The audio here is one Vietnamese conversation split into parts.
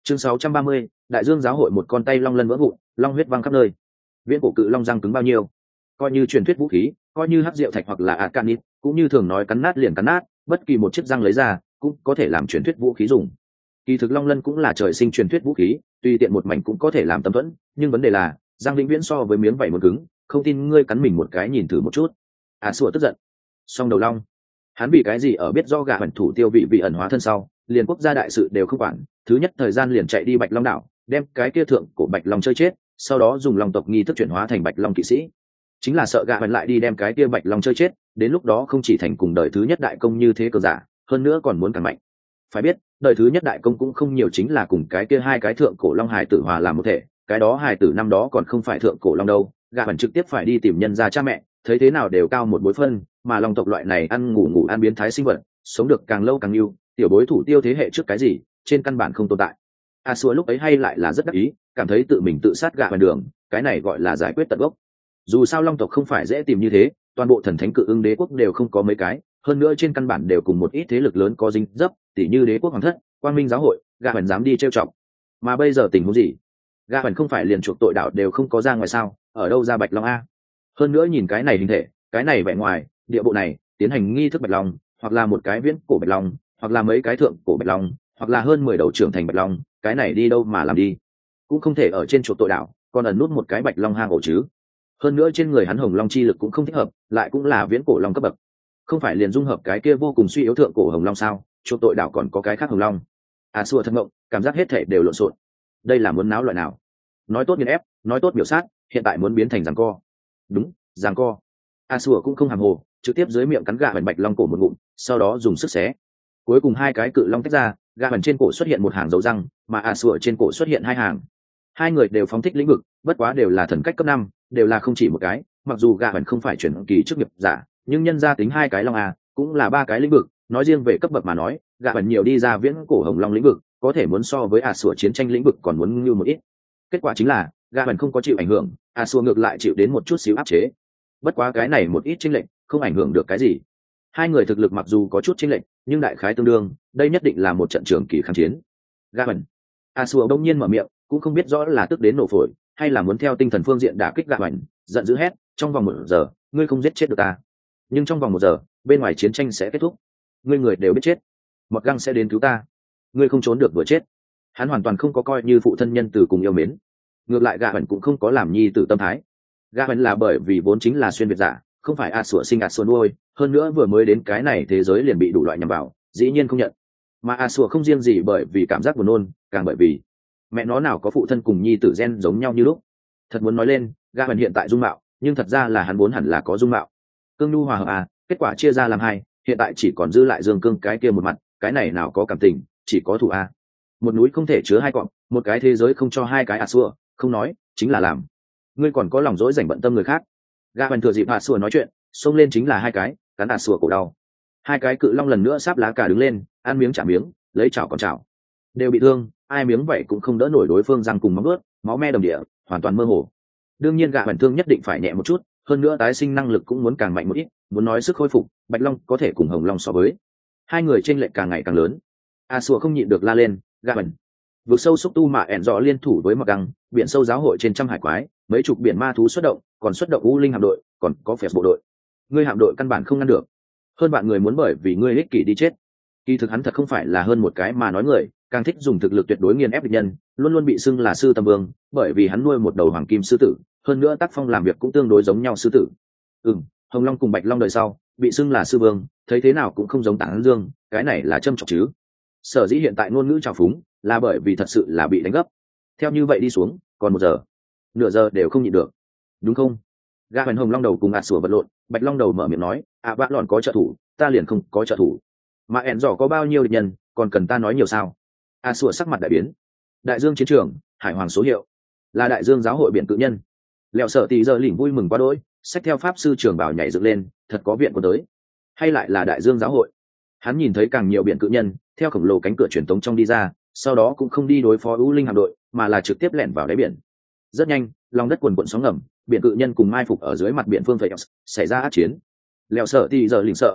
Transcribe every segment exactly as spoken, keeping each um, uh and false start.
Chương sáu trăm ba mươi, đại dương giáo hội một con tay long lân vỡ vụn, long huyết văng khắp nơi. Viễn cổ cự long răng cứng bao nhiêu? Coi như truyền thuyết vũ khí, coi như hắc diệu thạch hoặc là arcanit, cũng như thường nói cắn nát liền cắn nát, bất kỳ một chiếc răng lấy ra cũng có thể làm truyền thuyết vũ khí dùng. Kỳ thực long lân cũng là trời sinh truyền thuyết vũ khí, tùy tiện một mảnh cũng có thể làm tấm thuẫn, nhưng vấn đề là răng vĩnh viễn so với miếng vảy một cứng, không tin ngươi cắn mình một cái nhìn thử một chút. À sủa tức giận. Song đầu long, hắn bị cái gì ở biết do gã ẩn thủ tiêu vị vị ẩn hóa thân sau, liền quốc gia đại sự đều không quản, thứ nhất thời gian liền chạy đi Bạch Long đảo, đem cái kia thượng của Bạch Long chơi chết, sau đó dùng long tộc nghi thức chuyển hóa thành Bạch Long kỵ sĩ. Chính là sợ gã ẩn lại đi đem cái kia Bạch Long chơi chết, đến lúc đó không chỉ thành cùng đời thứ nhất đại công như thế cờ giả, hơn nữa còn muốn càng mạnh. Phải biết, đời thứ nhất đại công cũng không nhiều, chính là cùng cái kia hai cái thượng cổ long hài tử hòa làm một thể, cái đó hài tử năm đó còn không phải thượng cổ long đâu, gã ẩn trực tiếp phải đi tìm nhân gia cha mẹ, thấy thế nào đều cao một bối phân, mà long tộc loại này ăn ngủ ngủ ăn biến thái sinh vật, sống được càng lâu càng yêu, tiểu bối thủ tiêu thế hệ trước cái gì, trên căn bản không tồn tại. A Xua lúc ấy hay lại là rất đắc ý, cảm thấy tự mình tự sát gạ vào đường, cái này gọi là giải quyết tận gốc. Dù sao long tộc không phải dễ tìm như thế, toàn bộ thần thánh cự ưng đế quốc đều không có mấy cái, hơn nữa trên căn bản đều cùng một ít thế lực lớn có dính dấp, tỉ như đế quốc hoàng thất, quang minh giáo hội, gạ vẫn dám đi trêu chọc. Mà bây giờ tình huống gì? Gạ vẫn không phải liền chuộc tội đạo đều không có ra ngoài sao? Ở đâu ra Bạch Long a? Hơn nữa nhìn cái này hình thể, cái này vẻ ngoài, địa bộ này, tiến hành nghi thức Bạch Long, hoặc là một cái viễn cổ Bạch Long, hoặc là mấy cái thượng cổ Bạch Long, hoặc là hơn mười đầu trưởng thành Bạch Long, cái này đi đâu mà làm đi? Cũng không thể ở trên chuộc tội đạo, còn ẩn nút một cái Bạch Long hang ổ chứ. Hơn nữa trên người hắn hồng long chi lực cũng không thích hợp, lại cũng là viễn cổ long cấp bậc, không phải liền dung hợp cái kia vô cùng suy yếu thượng cổ hồng long sao? Chuộc tội đạo còn có cái khác hồng long. À xua thật ngộng, cảm giác hết thể đều lộn xộn. Đây là muốn náo loại nào? Nói tốt nghiền ép, nói tốt biểu sát, hiện tại muốn biến thành giằng co. Đúng, giằng co. A xua cũng không hàm hồ, trực tiếp dưới miệng cắn gà bạch long cổ một ngụm, sau đó dùng sức xé. Cuối cùng hai cái cự long tách ra, gà bẩn trên cổ xuất hiện một hàng dấu răng, mà A xua trên cổ xuất hiện hai hàng. Hai người đều phóng thích lĩnh vực, bất quá đều là thần cách cấp năm, đều là không chỉ một cái, mặc dù gà bẩn không phải chuyển kỳ chức nghiệp giả, nhưng nhân ra tính hai cái long a, cũng là ba cái lĩnh vực, nói riêng về cấp bậc mà nói, gà bẩn nhiều đi ra viễn cổ hồng long lĩnh vực, có thể muốn so với A xua chiến tranh lĩnh vực còn muốn như một ít. Kết quả chính là, gà bẩn không có chịu ảnh hưởng, A xua ngược lại chịu đến một chút xíu áp chế. Bất quá cái này một ít chênh lệch, không ảnh hưởng được cái gì. Hai người thực lực mặc dù có chút chênh lệch, nhưng đại khái tương đương, đây nhất định là một trận trường kỳ kháng chiến. Gà bẩn. A xua đông nhiên mở miệng, cũng không biết rõ là tức đến nổ phổi, hay là muốn theo tinh thần phương diện đả kích gạ bẩn, giận dữ hét, trong vòng một giờ ngươi không giết chết được ta, nhưng trong vòng một giờ bên ngoài chiến tranh sẽ kết thúc, ngươi người đều biết chết, mọt găng sẽ đến cứu ta, ngươi không trốn được vừa chết. Hắn hoàn toàn không có coi như phụ thân nhân từ cùng yêu mến, ngược lại gạ bẩn cũng không có làm nhi tử tâm thái. Gạ bẩn là bởi vì vốn chính là xuyên việt giả, không phải a sủa sinh a sủa nuôi, hơn nữa vừa mới đến cái này thế giới liền bị đủ loại nhằm vào, dĩ nhiên không nhận. Mà a sủa không riêng gì bởi vì cảm giác buồn nôn, càng bởi vì mẹ nó nào có phụ thân cùng nhi tử gen giống nhau như lúc. Thật muốn nói lên gã bẩn hiện tại dung mạo, nhưng thật ra là hắn vốn hẳn là có dung mạo cương nhu hòa hợp à, kết quả chia ra làm hai, hiện tại chỉ còn dư lại dương cương cái kia một mặt, cái này nào có cảm tình, chỉ có thủ a. Một núi không thể chứa hai cọp, một cái thế giới không cho hai cái à xua, không nói chính là làm. Ngươi còn có lòng dỗi dành bận tâm người khác. Gã bẩn thừa dịp à xua nói chuyện, xông lên chính là hai cái, cắn à xua cổ đau. Hai cái cự long lần nữa sáp lá cả đứng lên, ăn miếng trả miếng, lấy chảo còn chảo, đều bị thương, ai miếng vậy cũng không đỡ nổi đối phương răng cùng móng ướt, máu me đầm địa, hoàn toàn mơ hồ. Đương nhiên gã bẩn thương nhất định phải nhẹ một chút, hơn nữa tái sinh năng lực cũng muốn càng mạnh một ít, muốn nói sức khôi phục, bạch long có thể cùng hồng long so với. Hai người chênh lệch càng ngày càng lớn. A xua không nhịn được la lên, gã bẩn. Vực sâu xúc tu mà ẻn dọ liên thủ với mặc găng, biển sâu giáo hội trên trăm hải quái, mấy chục biển ma thú xuất động, còn xuất động u linh hạm đội, còn có phép bộ đội. Ngươi hạm đội căn bản không ngăn được. Hơn bạn người muốn bởi vì ngươi ích kỷ đi chết. Kỳ thực hắn thật không phải là hơn một cái mà nói người, càng thích dùng thực lực tuyệt đối nghiền ép địch nhân, luôn luôn bị xưng là sư tâm vương, bởi vì hắn nuôi một đầu hoàng kim sư tử, hơn nữa tác phong làm việc cũng tương đối giống nhau sư tử. Ừm, hồng long cùng bạch long đời sau bị xưng là sư vương, thấy thế nào cũng không giống tảng dương, cái này là châm chọc chứ. Sở dĩ hiện tại ngôn ngữ trào phúng là bởi vì thật sự là bị đánh gấp. Theo như vậy đi xuống, còn một giờ, nửa giờ đều không nhịn được, đúng không? Gã huyền hồng long đầu cùng ạt sủa vật lộn, bạch long đầu mở miệng nói, à bạn lọn có trợ thủ, ta liền không có trợ thủ. Mà ẻn dò có bao nhiêu địch nhân, còn cần ta nói nhiều sao? A sủa sắc mặt đại biến. Đại dương chiến trường, hải hoàng số hiệu là đại dương giáo hội biển cự nhân. Lẹo sợ tỷ giờ lỉnh vui mừng quá đỗi, xách theo pháp sư trường bảo nhảy dựng lên, thật có viện của tới. Hay lại là đại dương giáo hội? Hắn nhìn thấy càng nhiều biển cự nhân theo khổng lồ cánh cửa truyền tống trong đi ra, sau đó cũng không đi đối phó u linh hạm đội, mà là trực tiếp lẻn vào đáy biển. Rất nhanh, lòng đất quần quần sóng ngầm, biển cự nhân cùng mai phục ở dưới mặt biển phương phệ xảy ra ác chiến. Lẹo sợ tỷ giờ lỉnh sợ,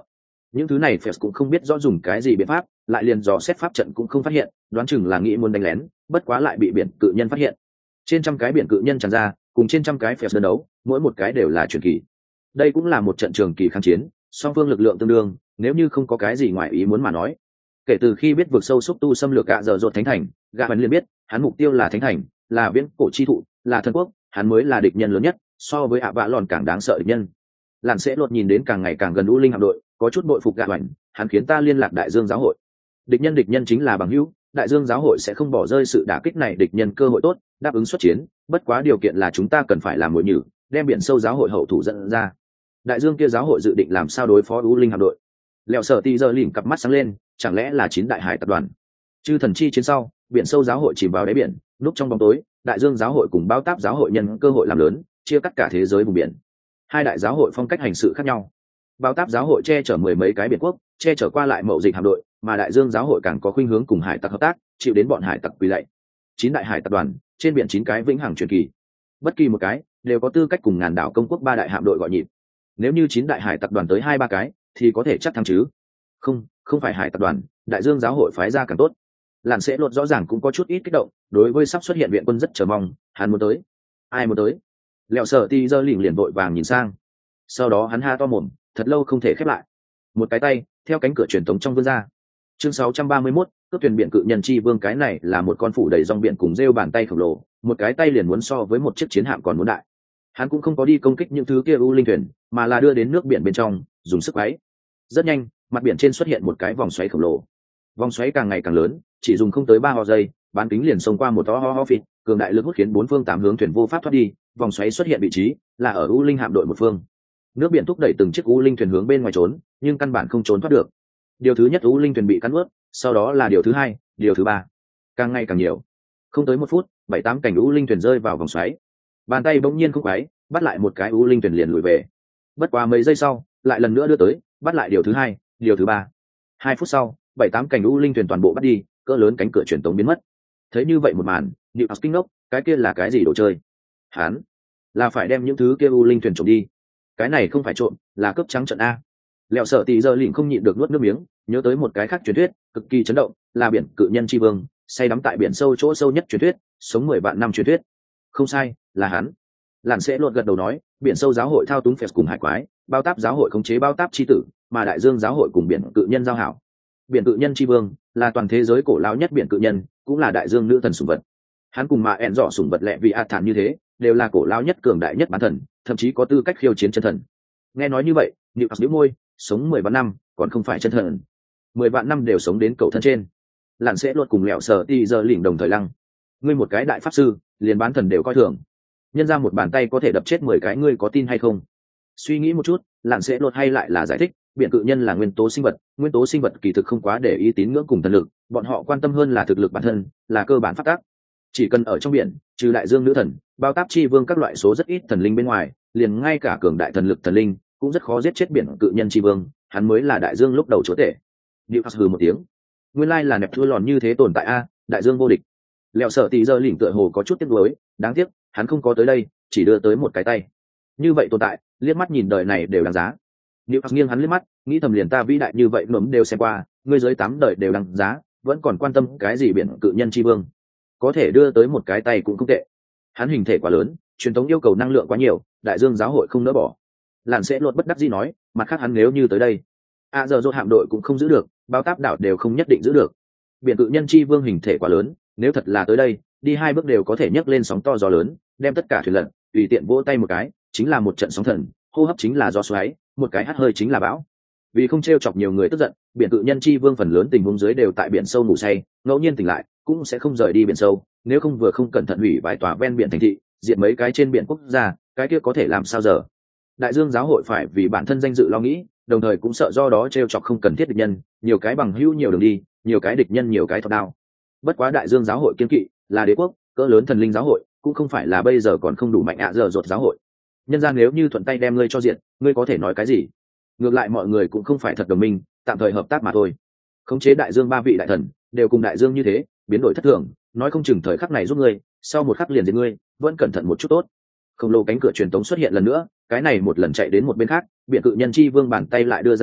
những thứ này Phèo cũng không biết rõ dùng cái gì biện pháp, lại liền dò xét pháp trận cũng không phát hiện, đoán chừng là nghĩ muốn đánh lén, bất quá lại bị biển cự nhân phát hiện. Trên trăm cái biển cự nhân tràn ra, cùng trên trăm cái Phèo đơn đấu, mỗi một cái đều là truyền kỳ. Đây cũng là một trận trường kỳ kháng chiến, song phương lực lượng tương đương, nếu như không có cái gì ngoài ý muốn mà nói. Kể từ khi biết vực sâu xúc tu xâm lược gạ dở dột thánh thành, gạ vẫn liền biết, hắn mục tiêu là thánh thành, là viễn cổ chi thụ, là thần quốc, hắn mới là địch nhân lớn nhất, so với ạ vạ lòn càng đáng sợ địch nhân. Lạn sẽ lột nhìn đến càng ngày càng gần U Linh hạm đội, có chút bội phục gạ vẫn, hắn khiến ta liên lạc Đại Dương giáo hội. Địch nhân địch nhân chính là bằng hữu, Đại Dương giáo hội sẽ không bỏ rơi sự đả kích này địch nhân cơ hội tốt, đáp ứng xuất chiến, bất quá điều kiện là chúng ta cần phải làm mồi nhử, đem biển sâu giáo hội hậu thủ dẫn ra. Đại Dương kia giáo hội dự định làm sao đối phó U Linh hạm đội? Lẹo Sở Tỷ giờ lìm cặp mắt sáng lên, chẳng lẽ là chín đại hải tập đoàn? Chư thần chi chiến sau, biển sâu giáo hội chìm vào đáy biển, núp trong bóng tối, Đại Dương giáo hội cùng Bao Táp giáo hội nhân cơ hội làm lớn, chia cắt cả thế giới vùng biển. Hai đại giáo hội phong cách hành sự khác nhau. Bao Táp giáo hội che chở mười mấy cái biển quốc, che chở qua lại mậu dịch hạm đội, mà Đại Dương giáo hội càng có khuynh hướng cùng hải tặc hợp tác, chịu đến bọn hải tặc quỳ lạy. Chín đại hải tập đoàn, trên biển chín cái vĩnh hằng truyền kỳ. Bất kỳ một cái đều có tư cách cùng ngàn đảo công quốc ba đại hạm đội gọi nhịp. Nếu như chín đại hải tập đoàn tới hai ba cái thì có thể chắc thắng chứ. Không, không phải hải tập đoàn, Đại Dương giáo hội phái ra càng tốt. Lạn sẽ lột rõ ràng cũng có chút ít kích động, đối với sắp xuất hiện viện quân rất chờ mong, hắn muốn tới. Ai muốn tới? Lẹo Sở Tỷ giờ lỉnh liền vội vàng nhìn sang. Sau đó hắn ha to mồm, thật lâu không thể khép lại. Một cái tay theo cánh cửa truyền tống trong vươn ra. Chương sáu trăm ba mươi mốt, cướp thuyền biển cự nhân chi vương. Cái này là một con phủ đầy rong biển cùng rêu bàn tay khổng lồ, một cái tay liền muốn so với một chiếc chiến hạm còn muốn đại. Hắn cũng không có đi công kích những thứ kia u linh thuyền, mà là đưa đến nước biển bên trong, dùng sức quấy. Rất nhanh, mặt biển trên xuất hiện một cái vòng xoáy khổng lồ. Vòng xoáy càng ngày càng lớn, chỉ dùng không tới ba ho giây, bán kính liền xông qua một to ho ho phịt, cường đại lực hút khiến bốn phương tám hướng thuyền vô pháp thoát đi. Vòng xoáy xuất hiện vị trí là ở u linh hạm đội một phương. Nước biển thúc đẩy từng chiếc u linh thuyền hướng bên ngoài trốn, nhưng căn bản không trốn thoát được. Điều thứ nhất u linh thuyền bị cắn ướt, sau đó là điều thứ hai, điều thứ ba, càng ngày càng nhiều. Không tới một phút, bảy tám cảnh u linh thuyền rơi vào vòng xoáy. Bàn tay bỗng nhiên khúc quái, bắt lại một cái u linh thuyền liền lùi về. Bất quá mấy giây sau, lại lần nữa đưa tới, bắt lại điều thứ hai, điều thứ ba. Hai phút sau, bảy tám cảnh u linh thuyền toàn bộ bắt đi, cỡ lớn cánh cửa truyền tống biến mất. Thấy như vậy một màn, Niệu kinh ngốc, cái kia là cái gì đồ chơi? Hắn là phải đem những thứ kia u linh thuyền trộm đi. Cái này không phải trộm, là cướp trắng trận a. Lẹo Sở Tỷ giờ lỉnh không nhịn được nuốt nước miếng, nhớ tới một cái khác truyền thuyết cực kỳ chấn động, là biển cự nhân chi vương, say đắm tại biển sâu chỗ sâu nhất truyền thuyết, sống mười vạn năm truyền thuyết. Không sai, là hắn. Lạn sẽ luật gật đầu nói, biển sâu giáo hội thao túng Phèo cùng hải quái, Bao Táp giáo hội khống chế Bao Táp chi tử, mà Đại Dương giáo hội cùng biển cự nhân giao hảo. Biển cự nhân chi vương là toàn thế giới cổ lão nhất biển cự nhân, cũng là Đại Dương nữ thần sủng vật. Hắn cùng mà ẹn dọ sủng vật lẹ vì ạt thản như thế, đều là cổ lão nhất cường đại nhất bán thần, thậm chí có tư cách khiêu chiến chân thần. Nghe nói như vậy, Niệu nhíu môi, sống mười vạn năm, còn không phải chân thần. Mười vạn năm đều sống đến cầu thân trên. Lạn sẽ luật cùng Lẹo Sở Tỷ giờ lỉnh đồng thời lăng. Ngươi một cái đại pháp sư, liền bán thần đều coi thường. Nhân ra một bàn tay có thể đập chết mười cái, ngươi có tin hay không? Suy nghĩ một chút, Lạn sẽ luật hay lại là giải thích, biển cự nhân là nguyên tố sinh vật, nguyên tố sinh vật kỳ thực không quá để ý tín ngưỡng cùng thần lực, bọn họ quan tâm hơn là thực lực bản thân, là cơ bản phát tác. Chỉ cần ở trong biển, trừ Đại Dương nữ thần, Bao Táp chi vương các loại số rất ít thần linh bên ngoài, liền ngay cả cường đại thần lực thần linh cũng rất khó giết chết biển cự nhân chi vương, hắn mới là Đại Dương lúc đầu chúa tể. Diệu hừ một tiếng, nguyên lai là nẹp thua lòn như thế tồn tại a, Đại Dương vô địch. Lẹo Sở Tỷ giờ lỉnh tựa hồ có chút tiếc nuối, đáng tiếc hắn không có tới đây, chỉ đưa tới một cái tay. Như vậy tồn tại, liếc mắt nhìn đời này đều đáng giá. Diệu nghiêng hắn liếc mắt, nghĩ thầm liền ta vĩ đại như vậy ngấm đều xem qua, ngươi dưới tám đời đều đáng giá, vẫn còn quan tâm cái gì biển cự nhân chi vương? Có thể đưa tới một cái tay cũng không tệ. Hắn hình thể quá lớn, truyền thống yêu cầu năng lượng quá nhiều, Đại Dương giáo hội không nỡ bỏ. Lạn sẽ luật bất đắc dĩ nói, mặt khác hắn nếu như tới đây, a giờ dốt hạm đội cũng không giữ được, Bao Táp đảo đều không nhất định giữ được. Biển cự nhân chi vương hình thể quá lớn, nếu thật là tới đây, đi hai bước đều có thể nhấc lên sóng to gió lớn, đem tất cả thuyền lật, tùy tiện vỗ tay một cái, chính là một trận sóng thần, hô hấp chính là gió xoáy, một cái hắt hơi chính là bão. Vì không trêu chọc nhiều người tức giận, biển cự nhân chi vương phần lớn tình huống dưới đều tại biển sâu ngủ say, ngẫu nhiên tỉnh lại, cũng sẽ không rời đi biển sâu, nếu không vừa không cẩn thận hủy vài tòa ven biển thành thị, diệt mấy cái trên biển quốc gia, cái kia có thể làm sao giờ? Đại Dương giáo hội phải vì bản thân danh dự lo nghĩ, đồng thời cũng sợ do đó trêu chọc không cần thiết địch nhân, nhiều cái bằng hữu nhiều đường đi, nhiều cái địch nhân nhiều cái thọc đao. Bất quá Đại Dương giáo hội kiên kỵ, là đế quốc, cỡ lớn thần linh giáo hội, cũng không phải là bây giờ còn không đủ mạnh ạ giờ rột giáo hội. Nhân gian nếu như thuận tay đem ngươi cho diện, ngươi có thể nói cái gì? Ngược lại mọi người cũng không phải thật đồng minh, tạm thời hợp tác mà thôi. Khống chế Đại Dương ba vị đại thần, đều cùng Đại Dương như thế, biến đổi thất thường, nói không chừng thời khắc này giúp ngươi, sau một khắc liền giết ngươi, vẫn cẩn thận một chút tốt. Khổng lồ cánh cửa truyền tống xuất hiện lần nữa, cái này một lần chạy đến một bên khác, biển cự nhân chi vương bàn tay lại đưa ra tới,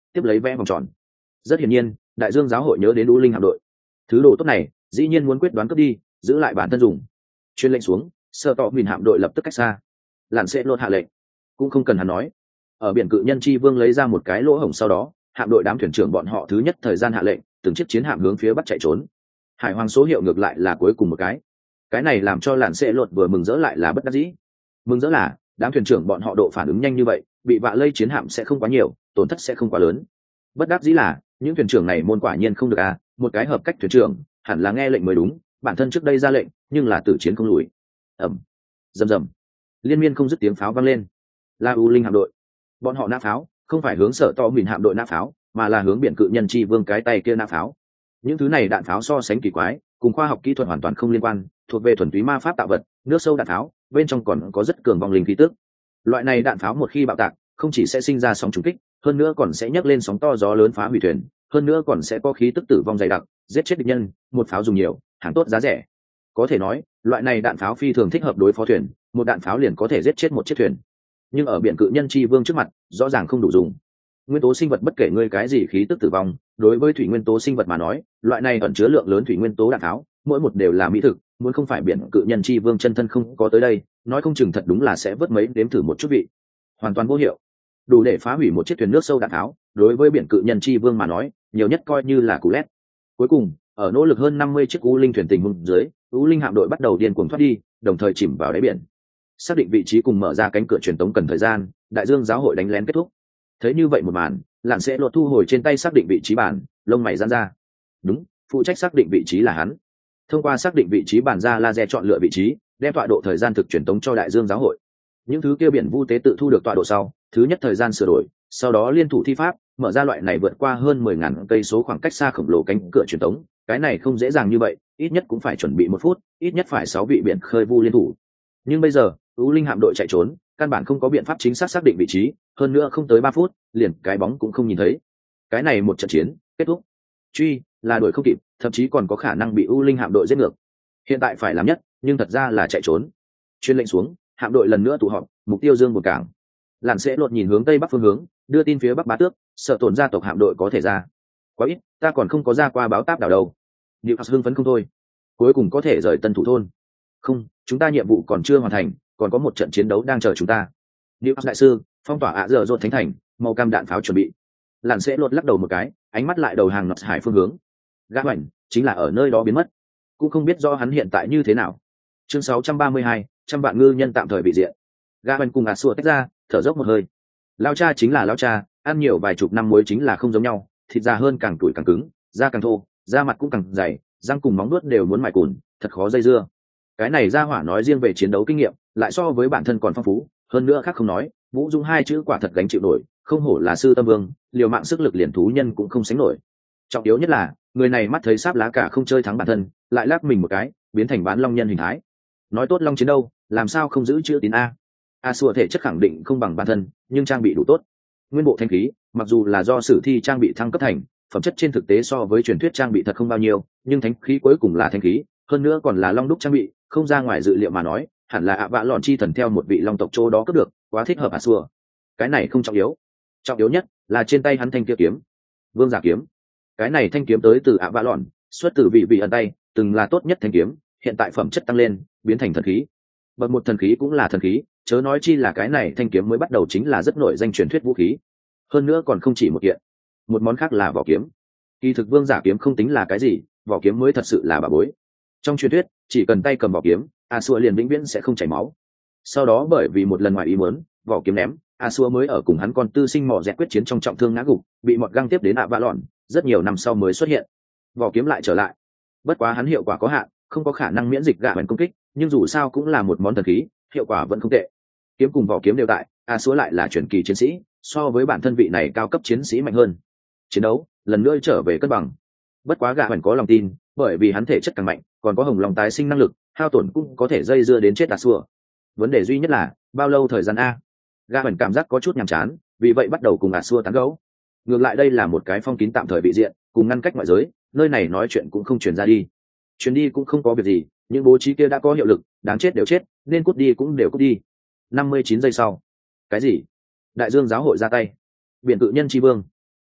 tiếp lấy vẽ vòng tròn. Rất hiển nhiên đại dương giáo hội nhớ đến u linh hạm đội, thứ đồ tốt này dĩ nhiên muốn quyết đoán cướp đi, giữ lại bản thân dùng. Chuyên lệnh xuống, sơ tọ mìn hạm đội lập tức cách xa. Lặn sẽ lột hạ lệnh, cũng không cần hắn nói, ở biển cự nhân chi vương lấy ra một cái lỗ hổng, sau đó hạm đội đám thuyền trưởng bọn họ thứ nhất thời gian hạ lệnh, từng chiếc chiến hạm hướng phía bắc chạy trốn. Hải hoàng số hiệu ngược lại là cuối cùng một cái, cái này làm cho lặn sẽ lột vừa mừng rỡ lại là bất đắc dĩ. Mừng rỡ là đám thuyền trưởng bọn họ độ phản ứng nhanh như vậy, bị vạ lây chiến hạm sẽ không quá nhiều, tổn thất sẽ không quá lớn. Bất đắc dĩ là những thuyền trưởng này môn quả nhiên không được à, một cái hợp cách thuyền trưởng hẳn là nghe lệnh mới đúng, bản thân trước đây ra lệnh nhưng là tử chiến không lùi. Ẩm, rầm rầm, liên miên không dứt tiếng pháo vang lên. La U linh hạm đội, bọn họ nã pháo không phải hướng sở to mìn hạm đội nã pháo, mà là hướng biển cự nhân chi vương cái tay kia nã pháo. Những thứ này đạn pháo so sánh kỳ quái, cùng khoa học kỹ thuật hoàn toàn không liên quan, thuộc về thuần túy ma pháp tạo vật, nước sâu đạn pháo bên trong còn có rất cường vong linh khí tức. Loại này đạn pháo một khi bạo tạc, không chỉ sẽ sinh ra sóng trùng kích, hơn nữa còn sẽ nhấc lên sóng to gió lớn phá hủy thuyền, hơn nữa còn sẽ có khí tức tử vong dày đặc, giết chết địch nhân. Một pháo dùng nhiều, hàng tốt giá rẻ. Có thể nói loại này đạn pháo phi thường thích hợp đối phó thuyền, một đạn pháo liền có thể giết chết một chiếc thuyền. Nhưng ở biển cự nhân chi vương trước mặt rõ ràng không đủ dùng. Nguyên tố sinh vật bất kể ngươi cái gì khí tức tử vong, đối với thủy nguyên tố sinh vật mà nói, loại này ẩn chứa lượng lớn thủy nguyên tố đạn pháo, mỗi một đều là mỹ thực. Muốn không phải biển cự nhân chi vương chân thân không có tới đây, nói không chừng thật đúng là sẽ vớt mấy đếm thử một chút vị. Hoàn toàn vô hiệu, đủ để phá hủy một chiếc thuyền nước sâu đạn tháo. Đối với biển cự nhân chi vương mà nói, nhiều nhất coi như là cú lét. Cuối cùng ở nỗ lực hơn năm mươi chiếc u linh thuyền tình huống dưới, u linh hạm đội bắt đầu điên cuồng thoát đi, đồng thời chìm vào đáy biển. Xác định vị trí cùng mở ra cánh cửa truyền tống cần thời gian, đại dương giáo hội đánh lén kết thúc. Thấy như vậy một màn, lặn sẽ lột thu hồi trên tay xác định vị trí bản, lông mày giãn ra. Đúng, phụ trách xác định vị trí là hắn. Thông qua xác định vị trí bản ra laser chọn lựa vị trí, đem tọa độ thời gian thực truyền tống cho đại dương giáo hội. Những thứ kia biển vu tế tự thu được tọa độ sau, thứ nhất thời gian sửa đổi, sau đó liên thủ thi pháp mở ra loại này vượt qua hơn mười ngàn cây số khoảng cách xa khổng lồ cánh cửa truyền tống. Cái này không dễ dàng như vậy, ít nhất cũng phải chuẩn bị một phút, ít nhất phải sáu vị biển khơi vu liên thủ. Nhưng bây giờ u linh hạm đội chạy trốn, căn bản không có biện pháp chính xác xác định vị trí, hơn nữa không tới ba phút liền cái bóng cũng không nhìn thấy. Cái này một trận chiến kết thúc, truy là đuổi không kịp, thậm chí còn có khả năng bị u linh hạm đội giết ngược. Hiện tại phải làm nhất nhưng thật ra là chạy trốn. Chuyên lệnh xuống, hạm đội lần nữa tụ họp, mục tiêu dương một cảng. Lặn sẽ lột nhìn hướng tây bắc phương hướng, đưa tin phía bắc bá tước, sợ tổn gia tộc hạm đội có thể ra. Quá ít, ta còn không có ra qua báo táp đảo đâu. Điệu hưng phấn không thôi, cuối cùng có thể rời tân thủ thôn. Không, chúng ta nhiệm vụ còn chưa hoàn thành, còn có một trận chiến đấu đang chờ chúng ta. Điệu đại sư, phong tỏa ạ dở dột thánh thành, màu cam đạn pháo chuẩn bị. Lặn sẽ lột lắc đầu một cái, ánh mắt lại đầu hàng nọt hải phương hướng. Gã hoành chính là ở nơi đó biến mất, cũng không biết do hắn hiện tại như thế nào. Chương sáu trăm ba mươi hai, trăm vạn ngư nhân tạm thời bị diện. Gã hoành cùng ạt xua tách ra, thở dốc một hơi. Lao cha chính là lao cha, ăn nhiều vài chục năm muối chính là không giống nhau, thịt già hơn càng tuổi càng cứng, da càng thô, da mặt cũng càng dày, răng cùng móng nuốt đều muốn mài cùn, thật khó dây dưa. Cái này ra hỏa nói riêng về chiến đấu kinh nghiệm, lại so với bản thân còn phong phú, hơn nữa khác không nói, Vũ Dung hai chữ quả thật gánh chịu nổi, không hổ là sư tâm vương, liều mạng sức lực liền thú nhân cũng không sánh nổi. Trọng yếu nhất là, người này mắt thấy sáp lá cả không chơi thắng bản thân, lại lắc mình một cái, biến thành bán long nhân hình thái. Nói tốt long chiến đâu, làm sao không giữ chữ tín a? A Sủa thể chất khẳng định không bằng bản thân, nhưng trang bị đủ tốt. Nguyên bộ thanh khí, mặc dù là do sử thi trang bị thăng cấp thành, phẩm chất trên thực tế so với truyền thuyết trang bị thật không bao nhiêu, nhưng thánh khí cuối cùng là thánh khí, hơn nữa còn là long đúc trang bị, không ra ngoài dự liệu mà nói, hẳn là ạ vạ lọn chi thần theo một vị long tộc châu đó cướp được, quá thích hợp A Sủa. Cái này không trọng yếu, trọng yếu nhất là trên tay hắn thanh kia kiếm, vương giả kiếm. Cái này thanh kiếm tới từ ạ vạ lọn, xuất từ vị vị ẩn tay, từng là tốt nhất thanh kiếm, hiện tại phẩm chất tăng lên, biến thành thần khí. Bậc một thần khí cũng là thần khí, chớ nói chi là cái này thanh kiếm mới bắt đầu chính là rất nổi danh truyền thuyết vũ khí, hơn nữa còn không chỉ một kiện. Một món khác là vỏ kiếm. Kỳ thực vương giả kiếm không tính là cái gì, vỏ kiếm mới thật sự là bà bối. Trong truyền thuyết, chỉ cần tay cầm vỏ kiếm, A Sủa liền vĩnh viễn sẽ không chảy máu. Sau đó bởi vì một lần ngoài ý muốn, vỏ kiếm ném, A Sủa mới ở cùng hắn con tư sinh mỏ dẹt quyết chiến trong trọng thương ngã gục, bị mọt găng tiếp đến ạ vạ lọn, rất nhiều năm sau mới xuất hiện. Vỏ kiếm lại trở lại. Bất quá hắn hiệu quả có hạn, không có khả năng miễn dịch gạ bẩn công kích, nhưng dù sao cũng là một món thần khí, hiệu quả vẫn không tệ. Kiếm cùng vỏ kiếm đều tại, A Sủa lại là truyền kỳ chiến sĩ, so với bản thân vị này cao cấp chiến sĩ mạnh hơn. Chiến đấu lần nữa trở về cân bằng. Bất quá gạ bẩn có lòng tin, bởi vì hắn thể chất càng mạnh, còn có hồng lòng tái sinh năng lực, hao tổn cũng có thể dây dưa đến chết A Sủa. Vấn đề duy nhất là bao lâu thời gian a? Gạ bẩn cảm giác có chút nhàm chán, vì vậy bắt đầu cùng A Sủa tán gẫu. Ngược lại đây là một cái phong kín tạm thời bị diện, cùng ngăn cách ngoại giới, nơi này nói chuyện cũng không truyền ra đi. Truyền đi cũng không có việc gì, những bố trí kia đã có hiệu lực, đáng chết đều chết, nên cút đi cũng đều cút đi. năm mươi chín giây sau. Cái gì? Đại dương giáo hội ra tay. Biển cự nhân chi vương.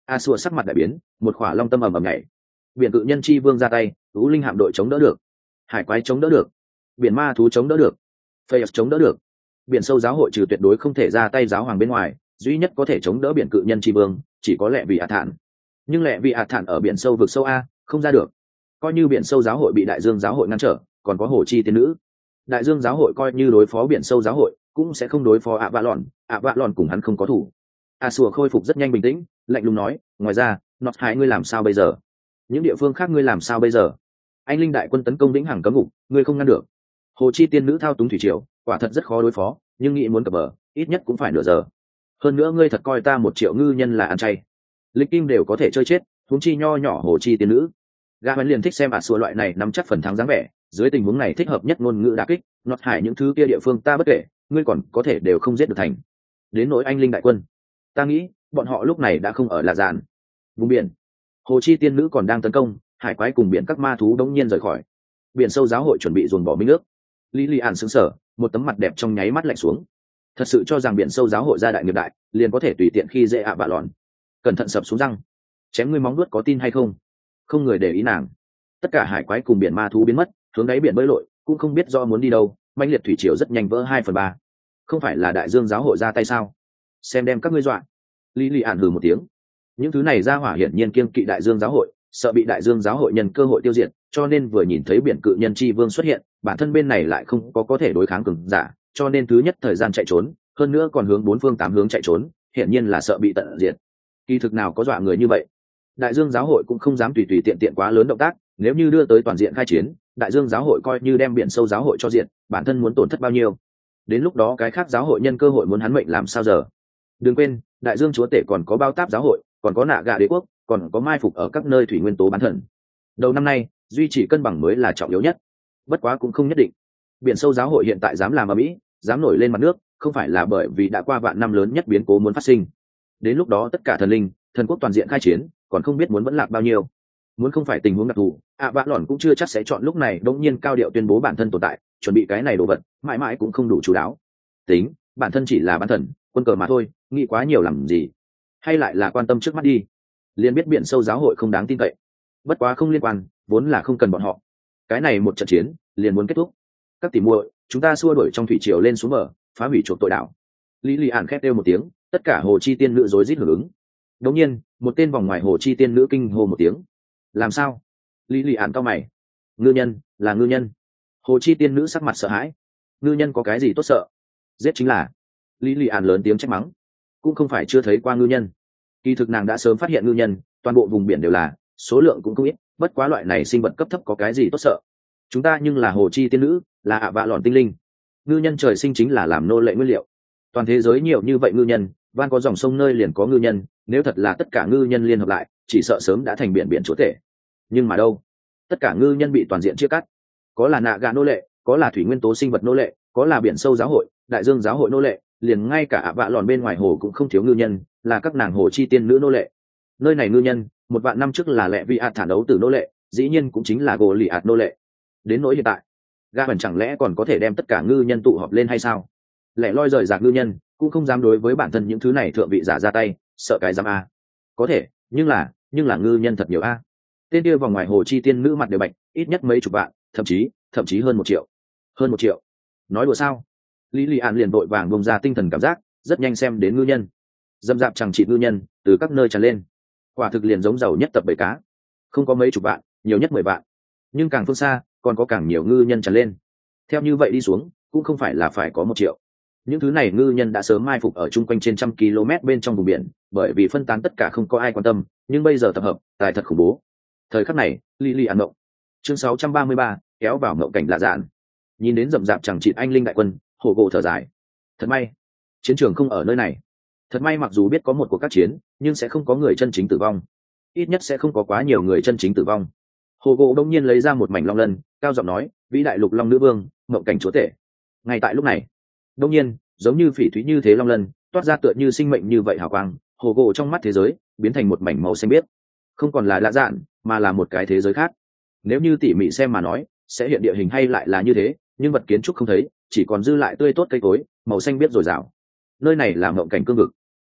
a xua sắc mặt đại biến, một khỏa long tâm ầm ầm nhảy. Biển cự nhân chi vương ra tay, ú linh hạm đội chống đỡ được, hải quái chống đỡ được, biển ma thú chống đỡ được, phê chống đỡ được. Biển sâu giáo hội trừ tuyệt đối không thể ra tay giáo hoàng bên ngoài, duy nhất có thể chống đỡ biển cự nhân chi vương chỉ có lẹ vị ạt thản. Nhưng lẹ vị ạt thản ở biển sâu vực sâu a, không ra được. Coi như biển sâu giáo hội bị đại dương giáo hội ngăn trở, còn có hồ chi tiên nữ. Đại dương giáo hội coi như đối phó biển sâu giáo hội, cũng sẽ không đối phó ạ vạ lòn, ạ vạ lòn cùng hắn không có thủ. a xua khôi phục rất nhanh bình tĩnh, lạnh lùng nói, ngoài ra nọt hải ngươi làm sao bây giờ? Những địa phương khác ngươi làm sao bây giờ? Anh linh đại quân tấn công vĩnh hằng cấm ngục, ngươi không ngăn được. Hồ chi tiên nữ thao túng thủy triều, quả thật rất khó đối phó, nhưng nghĩ muốn cập bờ ít nhất cũng phải nửa giờ. Hơn nữa ngươi thật coi ta một triệu ngư nhân là ăn chay? Lịch kim đều có thể chơi chết, huống chi nho nhỏ hồ chi tiên nữ. Gã vẫn liền thích xem ả xua loại này nắm chắc phần thắng dáng vẻ, dưới tình huống này thích hợp nhất ngôn ngữ đả kích, nọt hải những thứ kia địa phương ta bất kể, ngươi còn có thể đều không giết được thành. Đến nỗi anh linh đại quân, ta nghĩ bọn họ lúc này đã không ở là dàn vùng biển. Hồ chi tiên nữ còn đang tấn công, hải quái cùng biển các ma thú đống nhiên rời khỏi. Biển sâu giáo hội chuẩn bị dồn bỏ minh nước. Lý Lý An sững sờ, một tấm mặt đẹp trong nháy mắt lạnh xuống. Thật sự cho rằng biển sâu giáo hội gia đại nghiệp đại, liền có thể tùy tiện khi dễ ạ bạ lòn. Cẩn thận sập xuống răng. Chém ngươi móng vuốt có tin hay không? Không người để ý nàng. Tất cả hải quái cùng biển ma thú biến mất, hướng đáy biển bơi lội, cũng không biết do muốn đi đâu. Mãnh liệt thủy triều rất nhanh vỡ hai phần ba. Không phải là đại dương giáo hội ra tay sao? Xem đem các ngươi dọa. Lý Lý An hừ một tiếng. Những thứ này ra hỏa hiển nhiên kiêng kỵ đại dương giáo hội, sợ bị đại dương giáo hội nhân cơ hội tiêu diệt, cho nên vừa nhìn thấy biển cự nhân chi vương xuất hiện, bản thân bên này lại không có có thể đối kháng cường giả, cho nên thứ nhất thời gian chạy trốn, hơn nữa còn hướng bốn phương tám hướng chạy trốn, hiển nhiên là sợ bị tận diệt. Kỳ thực nào có dọa người như vậy. Đại dương giáo hội cũng không dám tùy tùy tiện tiện quá lớn động tác, nếu như đưa tới toàn diện khai chiến, đại dương giáo hội coi như đem biển sâu giáo hội cho diện, bản thân muốn tổn thất bao nhiêu. Đến lúc đó cái khác giáo hội nhân cơ hội muốn hắn mệnh làm sao giờ. Đừng quên, đại dương chúa tể còn có bao táp giáo hội, còn có nạ gà đế quốc, còn có mai phục ở các nơi thủy nguyên tố bán thần. Đầu năm nay duy trì cân bằng mới là trọng yếu nhất, bất quá cũng không nhất định. Biển sâu giáo hội hiện tại dám làm ở mỹ, dám nổi lên mặt nước, không phải là bởi vì đã qua vạn năm lớn nhất biến cố muốn phát sinh. Đến lúc đó tất cả thần linh thần quốc toàn diện khai chiến, còn không biết muốn vẫn lạc bao nhiêu. Muốn không phải tình huống đặc thù, ạ vạ lòn cũng chưa chắc sẽ chọn lúc này đống nhiên cao điệu tuyên bố bản thân tồn tại, chuẩn bị cái này đồ vật mãi mãi cũng không đủ chú đáo. Tính bản thân chỉ là bán thần quân cờ mà thôi, nghĩ quá nhiều làm gì. Hay lại là quan tâm trước mắt đi. Liền biết biển sâu giáo hội không đáng tin cậy, bất quá không liên quan, vốn là không cần bọn họ. Cái này một trận chiến liền muốn kết thúc. Các tỷ muội, chúng ta xua đuổi trong thủy triều lên xuống bờ, phá hủy chuộc tội đảo. Lý Lý Ản khét kêu một tiếng, tất cả hồ chi tiên nữ rối rít hưởng ứng. Đống nhiên một tên vòng ngoài hồ chi tiên nữ kinh hô một tiếng. Làm sao? Lý Lý Ản cau mày. Ngư nhân, là ngư nhân. Hồ chi tiên nữ sắc mặt sợ hãi. Ngư nhân có cái gì tốt sợ? Giết chính là. Lý Lý Ản lớn tiếng trách mắng. Cũng không phải chưa thấy qua ngư nhân, kỳ thực nàng đã sớm phát hiện ngư nhân, toàn bộ vùng biển đều là, số lượng cũng không ít, bất quá loại này sinh vật cấp thấp có cái gì tốt sợ. Chúng ta nhưng là hồ chi tiên nữ, là ạ vạ lọn tinh linh. Ngư nhân trời sinh chính là làm nô lệ nguyên liệu. Toàn thế giới nhiều như vậy ngư nhân, van có dòng sông nơi liền có ngư nhân, nếu thật là tất cả ngư nhân liên hợp lại, chỉ sợ sớm đã thành biển biển chúa tể. Nhưng mà đâu, tất cả ngư nhân bị toàn diện chia cắt. Có là nạ gà nô lệ, có là thủy nguyên tố sinh vật nô lệ, có là biển sâu giáo hội, đại dương giáo hội nô lệ, liền ngay cả ạ vạ lọn bên ngoài hồ cũng không thiếu ngư nhân, là các nàng hồ chi tiên nữ nô lệ. Nơi này ngư nhân, một vạn năm trước là lệ vi ạt thản đấu tử nô lệ, dĩ nhiên cũng chính là gỗ lì ạt nô lệ. Đến nỗi hiện tại, ga bẩn chẳng lẽ còn có thể đem tất cả ngư nhân tụ họp lên hay sao? Lẻ loi rời rạc ngư nhân cũng không dám đối với bản thân những thứ này thượng vị giả ra tay, sợ cái dám a. Có thể, nhưng là nhưng là ngư nhân thật nhiều a. Tên kia vòng ngoài hồ chi tiên nữ mặt đều bạch, ít nhất mấy chục vạn, thậm chí thậm chí hơn một triệu. Hơn một triệu? Nói đùa sao? Lý Lý An liền vội vàng bông ra tinh thần cảm giác, rất nhanh xem đến ngư nhân. Dâm dạp chẳng trị ngư nhân từ các nơi tràn lên, quả thực liền giống giàu nhất tập bầy cá. Không có mấy chục vạn, nhiều nhất mười vạn, nhưng càng phương xa còn có càng nhiều ngư nhân tràn lên. Theo như vậy đi xuống, cũng không phải là phải có một triệu. Những thứ này ngư nhân đã sớm mai phục ở chung quanh trên trăm km bên trong vùng biển, bởi vì phân tán tất cả không có ai quan tâm, nhưng bây giờ tập hợp, tài thật khủng bố. Thời khắc này, Lý Lý An ngộng. Chương sáu trăm ba mươi ba, kéo vào ngộng cảnh lạ dạn. Nhìn đến rậm rạp chẳng chịt anh linh đại quân, hổ gỗ thở dài. Thật may, chiến trường không ở nơi này. Thật may mặc dù biết có một cuộc các chiến, nhưng sẽ không có người chân chính tử vong. Ít nhất sẽ không có quá nhiều người chân chính tử vong. Hồ gỗ đông nhiên lấy ra một mảnh long lân, cao giọng nói, vĩ đại lục long nữ vương, mộng cảnh chúa tể. Ngay tại lúc này, đông nhiên, giống như phỉ thúy như thế long lân, toát ra tựa như sinh mệnh như vậy hào quang, hồ gỗ trong mắt thế giới biến thành một mảnh màu xanh biếc. Không còn là lạ dạn, mà là một cái thế giới khác. Nếu như tỉ mỉ xem mà nói, sẽ hiện địa hình hay lại là như thế, nhưng vật kiến trúc không thấy, chỉ còn dư lại tươi tốt cây cối, màu xanh biếc dồi dào. Nơi này là mộng cảnh cương vực.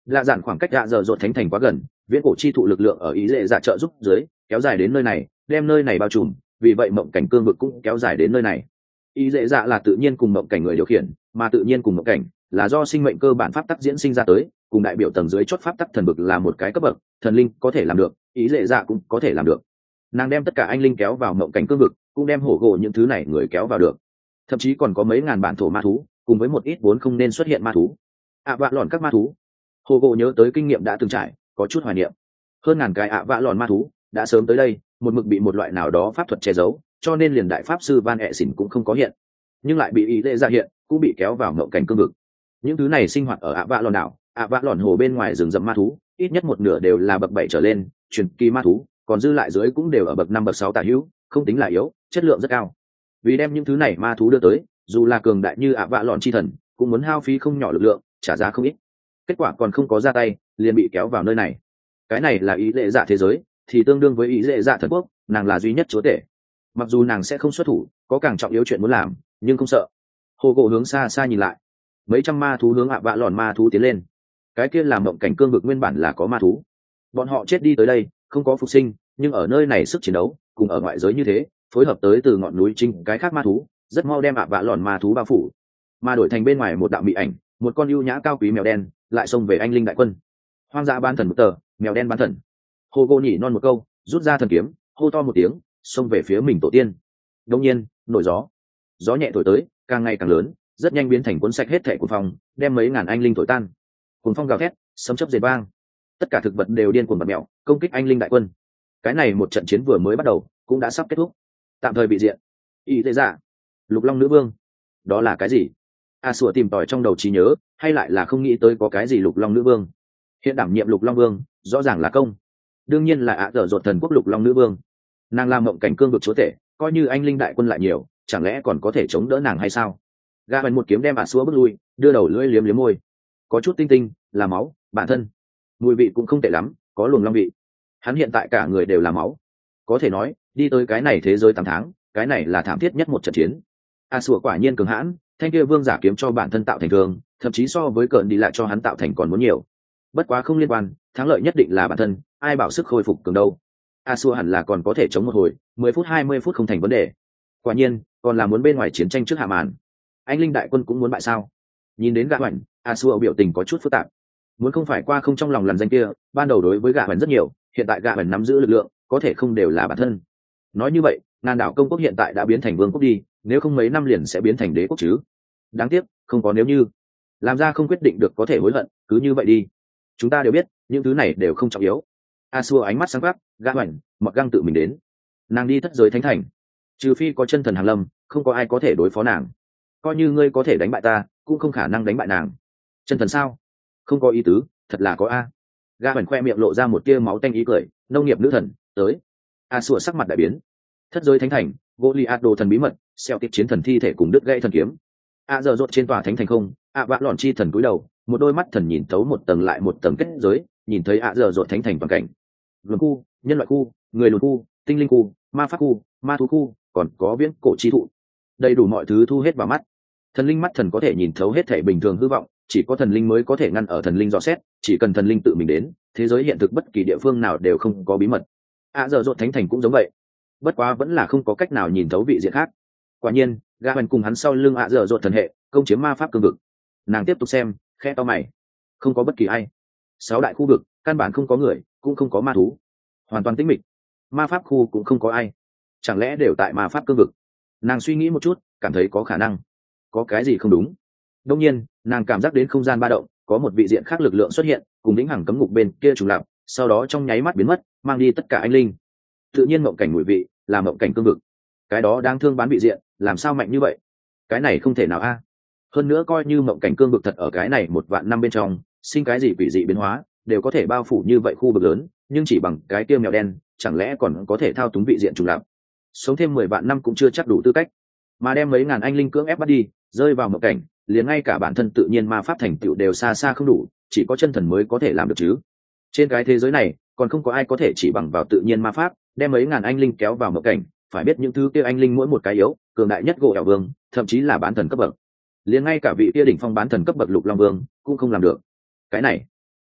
lạ dạn khoảng cách ạ dở dột thánh thành quá gần, viễn cổ chi thụ lực lượng ở ý dễ dạ trợ giúp dưới kéo dài đến nơi này, đem nơi này bao trùm, vì vậy mộng cảnh cương vực cũng kéo dài đến nơi này. Ý dễ dạ là tự nhiên cùng mộng cảnh người điều khiển, mà tự nhiên cùng mộng cảnh là do sinh mệnh cơ bản pháp tắc diễn sinh ra tới, cùng đại biểu tầng dưới chót pháp tắc thần vực là một cái cấp bậc, thần linh có thể làm được, ý dễ dạ cũng có thể làm được. Nàng đem tất cả anh linh kéo vào mộng cảnh cương vực, cũng đem hổ gỗ những thứ này người kéo vào được, thậm chí còn có mấy ngàn bản thổ ma thú, cùng với một ít vốn không nên xuất hiện ma thú. ạ vạ lòn các ma thú, hồ gỗ nhớ tới kinh nghiệm đã từng trải, có chút hoài niệm. Hơn ngàn cái ạ vạ lòn ma thú đã sớm tới đây, một mực bị một loại nào đó pháp thuật che giấu, cho nên liền đại pháp sư van ẹ xỉn cũng không có hiện, nhưng lại bị ý lệ ra hiện, cũng bị kéo vào mộng cảnh cương vực. Những thứ này sinh hoạt ở ạ vạ lòn đảo, ạ vạ lòn hồ bên ngoài rừng rậm ma thú, ít nhất một nửa đều là bậc bảy trở lên truyền kỳ ma thú, còn dư lại dưới cũng đều ở bậc năm bậc sáu tả hữu, không tính là yếu, chất lượng rất cao. Vì đem những thứ này ma thú đưa tới, dù là cường đại như ạ vạ lòn chi thần cũng muốn hao phí không nhỏ lực lượng, trả giá không ít. Kết quả còn không có ra tay liền bị kéo vào nơi này. Cái này là ý lệ dạ thế giới, thì tương đương với ý lệ dạ thần quốc, nàng là duy nhất chúa tể. Mặc dù nàng sẽ không xuất thủ, có càng trọng yếu chuyện muốn làm, nhưng không sợ. Hồ gỗ hướng xa xa nhìn lại, mấy trăm ma thú hướng ạ vạ lòn ma thú tiến lên. Cái kia làm mộng cảnh cương vực nguyên bản là có ma thú, bọn họ chết đi tới đây không có phục sinh, nhưng ở nơi này sức chiến đấu cùng ở ngoại giới như thế, phối hợp tới từ ngọn núi trinh cái khác ma thú, rất mau đem ạ vạ lòn ma thú bao phủ, mà đổi thành bên ngoài một đạo mị ảnh, một con ưu nhã cao quý mèo đen lại xông về anh linh đại quân. Hoang dã ban thần một tờ, mèo đen ban thần. Hồ gỗ nhỉ non một câu, rút ra thần kiếm, hô to một tiếng, xông về phía mình tổ tiên. Đông nhiên nổi gió, gió nhẹ thổi tới, càng ngày càng lớn, rất nhanh biến thành cuốn sạch hết thảy cuồng phong, đem mấy ngàn anh linh thổi tan. Cuồng phong gào thét, sấm chớp rền vang, tất cả thực vật đều điên cuồng bật mèo, công kích anh linh đại quân. Cái này một trận chiến vừa mới bắt đầu, cũng đã sắp kết thúc. Tạm thời bị diện. Ý thế dạ, lục long nữ vương, đó là cái gì? A sủa tìm tòi trong đầu trí nhớ, hay lại là không nghĩ tới có cái gì lục long nữ vương. Hiện đảm nhiệm lục long vương, rõ ràng là công. Đương nhiên là ạ dở dột thần quốc lục long nữ vương. Nàng làm mộng cảnh cương vực chúa tể, coi như anh linh đại quân lại nhiều, chẳng lẽ còn có thể chống đỡ nàng hay sao? Gà bắn một kiếm đem ạ sủa bước lui, đưa đầu lưỡi liếm liếm môi, có chút tinh tinh là máu bản thân, mùi vị cũng không tệ lắm, có luồng long vị. Hắn hiện tại cả người đều là máu, có thể nói đi tới cái này thế giới tám tháng, cái này là thảm thiết nhất một trận chiến. A sủa quả nhiên cường hãn, thanh kia vương giả kiếm cho bản thân tạo thành thương, thậm chí so với cợn đi lại cho hắn tạo thành còn muốn nhiều. Bất quá không liên quan, thắng lợi nhất định là bản thân, ai bảo sức khôi phục cường đâu. A sủa hẳn là còn có thể chống một hồi, mười phút hai mươi phút không thành vấn đề. Quả nhiên còn là muốn bên ngoài chiến tranh trước hạ màn. Anh linh đại quân cũng muốn bại sao? Nhìn đến gã hoành, A sủa biểu tình có chút phức tạp. Muốn không phải qua không trong lòng lần danh kia, ban đầu đối với gã hoành rất nhiều, hiện tại gã hoành nắm giữ lực lượng, có thể không đều là bản thân. Nói như vậy, ngàn đảo công quốc hiện tại đã biến thành vương quốc đi, nếu không mấy năm liền sẽ biến thành đế quốc chứ. Đáng tiếc không có nếu như, làm ra không quyết định được có thể hối hận, cứ như vậy đi. Chúng ta đều biết những thứ này đều không trọng yếu. A xua ánh mắt sáng quắc, gã hoành mặc găng tự mình đến. Nàng đi thất giới thánh thành, trừ phi có chân thần hàn lâm, không có ai có thể đối phó nàng. Coi như ngươi có thể đánh bại ta, cũng không khả năng đánh bại nàng. Chân thần sao? Không có ý tứ, thật là có a. Gã hoành khoe miệng lộ ra một tia máu tanh ý cười, nông nghiệp nữ thần tới. A xua sắc mặt đại biến. Thất giới thánh thành, Goliath đồ thần bí mật, xeo tiếp chiến thần thi thể cùng đứt gãy thần kiếm. A giờ rốt trên tòa thánh thành không, A vạ lọn chi thần cúi đầu, một đôi mắt thần nhìn thấu một tầng lại một tầng kết giới, nhìn thấy A giờ rốt thánh thành toàn cảnh. Luân khu, nhân loại khu, người lùn khu, tinh linh khu, ma pháp khu, ma thú khu, còn có viễn cổ chi thụ. Đầy đủ mọi thứ thu hết vào mắt. Thần linh mắt thần có thể nhìn thấu hết thể bình thường hư vọng, chỉ có thần linh mới có thể ngăn ở thần linh dò xét, chỉ cần thần linh tự mình đến, thế giới hiện thực bất kỳ địa phương nào đều không có bí mật. A giờ rốt thánh thành cũng giống vậy. Bất quá vẫn là không có cách nào nhìn thấu vị diện khác. Quả nhiên gã hoành cùng hắn sau lưng ạ dở dột thần hệ công chiếm ma pháp cương vực. Nàng tiếp tục xem, khe to mày, không có bất kỳ ai. Sáu đại khu vực căn bản không có người, cũng không có ma thú, hoàn toàn tĩnh mịch. Ma pháp khu cũng không có ai, chẳng lẽ đều tại ma pháp cương vực? Nàng suy nghĩ một chút, cảm thấy có khả năng có cái gì không đúng. Đông nhiên nàng cảm giác đến không gian ba động, có một vị diện khác lực lượng xuất hiện, cùng lĩnh hằng cấm ngục bên kia trùng lặp, sau đó trong nháy mắt biến mất, mang đi tất cả anh linh. Tự nhiên mộng cảnh mùi vị là mộng cảnh cương vực, cái đó đáng thương bán vị diện làm sao mạnh như vậy? Cái này không thể nào a. Hơn nữa coi như mộng cảnh cương vực thật ở cái này một vạn năm bên trong sinh cái gì quỷ dị biến hóa, đều có thể bao phủ như vậy khu vực lớn, nhưng chỉ bằng cái tiêu mèo đen chẳng lẽ còn có thể thao túng vị diện trùng lặp? Sống thêm mười vạn năm cũng chưa chắc đủ tư cách, mà đem mấy ngàn anh linh cưỡng ép bắt đi, rơi vào mộng cảnh, liền ngay cả bản thân tự nhiên ma pháp thành tựu đều xa xa không đủ, chỉ có chân thần mới có thể làm được chứ. Trên cái thế giới này còn không có ai có thể chỉ bằng vào tự nhiên ma pháp đem mấy ngàn anh linh kéo vào mộng cảnh. Phải biết những thứ kia anh linh mỗi một cái yếu, cường đại nhất gỗ ẻo vương, thậm chí là bán thần cấp bậc, liền ngay cả vị kia đỉnh phong bán thần cấp bậc lục long vương cũng không làm được. Cái này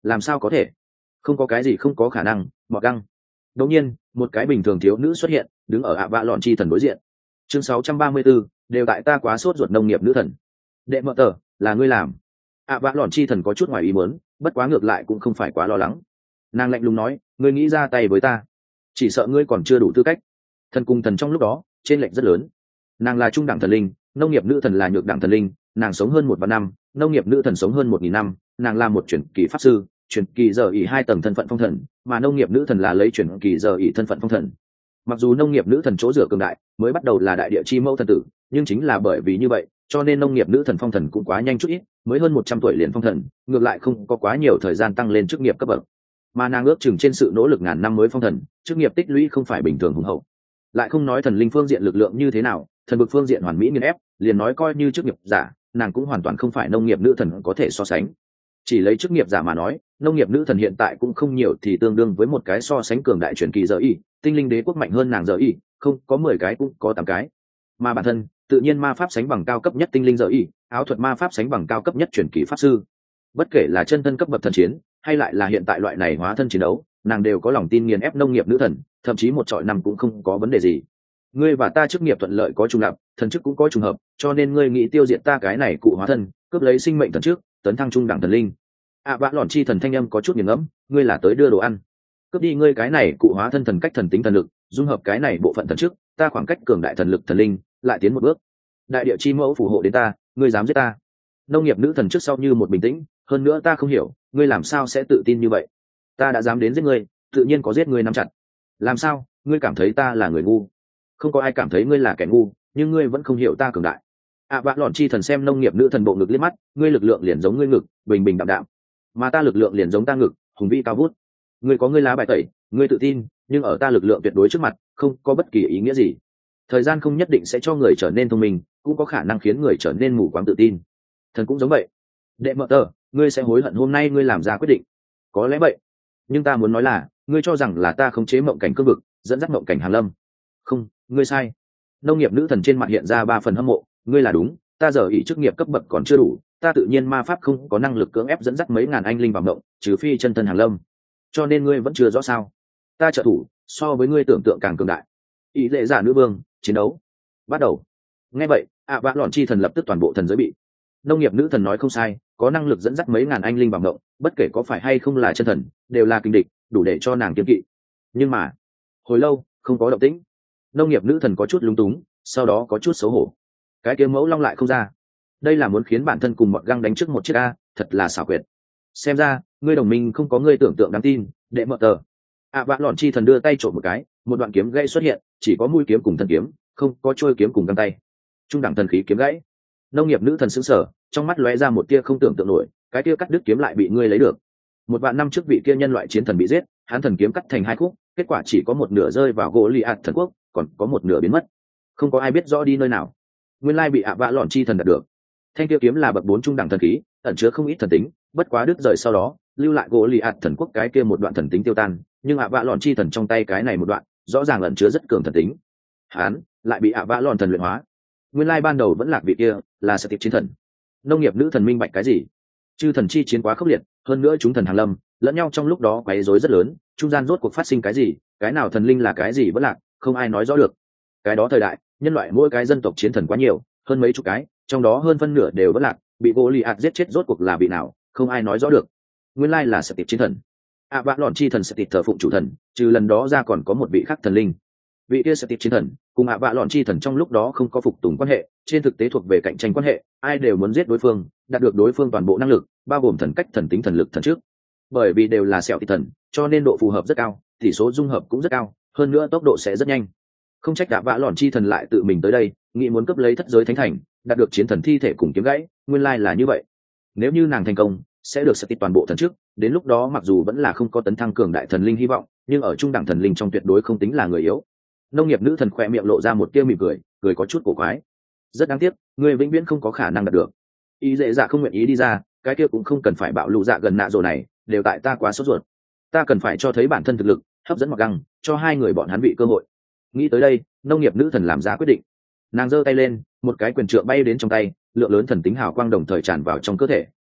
làm sao có thể? Không có cái gì không có khả năng. Mọt găng. Đột nhiên một cái bình thường thiếu nữ xuất hiện, đứng ở ạ vạ lọn chi thần đối diện. Chương sáu trăm ba mươi 634, đều tại ta quá sốt ruột nông nghiệp nữ thần. Đệ mợ tờ, là ngươi làm. ạ vạ lọn chi thần có chút ngoài ý muốn, bất quá ngược lại cũng không phải quá lo lắng. Nàng lạnh lùng nói, ngươi nghĩ ra tay với ta, chỉ sợ ngươi còn chưa đủ tư cách. Thần cùng thần trong lúc đó trên lệnh rất lớn. Nàng là trung đẳng thần linh, nông nghiệp nữ thần là nhược đẳng thần linh. Nàng sống hơn một vạn năm, nông nghiệp nữ thần sống hơn một nghìn năm. Nàng là một chuyển kỳ pháp sư, chuyển kỳ giờ ỉ hai tầng thân phận phong thần, mà nông nghiệp nữ thần là lấy chuyển kỳ giờ ỉ thân phận phong thần. Mặc dù nông nghiệp nữ thần chỗ dựa cường đại, mới bắt đầu là đại địa chi mẫu thần tử, nhưng chính là bởi vì như vậy, cho nên nông nghiệp nữ thần phong thần cũng quá nhanh chút ít, mới hơn một trăm tuổi liền phong thần, ngược lại không có quá nhiều thời gian tăng lên chức nghiệp cấp bậc. Mà nàng ước chừng trên sự nỗ lực ngàn năm mới phong thần, chức nghiệp tích lũy không phải bình thường hùng hậu. Lại không nói thần linh phương diện lực lượng như thế nào, thần vực phương diện hoàn mỹ nghiền ép, liền nói coi như chức nghiệp giả, nàng cũng hoàn toàn không phải nông nghiệp nữ thần có thể so sánh. Chỉ lấy chức nghiệp giả mà nói, nông nghiệp nữ thần hiện tại cũng không nhiều, thì tương đương với một cái so sánh cường đại truyền kỳ giờ y, tinh linh đế quốc mạnh hơn nàng giờ y, không có mười cái cũng có tám cái. Mà bản thân tự nhiên ma pháp sánh bằng cao cấp nhất tinh linh giờ y, áo thuật ma pháp sánh bằng cao cấp nhất truyền kỳ pháp sư. Bất kể là chân thân cấp bậc thần chiến, hay lại là hiện tại loại này hóa thân chiến đấu, nàng đều có lòng tin nghiền ép nông nghiệp nữ thần, thậm chí một trọi năm cũng không có vấn đề gì. Ngươi và ta chức nghiệp thuận lợi có trùng lập, thần chức cũng có trùng hợp, cho nên ngươi nghĩ tiêu diệt ta cái này cụ hóa thân, cướp lấy sinh mệnh thần trước, tấn thăng trung đẳng thần linh. À vạ lọn chi thần thanh âm có chút nghiền ngẫm, ngươi là tới đưa đồ ăn, cướp đi ngươi cái này cụ hóa thân thần cách thần tính thần lực, dung hợp cái này bộ phận thần trước, ta khoảng cách cường đại thần lực thần linh lại tiến một bước. Đại địa chi mẫu phù hộ đến ta, ngươi dám giết ta? Nông nghiệp nữ thần trước sau như một bình tĩnh, hơn nữa ta không hiểu ngươi làm sao sẽ tự tin như vậy. Ta đã dám đến giết ngươi, tự nhiên có giết ngươi nắm chặt. Làm sao ngươi cảm thấy ta là người ngu? Không có ai cảm thấy ngươi là kẻ ngu, nhưng ngươi vẫn không hiểu ta cường đại. À vạ lọn chi thần xem nông nghiệp nữ thần bộ ngực liếc mắt, ngươi lực lượng liền giống ngươi ngực, bình bình đạm đạm, mà ta lực lượng liền giống ta ngực, hùng vĩ cao vút. Ngươi có ngươi lá bài tẩy, ngươi tự tin, nhưng ở ta lực lượng tuyệt đối trước mặt, không có bất kỳ ý nghĩa gì. Thời gian không nhất định sẽ cho người trở nên thông minh, cũng có khả năng khiến người trở nên mù quáng tự tin. Thần cũng giống vậy. Đệ mợ tờ, ngươi sẽ hối hận hôm nay ngươi làm ra quyết định. Có lẽ vậy, nhưng ta muốn nói là, ngươi cho rằng là ta khống chế mộng cảnh cương vực, dẫn dắt mộng cảnh hàn lâm. Không, ngươi sai. Nông nghiệp nữ thần trên mặt hiện ra ba phần hâm mộ, ngươi là đúng, ta giờ ý chức nghiệp cấp bậc còn chưa đủ, ta tự nhiên ma pháp không có năng lực cưỡng ép dẫn dắt mấy ngàn anh linh vào mộng, trừ phi chân thân hàn lâm. Cho nên ngươi vẫn chưa rõ sao? Ta trợ thủ so với ngươi tưởng tượng càng cường đại. Ý lệ giả nữ vương, chiến đấu bắt đầu. Nghe vậy, ạ vạ lọn chi thần lập tức toàn bộ thần giới bị. Nông nghiệp nữ thần nói không sai, có năng lực dẫn dắt mấy ngàn anh linh vào mộng, bất kể có phải hay không là chân thần, đều là kình địch, đủ để cho nàng kiêng kỵ. Nhưng mà hồi lâu không có động tĩnh. Nông nghiệp nữ thần có chút lúng túng, sau đó có chút xấu hổ. Cái kiếm mẫu long lại không ra, đây là muốn khiến bản thân cùng một găng đánh trước một chiếc a, thật là xảo quyệt. Xem ra ngươi đồng minh không có ngươi tưởng tượng đáng tin. Đệ mợ tờ. À vạ lọn chi thần đưa tay trộm một cái, một đoạn kiếm gãy xuất hiện, chỉ có mũi kiếm cùng thân kiếm, không có trôi kiếm cùng găng tay. Trung đẳng thần khí kiếm gãy. Nông nghiệp nữ thần sững sờ, trong mắt lóe ra một tia không tưởng tượng nổi, cái tia cắt đứt kiếm lại bị ngươi lấy được. Một vạn năm trước vị kia nhân loại chiến thần bị giết, hắn thần kiếm cắt thành hai khúc, kết quả chỉ có một nửa rơi vào gỗ li ạt thần quốc, còn có một nửa biến mất, không có ai biết rõ đi nơi nào. Nguyên lai bị ạ vạ lọn chi thần đạt được. Thanh kia kiếm là bậc bốn trung đẳng thần khí, ẩn chứa không ít thần tính, bất quá đứt rời sau đó, lưu lại gỗ li ạt thần quốc cái kia một đoạn thần tính tiêu tan, nhưng ạ vạ lọn chi thần trong tay cái này một đoạn, rõ ràng ẩn chứa rất cường thần tính. Hắn lại bị ạ vạ lọn thần luyện hóa. Nguyên lai ban đầu vẫn là vị kia, là sở tiệp chiến thần. Nông nghiệp nữ thần minh bạch cái gì? Chư thần chi chiến quá khốc liệt, hơn nữa chúng thần hàng lâm, lẫn nhau trong lúc đó quấy rối rất lớn, trung gian rốt cuộc phát sinh cái gì, cái nào thần linh là cái gì vẫn lạc, không ai nói rõ được. Cái đó thời đại, nhân loại mỗi cái dân tộc chiến thần quá nhiều, hơn mấy chục cái, trong đó hơn phân nửa đều vẫn lạc, bị Goliath giết chết, rốt cuộc là vị nào, không ai nói rõ được. Nguyên lai là sở tiệp chiến thần. À vạ lọn chi thần sở tiệp thờ phụng chủ thần, trừ lần đó ra còn có một vị khác thần linh. Vị kia sở tiệp chiến thần cùng ạ vạ lọn chi thần trong lúc đó không có phục tùng quan hệ, trên thực tế thuộc về cạnh tranh quan hệ, ai đều muốn giết đối phương, đạt được đối phương toàn bộ năng lực, bao gồm thần cách, thần tính, thần lực, thần trước. Bởi vì đều là sẹo thị thần, cho nên độ phù hợp rất cao, tỷ số dung hợp cũng rất cao, hơn nữa tốc độ sẽ rất nhanh. Không trách ạ vạ lọn chi thần lại tự mình tới đây, nghĩ muốn cướp lấy thất giới thánh thành, đạt được chiến thần thi thể cùng kiếm gãy, nguyên lai là như vậy. Nếu như nàng thành công, sẽ được sở tiệp toàn bộ thần trước, đến lúc đó mặc dù vẫn là không có tấn thăng cường đại thần linh hy vọng, nhưng ở trung đẳng thần linh trong tuyệt đối không tính là người yếu. Nông nghiệp nữ thần khỏe miệng lộ ra một tia mỉm cười, cười có chút cổ quái. Rất đáng tiếc, người vĩnh viễn không có khả năng đạt được. Ý dễ dạ không nguyện ý đi ra, cái kia cũng không cần phải bạo lụ dạ gần nạ rồi này, đều tại ta quá sốt ruột. Ta cần phải cho thấy bản thân thực lực, hấp dẫn mặc găng, cho hai người bọn hắn vị cơ hội. Nghĩ tới đây, nông nghiệp nữ thần làm ra quyết định. Nàng giơ tay lên, một cái quyền trượng bay đến trong tay, lượng lớn thần tính hào quang đồng thời tràn vào trong cơ thể,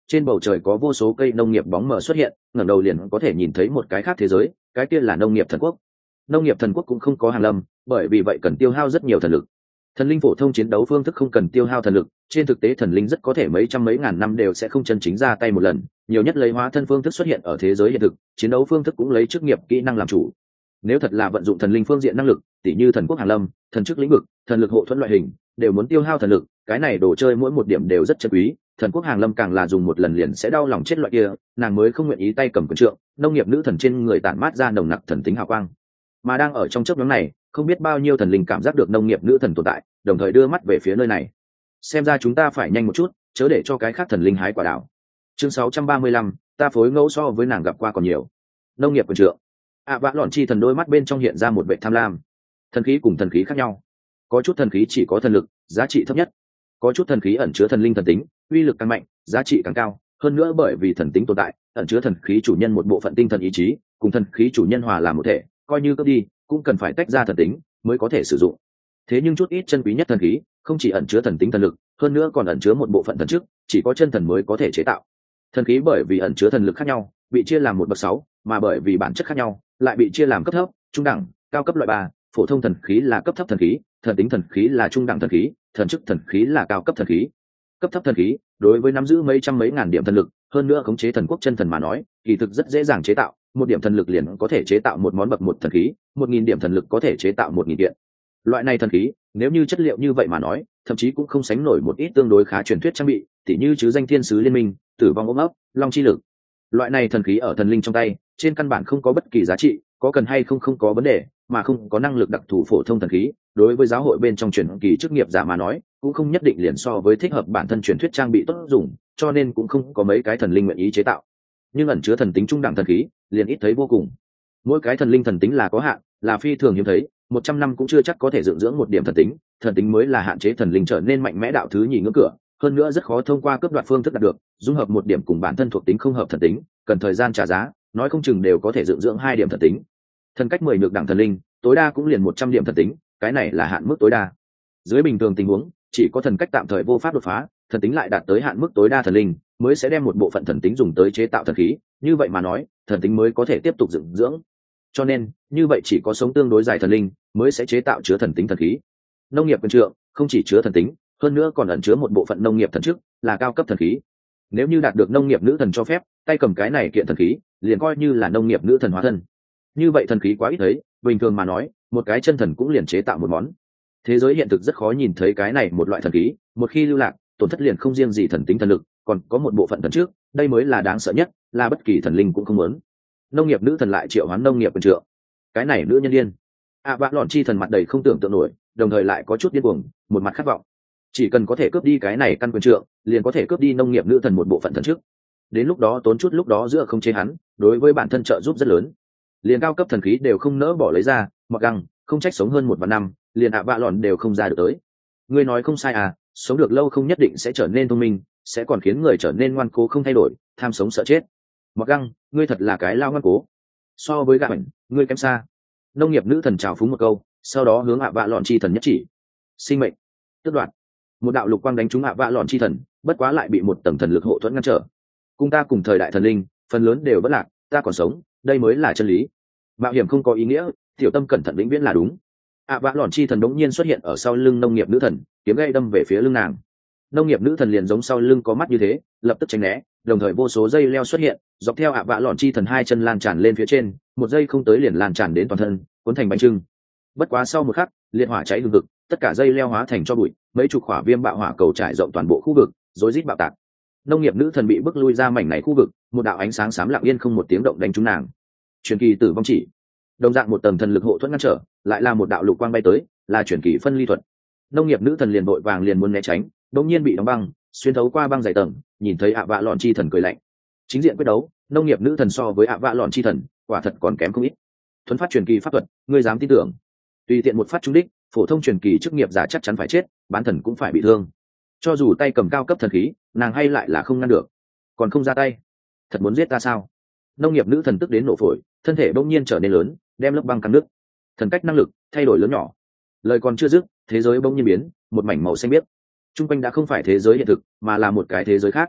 trên bầu trời có vô số cây nông nghiệp bóng mờ xuất hiện, ngẩng đầu liền có thể nhìn thấy một cái khác thế giới, cái kia là nông nghiệp thần quốc. Nông nghiệp thần quốc cũng không có hàn lâm, bởi vì vậy cần tiêu hao rất nhiều thần lực. Thần linh phổ thông chiến đấu phương thức không cần tiêu hao thần lực, trên thực tế thần linh rất có thể mấy trăm mấy ngàn năm đều sẽ không chân chính ra tay một lần, nhiều nhất lấy hóa thân phương thức xuất hiện ở thế giới hiện thực, chiến đấu phương thức cũng lấy chức nghiệp kỹ năng làm chủ. Nếu thật là vận dụng thần linh phương diện năng lực, tỉ như thần quốc hàn lâm, thần chức lĩnh vực, thần lực hộ thuẫn loại hình, đều muốn tiêu hao thần lực, cái này đồ chơi mỗi một điểm đều rất chân quý. Thần quốc hàng lâm càng là dùng một lần liền sẽ đau lòng chết loại kia, nàng mới không nguyện ý tay cầm quyền trượng. Nông nghiệp nữ thần trên người tản mát ra nồng nặc thần tính hào quang, mà đang ở trong chớp nhoáng này, không biết bao nhiêu thần linh cảm giác được nông nghiệp nữ thần tồn tại, đồng thời đưa mắt về phía nơi này. Xem ra chúng ta phải nhanh một chút, chớ để cho cái khác thần linh hái quả đảo. Chương sáu trăm ba mươi lăm, ta phối ngẫu so với nàng gặp qua còn nhiều. Nông nghiệp quyền trượng. À vã lọn chi thần đôi mắt bên trong hiện ra một vẻ tham lam. Thần khí cùng thần khí khác nhau, có chút thần khí chỉ có thần lực, giá trị thấp nhất, có chút thần khí ẩn chứa thần linh thần tính, uy lực càng mạnh, giá trị càng cao. Hơn nữa bởi vì thần tính tồn tại, ẩn chứa thần khí chủ nhân một bộ phận tinh thần ý chí, cùng thần khí chủ nhân hòa làm một thể, coi như cướp đi cũng cần phải tách ra thần tính mới có thể sử dụng. Thế nhưng chút ít chân quý nhất thần khí không chỉ ẩn chứa thần tính thần lực, hơn nữa còn ẩn chứa một bộ phận thần chức, chỉ có chân thần mới có thể chế tạo. Thần khí bởi vì ẩn chứa thần lực khác nhau, bị chia làm một bậc sáu, mà bởi vì bản chất khác nhau, lại bị chia làm cấp thấp, trung đẳng, cao cấp loại ba. Phổ thông thần khí là cấp thấp thần khí, thần tính thần khí là trung đẳng thần khí, thần chức thần khí là cao cấp thần khí. Cấp thấp thần khí đối với nắm giữ mấy trăm mấy ngàn điểm thần lực, hơn nữa khống chế thần quốc chân thần mà nói, kỳ thực rất dễ dàng chế tạo, một điểm thần lực liền có thể chế tạo một món bậc một thần khí, một nghìn điểm thần lực có thể chế tạo một nghìn kiện. Loại này thần khí, nếu như chất liệu như vậy mà nói, thậm chí cũng không sánh nổi một ít tương đối khá truyền thuyết trang bị, tỉ như chứ danh thiên sứ liên minh, tử vong ôm ấp, long chi lực. Loại này thần khí ở thần linh trong tay, trên căn bản không có bất kỳ giá trị, có cần hay không không có vấn đề, mà không có năng lực đặc thù phổ thông thần khí, đối với giáo hội bên trong truyền kỳ chức nghiệp giả mà nói, cũng không nhất định liền so với thích hợp bản thân truyền thuyết trang bị tốt dùng, cho nên cũng không có mấy cái thần linh nguyện ý chế tạo. Nhưng ẩn chứa thần tính trung đẳng thần khí, liền ít thấy vô cùng. Mỗi cái thần linh thần tính là có hạn, là phi thường hiếm thấy, một trăm năm cũng chưa chắc có thể dựng dưỡng một điểm thần tính, thần tính mới là hạn chế thần linh trở nên mạnh mẽ đạo thứ nhì ngưỡng cửa, hơn nữa rất khó thông qua cướp đoạt phương thức đạt được, dung hợp một điểm cùng bản thân thuộc tính không hợp thần tính, cần thời gian trả giá, nói không chừng đều có thể dựng dưỡng hai điểm thần tính. Thần cách mười nhược đẳng thần linh, tối đa cũng liền một trăm điểm thần tính, cái này là hạn mức tối đa. Dưới bình thường tình huống, chỉ có thần cách tạm thời vô pháp đột phá, thần tính lại đạt tới hạn mức tối đa thần linh, mới sẽ đem một bộ phận thần tính dùng tới chế tạo thần khí, như vậy mà nói, thần tính mới có thể tiếp tục dựng dưỡng. Cho nên, như vậy chỉ có sống tương đối dài thần linh mới sẽ chế tạo chứa thần tính thần khí. Nông nghiệp quyền trượng không chỉ chứa thần tính, hơn nữa còn ẩn chứa một bộ phận nông nghiệp thần chức, là cao cấp thần khí. Nếu như đạt được nông nghiệp nữ thần cho phép, tay cầm cái này kiện thần khí, liền coi như là nông nghiệp nữ thần hóa thân. Như vậy thần khí quá ít thấy, bình thường mà nói, một cái chân thần cũng liền chế tạo một món. Thế giới hiện thực rất khó nhìn thấy cái này một loại thần khí, một khi lưu lạc, tổn thất liền không riêng gì thần tính thần lực, còn có một bộ phận thần trước, đây mới là đáng sợ nhất, là bất kỳ thần linh cũng không muốn. Nông nghiệp nữ thần lại triệu hoán nông nghiệp quyền trượng, cái này nữ nhân điên. À vã lọn chi thần mặt đầy không tưởng tượng nổi, đồng thời lại có chút điên cuồng, một mặt khát vọng. Chỉ cần có thể cướp đi cái này căn quyền trượng, liền có thể cướp đi nông nghiệp nữ thần một bộ phận thần trước. Đến lúc đó tốn chút lúc đó giữa không chế hắn, đối với bản thân trợ giúp rất lớn. Liền cao cấp thần khí đều không nỡ bỏ lấy ra, mặc găng, không trách sống hơn một vạn năm, liền ạ vạ lọn đều không ra được tới. Ngươi nói không sai à, sống được lâu không nhất định sẽ trở nên thông minh, sẽ còn khiến người trở nên ngoan cố không thay đổi, tham sống sợ chết. Mặc găng, ngươi thật là cái lao ngoan cố. So với gạ mảnh, ngươi kém xa. Nông nghiệp nữ thần chào phúng một câu, sau đó hướng ạ vạ lọn chi thần nhất chỉ. Sinh mệnh, tước đoạt. Một đạo lục quang đánh trúng ạ vạ lọn chi thần, bất quá lại bị một tầng thần lực hộ thuẫn ngăn trở. Cùng ta cùng thời đại thần linh, phần lớn đều bất lạc, ta còn sống, đây mới là chân lý. Mạo hiểm không có ý nghĩa, tiểu tâm cẩn thận vĩnh viễn là đúng. ạ vạ lọn chi thần đống nhiên xuất hiện ở sau lưng nông nghiệp nữ thần, kiếm gây đâm về phía lưng nàng. Nông nghiệp nữ thần liền giống sau lưng có mắt như thế, lập tức tránh né, đồng thời vô số dây leo xuất hiện, dọc theo ạ vạ lọn chi thần hai chân lan tràn lên phía trên, một giây không tới liền lan tràn đến toàn thân, cuốn thành bánh trưng. Bất quá sau một khắc, liệt hỏa cháy hừng hực, tất cả dây leo hóa thành cho bụi, mấy chục hỏa viêm bạo hỏa cầu trải rộng toàn bộ khu vực, rối rít bạo tạc. Nông nghiệp nữ thần bị bức lui ra mảnh này khu vực, một đạo ánh sáng xám lặng yên không một tiếng động đánh trúng nàng. Truyền kỳ tử vong chỉ, đồng dạng một tầng thần lực hộ thuẫn ngăn trở, lại là một đạo lục quang bay tới, là truyền kỳ phân ly thuật. Nông nghiệp nữ thần liền vội vàng liền muốn né tránh, đột nhiên bị đóng băng, xuyên thấu qua băng dày tầng, nhìn thấy ạ vạ lọn chi thần cười lạnh. Chính diện quyết đấu, nông nghiệp nữ thần so với ạ vạ lọn chi thần, quả thật còn kém không ít. Thuấn phát truyền kỳ pháp thuật, ngươi dám tin tưởng? Tùy tiện một phát trúng đích, phổ thông truyền kỳ chức nghiệp giả chắc chắn phải chết, bán thần cũng phải bị thương. Cho dù tay cầm cao cấp thần khí, nàng hay lại là không ngăn được. Còn không ra tay, thật muốn giết ta sao? Nông nghiệp nữ thần tức đến nổ phổi, thân thể bỗng nhiên trở nên lớn, đem lớp băng cắn nước. Thần cách năng lực thay đổi lớn nhỏ. Lời còn chưa dứt, thế giới bỗng nhiên biến, một mảnh màu xanh biếc. Trung quanh đã không phải thế giới hiện thực, mà là một cái thế giới khác.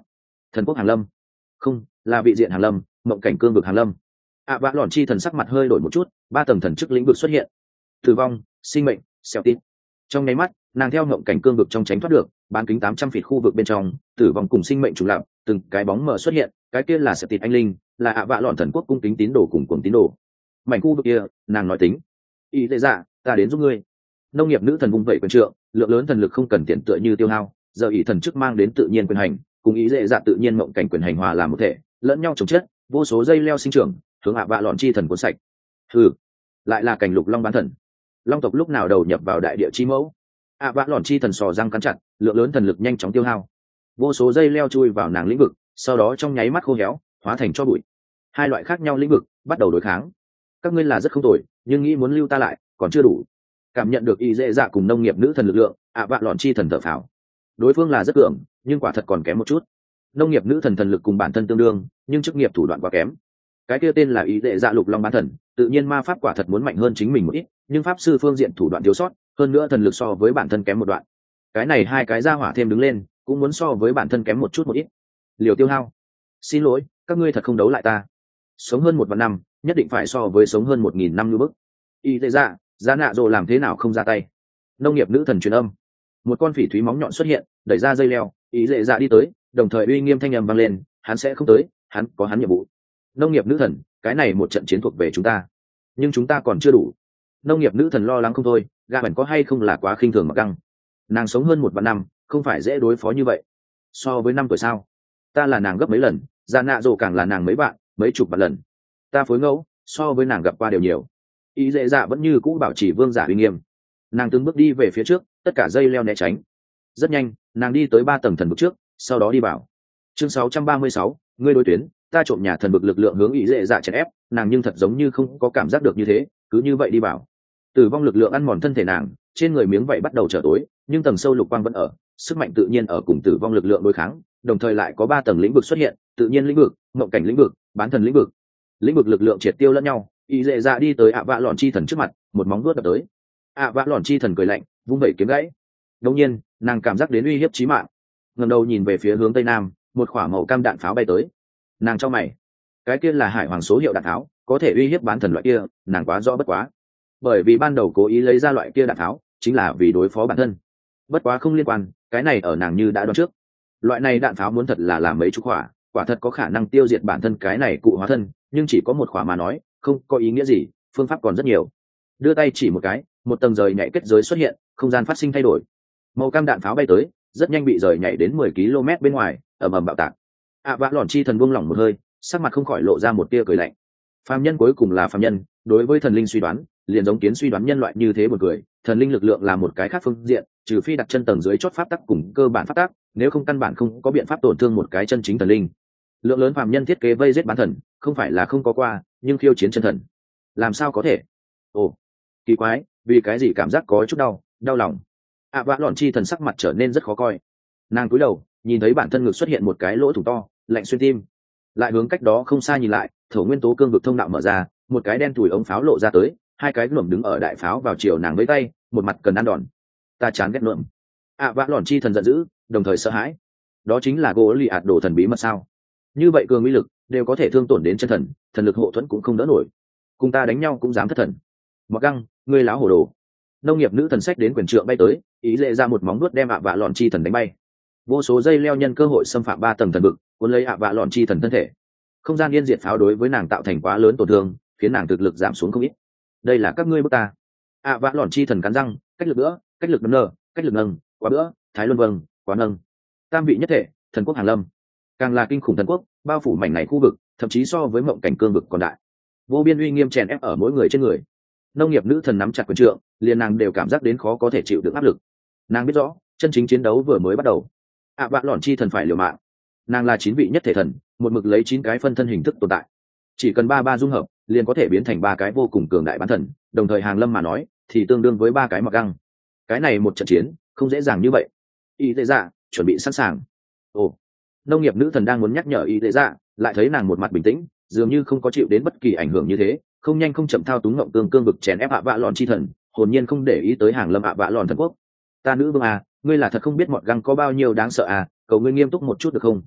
Thần quốc hàng lâm, không là vị diện hàng lâm, mộng cảnh cương vực hàng lâm. ạ vạ lòn chi thần sắc mặt hơi đổi một chút, ba tầng thần chức lĩnh vực xuất hiện. Tử vong, sinh mệnh, xeo tít. Trong nháy mắt, nàng theo mộng cảnh cương vực trong tránh thoát được, bán kính tám trăm feet khu vực bên trong, tử vong cùng sinh mệnh trùng lập, từng cái bóng mờ xuất hiện, cái kia là xeo tít anh linh, là ạ vạ lòn thần quốc cung kính tín đồ cùng cuồng tín đồ. Mảnh khu vực kia, nàng nói tính. Ý lệ dạ, ta đến giúp ngươi. Nông nghiệp nữ thần vung vẩy quyền trượng, lượng lớn thần lực không cần tiền tựa như tiêu hao, giờ ý thần chức mang đến tự nhiên quyền hành, cùng ý lệ dạ tự nhiên mộng cảnh quyền hành hòa làm một thể, lẫn nhau chồng chất, vô số dây leo sinh trưởng, hướng ạ vạ lọn chi thần cuốn sạch. Hừ, lại là cảnh lục long bán thần. Long tộc lúc nào đầu nhập vào đại địa chi mẫu? ạ vạ lọn chi thần sò răng cắn chặt, lượng lớn thần lực nhanh chóng tiêu hao. Vô số dây leo chui vào nàng lĩnh vực, sau đó trong nháy mắt khô héo, hóa thành cho bụi. Hai loại khác nhau lĩnh vực bắt đầu đối kháng. Các ngươi là rất không tồi, nhưng nghĩ muốn lưu ta lại, còn chưa đủ. Cảm nhận được ý dễ dạ cùng nông nghiệp nữ thần lực lượng, ạ vạ lọn chi thần thở phào. Đối phương là rất cường, nhưng quả thật còn kém một chút. Nông nghiệp nữ thần thần lực cùng bản thân tương đương, nhưng chức nghiệp thủ đoạn quá kém. Cái kia tên là ý đệ dạ lục long bán thần, tự nhiên ma pháp quả thật muốn mạnh hơn chính mình một ít, nhưng pháp sư phương diện thủ đoạn thiếu sót, hơn nữa thần lực so với bản thân kém một đoạn. Cái này hai cái ra hỏa thêm đứng lên, cũng muốn so với bản thân kém một chút một ít. Liều tiêu hao. Xin lỗi, các ngươi thật không đấu lại ta. Sống hơn một vạn năm, nhất định phải so với sống hơn một nghìn năm như bức. Ý đệ dạ, giá nạ rồ làm thế nào không ra tay? Nông nghiệp nữ thần truyền âm. Một con phỉ thúy móng nhọn xuất hiện, đẩy ra dây leo, ý đệ dạ đi tới, đồng thời uy nghiêm thanh âm vang lên, hắn sẽ không tới, hắn có hắn nhiệm vụ. Nông nghiệp nữ thần, cái này một trận chiến thuộc về chúng ta, nhưng chúng ta còn chưa đủ. Nông nghiệp nữ thần lo lắng không thôi, gà bẩn có hay không là quá khinh thường mặc găng. Nàng sống hơn một vạn năm, không phải dễ đối phó như vậy. So với năm tuổi sao? Ta là nàng gấp mấy lần, Gia nạ rồ càng là nàng mấy bạn, mấy chục vạn lần. Ta phối ngẫu, so với nàng gặp qua đều nhiều. Ý dễ dạ vẫn như cũ bảo trì vương giả uy nghiêm. Nàng từng bước đi về phía trước, tất cả dây leo né tránh. Rất nhanh, nàng đi tới ba tầng thần vực trước, sau đó đi vào. Chương sáu trăm ba mươi sáu, ngươi đối tuyến, ta trộm nhà thần vực lực lượng hướng ý dễ dạ chèn ép, nàng nhưng thật giống như không có cảm giác được như thế, cứ như vậy đi vào. Tử vong lực lượng ăn mòn thân thể nàng, trên người miếng vảy bắt đầu trở tối, nhưng tầng sâu lục quang vẫn ở, sức mạnh tự nhiên ở cùng tử vong lực lượng đối kháng, đồng thời lại có ba tầng lĩnh vực xuất hiện, tự nhiên lĩnh vực, mộng cảnh lĩnh vực, bán thần lĩnh vực. Lĩnh vực lực lượng triệt tiêu lẫn nhau, ý dễ dạ đi tới ạ vạ lọn chi thần trước mặt, một móng vuốt đập tới. ạ vạ lọn chi thần cười lạnh, vung vẩy kiếm gãy. Đột nhiên, nàng cảm giác đến uy hiếp chí mạng, ngẩng đầu nhìn về phía hướng tây nam, một quả màu cam đạn pháo bay tới. Nàng cho mày, cái kia là hải hoàng số hiệu đạn pháo, có thể uy hiếp bán thần loại kia, nàng quá rõ bất quá. Bởi vì ban đầu cố ý lấy ra loại kia đạn pháo, chính là vì đối phó bản thân. Bất quá không liên quan, cái này ở nàng như đã đoán trước. Loại này đạn pháo muốn thật là làm mấy chục quả, quả thật có khả năng tiêu diệt bản thân cái này cụ hóa thân, nhưng chỉ có một quả mà nói, không có ý nghĩa gì, phương pháp còn rất nhiều. Đưa tay chỉ một cái, một tầng rời nhảy kết giới xuất hiện, không gian phát sinh thay đổi. Màu cam đạn pháo bay tới, rất nhanh bị rời nhảy đến mười ki lô mét bên ngoài, ầm ầm bạo tạc. ạ vạ lọn chi thần buông lỏng một hơi, sắc mặt không khỏi lộ ra một tia cười lạnh. Phàm nhân cuối cùng là phàm nhân, đối với thần linh suy đoán, liền giống kiến suy đoán nhân loại như thế một người, thần linh lực lượng là một cái khác phương diện, trừ phi đặt chân tầng dưới chót pháp tắc cùng cơ bản pháp tắc, nếu không căn bản không có biện pháp tổn thương một cái chân chính thần linh. Lượng lớn phàm nhân thiết kế vây giết bán thần, không phải là không có qua, nhưng khiêu chiến chân thần, làm sao có thể? Ồ, kỳ quái, vì cái gì cảm giác có chút đau, đau lòng. ạ vạ lọn chi thần sắc mặt trở nên rất khó coi. Nàng cúi đầu, nhìn thấy bản thân ngực xuất hiện một cái lỗ thủng to, lạnh xuyên tim. Lại hướng cách đó không xa nhìn lại, thổ nguyên tố cương vực thông đạo mở ra, một cái đen tủi ống pháo lộ ra tới, hai cái luẩm đứng ở đại pháo vào chiều nàng với tay, một mặt cần ăn đòn. Ta chán ghét luẩm. ạ vạ lọn chi thần giận dữ, đồng thời sợ hãi. Đó chính là gỗ lì ạt đồ thần bí mật sao? Như vậy cường uy lực đều có thể thương tổn đến chân thần, thần lực hộ thuẫn cũng không đỡ nổi. Cùng ta đánh nhau cũng dám thất thần. Mặc găng, ngươi láo hồ đồ. Nông nghiệp nữ thần sách đến quyền trượng bay tới, ý lệ ra một móng nuốt đem ạ vạ lọn chi thần đánh bay. Vô số dây leo nhân cơ hội xâm phạm ba tầng thần vực, cuốn lấy ạ vạ lọn chi thần thân thể. Không gian yên diệt pháo đối với nàng tạo thành quá lớn tổn thương, khiến nàng thực lực giảm xuống không ít. Đây là các ngươi bức ta. ạ vạ lọn chi thần cắn răng, cách lực nữa, cách lực nâng nơ, cách lực nâng, quá bữa, thái luân vâng, quá nâng. Tam vị nhất thể, thần quốc hàng lâm. Càng là kinh khủng thần quốc, bao phủ mảnh này khu vực, thậm chí so với mộng cảnh cương vực còn đại. Vô biên uy nghiêm chèn ép ở mỗi người trên người. Nông nghiệp nữ thần nắm chặt quyền trượng, liền nàng đều cảm giác đến khó có thể chịu được áp lực. Nàng biết rõ, chân chính chiến đấu vừa mới bắt đầu. ạ vạ lọn chi thần phải liều mạng. Nàng là chín vị nhất thể thần, một mực lấy chín cái phân thân hình thức tồn tại. Chỉ cần ba ba dung hợp, liền có thể biến thành ba cái vô cùng cường đại bán thần, đồng thời hàng lâm mà nói, thì tương đương với ba cái mặc găng. Cái này một trận chiến, không dễ dàng như vậy. Y tế dạ, chuẩn bị sẵn sàng. Ồ, nông nghiệp nữ thần đang muốn nhắc nhở y tế dạ, lại thấy nàng một mặt bình tĩnh, dường như không có chịu đến bất kỳ ảnh hưởng như thế, không nhanh không chậm thao túng ngộng tương cương vực chèn ép ạ vạ lọn chi thần, hồn nhiên không để ý tới hàng lâm ạ vạ lọn thần quốc. Ta nữ vương à, ngươi là thật không biết mọt găng có bao nhiêu đáng sợ à, cầu ngươi nghiêm túc một chút được không?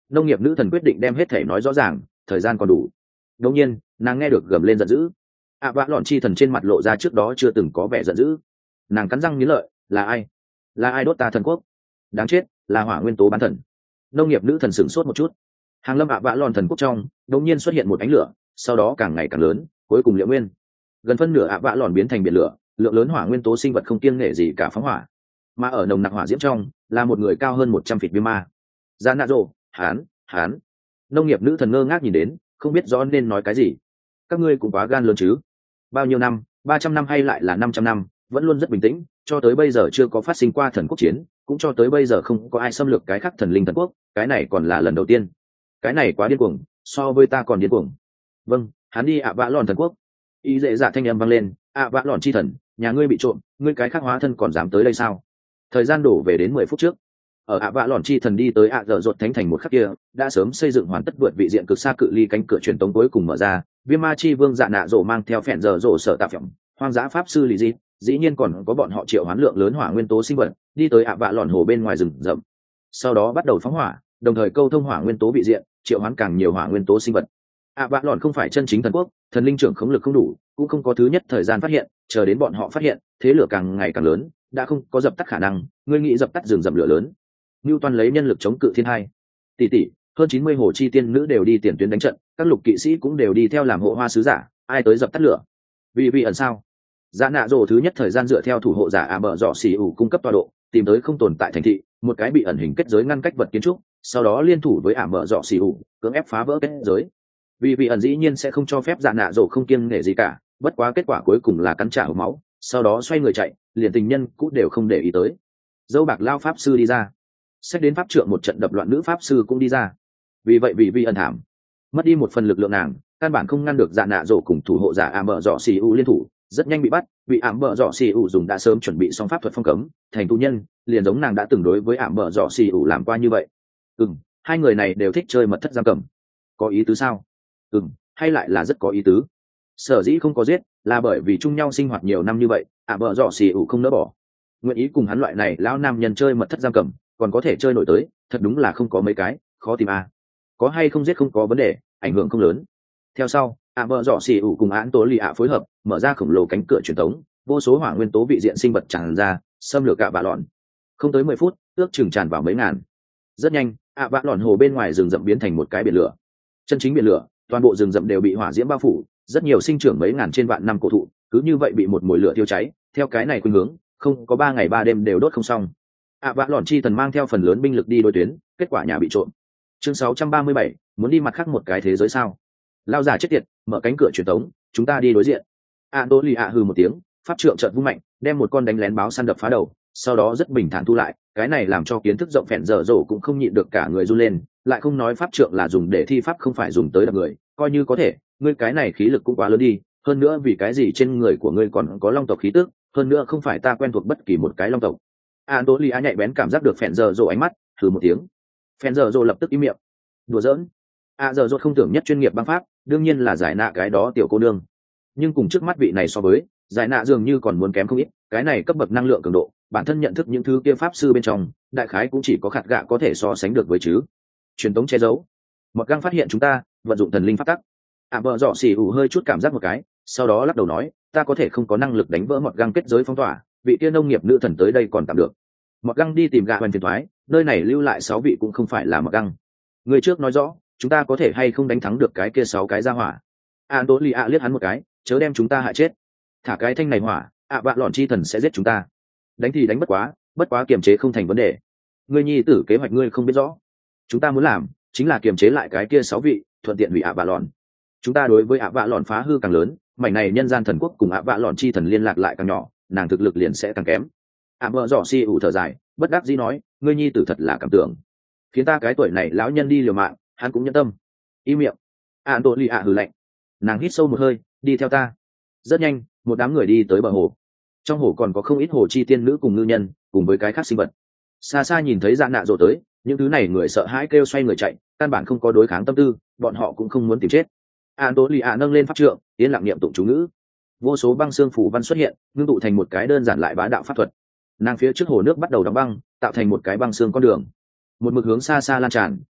Nông nghiệp nữ thần quyết định đem hết thể nói rõ ràng, thời gian còn đủ. Đột nhiên nàng nghe được gầm lên giận dữ. ạ vạ lọn chi thần trên mặt lộ ra trước đó chưa từng có vẻ giận dữ. Nàng cắn răng nghiến lợi, là ai là ai đốt ta thần quốc? Đáng chết, là hỏa nguyên tố bán thần. Nông nghiệp nữ thần sửng sốt một chút. Hàng lâm ạ vạ lọn thần quốc trong đột nhiên xuất hiện một ánh lửa, sau đó càng ngày càng lớn, cuối cùng liệu nguyên gần phân nửa ạ vạ lọn biến thành biển lửa, lượng lớn hỏa nguyên tố sinh vật không kiêng nể gì cả phóng hỏa. Mà ở nồng nặc hỏa diễm trong là một người cao hơn một trăm feet viêm ma. Ra nạ rồ, hán hán. Nông nghiệp nữ thần ngơ ngác nhìn đến, không biết rõ nên nói cái gì. Các ngươi cũng quá gan lớn chứ? Bao nhiêu năm, ba trăm năm hay lại là năm trăm năm, vẫn luôn rất bình tĩnh, cho tới bây giờ chưa có phát sinh qua thần quốc chiến, cũng cho tới bây giờ không có ai xâm lược cái khác thần linh thần quốc, cái này còn là lần đầu tiên. Cái này quá điên cuồng, so với ta còn điên cuồng. Vâng, hắn đi ạ vạ lọn thần quốc. Y dễ dạ thanh âm vang lên, ạ vạ lọn chi thần, nhà ngươi bị trộm, ngươi cái khác hóa thân còn dám tới đây sao? Thời gian đổ về đến mười phút trước. Ở ạ vạ lọn chi thần đi tới ạ dở dột thánh thành một khắc kia, đã sớm xây dựng hoàn tất vượt vị diện cực xa cự ly cánh cửa truyền tống cuối cùng mở ra. Viêm ma chi vương dạ nạ rổ mang theo phèn dở dổ sở tạp phẩm, hoang dã pháp sư lì dịp, dĩ nhiên còn có bọn họ triệu hoán lượng lớn hỏa nguyên tố sinh vật, đi tới ạ vạ lọn hồ bên ngoài rừng rậm. Sau đó bắt đầu phóng hỏa, đồng thời câu thông hỏa nguyên tố vị diện, triệu hoán càng nhiều hỏa nguyên tố sinh vật. ạ vạ lọn không phải chân chính thần quốc, thần linh trưởng khống lực không đủ, cũng không có thứ nhất thời gian phát hiện, chờ đến bọn họ phát hiện, thế lửa càng ngày càng lớn, đã không có dập tắt khả năng. Ngươi nghĩ dập tắt rừng rậm lửa lớn? Newton lấy nhân lực chống cự thiên hai. Tỷ tỷ, hơn chín mươi hồ chi tiên nữ đều đi tiền tuyến đánh trận, các lục kỵ sĩ cũng đều đi theo làm hộ hoa sứ giả, ai tới dập tắt lửa? Vì vì ẩn sao? Dạ nạ rồ thứ nhất thời gian dựa theo thủ hộ giả ạ bờ dọ xì ủ cung cấp tọa độ, tìm tới không tồn tại thành thị, một cái bị ẩn hình kết giới ngăn cách vật kiến trúc, sau đó liên thủ với ạ bờ dọ xì ủ, cưỡng ép phá vỡ kết giới. Vì vì ẩn dĩ nhiên sẽ không cho phép dạ nạ rồ không kiêng nể gì cả, bất quá kết quả cuối cùng là cắn trả hộc máu, sau đó xoay người chạy, liền tình nhân cũ đều không để ý tới. Dâu bạc lao pháp sư đi ra, xét đến pháp trượng một trận đập loạn nữ pháp sư cũng đi ra. Vì vậy vì vi ẩn thảm, mất đi một phần lực lượng nàng, căn bản không ngăn được dạ nạ rổ cùng thủ hộ giả ảm bờ dọ xì u liên thủ, rất nhanh bị bắt. Bị ảm bờ dọ xì u dùng đã sớm chuẩn bị xong pháp thuật phong cấm, thành tù nhân, liền giống nàng đã từng đối với ảm bờ dọ xì u làm qua như vậy. Ừm, hai người này đều thích chơi mật thất giam cầm. Có ý tứ sao? Ừm, hay lại là rất có ý tứ. Sở dĩ không có giết, là bởi vì chung nhau sinh hoạt nhiều năm như vậy, ảm bờ dọ xì u không nỡ bỏ, nguyện ý cùng hắn loại này lão nam nhân chơi mật thất giam cầm, còn có thể chơi nổi tới, thật đúng là không có mấy cái, khó tìm à. Có hay không giết không có vấn đề, ảnh hưởng không lớn. Theo sau, ạ vợ dọ xì ủ cùng án tố lì ạ phối hợp, mở ra khổng lồ cánh cửa truyền tống, vô số hỏa nguyên tố vị diện sinh vật tràn ra, xâm lược ạ vạ lọn. Không tới mười phút, ước chừng tràn vào mấy ngàn. Rất nhanh, ạ vạ lọn hồ bên ngoài rừng rậm biến thành một cái biển lửa. Chân chính biển lửa, toàn bộ rừng rậm đều bị hỏa diễm bao phủ, rất nhiều sinh trưởng mấy ngàn trên vạn năm cổ thụ, cứ như vậy bị một mùi lửa thiêu cháy, theo cái này khuynh hướng, không có ba ngày ba đêm đều đốt không xong. ạ vạ lọn chi thần mang theo phần lớn binh lực đi đối tuyến, kết quả nhà bị trộm. Chương sáu trăm ba mươi bảy, muốn đi mặt khác một cái thế giới sao? Lao giả chết tiệt, mở cánh cửa truyền tống, chúng ta đi đối diện. a đô lì ạ hừ một tiếng, pháp trượng chợt vung mạnh, đem một con đánh lén báo săn đập phá đầu, sau đó rất bình thản thu lại. Cái này làm cho kiến thức rộng phèn dở dỗ cũng không nhịn được cả người run lên, lại không nói pháp trượng là dùng để thi pháp không phải dùng tới đập người, coi như có thể, ngươi cái này khí lực cũng quá lớn đi, hơn nữa vì cái gì trên người của ngươi còn có long tộc khí tức, hơn nữa không phải ta quen thuộc bất kỳ một cái long tộc. a đô lì ạ nhạy bén cảm giác được phèn dở dỗ ánh mắt, hừ một tiếng. Phèn dở dỗ lập tức im miệng. Đùa giỡn. a dở dỗ không tưởng nhất chuyên nghiệp băng pháp, đương nhiên là giải nạ cái đó tiểu cô nương, nhưng cùng trước mắt vị này so với, giải nạ dường như còn muốn kém không ít. Cái này cấp bậc năng lượng cường độ, bản thân nhận thức những thứ kia pháp sư bên trong, đại khái cũng chỉ có khạt gạ có thể so sánh được với chứ. Truyền tống che giấu. Một găng phát hiện chúng ta, vận dụng thần linh pháp tắc. ạ bờ dọ xì ủ hơi chút cảm giác một cái, sau đó lắc đầu nói, ta có thể không có năng lực đánh vỡ một găng kết giới phong tỏa, vị kia nông nghiệp nữ thần tới đây còn tạm được. Một găng đi tìm gạ hoành phiền thoái, nơi này lưu lại sáu vị cũng không phải là một găng. Người trước nói rõ, chúng ta có thể hay không đánh thắng được cái kia sáu cái ra hỏa. an tố lì ạ liếc hắn một cái, chớ đem chúng ta hại chết. Thả cái thanh này hỏa, ạ vạ lọn chi thần sẽ giết chúng ta. Đánh thì đánh bất quá, bất quá kiềm chế không thành vấn đề. Ngươi nhi tử kế hoạch ngươi không biết rõ, chúng ta muốn làm chính là kiềm chế lại cái kia sáu vị, thuận tiện hủy ạ vạ lọn. Chúng ta đối với ạ vạ lọn phá hư càng lớn, mảnh này nhân gian thần quốc cùng ạ vạ lọn chi thần liên lạc lại càng nhỏ, nàng thực lực liền sẽ càng kém. ạ vợ dọ si ủ thở dài, bất đắc dĩ nói, ngươi nhi tử thật là cảm tưởng, khiến ta cái tuổi này lão nhân đi liều mạng, hắn cũng nhẫn tâm. Im miệng. ạn tổ lì ạ hừ lạnh. Nàng hít sâu một hơi, đi theo ta. Rất nhanh, một đám người đi tới bờ hồ. Trong hồ còn có không ít hồ chi tiên nữ cùng ngư nhân, cùng với cái khác sinh vật. Xa xa nhìn thấy dạ nạ rồ tới, những thứ này người sợ hãi kêu xoay người chạy, căn bản không có đối kháng tâm tư, bọn họ cũng không muốn tìm chết. ạn tổ lì ạ nâng lên pháp trượng, tiến lặng niệm tụng chú ngữ. Vô số băng xương phủ văn xuất hiện, ngưng tụ thành một cái đơn giản lại bá đạo pháp thuật. Nàng phía trước hồ nước bắt đầu đóng băng, tạo thành một cái băng xương con đường, một mực hướng xa xa lan tràn,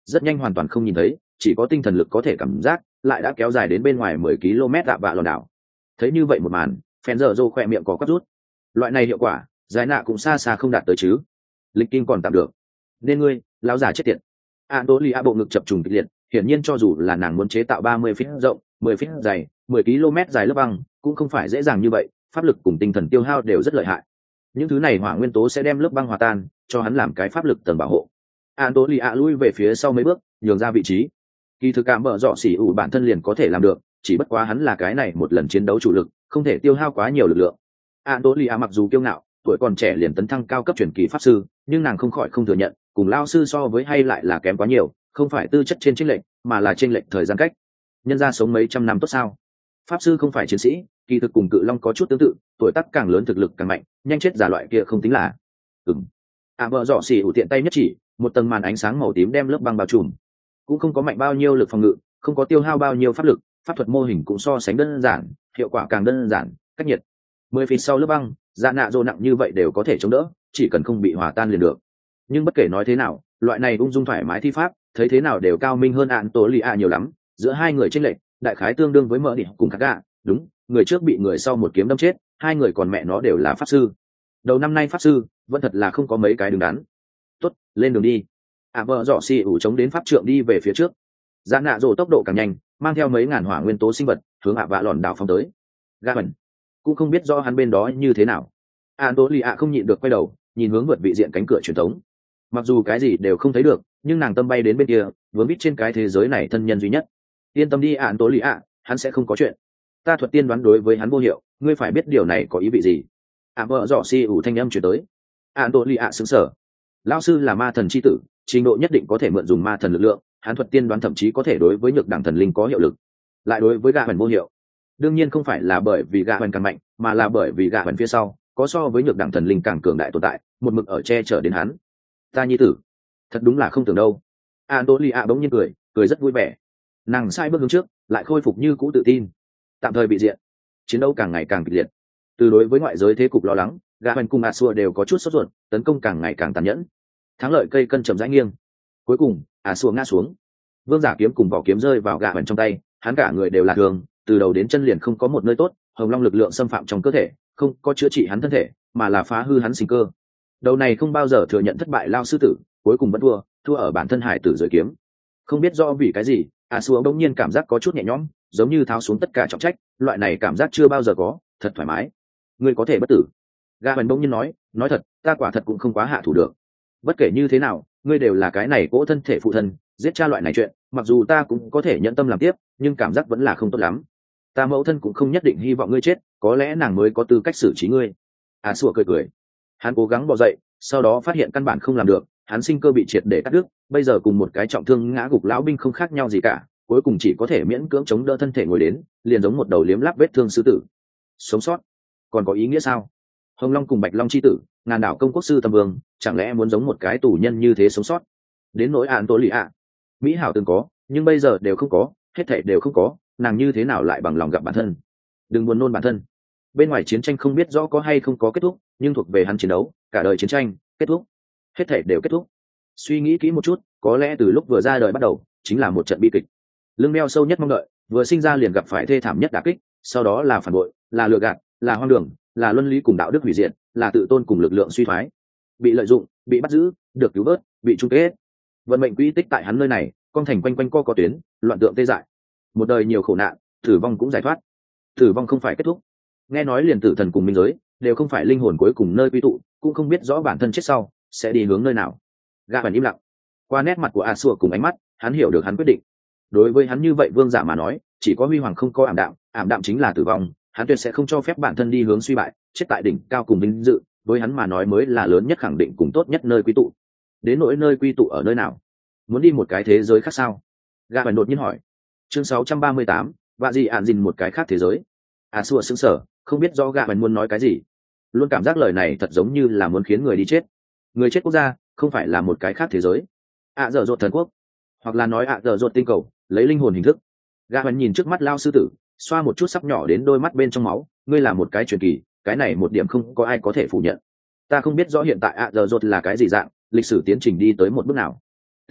rất nhanh hoàn toàn không nhìn thấy, chỉ có tinh thần lực có thể cảm giác, lại đã kéo dài đến bên ngoài mười ki lô mét ạ vạ lòn đảo. Thấy như vậy một màn, phen giờ rô khỏe miệng có quắp rút. Loại này hiệu quả giải nạ cũng xa xa không đạt tới chứ. Lịch kinh còn tạm được, nên ngươi lão già chết tiệt. An tố lì a bộ ngực chập trùng kịch liệt, hiển nhiên cho dù là nàng muốn chế tạo ba mươi feet rộng mười feet dày mười ki lô mét dài lớp băng cũng không phải dễ dàng như vậy, pháp lực cùng tinh thần tiêu hao đều rất lợi hại. Những thứ này hỏa nguyên tố sẽ đem lớp băng hòa tan, cho hắn làm cái pháp lực tầng bảo hộ. An tố lì a lui về phía sau mấy bước, nhường ra vị trí. Kỳ thực cảm bợ dọ xỉ ủ bản thân liền có thể làm được, chỉ bất quá hắn là cái này một lần chiến đấu chủ lực, không thể tiêu hao quá nhiều lực lượng. An tố lì a mặc dù kiêu ngạo, tuổi còn trẻ liền tấn thăng cao cấp truyền kỳ pháp sư, nhưng nàng không khỏi không thừa nhận, cùng lao sư so với hay lại là kém quá nhiều, không phải tư chất trên chênh lệch, mà là chênh lệch thời gian cách. Nhân ra sống mấy trăm năm tốt sao? Pháp sư không phải chiến sĩ, kỳ thực cùng cự long có chút tương tự, tuổi tác càng lớn thực lực càng mạnh, nhanh chết giả loại kia không tính là. Ừm. À vợ dọ xỉ ủ tiện tay nhất chỉ, một tầng màn ánh sáng màu tím đem lớp băng bao trùm. Cũng không có mạnh bao nhiêu lực phòng ngự, không có tiêu hao bao nhiêu pháp lực, pháp thuật mô hình cũng so sánh đơn giản, hiệu quả càng đơn giản, cách nhiệt. Mười feet sau lớp băng, dạ nạ dô nặng như vậy đều có thể chống đỡ, chỉ cần không bị hòa tan liền được. Nhưng bất kể nói thế nào, loại này ung dung thoải mái thi pháp, thấy thế nào đều cao minh hơn ạn tố lì ạ nhiều lắm. Giữa hai người chênh lệch, đại khái tương đương với mở điểm cùng các gạ. Đúng, người trước bị người sau một kiếm đâm chết, hai người còn mẹ nó đều là pháp sư. Đầu năm nay pháp sư vẫn thật là không có mấy cái đứng đắn. Tốt, lên đường đi. À vợ dọ xì ủ chống đến pháp trượng đi về phía trước. Dạ nạ rồ tốc độ càng nhanh, mang theo mấy ngàn hỏa nguyên tố sinh vật hướng ạ vạ lòn đảo phóng tới. Gạ bẩn cũng không biết do hắn bên đó như thế nào. An tố lì ạ không nhịn được quay đầu nhìn hướng vượt vị diện cánh cửa truyền thống. Mặc dù cái gì đều không thấy được, nhưng nàng tâm bay đến bên kia, vướng biết trên cái thế giới này thân nhân duy nhất. Yên tâm đi An tố lì ạ, hắn sẽ không có chuyện. Ta thuật tiên đoán đối với hắn vô hiệu, ngươi phải biết điều này có ý vị gì. À vợ dọ xì ủ thanh âm chuyển tới. An tố lì ạ sững sờ. Lão sư là ma thần chi tử, trình độ nhất định có thể mượn dùng ma thần lực lượng, hắn thuật tiên đoán thậm chí có thể đối với nhược đẳng thần linh có hiệu lực, lại đối với gạ hần vô hiệu. Đương nhiên không phải là bởi vì gạ hần càng mạnh, mà là bởi vì gạ hần phía sau có so với nhược đẳng thần linh càng cường đại tồn tại, một mực ở che chở đến hắn. Ta nhi tử, thật đúng là không tưởng đâu. Antolia bỗng nhiên cười, cười rất vui vẻ. Nàng sai bước hướng trước, lại khôi phục như cũ tự tin. Tạm thời bị diện, chiến đấu càng ngày càng kịch liệt. Từ đối với ngoại giới thế cục lo lắng, gã hoành cùng Asua đều có chút sốt ruột, tấn công càng ngày càng tàn nhẫn. Thắng lợi cây cân chậm rãi nghiêng. Cuối cùng, Asua ngã xuống. Vương giả kiếm cùng vỏ kiếm rơi vào gã hoành trong tay, hắn cả người đều là thương, từ đầu đến chân liền không có một nơi tốt, hồng long lực lượng xâm phạm trong cơ thể, không có chữa trị hắn thân thể, mà là phá hư hắn sinh cơ. Đầu này không bao giờ thừa nhận thất bại lao sư tử, cuối cùng vẫn thua, thua ở bản thân hải tử dưới kiếm. Không biết do vì cái gì, Asua bỗng nhiên cảm giác có chút nhẹ nhõm, giống như tháo xuống tất cả trọng trách, loại này cảm giác chưa bao giờ có, thật thoải mái. Ngươi có thể bất tử. Gã hoành bỗng nhiên nói, nói thật, ta quả thật cũng không quá hạ thủ được. Bất kể như thế nào, ngươi đều là cái này cỗ thân thể phụ thân, giết cha loại này chuyện, mặc dù ta cũng có thể nhận tâm làm tiếp, nhưng cảm giác vẫn là không tốt lắm. Ta mẫu thân cũng không nhất định hy vọng ngươi chết, có lẽ nàng mới có tư cách xử trí ngươi. Asua cười cười. Hắn cố gắng bò dậy, sau đó phát hiện căn bản không làm được, hắn sinh cơ bị triệt để cắt đứt, bây giờ cùng một cái trọng thương ngã gục lão binh không khác nhau gì cả, cuối cùng chỉ có thể miễn cưỡng chống đỡ thân thể ngồi đến, liền giống một đầu liếm láp vết thương sư tử. Sống sót còn có ý nghĩa sao? Hồng Long cùng Bạch Long chi tử, ngàn đảo công quốc sư Tâm Vương, chẳng lẽ muốn giống một cái tù nhân như thế sống sót? Đến nỗi An Tố Lì ạ, mỹ hảo từng có, nhưng bây giờ đều không có, hết thảy đều không có, nàng như thế nào lại bằng lòng gặp bản thân? Đừng buồn nôn bản thân. Bên ngoài chiến tranh không biết rõ có hay không có kết thúc, nhưng thuộc về hắn chiến đấu, cả đời chiến tranh kết thúc, hết thảy đều kết thúc. Suy nghĩ kỹ một chút, có lẽ từ lúc vừa ra đời bắt đầu chính là một trận bi kịch. Lưng meo sâu nhất mong đợi, vừa sinh ra liền gặp phải thê thảm nhất đả kích, sau đó là phản bội, là lừa gạt, là hoang đường, là luân lý cùng đạo đức hủy diệt, là tự tôn cùng lực lượng suy thoái. Bị lợi dụng, bị bắt giữ, được cứu vớt, bị chung kết. Vận mệnh quỹ tích tại hắn nơi này, con thành quanh quanh co có tuyến, loạn tượng tê dại. Một đời nhiều khổ nạn, tử vong cũng giải thoát. Tử vong không phải kết thúc. Nghe nói liền tử thần cùng minh giới đều không phải linh hồn cuối cùng nơi quy tụ, cũng không biết rõ bản thân chết sau sẽ đi hướng nơi nào. Gã bản im lặng. Qua nét mặt của Asua cùng ánh mắt, hắn hiểu được hắn quyết định. Đối với hắn như vậy vương giả mà nói, chỉ có huy hoàng không có ảm đạm, ảm đạm chính là tử vong, hắn tuyệt sẽ không cho phép bản thân đi hướng suy bại, chết tại đỉnh cao cùng vinh dự, với hắn mà nói mới là lớn nhất khẳng định cùng tốt nhất nơi quy tụ. Đến nỗi nơi quy tụ ở nơi nào? Muốn đi một cái thế giới khác sao? Gã bản đột nhiên hỏi. Chương sáu trăm ba mươi tám, vạ gì ạn dìn một cái khác thế giới. Asua sững sờ, không biết do gã bản muốn nói cái gì. Luôn cảm giác lời này thật giống như là muốn khiến người đi chết. Người chết quốc gia, không phải là một cái khác thế giới. ạ dở dột thần quốc, hoặc là nói ạ dở dột tinh cầu, lấy linh hồn hình thức. Gã bản nhìn trước mắt lao sư tử, xoa một chút sắp nhỏ đến đôi mắt bên trong máu, ngươi là một cái truyền kỳ, cái này một điểm không có ai có thể phủ nhận. Ta không biết rõ hiện tại ạ dở dột là cái gì dạng, lịch sử tiến trình đi tới một bước nào. Tính,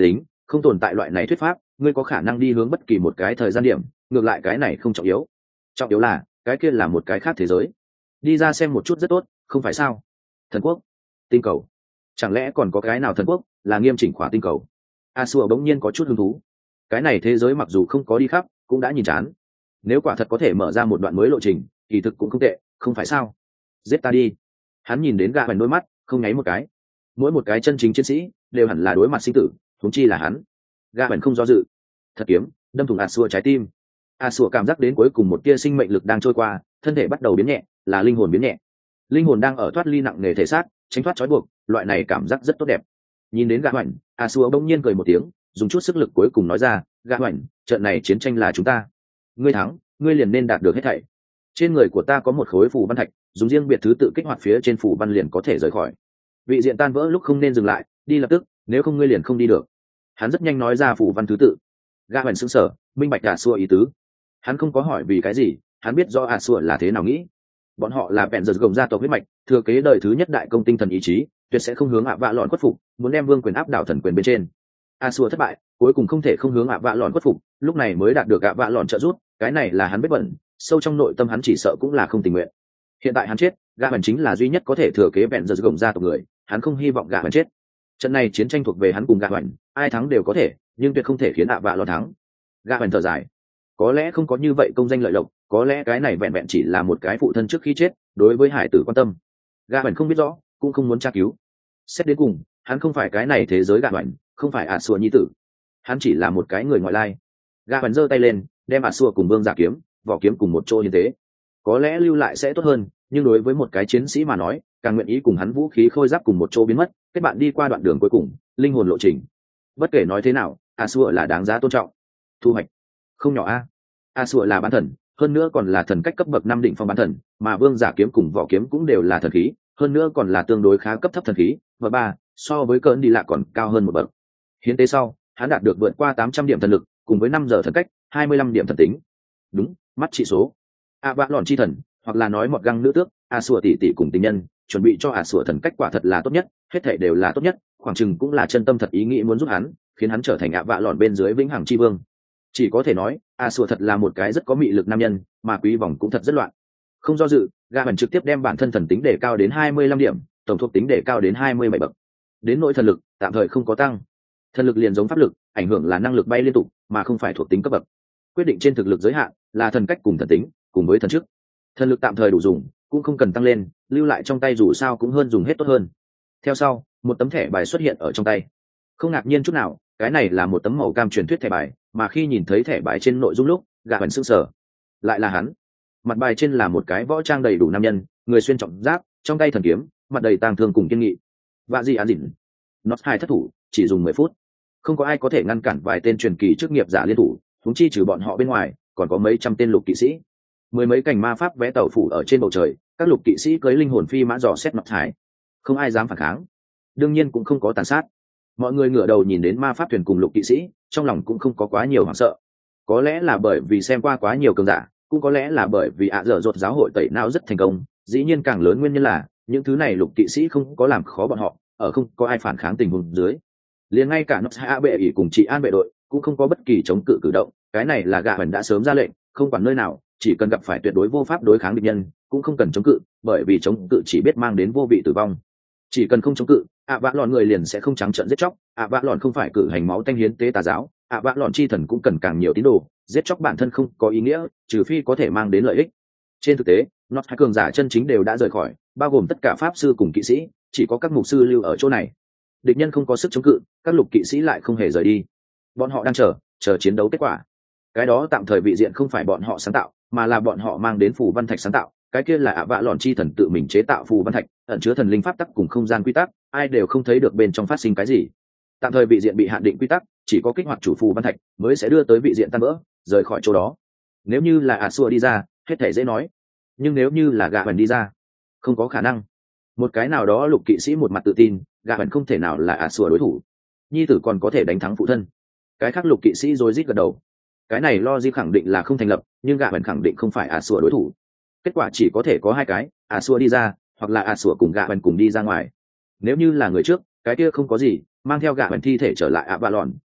không tồn tại loại này thuyết pháp, ngươi có khả năng đi hướng bất kỳ một cái thời gian điểm, ngược lại cái này không trọng yếu. Trọng yếu là cái kia là một cái khác thế giới. Đi ra xem một chút rất tốt, không phải sao? Thần quốc, tinh cầu, chẳng lẽ còn có cái nào thần quốc là nghiêm chỉnh khóa tinh cầu? A Sua bỗng nhiên có chút hứng thú. Cái này thế giới mặc dù không có đi khắp, cũng đã nhìn chán. Nếu quả thật có thể mở ra một đoạn mới lộ trình, kỳ thực cũng không tệ, không phải sao? Giết ta đi. Hắn nhìn đến gã bèn đôi mắt, không nháy một cái. Mỗi một cái chân chính chiến sĩ đều hẳn là đối mặt sinh tử, huống chi là hắn. Gã bèn không do dự, thật kiếm đâm thủng A Sua trái tim. A Sua cảm giác đến cuối cùng một tia sinh mệnh lực đang trôi qua, thân thể bắt đầu biến nhẹ, là linh hồn biến nhẹ. Linh hồn đang ở thoát ly nặng nề thể xác, tránh thoát trói buộc, loại này cảm giác rất tốt đẹp. Nhìn đến gã hoành, A Sua bỗng nhiên cười một tiếng, dùng chút sức lực cuối cùng nói ra, gã hoành, trận này chiến tranh là chúng ta. Ngươi thắng, ngươi liền nên đạt được hết thảy. Trên người của ta có một khối phù văn thạch, dùng riêng biệt thứ tự kích hoạt phía trên phù văn liền có thể rời khỏi. Vị diện tan vỡ lúc không nên dừng lại, đi lập tức, nếu không ngươi liền không đi được. Hắn rất nhanh nói ra phù văn thứ tự. Gã hoành sững sờ, minh bạch A Sua ý tứ. Hắn không có hỏi vì cái gì, hắn biết rõ A Sua là thế nào nghĩ. Bọn họ là bèn giật gồng gia tộc huyết mạch, thừa kế đời thứ nhất đại công tinh thần ý chí, tuyệt sẽ không hướng ạ vạ lọn khuất phục, muốn đem vương quyền áp đảo thần quyền bên trên. A Sua thất bại, cuối cùng không thể không hướng ạ vạ lọn khuất phục, lúc này mới đạt được ạ vạ lọn trợ giúp, cái này là hắn biết bẩn, sâu trong nội tâm hắn chỉ sợ cũng là không tình nguyện. Hiện tại hắn chết, gã bẩn chính là duy nhất có thể thừa kế bèn giật gồng gia tộc người, hắn không hy vọng gã bẩn chết. Trận này chiến tranh thuộc về hắn cùng gã bẩn, ai thắng đều có thể, nhưng tuyệt không thể khiến ạ vạ lọn thắng. Gã bẩn thở dài, có lẽ không có như vậy công danh lợi lộc, có lẽ cái này vẹn vẹn chỉ là một cái phụ thân trước khi chết đối với hải tử quan tâm. Gã bẩn không biết rõ, cũng không muốn tra cứu. Xét đến cùng, hắn không phải cái này thế giới gã bẩn, không phải A Sua nhi tử, hắn chỉ là một cái người ngoại lai. Gã bẩn giơ tay lên, đem A Sua cùng vương giả kiếm, vỏ kiếm cùng một chỗ hiến tế. Có lẽ lưu lại sẽ tốt hơn, nhưng đối với một cái chiến sĩ mà nói, càng nguyện ý cùng hắn vũ khí khôi giáp cùng một chỗ biến mất, kết bạn đi qua đoạn đường cuối cùng, linh hồn lộ trình. Bất kể nói thế nào, A Sua là đáng giá tôn trọng. Thu hoạch không nhỏ a. A Sua là bán thần, hơn nữa còn là thần cách cấp bậc năm đỉnh phong bán thần, mà vương giả kiếm cùng vỏ kiếm cũng đều là thần khí, hơn nữa còn là tương đối khá cấp thấp thần khí, và ba, so với cơn đi lạ còn cao hơn một bậc. Hiến tế sau, hắn đạt được vượt qua tám trăm điểm thần lực, cùng với năm giờ thần cách, hai mươi lăm điểm thần tính. Đúng, mắt trị số. A vạ lọn chi thần, hoặc là nói một găng nữ tước, A Sua tỷ tỷ cùng tình nhân, chuẩn bị cho A Sua thần cách quả thật là tốt nhất, hết thảy đều là tốt nhất, khoảng chừng cũng là chân tâm thật ý nghĩ muốn giúp hắn, khiến hắn trở thành A vạ lọn bên dưới vĩnh hằng chi vương. Chỉ có thể nói, A Sua thật là một cái rất có mị lực nam nhân, mà quý vòng cũng thật rất loạn. Không do dự, gã bẩn trực tiếp đem bản thân thần tính để cao đến hai mươi lăm điểm, tổng thuộc tính để cao đến hai mươi bảy bậc. Đến nỗi thần lực, tạm thời không có tăng. Thần lực liền giống pháp lực, ảnh hưởng là năng lực bay liên tục, mà không phải thuộc tính cấp bậc. Quyết định trên thực lực giới hạn là thần cách cùng thần tính, cùng với thần chức. Thần lực tạm thời đủ dùng, cũng không cần tăng lên, lưu lại trong tay dù sao cũng hơn dùng hết tốt hơn. Theo sau, một tấm thẻ bài xuất hiện ở trong tay. Không ngạc nhiên chút nào, cái này là một tấm màu cam truyền thuyết thẻ bài, mà khi nhìn thấy thẻ bài trên nội dung lúc, gã bẩn sững sờ. Lại là hắn. Mặt bài trên là một cái võ trang đầy đủ nam nhân, người xuyên trọng giáp, trong tay thần kiếm, mặt đầy tang thương cùng kiên nghị. Vạ gì án dỉn. Nó hai thất thủ, chỉ dùng mười phút. Không có ai có thể ngăn cản vài tên truyền kỳ chức nghiệp giả liên thủ, huống chi trừ bọn họ bên ngoài, còn có mấy trăm tên lục kỵ sĩ. Mười mấy cành ma pháp vẽ tàu phủ ở trên bầu trời, các lục kỵ sĩ cưỡi linh hồn phi mã dò xét mặt hải. Không ai dám phản kháng. Đương nhiên cũng không có tàn sát. Mọi người ngửa đầu nhìn đến ma pháp thuyền cùng lục kỵ sĩ, trong lòng cũng không có quá nhiều hoảng sợ. Có lẽ là bởi vì xem qua quá nhiều cường giả, cũng có lẽ là bởi vì ạ dở dột giáo hội tẩy não rất thành công, dĩ nhiên càng lớn nguyên nhân là những thứ này lục kỵ sĩ không có làm khó bọn họ, ở không có ai phản kháng tình huống dưới, liền ngay cả Nox hạ bệ ỷ cùng chị an bệ đội cũng không có bất kỳ chống cự cử động. Cái này là gã bẩn đã sớm ra lệnh, không quản nơi nào, chỉ cần gặp phải tuyệt đối vô pháp đối kháng địch nhân, cũng không cần chống cự, bởi vì chống cự chỉ biết mang đến vô vị tử vong. Chỉ cần không chống cự, ạ vạ lọn người liền sẽ không trắng trợn giết chóc. ạ vạ lọn không phải cử hành máu tanh hiến tế tà giáo, ạ vạ lọn chi thần cũng cần càng nhiều tín đồ, giết chóc bản thân không có ý nghĩa, trừ phi có thể mang đến lợi ích. Trên thực tế, Nox hai cường giả chân chính đều đã rời khỏi, bao gồm tất cả pháp sư cùng kỵ sĩ, chỉ có các mục sư lưu ở chỗ này. Địch nhân không có sức chống cự, các lục kỵ sĩ lại không hề rời đi. Bọn họ đang chờ, chờ chiến đấu kết quả. Cái đó tạm thời vị diện không phải bọn họ sáng tạo, mà là bọn họ mang đến phù văn thạch sáng tạo. Cái kia là ạ vạ lọn chi thần tự mình chế tạo phù văn thạch, ẩn chứa thần linh pháp tắc cùng không gian quy tắc, ai đều không thấy được bên trong phát sinh cái gì. Tạm thời vị diện bị hạn định quy tắc, chỉ có kích hoạt chủ phù văn thạch mới sẽ đưa tới vị diện tan vỡ, rời khỏi chỗ đó. Nếu như là A Sua đi ra, hết thể dễ nói, nhưng nếu như là gã bẩn đi ra, không có khả năng. Một cái nào đó lục kỵ sĩ một mặt tự tin, gã bẩn không thể nào là A Sua đối thủ, nhi tử còn có thể đánh thắng phụ thân. Cái khác lục kỵ sĩ rối rít gật đầu. Cái này logic khẳng định là không thành lập, nhưng gã bẩn khẳng định không phải A Sua đối thủ. Kết quả chỉ có thể có hai cái, A Sua đi ra, hoặc là A Sua cùng gã bẩn cùng đi ra ngoài. Nếu như là người trước, cái kia không có gì, mang theo gã bẩn thi thể trở lại ạ vạ lọn,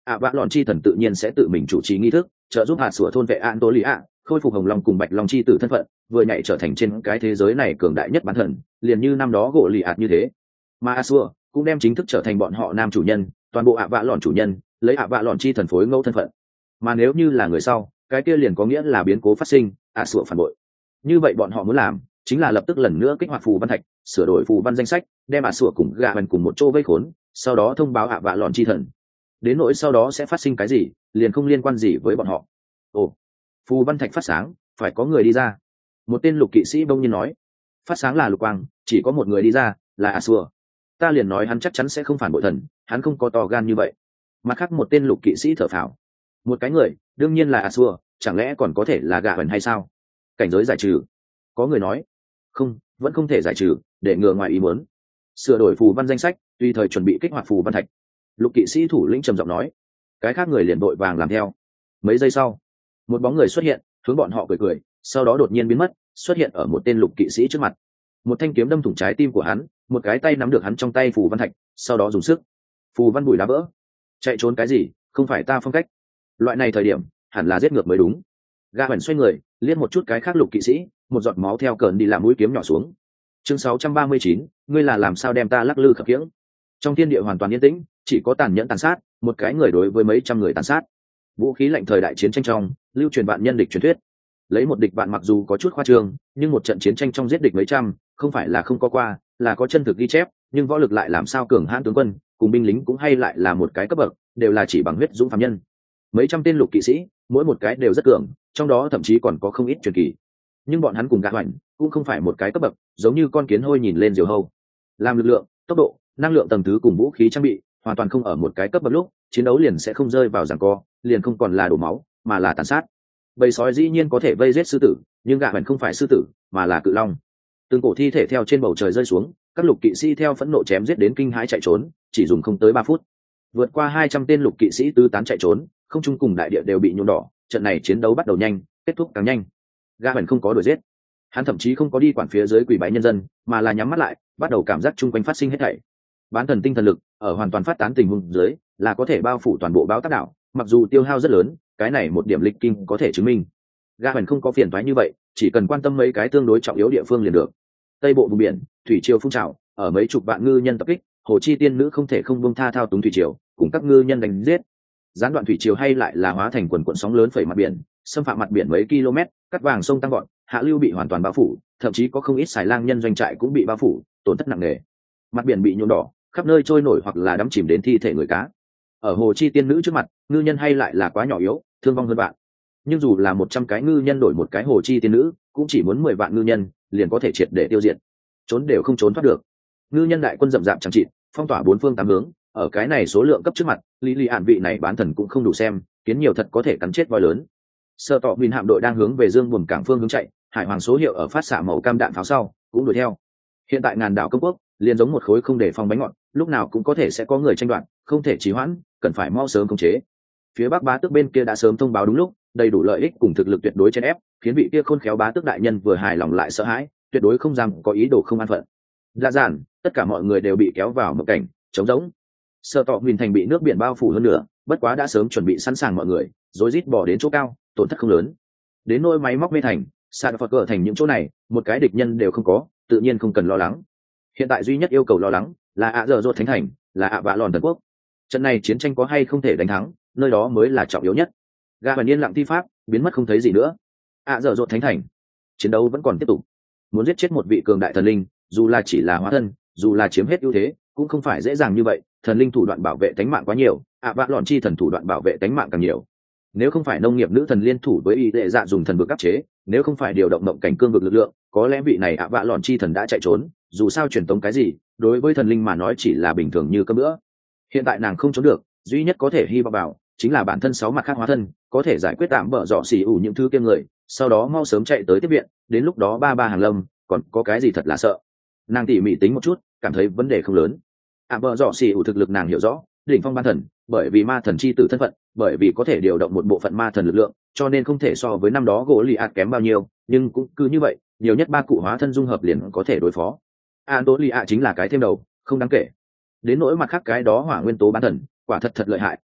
ạ vạ lòn chi thần tự nhiên sẽ tự mình chủ trì nghi thức, trợ giúp hạ sủa thôn vệ an tố lý ạ khôi phục hồng long cùng bạch long chi tử thân phận, vừa nhảy trở thành trên cái thế giới này cường đại nhất bán thần, liền như năm đó gỗ lì ạt như thế. Mà a sủa cũng đem chính thức trở thành bọn họ nam chủ nhân, toàn bộ ạ vạ lòn chủ nhân, lấy ạ vạ lòn chi thần phối ngẫu thân phận. Mà nếu như là người sau, cái kia liền có nghĩa là biến cố phát sinh, ạ sủa phản bội. Như vậy bọn họ muốn làm chính là lập tức lần nữa kích hoạt phù văn thạch, sửa đổi phù văn danh sách, đem ạ sủa cùng gạ hần cùng một chỗ vây khốn, sau đó thông báo ạ vạ lòn chi thần. Đến nỗi sau đó sẽ phát sinh cái gì, liền không liên quan gì với bọn họ. Ồ, phù văn thạch phát sáng, phải có người đi ra. Một tên lục kỵ sĩ bỗng nhiên nói, phát sáng là lục quang, chỉ có một người đi ra, là a xua. Ta liền nói hắn chắc chắn sẽ không phản bội thần, hắn không có to gan như vậy. Mặt khác một tên lục kỵ sĩ thở phào, một cái người đương nhiên là a xua, chẳng lẽ còn có thể là gạ hần hay sao? Cảnh giới giải trừ. Có người nói, không, vẫn không thể giải trừ, để ngừa ngoài ý muốn. Sửa đổi phù văn danh sách, tùy thời chuẩn bị kích hoạt phù văn thạch. Lục kỵ sĩ thủ lĩnh trầm giọng nói, cái khác người liền đội vàng làm theo. Mấy giây sau, một bóng người xuất hiện, hướng bọn họ cười cười, sau đó đột nhiên biến mất, xuất hiện ở một tên lục kỵ sĩ trước mặt. Một thanh kiếm đâm thủng trái tim của hắn, một cái tay nắm được hắn trong tay phù văn thạch, sau đó dùng sức, phù văn bụi đá vỡ. Chạy trốn cái gì, không phải ta phong cách. Loại này thời điểm hẳn là giết ngược mới đúng. Ga hẳn xoay người, liếc một chút cái khác lục kỵ sĩ, một giọt máu theo cờn đi làm mũi kiếm nhỏ xuống. Chương sáu trăm ba mươi chín, ngươi là làm sao đem ta lắc lư khập khiễng. Trong thiên địa hoàn toàn yên tĩnh, chỉ có tàn nhẫn tàn sát, một cái người đối với mấy trăm người tàn sát. Vũ khí lạnh thời đại chiến tranh trong, lưu truyền vạn nhân địch truyền thuyết. Lấy một địch vạn mặc dù có chút khoa trương, nhưng một trận chiến tranh trong giết địch mấy trăm, không phải là không có qua, là có chân thực ghi chép, nhưng võ lực lại làm sao cường hãn tướng quân, cùng binh lính cũng hay lại là một cái cấp bậc, đều là chỉ bằng huyết dũng phàm nhân. Mấy trăm tên lục kỵ sĩ, mỗi một cái đều rất cường, trong đó thậm chí còn có không ít truyền kỳ. Nhưng bọn hắn cùng gã hoành, cũng không phải một cái cấp bậc, giống như con kiến hôi nhìn lên diều hâu. Làm lực lượng, tốc độ, năng lượng tầng thứ cùng vũ khí trang bị, hoàn toàn không ở một cái cấp bậc lúc, chiến đấu liền sẽ không rơi vào giằng co, liền không còn là đổ máu, mà là tàn sát. Bầy sói dĩ nhiên có thể vây giết sư tử, nhưng gã hoành không phải sư tử, mà là cự long. Từng cổ thi thể theo trên bầu trời rơi xuống, các lục kỵ sĩ theo phẫn nộ chém giết đến kinh hãi chạy trốn, chỉ dùng không tới ba phút. Vượt qua hai trăm tên lục kỵ sĩ tứ tán chạy trốn, không trung cùng đại địa đều bị nhuộm đỏ, trận này chiến đấu bắt đầu nhanh, kết thúc càng nhanh. Gã hoành không có đuổi giết, hắn thậm chí không có đi quản phía dưới quỳ bái nhân dân, mà là nhắm mắt lại, bắt đầu cảm giác chung quanh phát sinh hết thảy. Bán thần tinh thần lực ở hoàn toàn phát tán tình huống dưới, là có thể bao phủ toàn bộ báo tác đảo, mặc dù tiêu hao rất lớn, cái này một điểm lịch kinh có thể chứng minh. Gã hoành không có phiền toái như vậy, chỉ cần quan tâm mấy cái tương đối trọng yếu địa phương liền được. Tây bộ vùng biển, thủy triều phun trào, ở mấy chục vạn ngư nhân tập kích, hồ chi tiên nữ không thể không buông tha thao túng thủy triều, cùng các ngư nhân đánh giết. Gián đoạn thủy triều hay lại là hóa thành quần quần sóng lớn phẩy mặt biển, xâm phạm mặt biển mấy km, cắt vàng sông tăng gọn, hạ lưu bị hoàn toàn bao phủ, thậm chí có không ít xài lang nhân doanh trại cũng bị bao phủ, tổn thất nặng nề. Mặt biển bị nhuộm đỏ, khắp nơi trôi nổi hoặc là đắm chìm đến thi thể người cá. Ở hồ chi tiên nữ trước mặt, ngư nhân hay lại là quá nhỏ yếu, thương vong hơn vạn. Nhưng dù là một trăm cái ngư nhân đổi một cái hồ chi tiên nữ, cũng chỉ muốn mười vạn ngư nhân, liền có thể triệt để tiêu diệt. Trốn đều không trốn thoát được. Ngư nhân đại quân rậm rạp chẳng trị, phong tỏa bốn phương tám hướng, ở cái này số lượng cấp trước mặt, lý lý ản vị này bán thần cũng không đủ xem, kiến nhiều thật có thể cắn chết voi lớn. Sơ tọ bình hạm đội đang hướng về dương buồm cảng phương hướng chạy, hải hoàng số hiệu ở phát xạ màu cam đạn pháo sau cũng đuổi theo. Hiện tại ngàn đảo công quốc liền giống một khối không để phòng bánh ngọt, lúc nào cũng có thể sẽ có người tranh đoạt, không thể trì hoãn, cần phải mau sớm khống chế. Phía bắc bá tước bên kia đã sớm thông báo đúng lúc, đầy đủ lợi ích cùng thực lực tuyệt đối trên ép, khiến vị kia khôn khéo bá tước đại nhân vừa hài lòng lại sợ hãi, tuyệt đối không dám có ý đồ không an phận. Lạ giản, tất cả mọi người đều bị kéo vào một cảnh trống rỗng. Sở tọ huyền thành bị nước biển bao phủ hơn nữa, bất quá đã sớm chuẩn bị sẵn sàng mọi người, rối rít bỏ đến chỗ cao, tổn thất không lớn. Đến nỗi máy móc mê thành, sạt phật cờ thành những chỗ này, một cái địch nhân đều không có, tự nhiên không cần lo lắng. Hiện tại duy nhất yêu cầu lo lắng là ạ dở dột thánh thành, là ạ vạ lòn tần quốc. Trận này chiến tranh có hay không thể đánh thắng, nơi đó mới là trọng yếu nhất. Ga và yên lặng thi pháp, biến mất không thấy gì nữa. ạ dở dột thánh thành, chiến đấu vẫn còn tiếp tục. Muốn giết chết một vị cường đại thần linh, dù là chỉ là hóa thân, dù là chiếm hết ưu thế, cũng không phải dễ dàng như vậy. Thần linh thủ đoạn bảo vệ tánh mạng quá nhiều, ạ vạ lòn chi thần thủ đoạn bảo vệ tánh mạng càng nhiều. Nếu không phải nông nghiệp nữ thần liên thủ với y đệ dạ dùng thần vực áp chế, nếu không phải điều động động cảnh cương vực lực lượng, có lẽ vị này ạ vạ lòn chi thần đã chạy trốn. Dù sao truyền tống cái gì, đối với thần linh mà nói chỉ là bình thường như cơm bữa. Hiện tại nàng không trốn được, duy nhất có thể hy vọng bảo chính là bản thân sáu mặt khác hóa thân có thể giải quyết tạm bỡ dọ xì ủ những thứ kiêng người, sau đó mau sớm chạy tới tiếp viện. Đến lúc đó ba ba hàng lâm, còn có cái gì thật là sợ. Nàng tỉ mỉ tính một chút, cảm thấy vấn đề không lớn. ạ bỡ dọ xì ủ thực lực nàng hiểu rõ, đỉnh phong ban thần, bởi vì ma thần chi tử thân phận, bởi vì có thể điều động một bộ phận ma thần lực lượng, cho nên không thể so với năm đó gỗ lì ạt kém bao nhiêu, nhưng cũng cứ như vậy, nhiều nhất ba cụ hóa thân dung hợp liền có thể đối phó. Antolia chính là cái thêm đầu, không đáng kể. Đến nỗi mặt khác cái đó hỏa nguyên tố bán thần, quả thật thật lợi hại,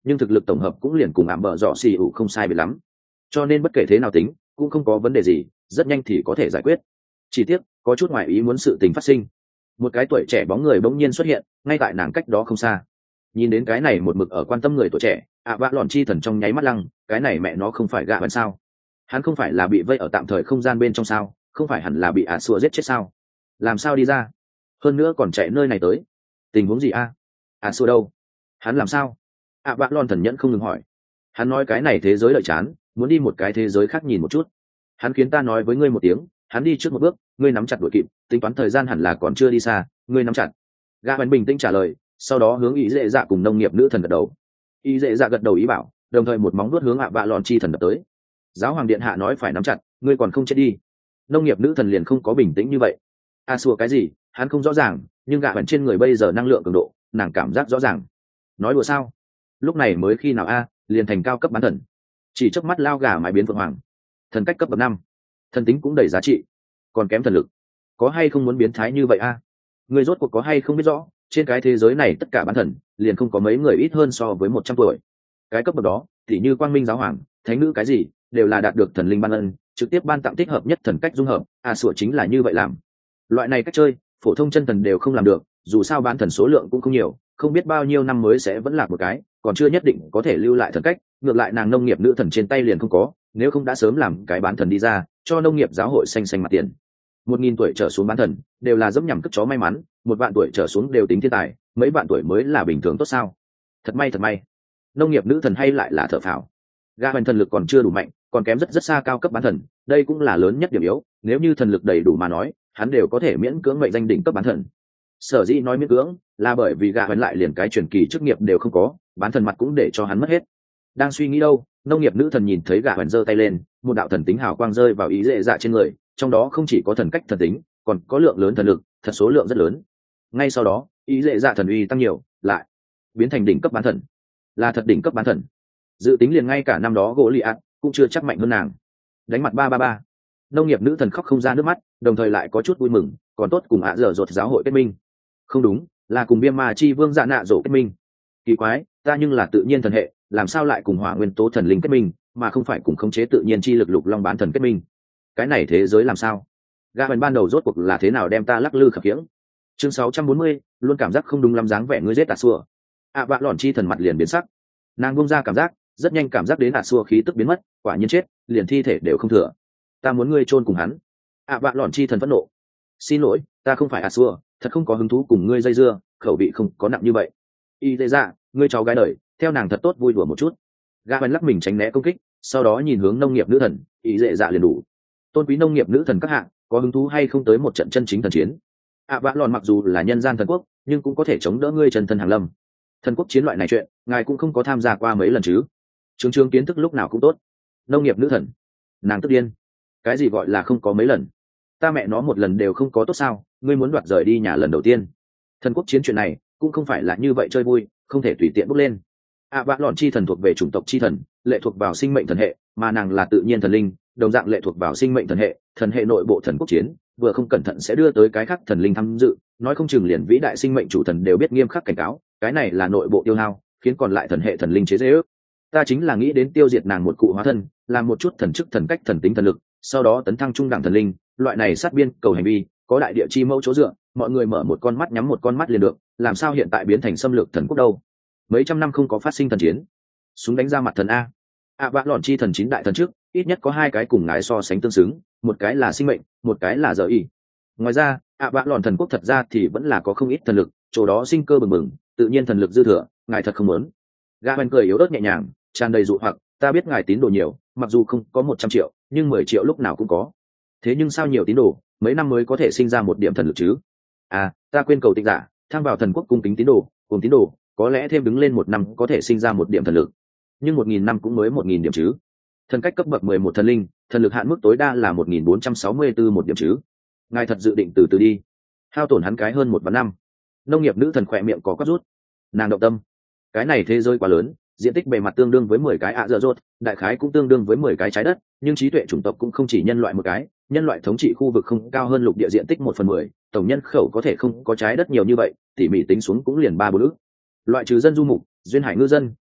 nhưng thực lực tổng hợp cũng liền cùng ảm bờ dọ xì ủ không sai biệt lắm, cho nên bất kể thế nào tính cũng không có vấn đề gì, rất nhanh thì có thể giải quyết. Chỉ tiếc có chút ngoại ý muốn sự tình phát sinh, một cái tuổi trẻ bóng người bỗng nhiên xuất hiện ngay tại nàng cách đó không xa. Nhìn đến cái này một mực ở quan tâm người tuổi trẻ, ạ vạ lòn chi thần trong nháy mắt lăng, cái này mẹ nó không phải gạ vẫn sao? Hắn không phải là bị vây ở tạm thời không gian bên trong sao? Không phải hẳn là bị ả xua giết chết sao? Làm sao đi ra? Hơn nữa còn chạy nơi này tới, tình huống gì a? ả xua đâu? Hắn làm sao? ạ vạ lòn thần nhẫn không ngừng hỏi. Hắn nói cái này thế giới lợi chán, muốn đi một cái thế giới khác nhìn một chút. Hắn khiến ta nói với ngươi một tiếng, hắn đi trước một bước, ngươi nắm chặt đuổi kịp, tính toán thời gian hẳn là còn chưa đi xa, ngươi nắm chặt. Gã vẫn bình tĩnh trả lời, sau đó hướng ý dễ dạ cùng nông nghiệp nữ thần gật đầu. Ý dễ dạ gật đầu ý bảo, đồng thời một móng vuốt hướng ạ vạ lòn chi thần đập tới. Giáo hoàng điện hạ nói phải nắm chặt, ngươi còn không chết đi. Nông nghiệp nữ thần liền không có bình tĩnh như vậy. A xua cái gì? Hắn không rõ ràng, nhưng gã vẫn trên người bây giờ năng lượng cường độ, nàng cảm giác rõ ràng. Nói đùa sao? Lúc này mới khi nào a, liền thành cao cấp bán thần. Chỉ chớp mắt lao gà mái biến vượng hoàng. Thần cách cấp bậc năm, thần tính cũng đầy giá trị, còn kém thần lực. Có hay không muốn biến thái như vậy a? Người rốt cuộc có hay không biết rõ, trên cái thế giới này tất cả bán thần liền không có mấy người ít hơn so với một trăm tuổi. Cái cấp bậc đó thì như quang minh giáo hoàng, thánh nữ cái gì đều là đạt được thần linh ban ân, trực tiếp ban tặng thích hợp nhất thần cách dung hợp. A sủa chính là như vậy làm. Loại này cách chơi phổ thông chân thần đều không làm được, dù sao bán thần số lượng cũng không nhiều, không biết bao nhiêu năm mới sẽ vẫn lạc một cái, còn chưa nhất định có thể lưu lại thần cách. Ngược lại nàng nông nghiệp nữ thần trên tay liền không có, nếu không đã sớm làm cái bán thần đi ra cho nông nghiệp giáo hội xanh xanh mặt tiền. Một nghìn tuổi trở xuống bán thần đều là dẫm nhằm cất chó may mắn, một vạn tuổi trở xuống đều tính thiên tài, mấy vạn tuổi mới là bình thường tốt sao? Thật may thật may. Nông nghiệp nữ thần hay lại là thở phào. Gã hoành thần lực còn chưa đủ mạnh, còn kém rất rất xa cao cấp bán thần, đây cũng là lớn nhất điểm yếu, nếu như thần lực đầy đủ mà nói hắn đều có thể miễn cưỡng mệnh danh đỉnh cấp bán thần. Sở dĩ nói miễn cưỡng là bởi vì gã hoành lại liền cái truyền kỳ chức nghiệp đều không có, bán thần mặt cũng để cho hắn mất hết. Đang suy nghĩ đâu, nông nghiệp nữ thần nhìn thấy gã hoành giơ tay lên, một đạo thần tính hào quang rơi vào ý dễ dạ trên người, trong đó không chỉ có thần cách thần tính, còn có lượng lớn thần lực, thật số lượng rất lớn. Ngay sau đó ý dễ dạ thần uy tăng nhiều, lại biến thành đỉnh cấp bán thần, là thật đỉnh cấp bán thần. Dự tính liền ngay cả năm đó gỗ lì ạt cũng chưa chắc mạnh hơn nàng. Đánh mặt ba ba ba, nông nghiệp nữ thần khóc không ra nước mắt, đồng thời lại có chút vui mừng, còn tốt cùng ạ dở dột giáo hội kết minh. Không đúng, là cùng biêm ma chi vương dạ nạ rổ kết minh. Kỳ quái, ta nhưng là tự nhiên thần hệ, làm sao lại cùng hỏa nguyên tố thần linh kết minh, mà không phải cùng khống chế tự nhiên chi lực lục long bán thần kết minh? Cái này thế giới làm sao? Gã ban đầu rốt cuộc là thế nào đem ta lắc lư khập khiễng? Chương sáu trăm bốn mươi, luôn cảm giác không đúng lắm dáng vẻ ngươi giết tà xua. ạ vạ lòn chi thần mặt liền biến sắc, nàng buông ra cảm giác, rất nhanh cảm giác đến tà xua khí tức biến mất, quả nhiên chết, liền thi thể đều không thừa. Ta muốn ngươi chôn cùng hắn. ạ vạ lòn chi thần phẫn nộ. Xin lỗi, ta không phải tà xua, thật không có hứng thú cùng ngươi dây dưa, khẩu vị không có nặng như vậy. Y thế ra, ngươi cháu gái đời, theo nàng thật tốt vui đùa một chút. Gã ban lắc mình tránh né công kích, sau đó nhìn hướng nông nghiệp nữ thần, ý dễ dạ liền đủ. Tôn quý nông nghiệp nữ thần các hạng, có hứng thú hay không tới một trận chân chính thần chiến? ạ vạ lòn mặc dù là nhân gian thần quốc, nhưng cũng có thể chống đỡ ngươi chân thân hàng lâm. Thần quốc chiến loại này chuyện ngài cũng không có tham gia qua mấy lần chứ? Trường trường kiến thức lúc nào cũng tốt. Nông nghiệp nữ thần, nàng tức điên. Cái gì gọi là không có mấy lần? Ta mẹ nó một lần đều không có tốt sao? Ngươi muốn đoạt rời đi nhà lần đầu tiên. Thần quốc chiến chuyện này cũng không phải là như vậy chơi vui, không thể tùy tiện bốc lên. ạ vạ lòn chi thần thuộc về chủng tộc chi thần, lệ thuộc vào sinh mệnh thần hệ, mà nàng là tự nhiên thần linh, đồng dạng lệ thuộc vào sinh mệnh thần hệ. Thần hệ nội bộ thần quốc chiến vừa không cẩn thận sẽ đưa tới cái khác thần linh tham dự, nói không chừng liền vĩ đại sinh mệnh chủ thần đều biết nghiêm khắc cảnh cáo, cái này là nội bộ tiêu hao, khiến còn lại thần hệ thần linh chế dễ ước. Ta chính là nghĩ đến tiêu diệt nàng một cụ hóa thân, làm một chút thần chức thần cách thần tính thần lực, sau đó tấn thăng trung đẳng thần linh, loại này sát biên cầu hành vi có đại địa chi mẫu chỗ dựa, mọi người mở một con mắt nhắm một con mắt liền được, làm sao hiện tại biến thành xâm lược thần quốc đâu? Mấy trăm năm không có phát sinh thần chiến, súng đánh ra mặt thần a. ạ vạ lòn chi thần chín đại thần trước ít nhất có hai cái cùng ngài so sánh tương xứng, một cái là sinh mệnh, một cái là giờ y. Ngoài ra ạ vạ lòn thần quốc thật ra thì vẫn là có không ít thần lực, chỗ đó sinh cơ bừng bừng, tự nhiên thần lực dư thừa, ngài thật không muốn. Gã bên cười yếu ớt nhẹ nhàng, tràn đầy dụ hoặc, ta biết ngài tín đồ nhiều, mặc dù không có một trăm triệu, nhưng mười triệu lúc nào cũng có. Thế nhưng sao nhiều tín đồ, mấy năm mới có thể sinh ra một điểm thần lực chứ? À, ta quên cầu tịnh giả, thang vào thần quốc cung kính tín đồ, cùng tín đồ, có lẽ thêm đứng lên một năm có thể sinh ra một điểm thần lực, nhưng một nghìn năm cũng mới một nghìn điểm chứ. Thần cách cấp bậc mười một thần linh, thần lực hạn mức tối đa là một nghìn bốn trăm sáu mươi tư một điểm chứ. Ngài thật dự định từ từ đi, hao tổn hắn cái hơn một vạn năm. Nông nghiệp nữ thần khỏe miệng có quát rút, nàng động tâm. Cái này thế giới quá lớn, diện tích bề mặt tương đương với mười cái ạ dở dột, đại khái cũng tương đương với mười cái trái đất, nhưng trí tuệ chủng tộc cũng không chỉ nhân loại một cái, nhân loại thống trị khu vực không cao hơn lục địa diện tích một phần mười, tổng nhân khẩu có thể không có trái đất nhiều như vậy, tỉ mỉ tính xuống cũng liền ba bốn ức. Loại trừ dân du mục, duyên hải ngư dân,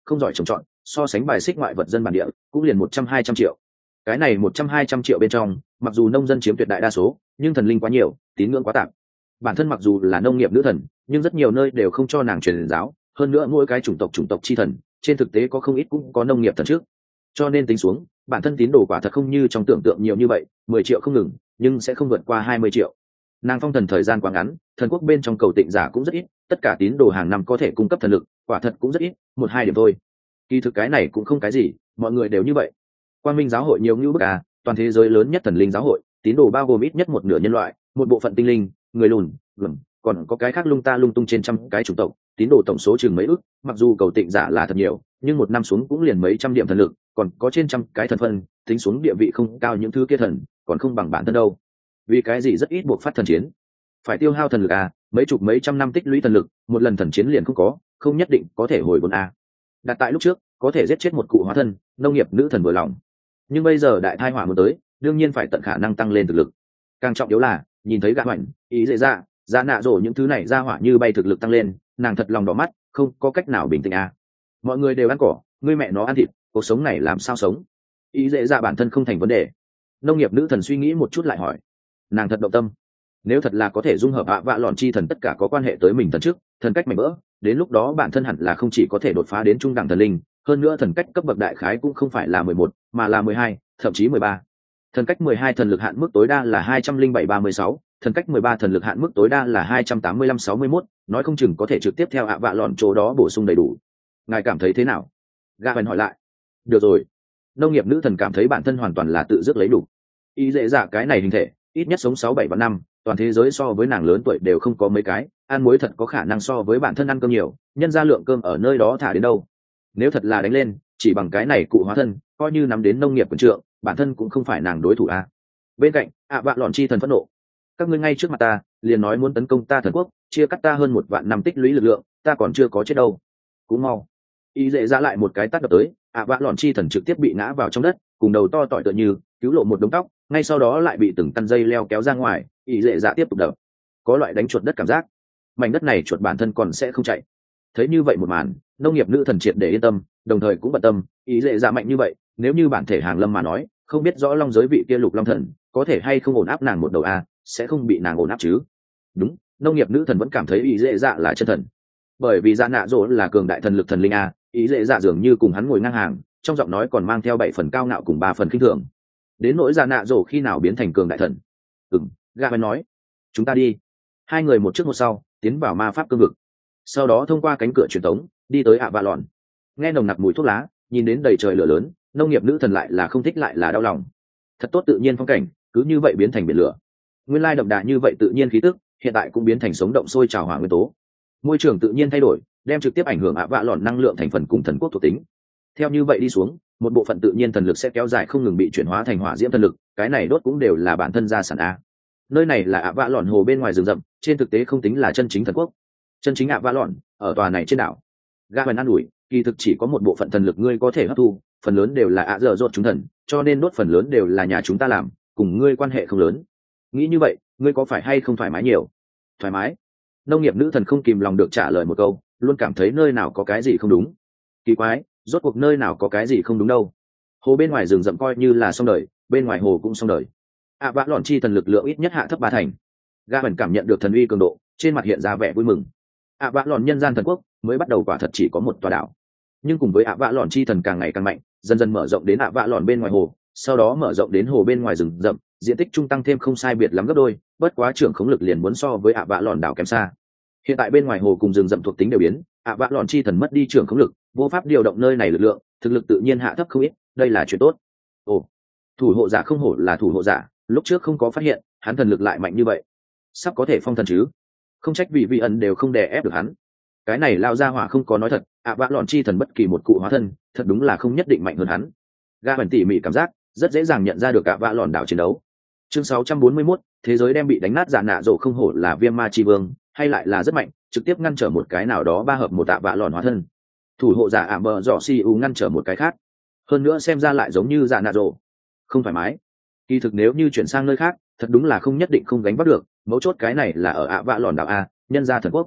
không giỏi trồng trọt, so sánh bài xích ngoại vật dân bản địa cũng liền một trăm hai trăm triệu. Cái này một trăm hai trăm triệu bên trong, mặc dù nông dân chiếm tuyệt đại đa số, nhưng thần linh quá nhiều, tín ngưỡng quá tạp. Bản thân mặc dù là nông nghiệp nữ thần, nhưng rất nhiều nơi đều không cho nàng truyền giáo, hơn nữa mỗi cái chủng tộc chủng tộc chi thần, trên thực tế có không ít cũng có nông nghiệp thần trước. Cho nên tính xuống, bản thân tín đồ quả thật không như trong tưởng tượng nhiều như vậy, mười triệu không ngừng, nhưng sẽ không vượt qua hai mươi triệu. Nàng phong thần thời gian quá ngắn, thần quốc bên trong cầu tịnh giả cũng rất ít, tất cả tín đồ hàng năm có thể cung cấp thần lực, quả thật cũng rất ít, một hai điểm thôi. Kỳ thực cái này cũng không cái gì, mọi người đều như vậy. Quang Minh giáo hội nhiều như bức à, toàn thế giới lớn nhất thần linh giáo hội, tín đồ bao gồm ít nhất một nửa nhân loại, một bộ phận tinh linh, người lùn, lùn, còn có cái khác lung ta lung tung trên trăm cái chủng tộc, tín đồ tổng số chừng mấy ức, mặc dù cầu tịnh giả là thật nhiều, nhưng một năm xuống cũng liền mấy trăm điểm thần lực, còn có trên trăm cái thần phân, tính xuống địa vị không cao những thứ kia thần, còn không bằng bản thân đâu. Vì cái gì rất ít buộc phát thần chiến, phải tiêu hao thần lực à, mấy chục mấy trăm năm tích lũy thần lực, một lần thần chiến liền không có, không nhất định có thể hồi vốn à. Đặt tại lúc trước, có thể giết chết một cụ hóa thân, nông nghiệp nữ thần vừa lòng. Nhưng bây giờ đại thai hỏa muốn tới, đương nhiên phải tận khả năng tăng lên thực lực. Càng trọng yếu là, nhìn thấy gã hoành, ý dễ ra, giá nạ rổ những thứ này ra hỏa như bay thực lực tăng lên, nàng thật lòng đỏ mắt, không có cách nào bình tĩnh à. Mọi người đều ăn cỏ, ngươi mẹ nó ăn thịt, cuộc sống này làm sao sống? Ý dễ ra bản thân không thành vấn đề. Nông nghiệp nữ thần suy nghĩ một chút lại hỏi, nàng thật động tâm. Nếu thật là có thể dung hợp ạ vạ lọn chi thần tất cả có quan hệ tới mình thần trước, thần cách mạnh vỡ, đến lúc đó bản thân hẳn là không chỉ có thể đột phá đến trung đẳng thần linh, hơn nữa thần cách cấp bậc đại khái cũng không phải là mười một, mà là mười hai, thậm chí mười ba. Thần cách mười hai thần lực hạn mức tối đa là hai trăm linh bảy ba mươi sáu, thần cách mười ba thần lực hạn mức tối đa là hai trăm tám mươi lăm sáu mươi mốt, nói không chừng có thể trực tiếp theo ạ vạ lọn chỗ đó bổ sung đầy đủ. Ngài cảm thấy thế nào? Gaben hỏi lại. Được rồi. Nông nghiệp nữ thần cảm thấy bản thân hoàn toàn là tự dứt lấy đủ. Ý dễ dạ cái này hình thể, ít nhất sống sáu bảy vạn năm, toàn thế giới so với nàng lớn tuổi đều không có mấy cái, ăn muối thật có khả năng so với bản thân ăn cơm nhiều, nhân ra lượng cơm ở nơi đó thả đến đâu. Nếu thật là đánh lên, chỉ bằng cái này cụ hóa thân, coi như nắm đến nông nghiệp quần trượng, bản thân cũng không phải nàng đối thủ a. Bên cạnh, ạ vạ lọn chi thần phẫn nộ. Các ngươi ngay trước mặt ta, liền nói muốn tấn công ta thần quốc, chia cắt ta hơn một vạn năm tích lũy lực lượng, ta còn chưa có chết đâu. Cũng mau. Ý dễ ra lại một cái tát đập tới, ạ vạ lọn chi thần trực tiếp bị ngã vào trong đất, cùng đầu to tỏi tựa như, cứu lộ một đống tóc, ngay sau đó lại bị từng căn dây leo kéo ra ngoài, ý dễ dạ tiếp tục đập. Có loại đánh chuột đất cảm giác. Mảnh đất này chuột bản thân còn sẽ không chạy. Thấy như vậy một màn, nông nghiệp nữ thần triệt để yên tâm, đồng thời cũng bận tâm, ý dễ dạ mạnh như vậy, nếu như bản thể hàng lâm mà nói, không biết rõ long giới vị kia lục long thần có thể hay không ổn áp nàng một đầu a, sẽ không bị nàng ổn áp chứ. Đúng, nông nghiệp nữ thần vẫn cảm thấy ý dễ dạ là chân thần, bởi vì dạ nạ dỗ là cường đại thần lực thần linh a, ý dễ dạ dường như cùng hắn ngồi ngang hàng, trong giọng nói còn mang theo bảy phần cao ngạo cùng ba phần khinh thường. Đến nỗi dạ nạ dỗ khi nào biến thành cường đại thần? Ừm, Gaben nói, chúng ta đi. Hai người một trước một sau tiến vào ma pháp cương vực, sau đó thông qua cánh cửa truyền tống đi tới ạ vạ lọn. Nghe nồng nặc mùi thuốc lá, nhìn đến đầy trời lửa lớn, nông nghiệp nữ thần lại là không thích lại là đau lòng. Thật tốt tự nhiên phong cảnh, cứ như vậy biến thành biển lửa. Nguyên lai đậm đà như vậy tự nhiên khí tức, hiện tại cũng biến thành sống động sôi trào hỏa nguyên tố. Môi trường tự nhiên thay đổi, đem trực tiếp ảnh hưởng ạ vạ lọn năng lượng thành phần cùng thần quốc thuộc tính. Theo như vậy đi xuống, một bộ phận tự nhiên thần lực sẽ kéo dài không ngừng bị chuyển hóa thành hỏa diễm thần lực, cái này đốt cũng đều là bản thân gia sản a. Nơi này là ạ vạ lọn hồ bên ngoài rừng rậm, trên thực tế không tính là chân chính thần quốc. Chân chính ạ vạ lọn ở tòa này trên đảo. Gaben an ủi, kỳ thực chỉ có một bộ phận thần lực ngươi có thể hấp thu, phần lớn đều là ạ dở dột chúng thần, cho nên đốt phần lớn đều là nhà chúng ta làm, cùng ngươi quan hệ không lớn. Nghĩ như vậy, ngươi có phải hay không thoải mái nhiều? Thoải mái. Nông nghiệp nữ thần không kìm lòng được trả lời một câu, luôn cảm thấy nơi nào có cái gì không đúng. Kỳ quái, rốt cuộc nơi nào có cái gì không đúng đâu. Hồ bên ngoài rừng rậm coi như là xong đời, bên ngoài hồ cũng xong đời. ạ vạ lọn chi thần lực lượng ít nhất hạ thấp ba thành. Gaben cảm nhận được thần uy cường độ, trên mặt hiện ra vẻ vui mừng. ạ vạ lọn nhân gian thần quốc mới bắt đầu quả thật chỉ có một tòa đảo, nhưng cùng với ạ vạ lọn chi thần càng ngày càng mạnh, dần dần mở rộng đến ạ vạ lọn bên ngoài hồ, sau đó mở rộng đến hồ bên ngoài rừng rậm, diện tích trung tăng thêm không sai biệt lắm gấp đôi, bất quá trưởng khống lực liền muốn so với ạ vạ lọn đảo kém xa. Hiện tại bên ngoài hồ cùng rừng rậm thuộc tính đều biến, ạ vạ lọn chi thần mất đi trưởng khống lực, vô pháp điều động nơi này lực lượng, thực lực tự nhiên hạ thấp không ít, đây là chuyện tốt. Ồ, thủ hộ giả không hổ là thủ hộ giả, lúc trước không có phát hiện hắn thần lực lại mạnh như vậy, sắp có thể phong thần chứ. Không trách vị vị ẩn đều không đè ép được hắn. Cái này lao ra hỏa không có nói thật, ạ vạ lọn chi thần bất kỳ một cụ hóa thân thật đúng là không nhất định mạnh hơn hắn. Gaben tỉ mỉ cảm giác rất dễ dàng nhận ra được ạ vạ lọn đảo chiến đấu. Chương sáu trăm bốn mươi mốt, thế giới đem bị đánh nát, giả nạ rổ không hổ là viêm ma chi vương, hay lại là rất mạnh, trực tiếp ngăn trở một cái nào đó ba hợp một ạ vạ lọn hóa thân. Thủ hộ giả ảm bờ dọ si u ngăn trở một cái khác, hơn nữa xem ra lại giống như giả nạ rổ. Không thoải mái. Kỳ thực nếu như chuyển sang nơi khác, thật đúng là không nhất định không gánh vác được, mấu chốt cái này là ở ạ vạ lọn đảo a, nhân gia thần quốc.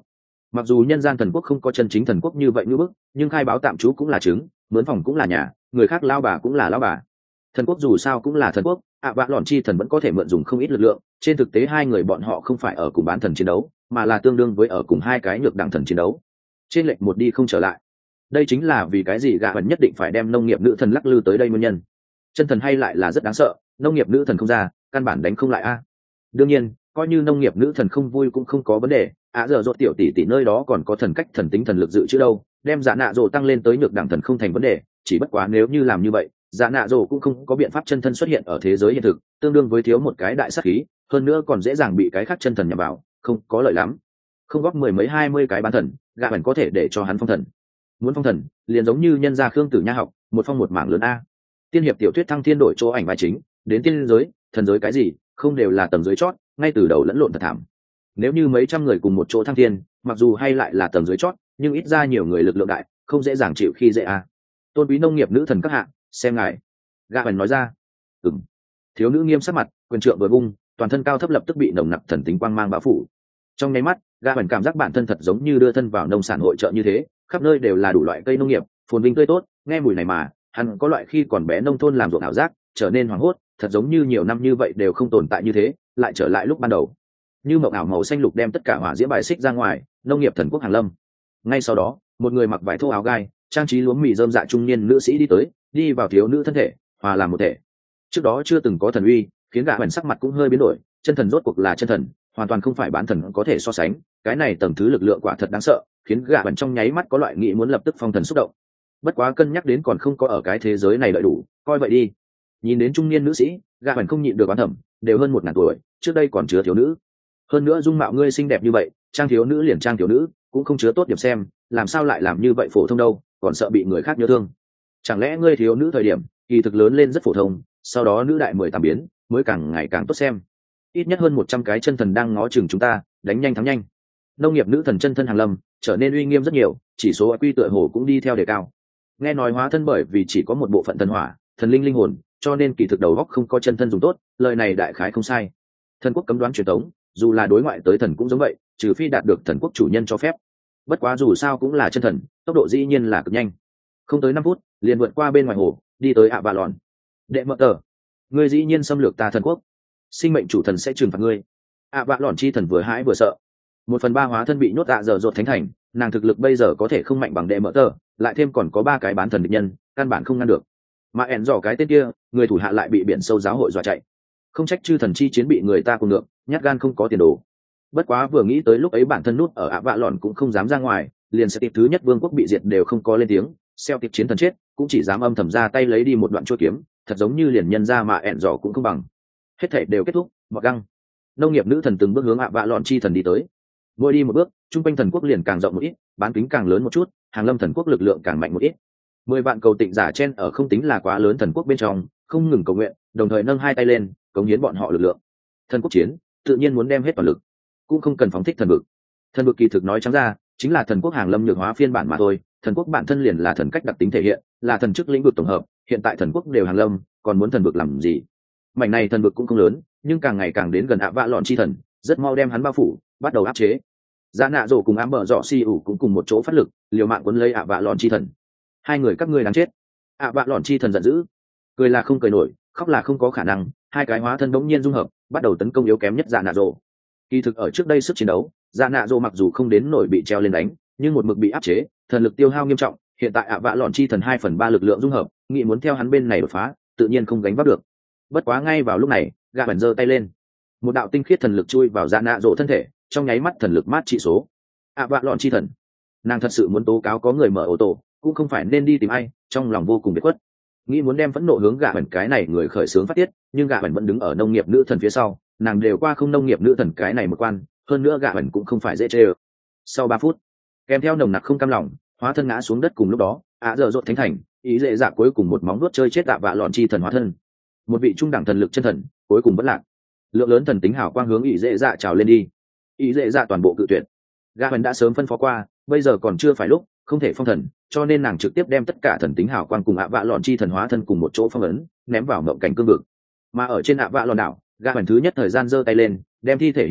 Mặc dù nhân gian thần quốc không có chân chính thần quốc như vậy như bức, nhưng khai báo tạm trú cũng là trứng, mướn phòng cũng là nhà, người khác lao bà cũng là lao bà. Thần quốc dù sao cũng là thần quốc, ạ vạ lòn chi thần vẫn có thể mượn dùng không ít lực lượng. Trên thực tế hai người bọn họ không phải ở cùng bán thần chiến đấu, mà là tương đương với ở cùng hai cái nhược đẳng thần chiến đấu. Trên lệnh một đi không trở lại. Đây chính là vì cái gì gạ vẫn nhất định phải đem nông nghiệp nữ thần lắc lư tới đây nguyên nhân. Chân thần hay lại là rất đáng sợ, nông nghiệp nữ thần không ra, căn bản đánh không lại a. Đương nhiên, coi như nông nghiệp nữ thần không vui cũng không có vấn đề, ạ giờ rốt tiểu tỷ tỷ nơi đó còn có thần cách thần tính thần lực dự trữ đâu, đem giả nạ rồ tăng lên tới nhược đẳng thần không thành vấn đề, chỉ bất quá nếu như làm như vậy, giả nạ rồ cũng không có biện pháp chân thân xuất hiện ở thế giới hiện thực, tương đương với thiếu một cái đại sát khí, hơn nữa còn dễ dàng bị cái khác chân thần nhằm vào, không có lợi lắm. Không góp mười mấy hai mươi cái bán thần, gạ vẫn có thể để cho hắn phong thần. Muốn phong thần, liền giống như nhân gia Khương Tử Nha học, một phong một mảng lớn a. Tiên hiệp tiểu thuyết thăng thiên đổi chỗ ảnh vai chính, đến tiên giới, thần giới cái gì, không đều là tầng dưới chót, ngay từ đầu lẫn lộn thật thảm. Nếu như mấy trăm người cùng một chỗ thăng thiên, mặc dù hay lại là tầng dưới chót, nhưng ít ra nhiều người lực lượng đại, không dễ dàng chịu khi dễ a. Tôn quý nông nghiệp nữ thần các hạ, xem ngài. Gạ vẫn nói ra. Ừm. Thiếu nữ nghiêm sắc mặt, quyền trượng vừa vung, toàn thân cao thấp lập tức bị nồng nặc thần tính quang mang bao phủ. Trong nháy mắt, gạ vẫn cảm giác bản thân thật giống như đưa thân vào nông sản hội chợ như thế, khắp nơi đều là đủ loại cây nông nghiệp, phồn vinh tươi tốt, nghe mùi này mà, hắn có loại khi còn bé nông thôn làm ruộng ảo giác, trở nên hoảng hốt, thật giống như nhiều năm như vậy đều không tồn tại như thế, lại trở lại lúc ban đầu. Như mộng ảo màu xanh lục đem tất cả hỏa diễm bài xích ra ngoài, nông nghiệp thần quốc Hàn Lâm. Ngay sau đó, một người mặc vải thô áo gai, trang trí lúa mì rơm dạ trung niên nữ sĩ đi tới, đi vào thiếu nữ thân thể, hòa làm một thể. Trước đó chưa từng có thần uy, khiến gã bèn sắc mặt cũng hơi biến đổi, chân thần rốt cuộc là chân thần, hoàn toàn không phải bán thần có thể so sánh, cái này tầng thứ lực lượng quả thật đáng sợ, khiến gã bèn trong nháy mắt có loại nghĩ muốn lập tức phong thần xúc động. Bất quá cân nhắc đến còn không có ở cái thế giới này đợi đủ, coi vậy đi. Nhìn đến trung niên nữ sĩ, gã bèn không nhịn được oán thầm, đều hơn một ngàn tuổi, trước đây còn chứa thiếu nữ. Hơn nữa dung mạo ngươi xinh đẹp như vậy, trang thiếu nữ liền trang thiếu nữ, cũng không chứa tốt điểm xem, làm sao lại làm như vậy phổ thông đâu, còn sợ bị người khác nhớ thương. Chẳng lẽ ngươi thiếu nữ thời điểm, kỳ thực lớn lên rất phổ thông, sau đó nữ đại mười tám biến, mới càng ngày càng tốt xem. Ít nhất hơn một trăm cái chân thần đang ngó chừng chúng ta, đánh nhanh thắng nhanh. Nông nghiệp nữ thần chân thân Hàng Lâm trở nên uy nghiêm rất nhiều, chỉ số quy tựa hồ cũng đi theo đề cao. Nghe nói hóa thân bởi vì chỉ có một bộ phận thần hỏa, thần linh linh hồn, cho nên kỳ thực đầu óc không có chân thân dùng tốt, lời này đại khái không sai. Thần quốc cấm đoán truyền thống, dù là đối ngoại tới thần cũng giống vậy, trừ phi đạt được thần quốc chủ nhân cho phép. Bất quá dù sao cũng là chân thần, tốc độ dĩ nhiên là cực nhanh. Không tới năm phút, liền vượt qua bên ngoài hồ, đi tới ạ Vạ Lòn. Đệ mợ tờ, ngươi dĩ nhiên xâm lược ta thần quốc, sinh mệnh chủ thần sẽ trừng phạt ngươi. ạ Vạ Lòn chi thần vừa hãi vừa sợ. Một phần ba hóa thân bị nhốt ạ giờ rột thánh thành, nàng thực lực bây giờ có thể không mạnh bằng đệ mợ tờ, lại thêm còn có ba cái bán thần địch nhân, căn bản không ngăn được. Mà ẻn dò cái tên kia, người thủ hạ lại bị biển sâu giáo hội dọa chạy. Không trách chư thần chi chiến bị người ta cùng ngược, nhát gan không có tiền đồ. Bất quá vừa nghĩ tới lúc ấy bản thân nút ở ạ Vạ Lòn cũng không dám ra ngoài, liền sẽ tiếp thứ nhất vương quốc bị diệt đều không có lên tiếng, xeo tiếp chiến thần chết, cũng chỉ dám âm thầm ra tay lấy đi một đoạn chuôi kiếm, thật giống như liền nhân ra mà ẻn dò cũng không bằng. Hết thảy đều kết thúc, mọt găng. Nông nghiệp nữ thần từng bước hướng ạ Vạ Lòn chi thần đi tới. Mỗi đi một bước, trung quanh thần quốc liền càng rộng một ít, bán kính càng lớn một chút, Hàng Lâm thần quốc lực lượng càng mạnh một ít. Mười vạn cầu tịnh giả chen ở không tính là quá lớn thần quốc bên trong, không ngừng cầu nguyện, đồng thời nâng hai tay lên, cống hiến bọn họ lực lượng. Thần quốc chiến, tự nhiên muốn đem hết toàn lực, cũng không cần phóng thích thần vực. Thần vực kỳ thực nói trắng ra, chính là thần quốc Hàng Lâm nhược hóa phiên bản mà thôi. Thần quốc bản thân liền là thần cách đặc tính thể hiện, là thần chức lĩnh vực tổng hợp. Hiện tại thần quốc đều Hàng Lâm, còn muốn thần vực làm gì? Mảnh này thần vực cũng không lớn, nhưng càng ngày càng đến gần ạ Vạ Lòn chi thần, rất mau đem hắn bao phủ, bắt đầu áp chế. Giá nạ rổ cùng ám bờ dọ si ủ cũng cùng một chỗ phát lực, liều mạng quấn lấy ạ Vạ Lòn chi thần. Hai người các ngươi đáng chết. ạ Vạ Lòn chi thần giận dữ, cười là không cười nổi, khóc là không có khả năng. Hai cái hóa thân đống nhiên dung hợp, bắt đầu tấn công yếu kém nhất Giá nạ rổ. Kỳ thực ở trước đây sức chiến đấu, Giá nạ rổ mặc dù không đến nổi bị treo lên đánh, nhưng một mực bị áp chế, thần lực tiêu hao nghiêm trọng. Hiện tại ạ Vạ Lòn chi thần hai phần ba lực lượng dung hợp, nghĩ muốn theo hắn bên này đột phá, tự nhiên không gánh vác được. Bất quá ngay vào lúc này, gã bẩn giơ tay lên, một đạo tinh khiết thần lực chui vào Giá nạ rổ thân thể, trong nháy mắt thần lực mát trị số. ạ Vạ Lòn chi thần, nàng thật sự muốn tố cáo có người mở ô tô, cũng không phải nên đi tìm ai, trong lòng vô cùng biệt khuất, nghĩ muốn đem phẫn nộ hướng gã bẩn cái này người khởi xướng phát tiết, nhưng gã bẩn vẫn đứng ở nông nghiệp nữ thần phía sau, nàng đều qua không nông nghiệp nữ thần cái này một quan, hơn nữa gã bẩn cũng không phải dễ chơi. Sau ba phút, kèm theo nồng nặc không cam lòng, hóa thân ngã xuống đất cùng lúc đó, ạ giờ rốt thánh thành, ý lệ dạ cuối cùng một móng vuốt chơi chết ạ Vạ Lòn chi thần hóa thân, một vị trung đẳng thần lực chân thần, cuối cùng vẫn lạc. Lượng lớn thần tính hào quang hướng ý lệ dạ trào lên đi. Ý lệ dạ toàn bộ cự tuyệt. Gã bẩn đã sớm phân phó qua, bây giờ còn chưa phải lúc, không thể phong thần, cho nên nàng trực tiếp đem tất cả thần tính hào quang cùng ạ Vạ Lòn chi thần hóa thân cùng một chỗ phong ấn, ném vào mộng cảnh cương vực. Mà ở trên ạ Vạ Lòn đảo, gã bẩn thứ nhất thời gian giơ tay lên, đem thi thể hiến tế,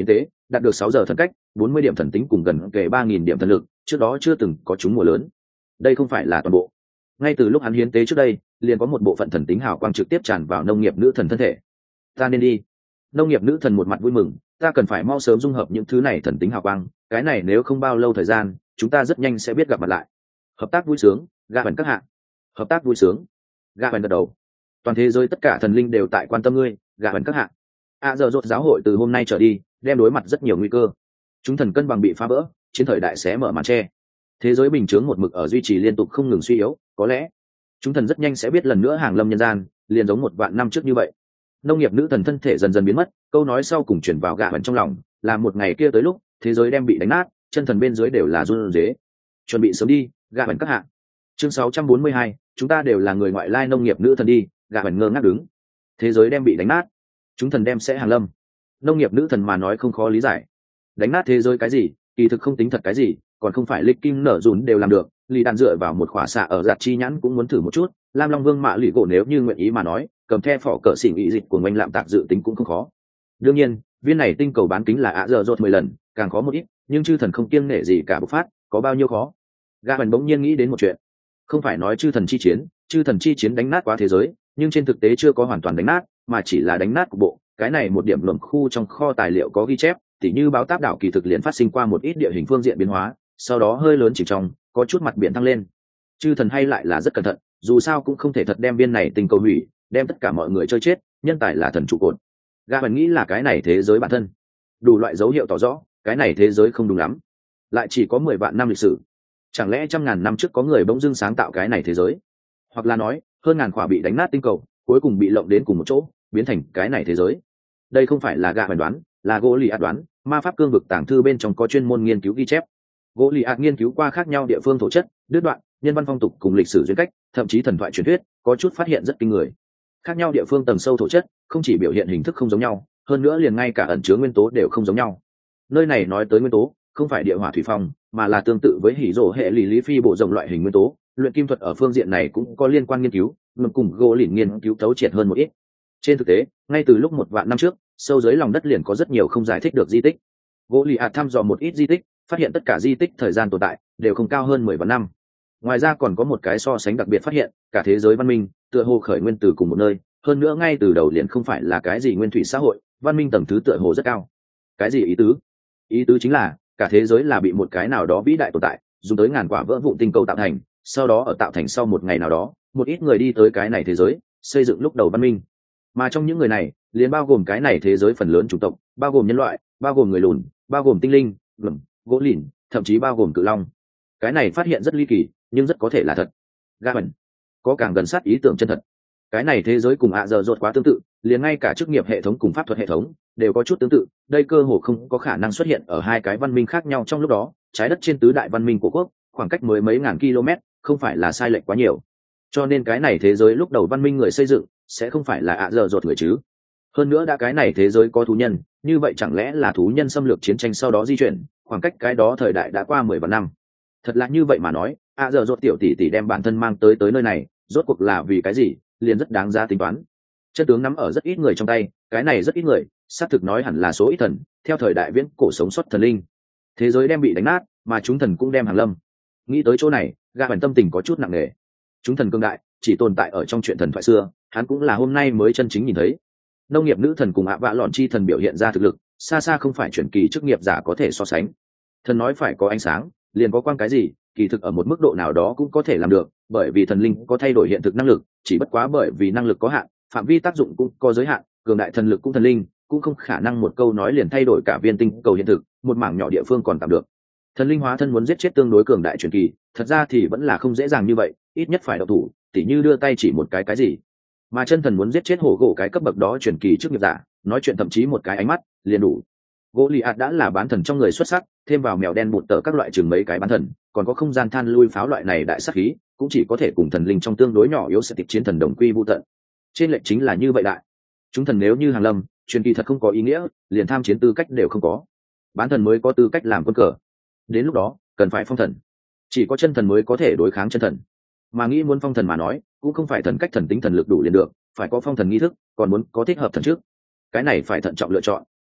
đạt được sáu giờ thần cách, bốn mươi điểm thần tính cùng gần kề ba nghìn điểm thần lực, trước đó chưa từng có chúng mùa lớn. Đây không phải là toàn bộ. Ngay từ lúc hắn hiến tế trước đây, liền có một bộ phận thần tính hào quang trực tiếp tràn vào nông nghiệp nữ thần thân thể. Ta nên đi. Nông nghiệp nữ thần một mặt vui mừng, ta cần phải mau sớm dung hợp những thứ này thần tính hào quang, cái này nếu không bao lâu thời gian, chúng ta rất nhanh sẽ biết gặp mặt lại. Hợp tác vui sướng, gạ bẩn các hạ. Hợp tác vui sướng. Gạ bẩn gật đầu. Toàn thế giới tất cả thần linh đều tại quan tâm ngươi, gạ bẩn các hạ. À giờ rốt giáo hội từ hôm nay trở đi, đem đối mặt rất nhiều nguy cơ. Chúng thần cân bằng bị phá vỡ, chiến thời đại sẽ mở màn che. Thế giới bình chướng một mực ở duy trì liên tục không ngừng suy yếu, có lẽ chúng thần rất nhanh sẽ biết lần nữa hàng lâm nhân gian, liền giống một vạn năm trước như vậy. Nông nghiệp nữ thần thân thể dần dần biến mất, câu nói sau cùng chuyển vào gạ bẩn trong lòng, là một ngày kia tới lúc thế giới đem bị đánh nát, chân thần bên dưới đều là run rế. Chuẩn bị sớm đi, gạ bẩn các hạ. Chương sáu trăm bốn mươi hai, chúng ta đều là người ngoại lai nông nghiệp nữ thần đi, gạ bẩn ngơ ngác đứng. Thế giới đem bị đánh nát, chúng thần đem sẽ hàng lâm. Nông nghiệp nữ thần mà nói không khó lý giải. Đánh nát thế giới cái gì, kỳ thực không tính thật cái gì, còn không phải lịch kim nở dùn đều làm được. Lý đàn dựa vào một khỏa xạ ở giạt chi nhãn cũng muốn thử một chút. Lam Long Vương mạ lụy gỗ nếu như nguyện ý mà nói, cầm the phỏ cỡ xỉn ý dịch của ngoanh lạm tạc dự tính cũng không khó. Đương nhiên, viên này tinh cầu bán kính là ạ giờ rột mười lần, càng khó một ít, nhưng chư thần không kiêng nể gì cả bộc phát, có bao nhiêu khó. Gã bần bỗng nhiên nghĩ đến một chuyện, không phải nói chư thần chi chiến, chư thần chi chiến đánh nát quá thế giới, nhưng trên thực tế chưa có hoàn toàn đánh nát, mà chỉ là đánh nát cục bộ. Cái này một điểm luận khu trong kho tài liệu có ghi chép, tỉ như báo táp đảo kỳ thực liền phát sinh qua một ít địa hình phương diện biến hóa, sau đó hơi lớn chỉ trong, có chút mặt biển thăng lên. Chư thần hay lại là rất cẩn thận, dù sao cũng không thể thật đem viên này tinh cầu hủy, đem tất cả mọi người chơi chết, nhân tài là thần trụ cột. Gã bần nghĩ là cái này thế giới bản thân, đủ loại dấu hiệu tỏ rõ, cái này thế giới không đúng lắm. Lại chỉ có mười vạn năm lịch sử, chẳng lẽ trăm ngàn năm trước có người bỗng dưng sáng tạo cái này thế giới, hoặc là nói hơn ngàn khỏa bị đánh nát tinh cầu cuối cùng bị lộng đến cùng một chỗ biến thành cái này thế giới. Đây không phải là gạ bần đoán, là gỗ lì ạt đoán. Ma pháp cương vực tàng thư bên trong có chuyên môn nghiên cứu ghi chép, gỗ lì ạt nghiên cứu qua khác nhau địa phương thổ chất, đứt đoạn, nhân văn phong tục cùng lịch sử duyên cách, thậm chí thần thoại truyền thuyết, có chút phát hiện rất kinh người. Khác nhau địa phương tầng sâu thổ chất không chỉ biểu hiện hình thức không giống nhau, hơn nữa liền ngay cả ẩn chứa nguyên tố đều không giống nhau. Nơi này nói tới nguyên tố không phải địa hỏa thủy phong, mà là tương tự với hỉ rổ hệ lý lý phi bộ rộng loại hình nguyên tố. Luyện kim thuật ở phương diện này cũng có liên quan nghiên cứu, mà cùng gỗ lìn nghiên cứu thấu triệt hơn một ít. Trên thực tế, ngay từ lúc một vạn năm trước, sâu dưới lòng đất liền có rất nhiều không giải thích được di tích. Gỗ lì ạt thăm dò một ít di tích, phát hiện tất cả di tích thời gian tồn tại đều không cao hơn mười vạn năm. Ngoài ra còn có một cái so sánh đặc biệt phát hiện, cả thế giới văn minh tựa hồ khởi nguyên từ cùng một nơi, hơn nữa ngay từ đầu liền không phải là cái gì nguyên thủy xã hội, văn minh tầng thứ tựa hồ rất cao. Cái gì ý tứ? Ý tứ chính là cả thế giới là bị một cái nào đó vĩ đại tồn tại dùng tới ngàn quả vỡ vụn tinh cầu tạo thành, sau đó ở tạo thành sau một ngày nào đó, một ít người đi tới cái này thế giới, xây dựng lúc đầu văn minh. Mà trong những người này, liền bao gồm cái này thế giới phần lớn chủng tộc, bao gồm nhân loại, bao gồm người lùn, bao gồm tinh linh, lùm, gỗ lìn, thậm chí bao gồm cự long. Cái này phát hiện rất ly kỳ, nhưng rất có thể là thật. Gaben có càng gần sát ý tưởng chân thật. Cái này thế giới cùng ạ giờ rột quá tương tự, liền ngay cả chức nghiệp hệ thống cùng pháp thuật hệ thống đều có chút tương tự. Đây cơ hồ không có khả năng xuất hiện ở hai cái văn minh khác nhau trong lúc đó. Trái đất trên tứ đại văn minh của quốc, khoảng cách mới mấy ngàn km, không phải là sai lệch quá nhiều. Cho nên cái này thế giới lúc đầu văn minh người xây dựng sẽ không phải là ạ giờ rột người chứ. Hơn nữa đã cái này thế giới có thú nhân, như vậy chẳng lẽ là thú nhân xâm lược chiến tranh sau đó di chuyển, khoảng cách cái đó thời đại đã qua mười vạn năm. Thật là như vậy mà nói, ạ giờ rột tiểu tỷ tỷ đem bản thân mang tới tới nơi này, rốt cuộc là vì cái gì, liền rất đáng giá tính toán. Chân tướng nắm ở rất ít người trong tay, cái này rất ít người, xác thực nói hẳn là số ít thần, theo thời đại viễn cổ sống sót thần linh. Thế giới đem bị đánh nát, mà chúng thần cũng đem hàng lâm. Nghĩ tới chỗ này, gã bản tâm tình có chút nặng nề. Chúng thần cương đại chỉ tồn tại ở trong chuyện thần thoại xưa, hắn cũng là hôm nay mới chân chính nhìn thấy. Nông nghiệp nữ thần cùng ạ vạ lọn chi thần biểu hiện ra thực lực, xa xa không phải chuyển kỳ chức nghiệp giả có thể so sánh. Thần nói phải có ánh sáng, liền có quang cái gì, kỳ thực ở một mức độ nào đó cũng có thể làm được, bởi vì thần linh có thay đổi hiện thực năng lực, chỉ bất quá bởi vì năng lực có hạn, phạm vi tác dụng cũng có giới hạn, cường đại thần lực cũng thần linh, cũng không khả năng một câu nói liền thay đổi cả viên tinh cầu hiện thực, một mảng nhỏ địa phương còn tạm được. Thần linh hóa thân muốn giết chết tương đối cường đại truyền kỳ, thật ra thì vẫn là không dễ dàng như vậy, ít nhất phải động thủ, tỉ như đưa tay chỉ một cái cái gì. Mà chân thần muốn giết chết hổ gỗ cái cấp bậc đó truyền kỳ trước nghiệp giả, nói chuyện thậm chí một cái ánh mắt liền đủ. Gỗ lì ạt đã là bán thần trong người xuất sắc, thêm vào mèo đen bụt tở các loại trường mấy cái bán thần, còn có không gian than lui pháo loại này đại sát khí, cũng chỉ có thể cùng thần linh trong tương đối nhỏ yếu sẽ tiếp chiến thần đồng quy vu tận. Trên lệnh chính là như vậy đại. Chúng thần nếu như hàng lâm, truyền kỳ thật không có ý nghĩa, liền tham chiến tư cách đều không có. Bán thần mới có tư cách làm quân cờ. Đến lúc đó, cần phải phong thần. Chỉ có chân thần mới có thể đối kháng chân thần. Mà nghĩ muốn phong thần mà nói, cũng không phải thần cách thần tính thần lực đủ liền được, phải có phong thần nghi thức, còn muốn có thích hợp thần trước. Cái này phải thận trọng lựa chọn.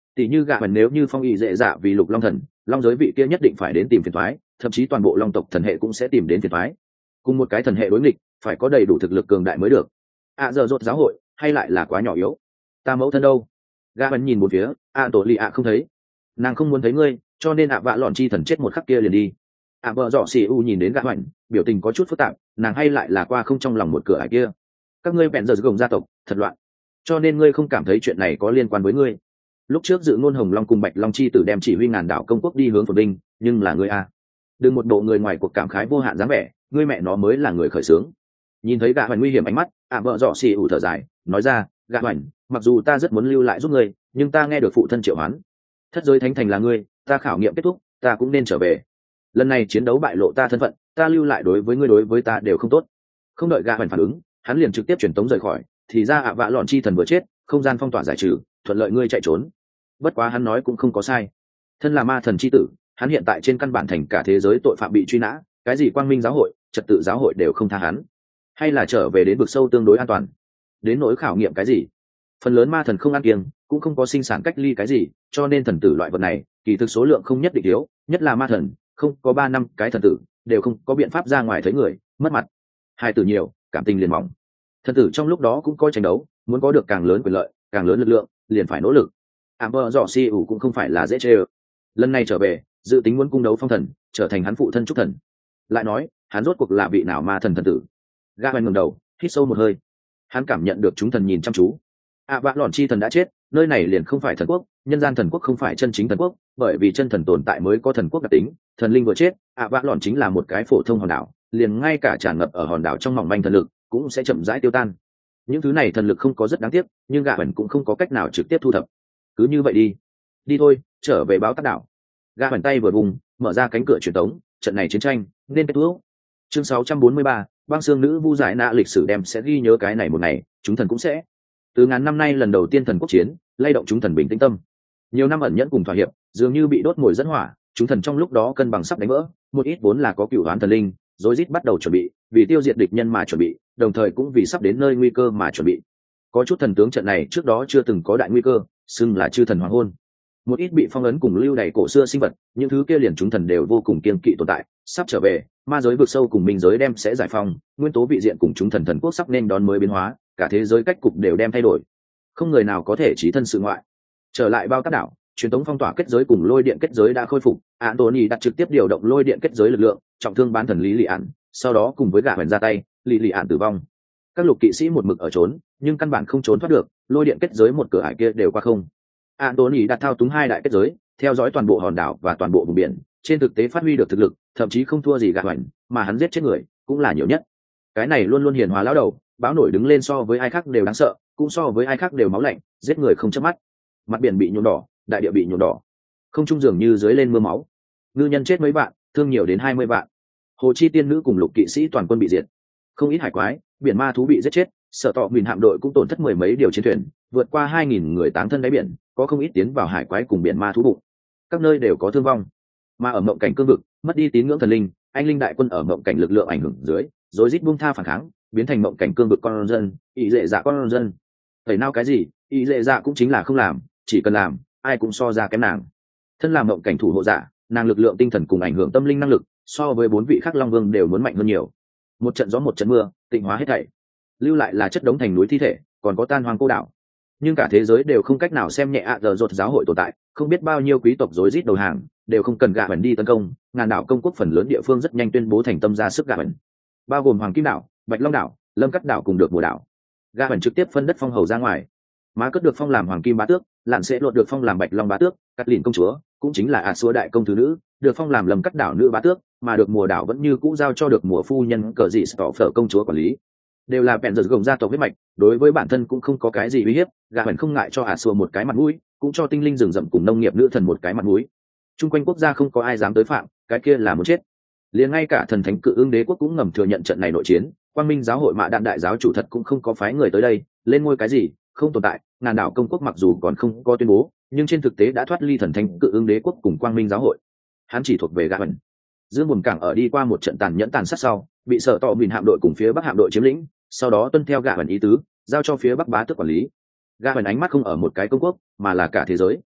tỷ như gạ hẳn nếu như phong ý dễ dạ vì lục long thần, long giới vị kia nhất định phải đến tìm phiền thoái, thậm chí toàn bộ long tộc thần hệ cũng sẽ tìm đến phiền thoái. Cùng một cái thần hệ đối nghịch, phải có đầy đủ thực lực cường đại mới được. À giờ rốt giáo hội hay lại là quá nhỏ yếu. Ta mẫu thân đâu? Gạ hẳn nhìn một phía, à tổ lì ạ không thấy. Nàng không muốn thấy ngươi, cho nên ạ vạ lọn chi thần chết một khắc kia liền đi. ạ vợ dọ xì u nhìn đến gạ hẳn, biểu tình có chút phức tạp, nàng hay lại là qua không trong lòng một cửa ải kia. Các ngươi bèn giờ gồng gia tộc thật loạn, cho nên ngươi không cảm thấy chuyện này có liên quan với ngươi. Lúc trước dự ngôn hồng long cùng bạch long chi tử đem chỉ huy ngàn đảo công quốc đi hướng phồn vinh, nhưng là ngươi a, đừng một bộ người ngoài cuộc cảm khái vô hạn dáng vẻ, ngươi mẹ nó mới là người khởi xướng. Nhìn thấy gạ hoành nguy hiểm ánh mắt, ạ vợ dọ xì ủ thở dài nói ra, gạ hoành, mặc dù ta rất muốn lưu lại giúp ngươi, nhưng ta nghe được phụ thân triệu hoán, thất giới thánh thành là ngươi, ta khảo nghiệm kết thúc, ta cũng nên trở về. Lần này chiến đấu bại lộ ta thân phận, ta lưu lại đối với ngươi đối với ta đều không tốt. Không đợi gạ hoành phản ứng, hắn liền trực tiếp chuyển tống rời khỏi. Thì ra ạ vạ lọn chi thần vừa chết, không gian phong tỏa giải trừ, thuận lợi ngươi chạy trốn. Bất quá hắn nói cũng không có sai, thân là ma thần chi tử, hắn hiện tại trên căn bản thành cả thế giới tội phạm bị truy nã, cái gì quang minh giáo hội, trật tự giáo hội đều không tha hắn. Hay là trở về đến vực sâu tương đối an toàn. Đến nỗi khảo nghiệm cái gì, phần lớn ma thần không ăn kiêng, cũng không có sinh sản cách ly cái gì, cho nên thần tử loại vật này kỳ thực số lượng không nhất định thiếu, nhất là ma thần, không có ba năm cái thần tử đều không có biện pháp ra ngoài thấy người, mất mặt. Hai tử nhiều, cảm tình liền mỏng. Thần tử trong lúc đó cũng có tranh đấu, muốn có được càng lớn quyền lợi, càng lớn lực lượng, liền phải nỗ lực. Amber dọ si ủ cũng không phải là dễ chơi. Lần này trở về, dự tính muốn cung đấu phong thần, trở thành hắn phụ thân trúc thần. Lại nói, hắn rốt cuộc là vị nào ma thần thần tử? Gawain ngẩng đầu, hít sâu một hơi. Hắn cảm nhận được chúng thần nhìn chăm chú. À vạ lọn chi thần đã chết, nơi này liền không phải thần quốc, nhân gian thần quốc không phải chân chính thần quốc, bởi vì chân thần tồn tại mới có thần quốc đặc tính. Thần linh vừa chết, à vạ lọn chính là một cái phổ thông hòn đảo, liền ngay cả tràn ngập ở hòn đảo trong mỏng manh thần lực cũng sẽ chậm rãi tiêu tan. Những thứ này thần lực không có rất đáng tiếc, nhưng Gawain cũng không có cách nào trực tiếp thu thập. Cứ như vậy đi, đi thôi, trở về báo tát đảo. Gawain tay vừa vùng, mở ra cánh cửa truyền tống, trận này chiến tranh nên kết thúc. Chương sáu trăm bốn mươi ba, băng xương nữ vu giải nạ lịch sử đem sẽ ghi nhớ cái này một ngày, chúng thần cũng sẽ. Từ ngàn năm nay lần đầu tiên thần quốc chiến, lay động chúng thần bình tĩnh tâm. Nhiều năm ẩn nhẫn cùng thỏa hiệp, dường như bị đốt ngồi dẫn hỏa, chúng thần trong lúc đó cân bằng sắp đánh vỡ, một ít vốn là có cựu đoán thần linh, rối rít bắt đầu chuẩn bị, vì tiêu diệt địch nhân mà chuẩn bị, đồng thời cũng vì sắp đến nơi nguy cơ mà chuẩn bị. Có chút thần tướng trận này trước đó chưa từng có đại nguy cơ, xưng là chư thần hoàng hôn. Một ít bị phong ấn cùng lưu đày cổ xưa sinh vật, những thứ kia liền chúng thần đều vô cùng kiên kỵ tồn tại, sắp trở về, ma giới vực sâu cùng minh giới đem sẽ giải phóng, nguyên tố vị diện cùng chúng thần thần quốc sắp nên đón mới biến hóa, cả thế giới cách cục đều đem thay đổi, không người nào có thể trí thân sự ngoại. Trở lại bao cát đảo, truyền thống phong tỏa kết giới cùng lôi điện kết giới đã khôi phục, Anthony đặt trực tiếp điều động lôi điện kết giới lực lượng, trọng thương bán thần lý lị ạn, sau đó cùng với gã hoành ra tay, lý lị ạn tử vong. Các lục kỵ sĩ một mực ở trốn, nhưng căn bản không trốn thoát được, lôi điện kết giới một cửa ải kia đều qua không. Anthony đặt thao túng hai đại kết giới, theo dõi toàn bộ hòn đảo và toàn bộ vùng biển, trên thực tế phát huy được thực lực, thậm chí không thua gì gã hoành, mà hắn giết chết người cũng là nhiều nhất. Cái này luôn luôn hiền hòa lão đầu, bão nổi đứng lên so với ai khác đều đáng sợ, cũng so với ai khác đều máu lạnh, giết người không chớp mắt. Mặt biển bị nhuộm đỏ, đại địa bị nhuộm đỏ, không trung dường như dưới lên mưa máu. Ngư nhân chết mấy vạn, thương nhiều đến hai mươi vạn. Hồ chi tiên nữ cùng lục kỵ sĩ toàn quân bị diệt. Không ít hải quái, biển ma thú bị giết chết, sở tọ mìn hạm đội cũng tổn thất mười mấy điều chiến thuyền, vượt qua hai nghìn người táng thân đáy biển, có không ít tiến vào hải quái cùng biển ma thú bụng. Các nơi đều có thương vong. Mà ở mộng cảnh cương vực, mất đi tín ngưỡng thần linh, anh linh đại quân ở mộng cảnh lực lượng ảnh hưởng dưới, rối rít buông tha phản kháng, biến thành mộng cảnh cương vực con dân, ý dễ dạ con dân. Tẩy nào cái gì, ý dễ dạ cũng chính là không làm, chỉ cần làm, ai cũng so ra kém nàng. Thân làm mộng cảnh thủ hộ giả, nàng lực lượng tinh thần cùng ảnh hưởng tâm linh năng lực, so với bốn vị khác long vương đều muốn mạnh hơn nhiều. Một trận gió một trận mưa, tịnh hóa hết thảy, lưu lại là chất đống thành núi thi thể, còn có tan hoang cô đảo. Nhưng cả thế giới đều không cách nào xem nhẹ ạ giờ rột giáo hội tồn tại, không biết bao nhiêu quý tộc rối rít đầu hàng, đều không cần gạ bẩn đi tấn công, ngàn đảo công quốc phần lớn địa phương rất nhanh tuyên bố thành tâm ra sức gạ bẩn, bao gồm Hoàng Kim đảo, Bạch Long đảo, Lâm Cắt đảo cùng được mùa đảo. Gạ bẩn trực tiếp phân đất phong hầu ra ngoài. Má cất được phong làm Hoàng Kim bá tước, Lạn sẽ lột được phong làm Bạch Long bá tước, Cát Lìn công chúa, cũng chính là ạ xua đại công thứ nữ, được phong làm Lâm Cắt đảo nữ bá tước, mà được mùa đảo vẫn như cũ giao cho được mùa phu nhân cờ dị Stọ Phở công chúa quản lý. Đều là bèn giật gồng gia tộc huyết mạch, đối với bản thân cũng không có cái gì uy hiếp, gạ bẩn không ngại cho ạ xua một cái mặt mũi, cũng cho tinh linh rừng rậm cùng nông nghiệp nữ thần một cái mặt mũi. Trung quanh quốc gia không có ai dám tới phạm, cái kia là muốn chết. Liền ngay cả thần thánh cự ương đế quốc cũng ngầm thừa nhận trận này nội chiến, quang minh giáo hội mạ đạn đại giáo chủ thật cũng không có phái người tới đây lên ngôi cái gì không tồn tại. Ngàn đảo công quốc mặc dù còn không có tuyên bố, nhưng trên thực tế đã thoát ly thần thánh cự ương đế quốc cùng quang minh giáo hội, hắn chỉ thuộc về gạ bẩn. Dương buồn cảng ở đi qua một trận tàn nhẫn tàn sát sau, bị sở tọ mìn hạm đội cùng phía bắc hạm đội chiếm lĩnh, sau đó tuân theo gạ bẩn ý tứ, giao cho phía bắc bá tước quản lý. Gạ bẩn ánh mắt không ở một cái công quốc, mà là cả thế giới.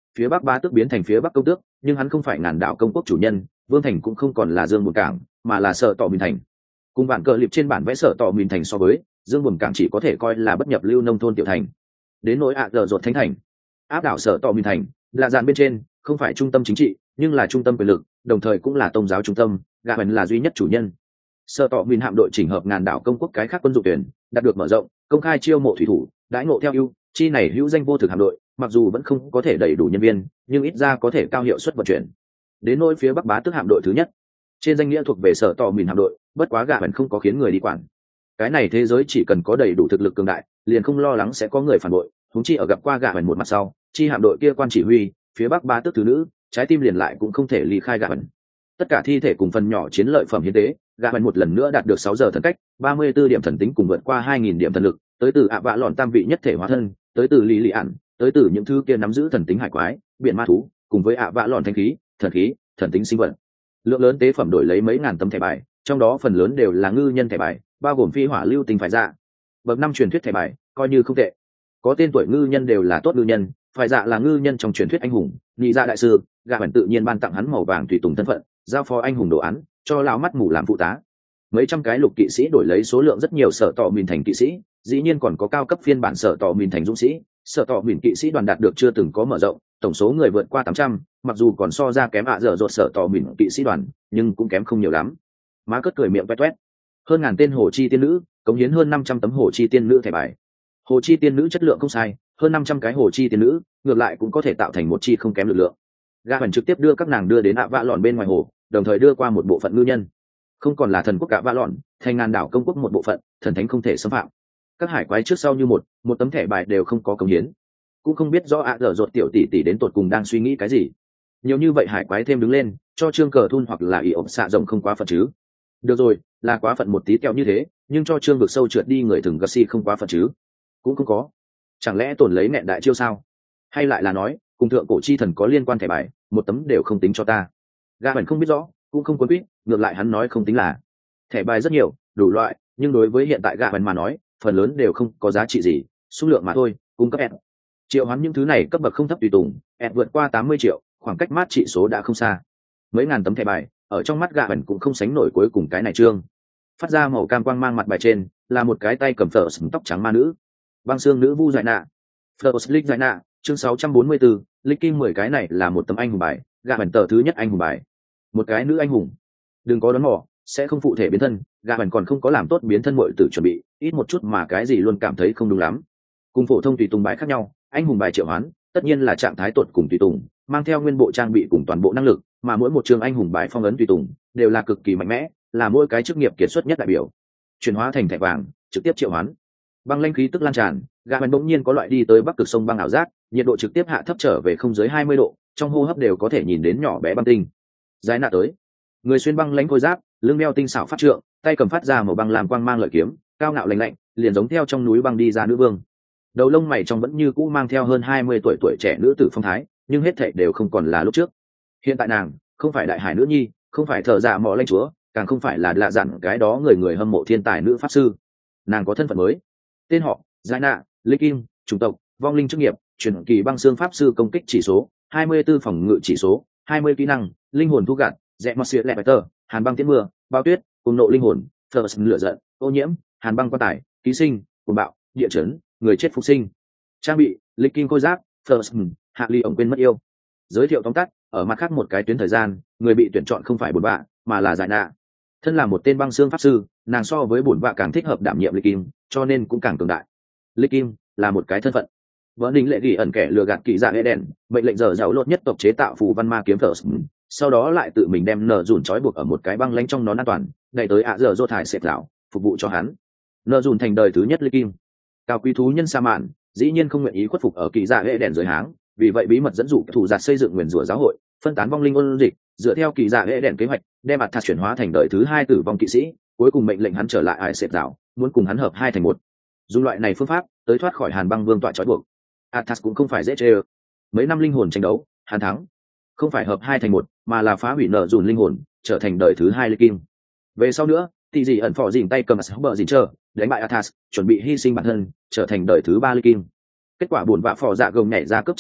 phía bắc bá tước biến thành phía bắc công tước, nhưng hắn không phải ngàn đảo công quốc chủ nhân, vương thành cũng không còn là dương buồn cảng mà là sở tỏ mìn thành. Cùng bản cờ liệp trên bản vẽ sở tỏ mìn thành so với, dương buồn cảng chỉ có thể coi là bất nhập lưu nông thôn tiểu thành. Đến nỗi ạ dở dột thánh thành, áp đảo sở tỏ mìn thành là dàn bên trên, không phải trung tâm chính trị nhưng là trung tâm quyền lực, đồng thời cũng là tôn giáo trung tâm, gà bần là duy nhất chủ nhân. Sở tỏ mìn hạm đội chỉnh hợp ngàn đảo công quốc cái khác quân dụng tuyển đạt được mở rộng, công khai chiêu mộ thủy thủ, đãi ngộ theo ưu, chi này hữu danh vô thực hạm đội, mặc dù vẫn không có thể đầy đủ nhân viên nhưng ít ra có thể cao hiệu suất vận chuyển. Đến nỗi phía bắc bá tước hạm đội thứ nhất, trên danh nghĩa thuộc về sở tỏ mìn hạm đội, bất quá gà bần không có khiến người đi quản. Cái này thế giới chỉ cần có đầy đủ thực lực cường đại liền không lo lắng sẽ có người phản bội, huống chi ở gặp qua gà bần một mặt sau, chi hạm đội kia quan chỉ huy phía bắc bá tước thứ nữ, trái tim liền lại cũng không thể ly khai gà bần. Tất cả thi thể cùng phần nhỏ chiến lợi phẩm hiến tế, gà bần một lần nữa đạt được sáu giờ thần cách, ba mươi tư điểm thần tính cùng vượt qua hai nghìn điểm thần lực, tới từ ạ vạ lọn tam vị nhất thể hóa thân, tới từ lý lị ản, tới từ những thứ kia nắm giữ thần tính hải quái, biển ma thú, cùng với ạ vạ lọn thanh khí, thần khí, thần tính sinh vật. Lượng lớn tế phẩm đổi lấy mấy ngàn tấm thẻ bài, trong đó phần lớn đều là ngư nhân thẻ bài, bao gồm phi hỏa lưu tình phải dạ. Bậc năm truyền thuyết thẻ bài, coi như không tệ. Có tên tuổi ngư nhân đều là tốt ngư nhân, phải dạ là ngư nhân trong truyền thuyết anh hùng, nhị dạ đại sư, gà bản tự nhiên ban tặng hắn màu vàng tùy tùng thân phận, giao phó anh hùng đồ án, cho lão mắt mù làm phụ tá. Mấy trăm cái lục kỵ sĩ đổi lấy số lượng rất nhiều sở tỏ mìn thành kỵ sĩ, dĩ nhiên còn có cao cấp phiên bản sở tỏ mìn thành dũng sĩ, sở tỏ mìn kỵ sĩ đoàn đạt được chưa từng có mở rộng, tổng số người vượt qua tám trăm, mặc dù còn so ra kém ạ dở dột sở tỏ mìn kỵ sĩ đoàn, nhưng cũng kém không nhiều lắm. Má cất cười miệng toét toét. Hơn ngàn tên hồ chi tiên nữ, cống hiến hơn năm trăm tấm hồ chi tiên nữ thẻ bài. Hồ chi tiên nữ chất lượng không sai, hơn năm trăm cái hồ chi tiên nữ, ngược lại cũng có thể tạo thành một chi không kém lực lượng. Gà Hoành trực tiếp đưa các nàng đưa đến ạ vạ lọn bên ngoài hồ, đồng thời đưa qua một bộ phận ngư nhân. Không còn là thần quốc ạ vạ lọn, thành ngàn đảo công quốc một bộ phận, thần thánh không thể xâm phạm. Các hải quái trước sau như một, một tấm thẻ bài đều không có cống hiến. Cũng không biết rõ ạ dở dột tiểu tỷ tỷ đến tột cùng đang suy nghĩ cái gì. Nhiều như vậy hải quái thêm đứng lên, cho trương cờ thun hoặc là ỉ ổng xạ rồng không quá phận chứ. Được rồi, là quá phận một tí kẹo như thế, nhưng cho trương vực sâu trượt đi người thừng Gassi không quá phận chứ. Cũng không có. Chẳng lẽ tổn lấy nẹn đại chiêu sao? Hay lại là nói, cùng thượng cổ chi thần có liên quan thẻ bài, một tấm đều không tính cho ta. Gà Hoành không biết rõ, cũng không quấn quýt, ngược lại hắn nói không tính là. Thẻ bài rất nhiều, đủ loại, nhưng đối với hiện tại Gà Hoành mà nói, phần lớn đều không có giá trị gì, số lượng mà thôi, cung cấp S. Triệu hoán những thứ này cấp bậc không thấp tùy tùng, S vượt qua tám mươi triệu, khoảng cách mát trị số đã không xa. Mấy ngàn tấm thẻ bài, ở trong mắt Gà Hoành cũng không sánh nổi cuối cùng cái này trương. Phát ra màu cam quang mang mặt bài trên, là một cái tay cầm phở sừng tóc trắng ma nữ. Băng xương nữ Vu Giải Nạ. First League Giải Nạ, chương sáu trăm bốn mươi tư, lịch kim mười cái này là một tấm anh hùng bài, Gà Hoành tờ thứ nhất anh hùng bài. Một cái nữ anh hùng. Đừng có đoán mò, sẽ không phụ thể biến thân, Gà Hoành còn không có làm tốt biến thân muội tử chuẩn bị, ít một chút mà cái gì luôn cảm thấy không đúng lắm. Cùng phổ thông tùy tùng bài khác nhau, anh hùng bài triệu hoán, tất nhiên là trạng thái tột cùng tùy tùng, mang theo nguyên bộ trang bị cùng toàn bộ năng lực, mà mỗi một trường anh hùng bài phong ấn tùy tùng đều là cực kỳ mạnh mẽ, là mỗi cái chức nghiệp kiệt xuất nhất đại biểu. Chuyển hóa thành thẻ vàng, trực tiếp triệu hoán. Băng lãnh khí tức lan tràn, Gà Hoành bỗng nhiên có loại đi tới bắc cực sông băng ảo giác, nhiệt độ trực tiếp hạ thấp trở về không dưới hai mươi độ, trong hô hấp đều có thể nhìn đến nhỏ bé băng tinh. Giải Nạ tới, người xuyên băng lãnh khôi giáp, lưng đeo tinh xảo pháp trượng, tay cầm phát ra màu băng làm quang mang lợi kiếm, cao ngạo lạnh lạnh, liền giống theo trong núi băng đi ra nữ vương. Đầu lông mày trong vẫn như cũ mang theo hơn hai mươi tuổi tuổi trẻ nữ tử phong thái, nhưng hết thảy đều không còn là lúc trước. Hiện tại nàng không phải đại hải nữ nhi, không phải thợ dạ mọ lanh chúa, càng không phải là lạ dặn cái đó người người hâm mộ thiên tài nữ pháp sư. Nàng có thân phận mới, tên họ Giải Nạ, lịch kim, chủng tộc, vong linh chức nghiệp, truyền kỳ băng xương pháp sư, công kích chỉ số hai mươi tư, phòng ngự chỉ số hai mươi, kỹ năng linh hồn thu gặt, dẹ mọt xịa lẹ bài tờ, hàn băng tiễn mưa, bao tuyết, cùng nộ linh hồn, thờ lửa giận, ô nhiễm, hàn băng quan tải, ký sinh, cuồng bạo, địa chấn, người chết phục sinh. Trang bị lịch kim khôi giáp, first hạ ly ổng quên mất yêu. Giới thiệu tóm tắt, ở mặt khác một cái tuyến thời gian, người bị tuyển chọn không phải bổn bạ mà là Giải Nạ. Thân là một tên băng xương pháp sư, nàng so với bổn bạ càng thích hợp đảm nhiệm lịch kim, cho nên cũng càng cường đại. Lịch kim là một cái thân phận. Võ Đình Lệ ghi ẩn kẻ lừa gạt kỳ dạ hệ đèn, mệnh lệnh giờ giàu lột nhất tộc chế tạo phù văn ma kiếm first, sau đó lại tự mình đem nở dùn trói buộc ở một cái băng lánh trong nón an toàn, đẩy tới ạ giờ dô thải xẹp lão phục vụ cho hắn. Nở dùn thành đời thứ nhất lịch kim. Cao quý thú nhân sa mạn dĩ nhiên không nguyện ý khuất phục ở kỳ dạ hệ đèn dưới háng, vì vậy bí mật dẫn dụ thủ giạt xây dựng nguyền rủa giáo hội, phân tán vong linh ôn dịch, dựa theo kỳ dạ hệ đèn kế hoạch đem ạt thạt chuyển hóa thành đời thứ hai tử vong kỵ sĩ, cuối cùng mệnh lệnh hắn trở lại ải xẹp rào, muốn cùng hắn hợp hai thành một. Dùng loại này phương pháp tới thoát khỏi hàn băng vương tọa trói buộc. Athas cũng không phải dễ chơi. Mấy năm linh hồn tranh đấu, hắn thắng, không phải hợp hai thành một, mà là phá hủy nợ dùn linh hồn, trở thành đời thứ hai lịch kim. Về sau nữa, thì gì ẩn phò dìn tay cầm sắc bờ dìn chờ, đánh bại Athas, chuẩn bị hy sinh bản thân, trở thành đời thứ ba lịch kim. Kết quả buồn bã phò dạ gồng nhảy ra cướp trang bị,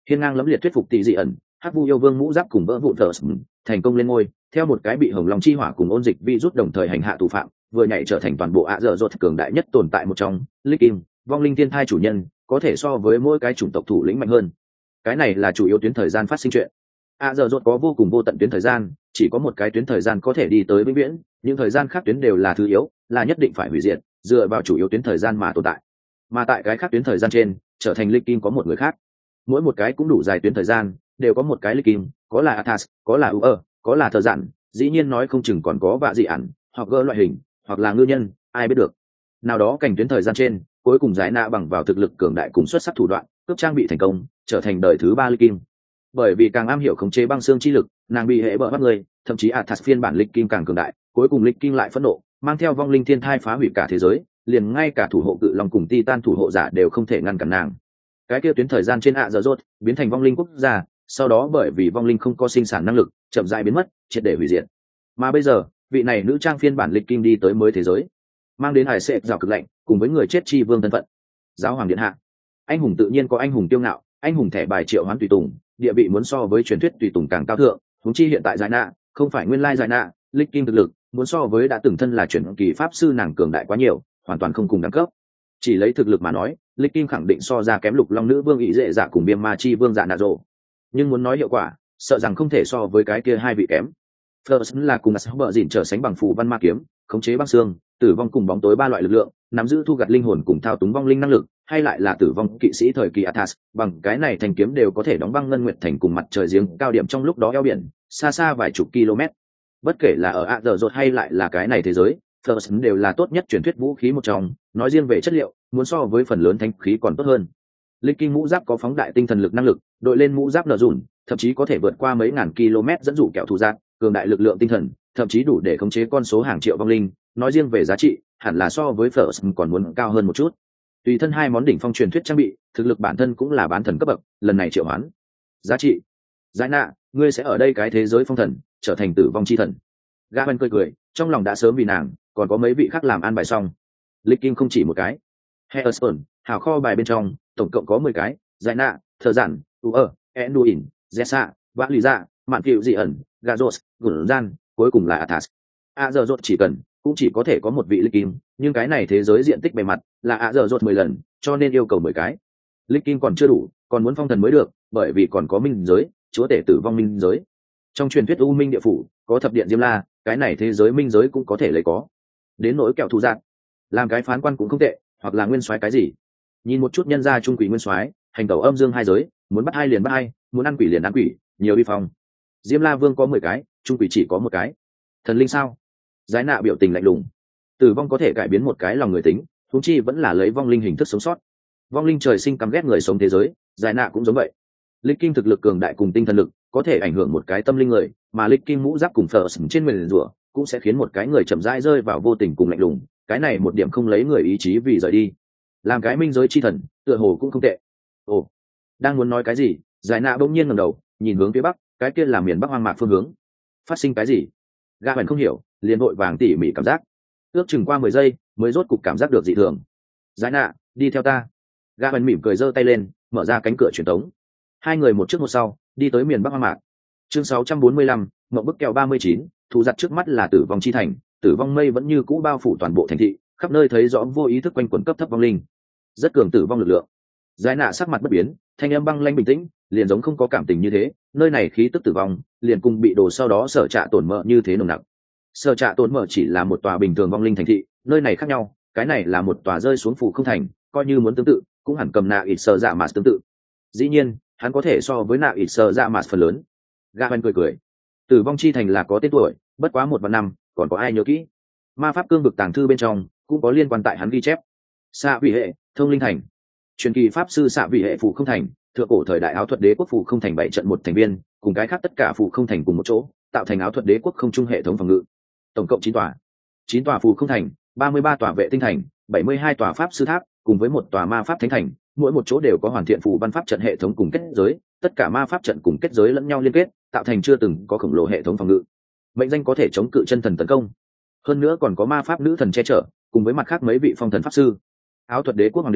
hiên ngang lẫm liệt thuyết phục tỷ dị ẩn, hắc vu yêu vương mũ giáp cùng vỡ vụn thờ thành công lên ngôi, theo một cái bị hồng long chi hỏa cùng ôn dịch virus đồng thời hành hạ tù phạm, vừa nhảy trở thành toàn bộ ạ dở dột cường đại nhất tồn tại một trong, Lich King, vong linh thiên thai chủ nhân, có thể so với mỗi cái chủng tộc thủ lĩnh mạnh hơn. Cái này là chủ yếu tuyến thời gian phát sinh chuyện. ạ dở dột có vô cùng vô tận tuyến thời gian, chỉ có một cái tuyến thời gian có thể đi tới vĩnh viễn, những thời gian khác tuyến đều là thứ yếu, là nhất định phải hủy diệt, dựa vào chủ yếu tuyến thời gian mà tồn tại. Mà tại cái khác tuyến thời gian trên, trở thành Lich King có một người khác. Mỗi một cái cũng đủ dài tuyến thời gian, đều có một cái Lich King, có là Athas, có là Uer, có là Thờ Dặn, dĩ nhiên nói không chừng còn có vạ dị ẩn, hoặc gỡ loại hình, hoặc là ngư nhân, ai biết được. Nào đó cảnh tuyến thời gian trên, cuối cùng giải nạ bằng vào thực lực cường đại cùng xuất sắc thủ đoạn, cướp trang bị thành công, trở thành đời thứ ba Lich King. Bởi vì càng am hiểu khống chế băng xương chi lực, nàng bị hệ bợ bắt người, thậm chí Athas phiên bản Lich King càng cường đại, cuối cùng Lich King lại phẫn nộ, mang theo vong linh thiên thai phá hủy cả thế giới, liền ngay cả thủ hộ cự long cùng Titan thủ hộ giả đều không thể ngăn cản nàng. Cái kia tuyến thời gian trên ạ dở dột biến thành vong linh quốc gia, sau đó bởi vì vong linh không có sinh sản năng lực, chậm rãi biến mất, triệt để hủy diệt. Mà bây giờ, vị này nữ trang phiên bản Lich King đi tới mới thế giới, mang đến hải sệt rào cực lạnh, cùng với người chết chi vương thân phận. Giáo hoàng điện hạ, anh hùng tự nhiên có anh hùng tiêu ngạo, anh hùng thẻ bài triệu hoán tùy tùng, địa vị muốn so với truyền thuyết tùy tùng càng cao thượng, huống chi hiện tại giải nạ, không phải nguyên lai giải nạ, Lich King thực lực, muốn so với đã từng thân là truyền kỳ pháp sư nàng cường đại quá nhiều, hoàn toàn không cùng đẳng cấp. Chỉ lấy thực lực mà nói, Lich King khẳng định so ra kém lục long nữ vương ý dễ dạ cùng biêm ma chi vương dạ nạ rồ. Nhưng muốn nói hiệu quả, sợ rằng không thể so với cái kia hai vị kém. First là cùng bờ dỉn trở sánh bằng phù văn ma kiếm, khống chế băng xương, tử vong cùng bóng tối ba loại lực lượng, nắm giữ thu gặt linh hồn cùng thao túng vong linh năng lực, hay lại là tử vong kỵ sĩ thời kỳ Athas, bằng cái này thành kiếm đều có thể đóng băng ngân nguyệt thành cùng mặt trời giếng cao điểm trong lúc đó eo biển, xa xa vài chục km. Bất kể là ở ạ dở dột hay lại là cái này thế giới, First đều là tốt nhất truyền thuyết vũ khí một trong, nói riêng về chất liệu, muốn so với phần lớn thanh khí còn tốt hơn. Lich King mũ giáp có phóng đại tinh thần lực năng lực, đội lên mũ giáp nở rủn, thậm chí có thể vượt qua mấy ngàn km dẫn dụ kẹo thủ giác, cường đại lực lượng tinh thần, thậm chí đủ để khống chế con số hàng triệu vong linh, nói riêng về giá trị, hẳn là so với First còn muốn cao hơn một chút. Tùy thân hai món đỉnh phong truyền thuyết trang bị, thực lực bản thân cũng là bán thần cấp bậc, lần này triệu hoán. Giá trị. Giải nạ, ngươi sẽ ở đây cái thế giới phong thần, trở thành tử vong chi thần. Gaben cười cười, trong lòng đã sớm vì nàng, còn có mấy vị khác làm an bài xong. Lich King không chỉ một cái. Hearthstone, hào kho bài bên trong, tổng cộng có mười cái, Giải nạ, Thờ Dặn, Uer, Enduin, Zesa, Vã Lì Dạ, Mạn Cựu Dị ẩn, Gazos, Gurdan, cuối cùng là Athas. A giờ rốt chỉ cần, cũng chỉ có thể có một vị Lich King, nhưng cái này thế giới diện tích bề mặt là A giờ rốt mười lần, cho nên yêu cầu mười cái. Lich King còn chưa đủ, còn muốn phong thần mới được, bởi vì còn có minh giới, chúa tể tử vong minh giới. Trong truyền thuyết U Minh địa phủ, có thập điện Diêm La, cái này thế giới minh giới cũng có thể lấy có. Đến nỗi kẹo thù dạng, làm cái phán quan cũng không tệ, hoặc là nguyên soái cái gì. Nhìn một chút nhân gia trung quỷ nguyên soái, hành tẩu âm dương hai giới, muốn bắt hai liền bắt hai, muốn ăn quỷ liền ăn quỷ, nhiều uy phong. Diêm La Vương có mười cái, trung quỷ chỉ có một cái. Thần linh sao? Giải nạ biểu tình lạnh lùng. Tử vong có thể cải biến một cái lòng người tính, huống chi vẫn là lấy vong linh hình thức sống sót. Vong linh trời sinh căm ghét người sống thế giới, giải nạ cũng giống vậy. Lich King thực lực cường đại cùng tinh thần lực, có thể ảnh hưởng một cái tâm linh người, mà Lich King mũ giáp cùng First trên mình rủa, cũng sẽ khiến một cái người chậm rãi rơi vào vô tình cùng lạnh lùng, cái này một điểm không lấy người ý chí vì rời đi. Làm cái minh giới chi thần, tựa hồ cũng không tệ. Ồ, đang muốn nói cái gì, giải nạ bỗng nhiên ngẩng đầu, nhìn hướng phía bắc, cái kia là miền bắc hoang mạc phương hướng. Phát sinh cái gì? Gã bèn không hiểu, liền vội vàng tỉ mỉ cảm giác. Ước chừng qua mười giây, mới rốt cục cảm giác được dị thường. Giải nạ, đi theo ta. Gã bèn mỉm cười giơ tay lên, mở ra cánh cửa truyền tống. Hai người một trước một sau, đi tới miền bắc hoang mạc. Chương sáu trăm bốn mươi lăm, mộng bức kẹo ba mươi chín, thù giặt trước mắt là tử vong chi thành, tử vong mây vẫn như cũ bao phủ toàn bộ thành thị, khắp nơi thấy rõ vô ý thức quanh quẩn cấp thấp vong linh. Rất cường tử vong lực lượng. Giải nạ sắc mặt bất biến, thanh âm băng lãnh bình tĩnh, liền giống không có cảm tình như thế, nơi này khí tức tử vong, liền cùng bị đồ sau đó sở trạ tổn mỡ như thế nồng nặc. Sở trạ tổn mỡ chỉ là một tòa bình thường vong linh thành thị, nơi này khác nhau, cái này là một tòa rơi xuống phủ không thành, coi như muốn tương tự, cũng hẳn cầm nạ ít sở dạ mà tương tự. Dĩ nhiên, hắn có thể so với nạ ít sở dạ mà phần lớn. Gaben cười cười. Tử vong chi thành là có tên tuổi, bất quá một vạn năm, còn có ai nhớ kỹ? Ma pháp cương vực tàng thư bên trong, cũng có liên quan tại hắn ghi chép. Xạ vị hệ, thông linh thành. Truyền kỳ pháp sư xạ vị hệ phủ không thành, thượng cổ thời đại áo thuật đế quốc phủ không thành bảy trận một thành viên, cùng cái khác tất cả phủ không thành cùng một chỗ, tạo thành áo thuật đế quốc không trung hệ thống phòng ngự. Tổng cộng chín tòa. chín tòa phủ không thành, ba mươi ba tòa vệ tinh thành, bảy mươi hai tòa pháp sư tháp, cùng với một tòa ma pháp thánh thành, mỗi một chỗ đều có hoàn thiện phù văn pháp trận hệ thống cùng kết giới, tất cả ma pháp trận cùng kết giới lẫn nhau liên kết, tạo thành chưa từng có khổng lồ hệ thống phòng ngự. Mệnh danh có thể chống cự chân thần tấn công. Hơn nữa còn có ma pháp nữ thần che chở, cùng với mặt khác mấy vị phong thần pháp sư. Áo thuật đế quốc hoàng đế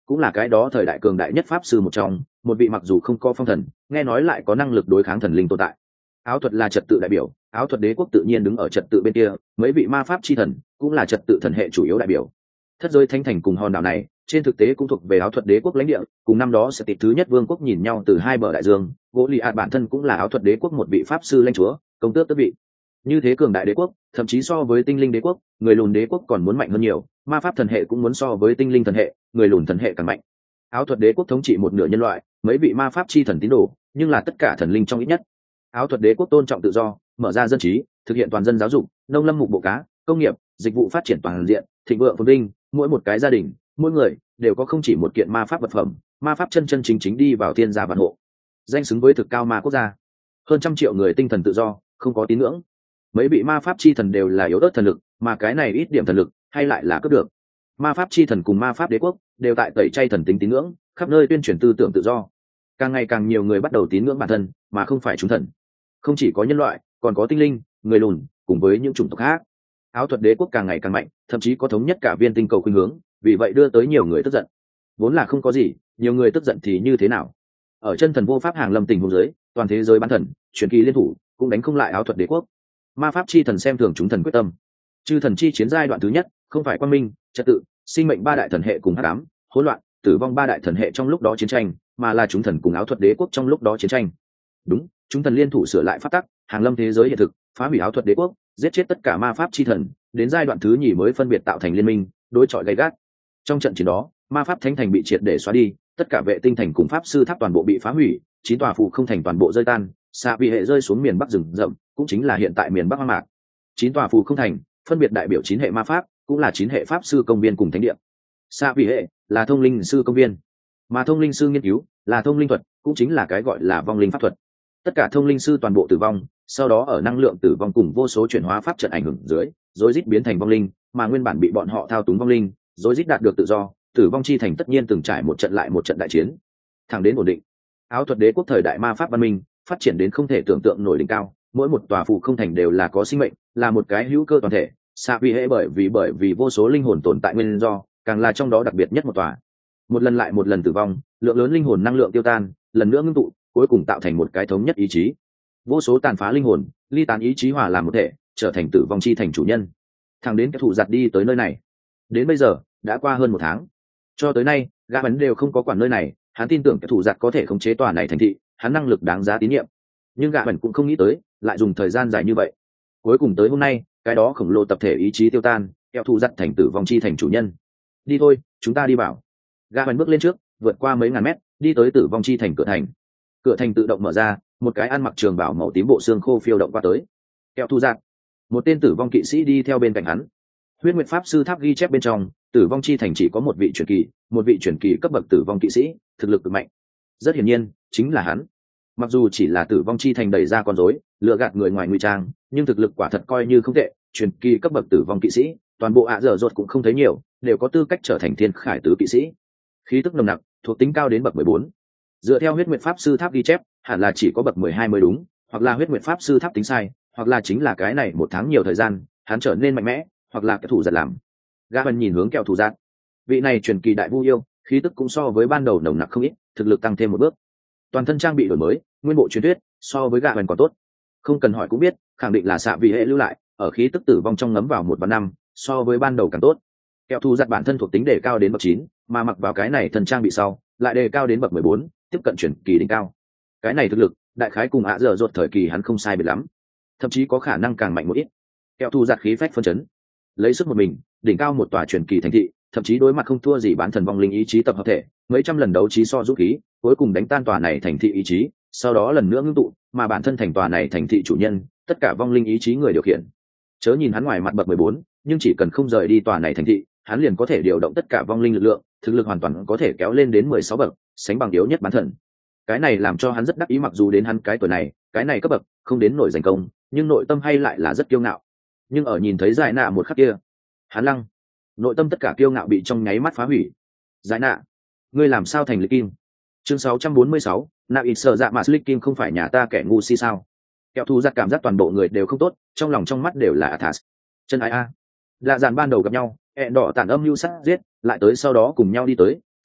cũng là cái đó thời đại cường đại nhất pháp sư một trong, một vị mặc dù không có phong thần, nghe nói lại có năng lực đối kháng thần linh tồn tại. Áo thuật là trật tự đại biểu, áo thuật đế quốc tự nhiên đứng ở trật tự bên kia, mấy vị ma pháp chi thần cũng là trật tự thần hệ chủ yếu đại biểu. Thất giới thánh thành cùng hòn đảo này trên thực tế cũng thuộc về áo thuật đế quốc lãnh địa, cùng năm đó sẽ tịch thứ nhất vương quốc nhìn nhau từ hai bờ đại dương. Gỗ lì ạt bản thân cũng là áo thuật đế quốc một vị pháp sư lãnh chúa, công tước tước vị. Như thế cường đại đế quốc, thậm chí so với tinh linh đế quốc, người lùn đế quốc còn muốn mạnh hơn nhiều, ma pháp thần hệ cũng muốn so với tinh linh thần hệ, người lùn thần hệ càng mạnh. Áo thuật đế quốc thống trị một nửa nhân loại, mấy vị ma pháp chi thần tín đồ, nhưng là tất cả thần linh trong ít nhất. Áo thuật đế quốc tôn trọng tự do, mở ra dân trí, thực hiện toàn dân giáo dục, nông lâm mục bộ cá, công nghiệp, dịch vụ phát triển toàn diện, thịnh vượng phồn vinh, mỗi một cái gia đình, mỗi người đều có không chỉ một kiện ma pháp vật phẩm, ma pháp chân chân chính chính đi vào thiên gia vạn hộ, danh xứng với thực cao ma quốc gia. Hơn trăm triệu người tinh thần tự do, không có tín ngưỡng. Mấy vị ma pháp chi thần đều là yếu ớt thần lực, mà cái này ít điểm thần lực hay lại là cướp được. Ma pháp chi thần cùng ma pháp đế quốc đều tại tẩy chay thần tính tín ngưỡng, khắp nơi tuyên truyền tư tưởng tự do. Càng ngày càng nhiều người bắt đầu tín ngưỡng bản thân, mà không phải chúng thần. Không chỉ có nhân loại, còn có tinh linh, người lùn, cùng với những chủng tộc khác. Áo thuật đế quốc càng ngày càng mạnh, thậm chí có thống nhất cả viên tinh cầu khuynh hướng, vì vậy đưa tới nhiều người tức giận. Vốn là không có gì, nhiều người tức giận thì như thế nào? Ở chân thần vô pháp hàng lâm tình huống dưới, toàn thế giới bán thần, truyền kỳ liên thủ, cũng đánh không lại áo thuật đế quốc. Ma pháp chi thần xem thường chúng thần quyết tâm. Chư thần chi chiến giai đoạn thứ nhất, không phải quang minh, trật tự, sinh mệnh ba đại thần hệ cùng hắc ám, hỗn loạn, tử vong ba đại thần hệ trong lúc đó chiến tranh, mà là chúng thần cùng áo thuật đế quốc trong lúc đó chiến tranh. Đúng, chúng thần liên thủ sửa lại pháp tắc, hàng lâm thế giới hiện thực, phá hủy áo thuật đế quốc, giết chết tất cả ma pháp chi thần, đến giai đoạn thứ nhì mới phân biệt tạo thành liên minh, đối chọi gay gắt. Trong trận chiến đó, ma pháp thánh thành bị triệt để xóa đi, tất cả vệ tinh thành cùng pháp sư tháp toàn bộ bị phá hủy, chín tòa phù không thành toàn bộ rơi tan, xạ vị hệ rơi xuống miền bắc rừng rậm, cũng chính là hiện tại miền bắc hoang mạc. Chín tòa phù không thành phân biệt đại biểu chín hệ ma pháp, cũng là chín hệ pháp sư công viên cùng thánh địa. Xạ vị hệ là thông linh sư công viên, mà thông linh sư nghiên cứu là thông linh thuật, cũng chính là cái gọi là vong linh pháp thuật. Tất cả thông linh sư toàn bộ tử vong, sau đó ở năng lượng tử vong cùng vô số chuyển hóa pháp trận ảnh hưởng dưới, rối rít biến thành vong linh, mà nguyên bản bị bọn họ thao túng vong linh, rối rít đạt được tự do, tử vong chi thành tất nhiên từng trải một trận lại một trận đại chiến, thẳng đến ổn định. Áo thuật đế quốc thời đại ma pháp văn minh phát triển đến không thể tưởng tượng nổi đỉnh cao, mỗi một tòa phù không thành đều là có sinh mệnh, là một cái hữu cơ toàn thể. Xạ vị hệ bởi vì bởi vì vô số linh hồn tồn tại nguyên do, càng là trong đó đặc biệt nhất một tòa. Một lần lại một lần tử vong, lượng lớn linh hồn năng lượng tiêu tan, lần nữa ngưng tụ, cuối cùng tạo thành một cái thống nhất ý chí. Vô số tàn phá linh hồn, ly tán ý chí hòa làm một thể, trở thành tử vong chi thành chủ nhân. Thẳng đến cái thủ giặt đi tới nơi này. Đến bây giờ, đã qua hơn một tháng. Cho tới nay, gã bắn đều không có quản nơi này, hắn tin tưởng cái thủ giặt có thể khống chế tòa này thành thị, hắn năng lực đáng giá tín nhiệm. Nhưng gã bắn cũng không nghĩ tới, lại dùng thời gian dài như vậy. Cuối cùng tới hôm nay, cái đó khổng lồ tập thể ý chí tiêu tan, kẹo thủ giặt thành tử vong chi thành chủ nhân. Đi thôi, chúng ta đi bảo. Gã bắn bước lên trước, vượt qua mấy ngàn mét, đi tới tử vong chi thành cửa thành. Cửa thành tự động mở ra, một cái ăn mặc trường bảo màu tím bộ xương khô phiêu động qua tới. Kẹo thủ giặt, một tên tử vong kỵ sĩ đi theo bên cạnh hắn. Huyết Nguyệt pháp sư tháp ghi chép bên trong, tử vong chi thành chỉ có một vị truyền kỳ, một vị truyền kỳ cấp bậc tử vong kỵ sĩ, thực lực cực mạnh. Rất hiển nhiên, chính là hắn. Mặc dù chỉ là tử vong chi thành đẩy ra con rối, lừa gạt người ngoài ngụy trang, nhưng thực lực quả thật coi như không tệ, truyền kỳ cấp bậc tử vong kỵ sĩ, toàn bộ ạ dở dột cũng không thấy nhiều, đều có tư cách trở thành thiên khải tứ kỵ sĩ. Khí tức nồng nặc, thuộc tính cao đến bậc mười bốn. Dựa theo Huyết Nguyệt pháp sư tháp ghi chép, hẳn là chỉ có bậc mười hai mới đúng, hoặc là Huyết Nguyệt pháp sư tháp tính sai, hoặc là chính là cái này một tháng nhiều thời gian, hắn trở nên mạnh mẽ, hoặc là cái thủ giật làm. Gaben nhìn hướng kẹo thủ giật. Vị này truyền kỳ đại vu yêu, khí tức cũng so với ban đầu nồng nặc không ít, thực lực tăng thêm một bước. Toàn thân trang bị đổi mới, nguyên bộ truyền thuyết, so với Gaben còn tốt. Không cần hỏi cũng biết, khẳng định là xạ vị hệ lưu lại, ở khí tức tử vong trong ngấm vào một vạn năm, so với ban đầu càng tốt. Kẹo thủ giật bản thân thuộc tính đề cao đến bậc chín, mà mặc vào cái này thần trang bị sau, lại đề cao đến bậc mười bốn, tiếp cận truyền kỳ đỉnh cao. Cái này thực lực, đại khái cùng ạ dở dột thời kỳ hắn không sai biệt lắm, thậm chí có khả năng càng mạnh một ít. Kẹo thủ giật khí phách phân chấn, lấy sức một mình đỉnh cao một tòa truyền kỳ thành thị, thậm chí đối mặt không thua gì bán thần vong linh ý chí tập hợp thể, mấy trăm lần đấu trí so dũng khí, cuối cùng đánh tan tòa này thành thị ý chí, sau đó lần nữa ngưng tụ, mà bản thân thành tòa này thành thị chủ nhân, tất cả vong linh ý chí người điều khiển. Chớ nhìn hắn ngoài mặt bậc mười bốn, nhưng chỉ cần không rời đi tòa này thành thị, hắn liền có thể điều động tất cả vong linh lực lượng, thực lực hoàn toàn có thể kéo lên đến mười sáu bậc, sánh bằng yếu nhất bán thần. Cái này làm cho hắn rất đắc ý, mặc dù đến hắn cái tuổi này, cái này cấp bậc không đến nổi giành công, nhưng nội tâm hay lại là rất kiêu ngạo. Nhưng ở nhìn thấy giải nạ một khắc kia, hắn lăng, nội tâm tất cả kiêu ngạo bị trong nháy mắt phá hủy. Giải nạ, ngươi làm sao thành lịch kim? Chương sáu trăm bốn mươi sáu, nạ ít sợ dạ mà lịch kim không phải nhà ta kẻ ngu si sao? Kẹo thu giặt cảm giác toàn bộ người đều không tốt, trong lòng trong mắt đều là Athas. Chân ai a? Lạ dàn ban đầu gặp nhau, hẹn đỏ tản âm mưu sát giết, lại tới sau đó cùng nhau đi tới,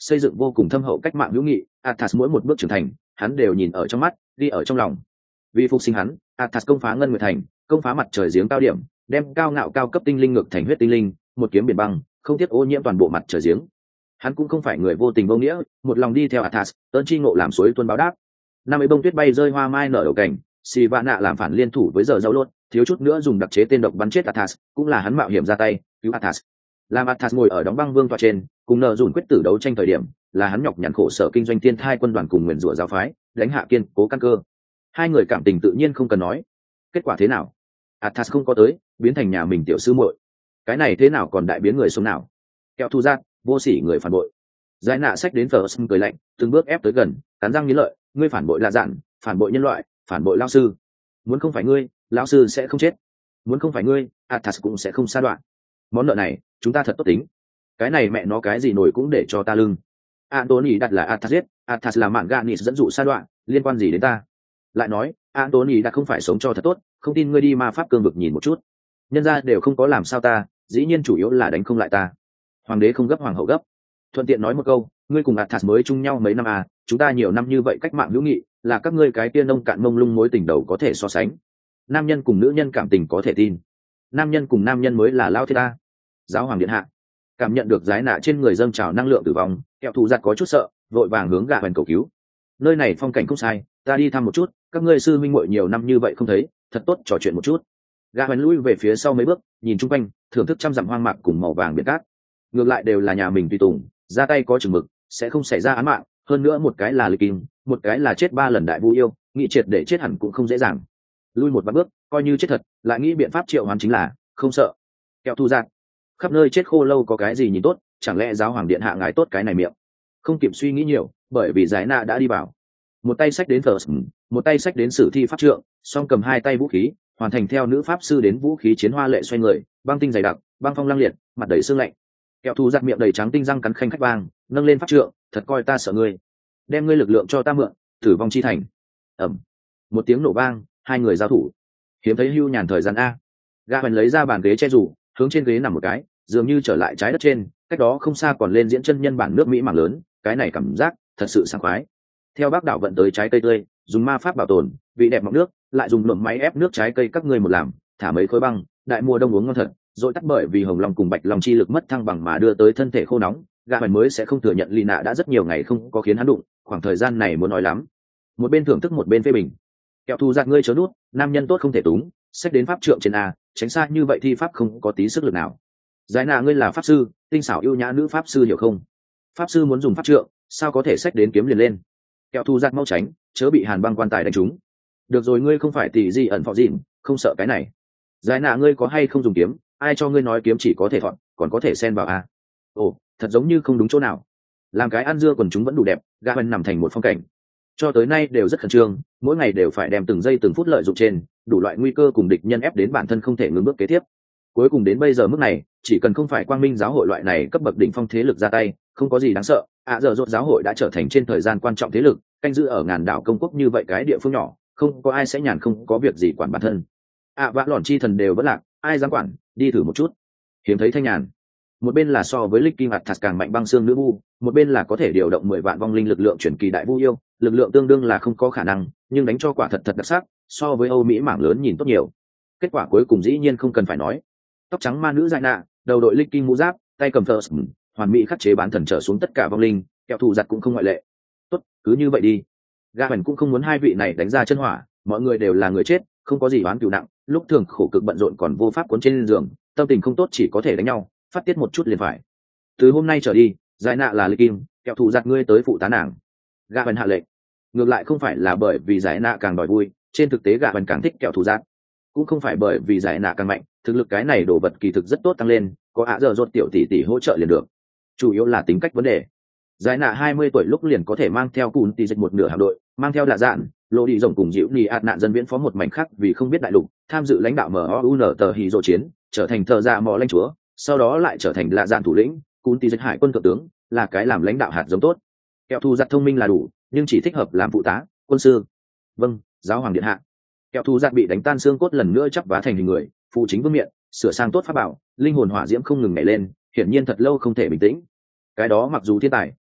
xây dựng vô cùng thâm hậu cách mạng hữu nghị. Athas mỗi một bước trưởng thành hắn đều nhìn ở trong mắt, đi ở trong lòng. Vì phục sinh hắn, Athas công phá ngân nguyệt thành, công phá mặt trời giếng cao điểm, đem cao ngạo cao cấp tinh linh ngược thành huyết tinh linh, một kiếm biển băng, không tiếc ô nhiễm toàn bộ mặt trời giếng. Hắn cũng không phải người vô tình vô nghĩa, một lòng đi theo Athas, ơn chi ngộ làm suối tuôn báo đáp. Năm ấy bông tuyết bay rơi hoa mai nở đầu cảnh, Sivana làm phản liên thủ với giờ dâu lốt, thiếu chút nữa dùng đặc chế tên độc bắn chết Athas, cũng là hắn mạo hiểm ra tay cứu Athas. Làm Athas ngồi ở đóng băng vương tọa trên, cùng nợ dùn quyết tử đấu tranh thời điểm, là hắn nhọc nhằn khổ sở kinh doanh thiên thai quân đoàn cùng nguyền rủa giáo phái, đánh hạ kiên cố căn cơ. Hai người cảm tình tự nhiên không cần nói. Kết quả thế nào? Athas không có tới, biến thành nhà mình tiểu sư muội. Cái này thế nào còn đại biến người sống nào? Kẹo thu giác, vô sỉ người phản bội. Giải nạ sách đến Ferguson cười lạnh, từng bước ép tới gần, cắn răng nghiến lợi, ngươi phản bội là dạn, phản bội nhân loại, phản bội lão sư. Muốn không phải ngươi, lão sư sẽ không chết. Muốn không phải ngươi, Athas cũng sẽ không sa đoạn. Món nợ này, chúng ta thật tốt tính. Cái này mẹ nó cái gì nổi cũng để cho ta lưng. Anthony đặt là Athas giết, Athas là mạn Ganis dẫn dụ sa đoạn, liên quan gì đến ta? Lại nói, Anthony đã không phải sống cho thật tốt, không tin ngươi đi ma pháp cương vực nhìn một chút. Nhân gia đều không có làm sao ta, dĩ nhiên chủ yếu là đánh không lại ta. Hoàng đế không gấp hoàng hậu gấp. Thuận tiện nói một câu, ngươi cùng Athas mới chung nhau mấy năm à, chúng ta nhiều năm như vậy cách mạng hữu nghị, là các ngươi cái tiên nông cạn mông lung mối tình đầu có thể so sánh. Nam nhân cùng nữ nhân cảm tình có thể tin, nam nhân cùng nam nhân mới là lao thiết ta. Giáo hoàng điện hạ cảm nhận được giái nạ trên người dâng trào năng lượng tử vong, kẹo thù giặt có chút sợ, vội vàng hướng gạ hoành cầu cứu. Nơi này phong cảnh không sai, ta đi thăm một chút, các ngươi sư minh muội nhiều năm như vậy không thấy, thật tốt trò chuyện một chút. Gạ hoành lui về phía sau mấy bước, nhìn chung quanh, thưởng thức trăm dặm hoang mạc cùng màu vàng biển cát. Ngược lại đều là nhà mình tùy tùng, ra tay có chừng mực, sẽ không xảy ra án mạng. Hơn nữa một cái là lịch kim, một cái là chết ba lần đại vu yêu, nghĩ triệt để chết hẳn cũng không dễ dàng. Lui một vạn bước, coi như chết thật, lại nghĩ biện pháp triệu hoán chính là không sợ. Kẹo thu giạt, khắp nơi chết khô lâu có cái gì nhìn tốt, chẳng lẽ giáo hoàng điện hạ ngài tốt cái này miệng? Không kịp suy nghĩ nhiều, bởi vì giải nạ đã đi vào, một tay sách đến First, một tay sách đến sử thi pháp trượng, song cầm hai tay vũ khí, hoàn thành theo nữ pháp sư đến vũ khí chiến hoa lệ xoay người, băng tinh dày đặc, băng phong lăng liệt, mặt đầy sương lạnh. Kẹo thu giặt miệng đầy trắng tinh răng cắn khanh khách vang, nâng lên pháp trượng, thật coi ta sợ ngươi, đem ngươi lực lượng cho ta mượn, tử vong chi thành. Ẩm, một tiếng nổ vang, hai người giao thủ. Hiếm thấy hưu nhàn thời gian a. Gã hoành lấy ra bàn ghế che rủ, hướng trên ghế nằm một cái, dường như trở lại trái đất trên, cách đó không xa còn lên diễn chân nhân bản nước Mỹ mảng lớn, cái này cảm giác thật sự sảng khoái. Theo bác đạo vận tới trái cây tươi, dùng ma pháp bảo tồn, vị đẹp mọng nước, lại dùng luồng máy ép nước trái cây các ngươi một làm, thả mấy khối băng, đại mùa đông uống ngon thật, rồi tắt bởi vì hồng long cùng bạch long chi lực mất thăng bằng mà đưa tới thân thể khô nóng, gã hoành mới sẽ không thừa nhận Lina đã rất nhiều ngày không có khiến hắn đụng, khoảng thời gian này muốn nói lắm. Một bên thưởng thức một bên phê bình. Kẹo thu giặt ngươi chớ nút, nam nhân tốt không thể túng, xét đến pháp trượng trên a, tránh xa như vậy thì pháp không có tí sức lực nào. Giải nạ ngươi là pháp sư, tinh xảo yêu nhã nữ pháp sư hiểu không? Pháp sư muốn dùng pháp trượng, sao có thể xét đến kiếm liền lên? Kẹo thu giặt mau tránh, chớ bị hàn băng quan tài đánh trúng. Được rồi, ngươi không phải tỷ gì ẩn phò dịn, không sợ cái này. Giải nạ ngươi có hay không dùng kiếm, ai cho ngươi nói kiếm chỉ có thể thọn, còn có thể xen vào a? Ồ, thật giống như không đúng chỗ nào. Làm cái ăn dưa quần chúng vẫn đủ đẹp, gã bên nằm thành một phong cảnh. Cho tới nay đều rất khẩn trương, mỗi ngày đều phải đem từng giây từng phút lợi dụng trên đủ loại nguy cơ cùng địch nhân ép đến bản thân không thể ngừng bước kế tiếp. Cuối cùng đến bây giờ mức này, chỉ cần không phải quang minh giáo hội loại này cấp bậc đỉnh phong thế lực ra tay, không có gì đáng sợ. À giờ rốt giáo hội đã trở thành trên thời gian quan trọng thế lực, canh giữ ở ngàn đảo công quốc như vậy cái địa phương nhỏ, không có ai sẽ nhàn không có việc gì quản bản thân. À vã lòn chi thần đều vẫn lạc, ai dám quản, đi thử một chút. Hiếm thấy thanh nhàn. Một bên là so với Lick Kim Athas càng mạnh băng xương nữ vu, một bên là có thể điều động mười vạn vong linh lực lượng chuyển kỳ đại vu yêu, lực lượng tương đương là không có khả năng, nhưng đánh cho quả thật thật đặc sắc, so với Âu Mỹ mảng lớn nhìn tốt nhiều. Kết quả cuối cùng dĩ nhiên không cần phải nói. Tóc trắng ma nữ Giải nạ, đầu đội Lick Kim mũ giáp, tay cầm First, hoàn mỹ khắc chế bán thần trở xuống tất cả vong linh, kẹo thù giặt cũng không ngoại lệ. Tốt, cứ như vậy đi. Gaben cũng không muốn hai vị này đánh ra chân hỏa, mọi người đều là người chết, không có gì oán cừu nặng, lúc thường khổ cực bận rộn còn vô pháp cuốn trên giường, tâm tình không tốt chỉ có thể đánh nhau, phát tiết một chút liền phải. Từ hôm nay trở đi, Giải nạ là Lick Kim, kẹo thù giặt ngươi tới phụ tá nàng. Gaben hạ lệnh. Ngược lại không phải là bởi vì Giải nạ càng đòi vui, trên thực tế Gaben càng thích kẹo thù giặt. Cũng không phải bởi vì Giải nạ càng mạnh, thực lực cái này đồ vật kỳ thực rất tốt tăng lên, có ạ giờ rốt tiểu tỷ tỷ hỗ trợ liền được. Chủ yếu là tính cách vấn đề. Giải nạ hai mươi tuổi lúc liền có thể mang theo cùn tỷ dịch một nửa hạm đội, mang theo lạ dạn, lô đi rồng cùng dịu ni ạt nạn dân viễn phó một mảnh khác vì không biết đại lục, tham dự lãnh đạo em o u en tờ hì dỗ chiến, trở thành thợ dạ mò lãnh chúa, sau đó lại trở thành lạ dạn thủ lĩnh, cùn tỷ dịch hải quân thượng tướng, là cái làm lãnh đạo hạt giống tốt. Kẹo thu giặt thông minh là đủ, nhưng chỉ thích hợp làm phụ tá, quân sư. Vâng, giáo hoàng điện hạ. Kẹo thu giặt bị đánh tan xương cốt lần nữa chắp vá thành hình người, phụ chính vương miện, sửa sang tốt pháp bảo, linh hồn hỏa diễm không ngừng nhảy lên, hiển nhiên thật lâu không thể bình tĩnh. Cái đó mặc dù thiên tài,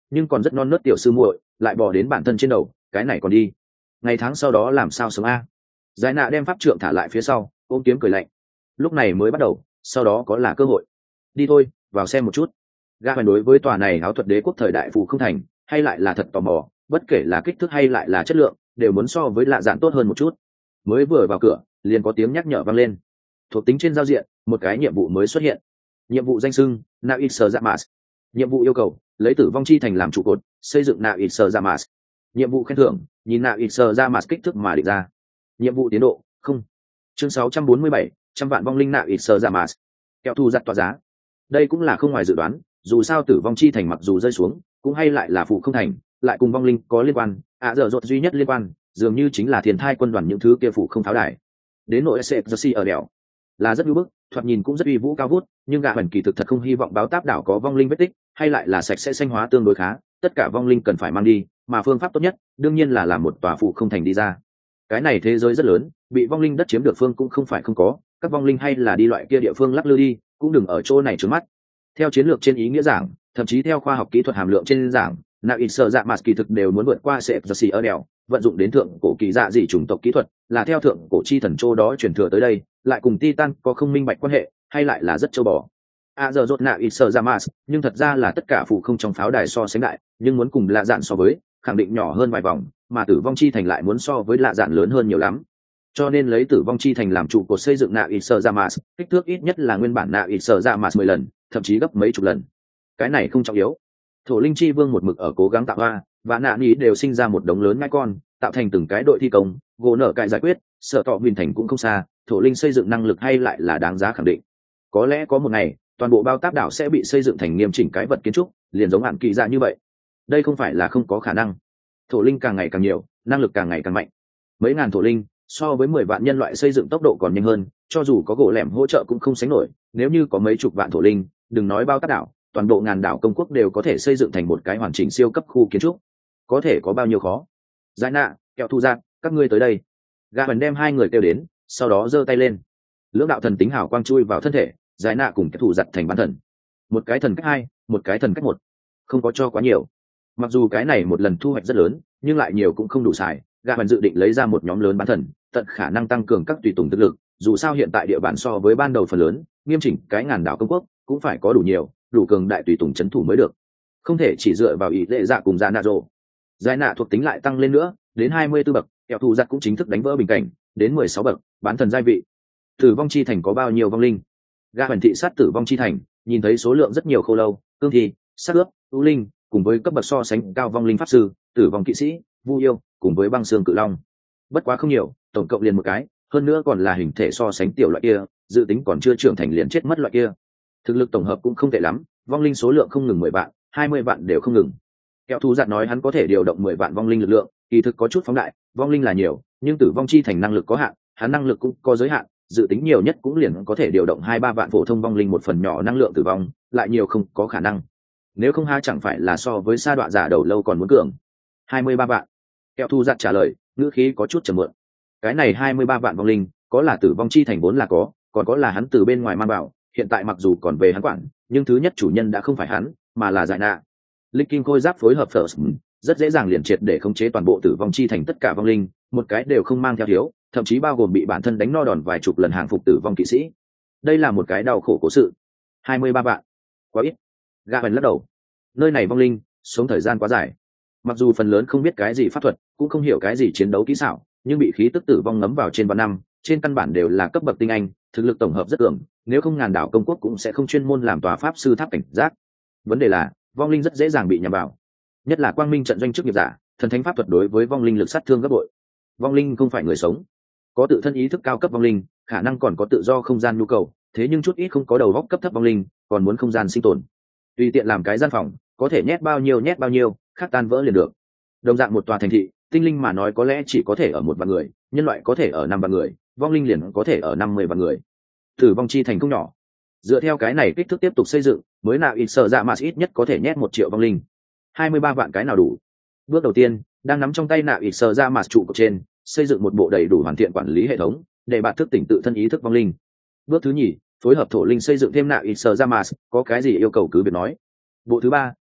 nhưng còn rất non nớt tiểu sư muội lại bỏ đến bản thân trên đầu, cái này còn đi ngày tháng sau đó làm sao sống a. Giải nạ đem pháp trượng thả lại phía sau, ôm kiếm cười lạnh. Lúc này mới bắt đầu, sau đó có là cơ hội. Đi thôi, vào xem một chút. Gã phải đối với tòa này áo thuật đế quốc thời đại phù không thành, hay lại là thật tò mò, bất kể là kích thước hay lại là chất lượng, đều muốn so với lạ dạn tốt hơn một chút. Mới vừa vào cửa, liền có tiếng nhắc nhở vang lên. Thuộc tính trên giao diện, một cái nhiệm vụ mới xuất hiện. Nhiệm vụ danh xưng, Naisser Zamas. Nhiệm vụ yêu cầu, lấy tử vong chi thành làm trụ cột, xây dựng Naisser Zamas. Nhiệm vụ khen thưởng, nhìn Naisser Zamas kích thước mà định ra. Nhiệm vụ tiến độ, không. Chương sáu trăm bốn mươi bảy, trăm vạn vong linh Naisser Zamas. Kẹo thu giặt tỏa giá. Đây cũng là không ngoài dự đoán, dù sao tử vong chi thành mặc dù rơi xuống, cũng hay lại là phụ không thành, lại cùng vong linh có liên quan, ạ à, giờ rột duy nhất liên quan, dường như chính là thiên thai quân đoàn những thứ kia phụ không pháo đài. Đến nội sệt Jersey ở đèo, là rất uy bức, thoạt nhìn cũng rất uy vũ cao vút, nhưng gã bản kỳ thực thật không hy vọng báo táp đảo có vong linh vết tích, hay lại là sạch sẽ xanh hóa tương đối khá, tất cả vong linh cần phải mang đi, mà phương pháp tốt nhất, đương nhiên là làm một tòa phụ không thành đi ra. Cái này thế giới rất lớn, bị vong linh đất chiếm được phương cũng không phải không có, các vong linh hay là đi loại kia địa phương lắc lư đi, cũng đừng ở chỗ này trướng mắt. Theo chiến lược trên ý nghĩa giảng, thậm chí theo khoa học kỹ thuật hàm lượng trên giảng, Naisser Zamas kỳ thực đều muốn vượt qua sệt Jersey ở đèo, vận dụng đến thượng cổ kỳ dạ dị chủng tộc kỹ thuật, là theo thượng cổ chi thần châu đó truyền thừa tới đây, lại cùng Titan có không minh bạch quan hệ, hay lại là rất châu bò. À giờ rốt Naisser Zamas, nhưng thật ra là tất cả phụ không trong pháo đài so sánh đại, nhưng muốn cùng lạ dạn so với, khẳng định nhỏ hơn vài vòng, mà tử vong chi thành lại muốn so với lạ dạn lớn hơn nhiều lắm. Cho nên lấy tử vong chi thành làm trụ cột xây dựng Naisser Zamas, kích thước ít nhất là nguyên bản Naisser Zamas mười lần, thậm chí gấp mấy chục lần. Cái này không trọng yếu. Thổ linh chi vương một mực ở cố gắng tạo hoa, và nạn ý đều sinh ra một đống lớn ngai con, tạo thành từng cái đội thi công, gỗ nở cài giải quyết, sở tọ huyền thành cũng không xa, thổ linh xây dựng năng lực hay lại là đáng giá khẳng định. Có lẽ có một ngày, toàn bộ bao táp đảo sẽ bị xây dựng thành nghiêm chỉnh cái vật kiến trúc, liền giống hạn kỳ dạ như vậy. Đây không phải là không có khả năng. Thổ linh càng ngày càng nhiều, năng lực càng ngày càng mạnh. Mấy ngàn thổ linh, so với mười vạn nhân loại xây dựng tốc độ còn nhanh hơn, cho dù có gỗ lẻm hỗ trợ cũng không sánh nổi, nếu như có mấy chục vạn thổ linh, đừng nói bao táp đảo, toàn bộ ngàn đảo công quốc đều có thể xây dựng thành một cái hoàn chỉnh siêu cấp khu kiến trúc. Có thể có bao nhiêu khó. Giải nạ, kẹo thu giạt, các ngươi tới đây. Gã bần đem hai người kêu đến, sau đó giơ tay lên. Lưỡng đạo thần tính hào quang chui vào thân thể, giải nạ cùng kẹo thủ giặt thành bán thần. Một cái thần cách hai, một cái thần cách một. Không có cho quá nhiều. Mặc dù cái này một lần thu hoạch rất lớn, nhưng lại nhiều cũng không đủ xài. Gã bần dự định lấy ra một nhóm lớn bán thần, tận khả năng tăng cường các tùy tùng thực lực. Dù sao hiện tại địa bàn so với ban đầu phần lớn, nghiêm chỉnh cái ngàn đảo công quốc cũng phải có đủ nhiều, đủ cường đại tùy tùng chấn thủ mới được, không thể chỉ dựa vào ý lệ dạ cùng dạ nạ rộ. Giải nạ thuộc tính lại tăng lên nữa, đến hai mươi tư bậc, kẹo thù giặt cũng chính thức đánh vỡ bình cảnh, đến mười sáu bậc, bán thần giai vị. Tử vong chi thành có bao nhiêu vong linh? Gã hoàn thị sát tử vong chi thành, nhìn thấy số lượng rất nhiều khô lâu, cương thi, sát ướp, ưu linh, cùng với cấp bậc so sánh cao vong linh pháp sư, tử vong kỵ sĩ, vu yêu, cùng với băng xương cự long. Bất quá không nhiều, tổng cộng liền một cái, hơn nữa còn là hình thể so sánh tiểu loại kia, dự tính còn chưa trưởng thành liền chết mất loại kia. Thực lực tổng hợp cũng không tệ lắm, vong linh số lượng không ngừng mười vạn, hai mươi vạn đều không ngừng. Kẹo thù giặt nói hắn có thể điều động mười vạn vong linh lực lượng, kỳ thực có chút phóng đại, vong linh là nhiều, nhưng tử vong chi thành năng lực có hạn, hắn năng lực cũng có giới hạn, dự tính nhiều nhất cũng liền có thể điều động hai ba vạn phổ thông vong linh một phần nhỏ năng lượng tử vong, lại nhiều không có khả năng. Nếu không ha chẳng phải là so với sa đọa giả đầu lâu còn muốn cường. hai mươi ba vạn. Kẹo thù giặt trả lời, ngữ khí có chút trầm mượn. Cái này hai mươi ba vạn vong linh, có là tử vong chi thành vốn là có, còn có là hắn từ bên ngoài mang vào, hiện tại mặc dù còn về hắn quản, nhưng thứ nhất chủ nhân đã không phải hắn, mà là giải nạ. Linh Kim khôi giáp phối hợp First, rất dễ dàng liền triệt để khống chế toàn bộ tử vong chi thành tất cả vong linh, một cái đều không mang theo thiếu, thậm chí bao gồm bị bản thân đánh no đòn vài chục lần hàng phục tử vong kỵ sĩ. Đây là một cái đau khổ cố sự. hai mươi ba vạn, quá ít. Gã bèn lắc đầu. Nơi này vong linh, sống thời gian quá dài. Mặc dù phần lớn không biết cái gì pháp thuật, cũng không hiểu cái gì chiến đấu kỹ xảo, nhưng bị khí tức tử vong ngấm vào trên vạn năm, trên căn bản đều là cấp bậc tinh anh, thực lực tổng hợp rất cường, nếu không ngàn đảo công quốc cũng sẽ không chuyên môn làm tòa pháp sư tháp cảnh giác. Vấn đề là, vong linh rất dễ dàng bị nhầm vào, nhất là quang minh trận doanh chức nghiệp giả, thần thánh pháp thuật đối với vong linh lực sát thương gấp bội. Vong linh không phải người sống, có tự thân ý thức cao cấp vong linh, khả năng còn có tự do không gian nhu cầu, thế nhưng chút ít không có đầu óc cấp thấp vong linh, còn muốn không gian sinh tồn. Tùy tiện làm cái gian phòng, có thể nhét bao nhiêu nhét bao nhiêu, khắc tan vỡ liền được. Đồng dạng một tòa thành thị, tinh linh mà nói có lẽ chỉ có thể ở một vạn người, nhân loại có thể ở năm vạn người, vong linh liền có thể ở năm mươi vạn người. Tử vong chi thành không nhỏ. Dựa theo cái này kích thước tiếp tục xây dựng, mới nào ít sợ dạ mà ít nhất có thể nhét một triệu vong linh. hai mươi ba vạn cái nào đủ? Bước đầu tiên, đang nắm trong tay nạo ít sợ dạ mà trụ cột trên, xây dựng một bộ đầy đủ hoàn thiện quản lý hệ thống, để bạn thức tỉnh tự thân ý thức vong linh. Bước thứ nhì, phối hợp thổ linh xây dựng thêm nạo ít sợ dạ mà, có cái gì yêu cầu cứ việc nói. Bộ thứ ba,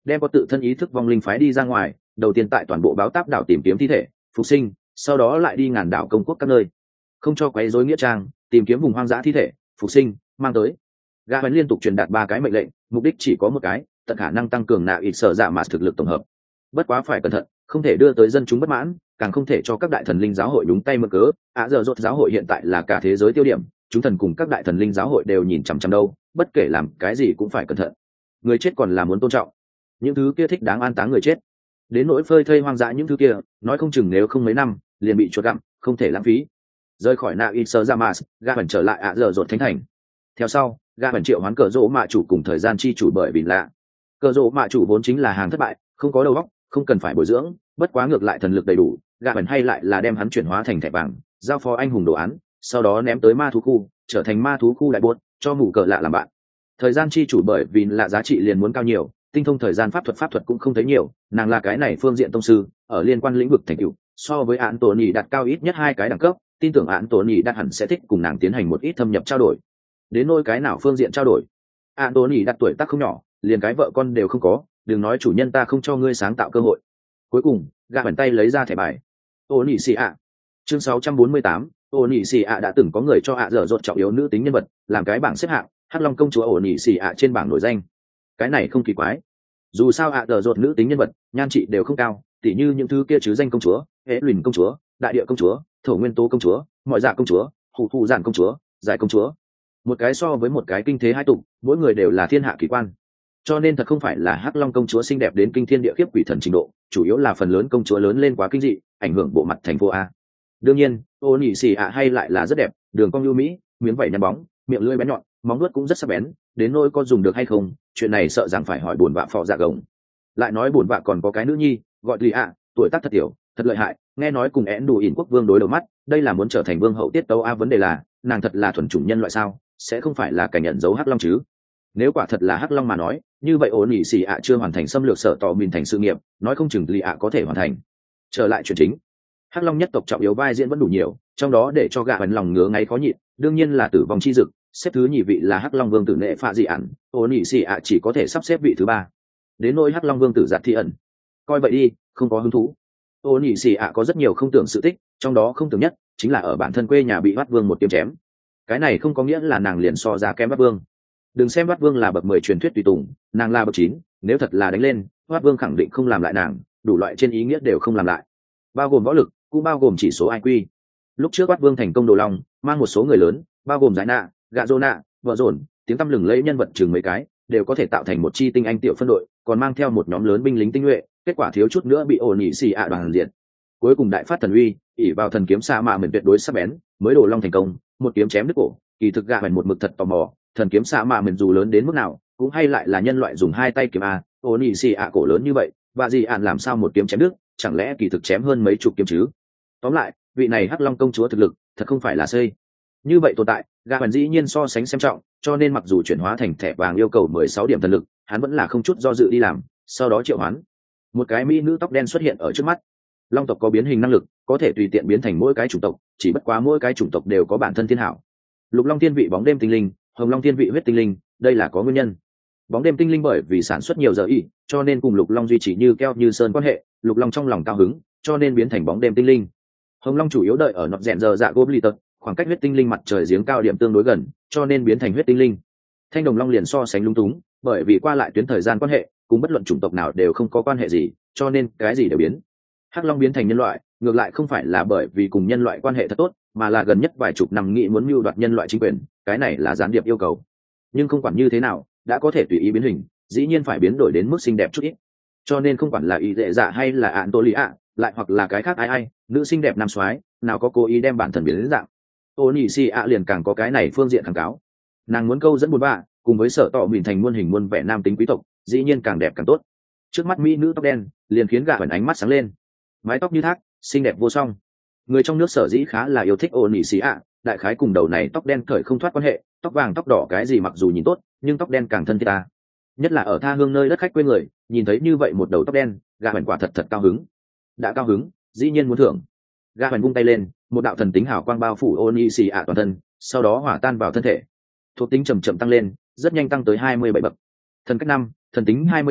đem có tự thân ý thức vong linh phái đi ra ngoài, đầu tiên tại toàn bộ báo táp đảo tìm kiếm thi thể phục sinh, sau đó lại đi ngàn đảo công quốc các nơi, không cho quấy rối nghĩa trang, tìm kiếm vùng hoang dã thi thể phục sinh mang tới. Gã vẫn liên tục truyền đạt ba cái mệnh lệnh, mục đích chỉ có một cái, tận khả năng tăng cường nạ ít sở dạ mà thực lực tổng hợp. Bất quá phải cẩn thận, không thể đưa tới dân chúng bất mãn, càng không thể cho các đại thần linh giáo hội đúng tay mượn cớ. Ạ giờ rốt giáo hội hiện tại là cả thế giới tiêu điểm, chúng thần cùng các đại thần linh giáo hội đều nhìn chằm chằm đâu, bất kể làm cái gì cũng phải cẩn thận. Người chết còn là muốn tôn trọng, những thứ kia thích đáng an táng người chết. Đến nỗi phơi thây hoang dã những thứ kia, nói không chừng nếu không mấy năm liền bị chuột gặm, không thể lãng phí. Rời khỏi nạ ít sở dạ mà, gã vẫn trở lại ạ giờ rốt thánh thành. Theo sau, gã vẫn triệu hoán cờ rỗ mạ chủ cùng thời gian chi chủ bởi vì lạ. Cờ rỗ mạ chủ vốn chính là hàng thất bại, không có đầu óc, không cần phải bồi dưỡng, bất quá ngược lại thần lực đầy đủ, gã vẫn hay lại là đem hắn chuyển hóa thành thẻ vàng, giao phó anh hùng đồ án, sau đó ném tới ma thú khu, trở thành ma thú khu đại buốt, cho mù cờ lạ làm bạn. Thời gian chi chủ bởi vì lạ giá trị liền muốn cao nhiều, tinh thông thời gian pháp thuật pháp thuật cũng không thấy nhiều, nàng là cái này phương diện tông sư, ở liên quan lĩnh vực thành tựu, so với án tổ nhị đạt cao ít nhất hai cái đẳng cấp, tin tưởng án tổ nhị đạt hẳn sẽ thích cùng nàng tiến hành một ít thâm nhập trao đổi. Đến nỗi cái nào phương diện trao đổi, án tổ nhị đạt tuổi tác không nhỏ, liền cái vợ con đều không có, đừng nói chủ nhân ta không cho ngươi sáng tạo cơ hội. Cuối cùng, gã bàn tay lấy ra thẻ bài. Ô nhị xì ạ. Chương sáu trăm bốn mươi tám, ô nhị xì ạ đã từng có người cho ạ dở dột trọng yếu nữ tính nhân vật, làm cái bảng xếp hạng, Hắc Long công chúa ô nhị xì ạ trên bảng nổi danh. Cái này không kỳ quái. Dù sao ạ dở dột nữ tính nhân vật, nhan trị đều không cao, tỉ như những thứ kia chứ danh công chúa, Hễ Luyện công chúa, Đại địa công chúa, Thổ Nguyên Tố công chúa, Mọi Dạ công chúa, Hủ Phụ Giản công chúa, Giải công chúa. Một cái so với một cái kinh thế hai tục, mỗi người đều là thiên hạ kỳ quan. Cho nên thật không phải là Hắc Long công chúa xinh đẹp đến kinh thiên địa khiếp quỷ thần trình độ, chủ yếu là phần lớn công chúa lớn lên quá kinh dị, ảnh hưởng bộ mặt thành phố a. Đương nhiên, ô nhị xì ạ hay lại là rất đẹp, đường cong ưu mỹ, miếng vảy nhăn bóng, miệng lưỡi bén nhọn, móng vuốt cũng rất sắc bén, đến nỗi có dùng được hay không, chuyện này sợ rằng phải hỏi buồn vạ phò dạ gồng. Lại nói buồn vạ còn có cái nữ nhi, gọi Lì ạ, tuổi tác thật tiểu, thật lợi hại, nghe nói cùng én đủ ỉn quốc vương đối đầu mắt, đây là muốn trở thành vương hậu tiết tấu a. Vấn đề là, nàng thật là thuần chủng nhân loại sao, sẽ không phải là cảnh nhận dấu Hắc Long chứ? Nếu quả thật là Hắc Long mà nói, như vậy ổn nhị xì ạ chưa hoàn thành xâm lược sở tỏ mình thành sự nghiệp, nói không chừng Lì ạ có thể hoàn thành. Trở lại chuyện chính, Hắc Long nhất tộc trọng yếu vai diễn vẫn đủ nhiều, trong đó để cho gã bắn lòng ngứa ngáy khó nhịn, đương nhiên là tử vong chi dực, xếp thứ nhì vị là Hắc Long vương tử Nệ Phạ Dị ẩn, ổn nhị xì ạ chỉ có thể sắp xếp vị thứ ba. Đến nỗi Hắc Long vương tử Giạt Thi ẩn, coi vậy đi, không có hứng thú. Ổn nhị xì ạ có rất nhiều không tưởng sự tích, trong đó không tưởng nhất chính là ở bản thân quê nhà bị Hoát Vương một kiếm chém. Cái này không có nghĩa là nàng liền so ra kém Hoát Vương. Đừng xem Hoát Vương là bậc mười truyền thuyết tùy tùng, nàng là bậc chín, nếu thật là đánh lên, Hoát Vương khẳng định không làm lại nàng, đủ loại trên ý nghĩa đều không làm lại, bao gồm võ lực, cũng bao gồm chỉ số i kiu. Lúc trước Hoát Vương thành công đồ long, mang một số người lớn, bao gồm Giải Nạ, Gạ Dô Nạ, vợ dồn, tiếng tăm lừng lẫy nhân vật chừng mấy cái, đều có thể tạo thành một chi tinh anh tiểu phân đội, còn mang theo một nhóm lớn binh lính tinh nhuệ, kết quả thiếu chút nữa bị ổn nhị xì ạ đoàn diện. Cuối cùng đại phát thần uy, ỷ vào thần kiếm sa mạ mình tuyệt đối sắc bén, mới đồ long thành công, một kiếm chém đứt cổ. Kỳ thực gạ bèn một mực thật tò mò, thần kiếm sa mạ mình dù lớn đến mức nào, cũng hay lại là nhân loại dùng hai tay kiếm a, ổn nhị xì ạ cổ lớn như vậy, và gì ạn làm sao một kiếm chém đứt, chẳng lẽ kỳ thực chém hơn mấy chục kiếm chứ? Tóm lại, vị này Hắc Long công chúa thực lực thật không phải là xây như vậy tồn tại, gạ bèn dĩ nhiên so sánh xem trọng, cho nên mặc dù chuyển hóa thành thẻ vàng yêu cầu mười sáu điểm thần lực, hắn vẫn là không chút do dự đi làm, sau đó triệu hoán một cái mỹ nữ tóc đen xuất hiện ở trước mắt. Long tộc có biến hình năng lực, có thể tùy tiện biến thành mỗi cái chủng tộc, chỉ bất quá mỗi cái chủng tộc đều có bản thân thiên hảo. Lục Long thiên vị bóng đêm tinh linh, Hồng Long thiên vị huyết tinh linh, đây là có nguyên nhân. Bóng đêm tinh linh bởi vì sản xuất nhiều giờ y, cho nên cùng Lục Long duy trì như keo như sơn quan hệ, Lục Long trong lòng cao hứng, cho nên biến thành bóng đêm tinh linh. Hồng Long chủ yếu đợi ở nọt rèn giờ dạ Goblin, khoảng cách huyết tinh linh mặt trời giếng cao điểm tương đối gần, cho nên biến thành huyết tinh linh. Thanh đồng long liền so sánh lung túng, bởi vì qua lại tuyến thời gian quan hệ, cùng bất luận chủng tộc nào đều không có quan hệ gì, cho nên cái gì đều biến. Hắc Long biến thành nhân loại, ngược lại không phải là bởi vì cùng nhân loại quan hệ thật tốt, mà là gần nhất vài chục năm nghĩ muốn mưu đoạt nhân loại chính quyền, cái này là gián điệp yêu cầu. Nhưng không quản như thế nào, đã có thể tùy ý biến hình, dĩ nhiên phải biến đổi đến mức xinh đẹp chút ít. Cho nên không quản là ý dễ dạ hay là ạn tô lý ạ, lại hoặc là cái khác ai ai, nữ xinh đẹp nam soái, nào có cố ý đem bản thân biến đến dạng. Ô nhị xì ạ liền càng có cái này phương diện kháng cáo. Nàng muốn câu dẫn buồn bã, cùng với sở tọ mình thành muôn hình muôn vẻ nam tính quý tộc, dĩ nhiên càng đẹp càng tốt. Trước mắt mỹ nữ tóc đen liền khiến gã ẩn ánh mắt sáng lên, mái tóc như thác, xinh đẹp vô song. Người trong nước sở dĩ khá là yêu thích ô nhị xì ạ, đại khái cùng đầu này tóc đen cởi không thoát quan hệ, tóc vàng tóc đỏ cái gì mặc dù nhìn tốt, nhưng tóc đen càng thân thiết ta. Nhất là ở tha hương nơi đất khách quê người, nhìn thấy như vậy một đầu tóc đen, gã ẩn quả thật thật cao hứng. Đã cao hứng, dĩ nhiên muốn thưởng. Gã ẩn vung tay lên, một đạo thần tính hào quang bao phủ ô nhị xì ạ toàn thân, sau đó hỏa tan vào thân thể. Thuộc tính chậm chậm tăng lên, rất nhanh tăng tới hai mươi bảy bậc. Thần cách năm, thần tính hai mươi lăm,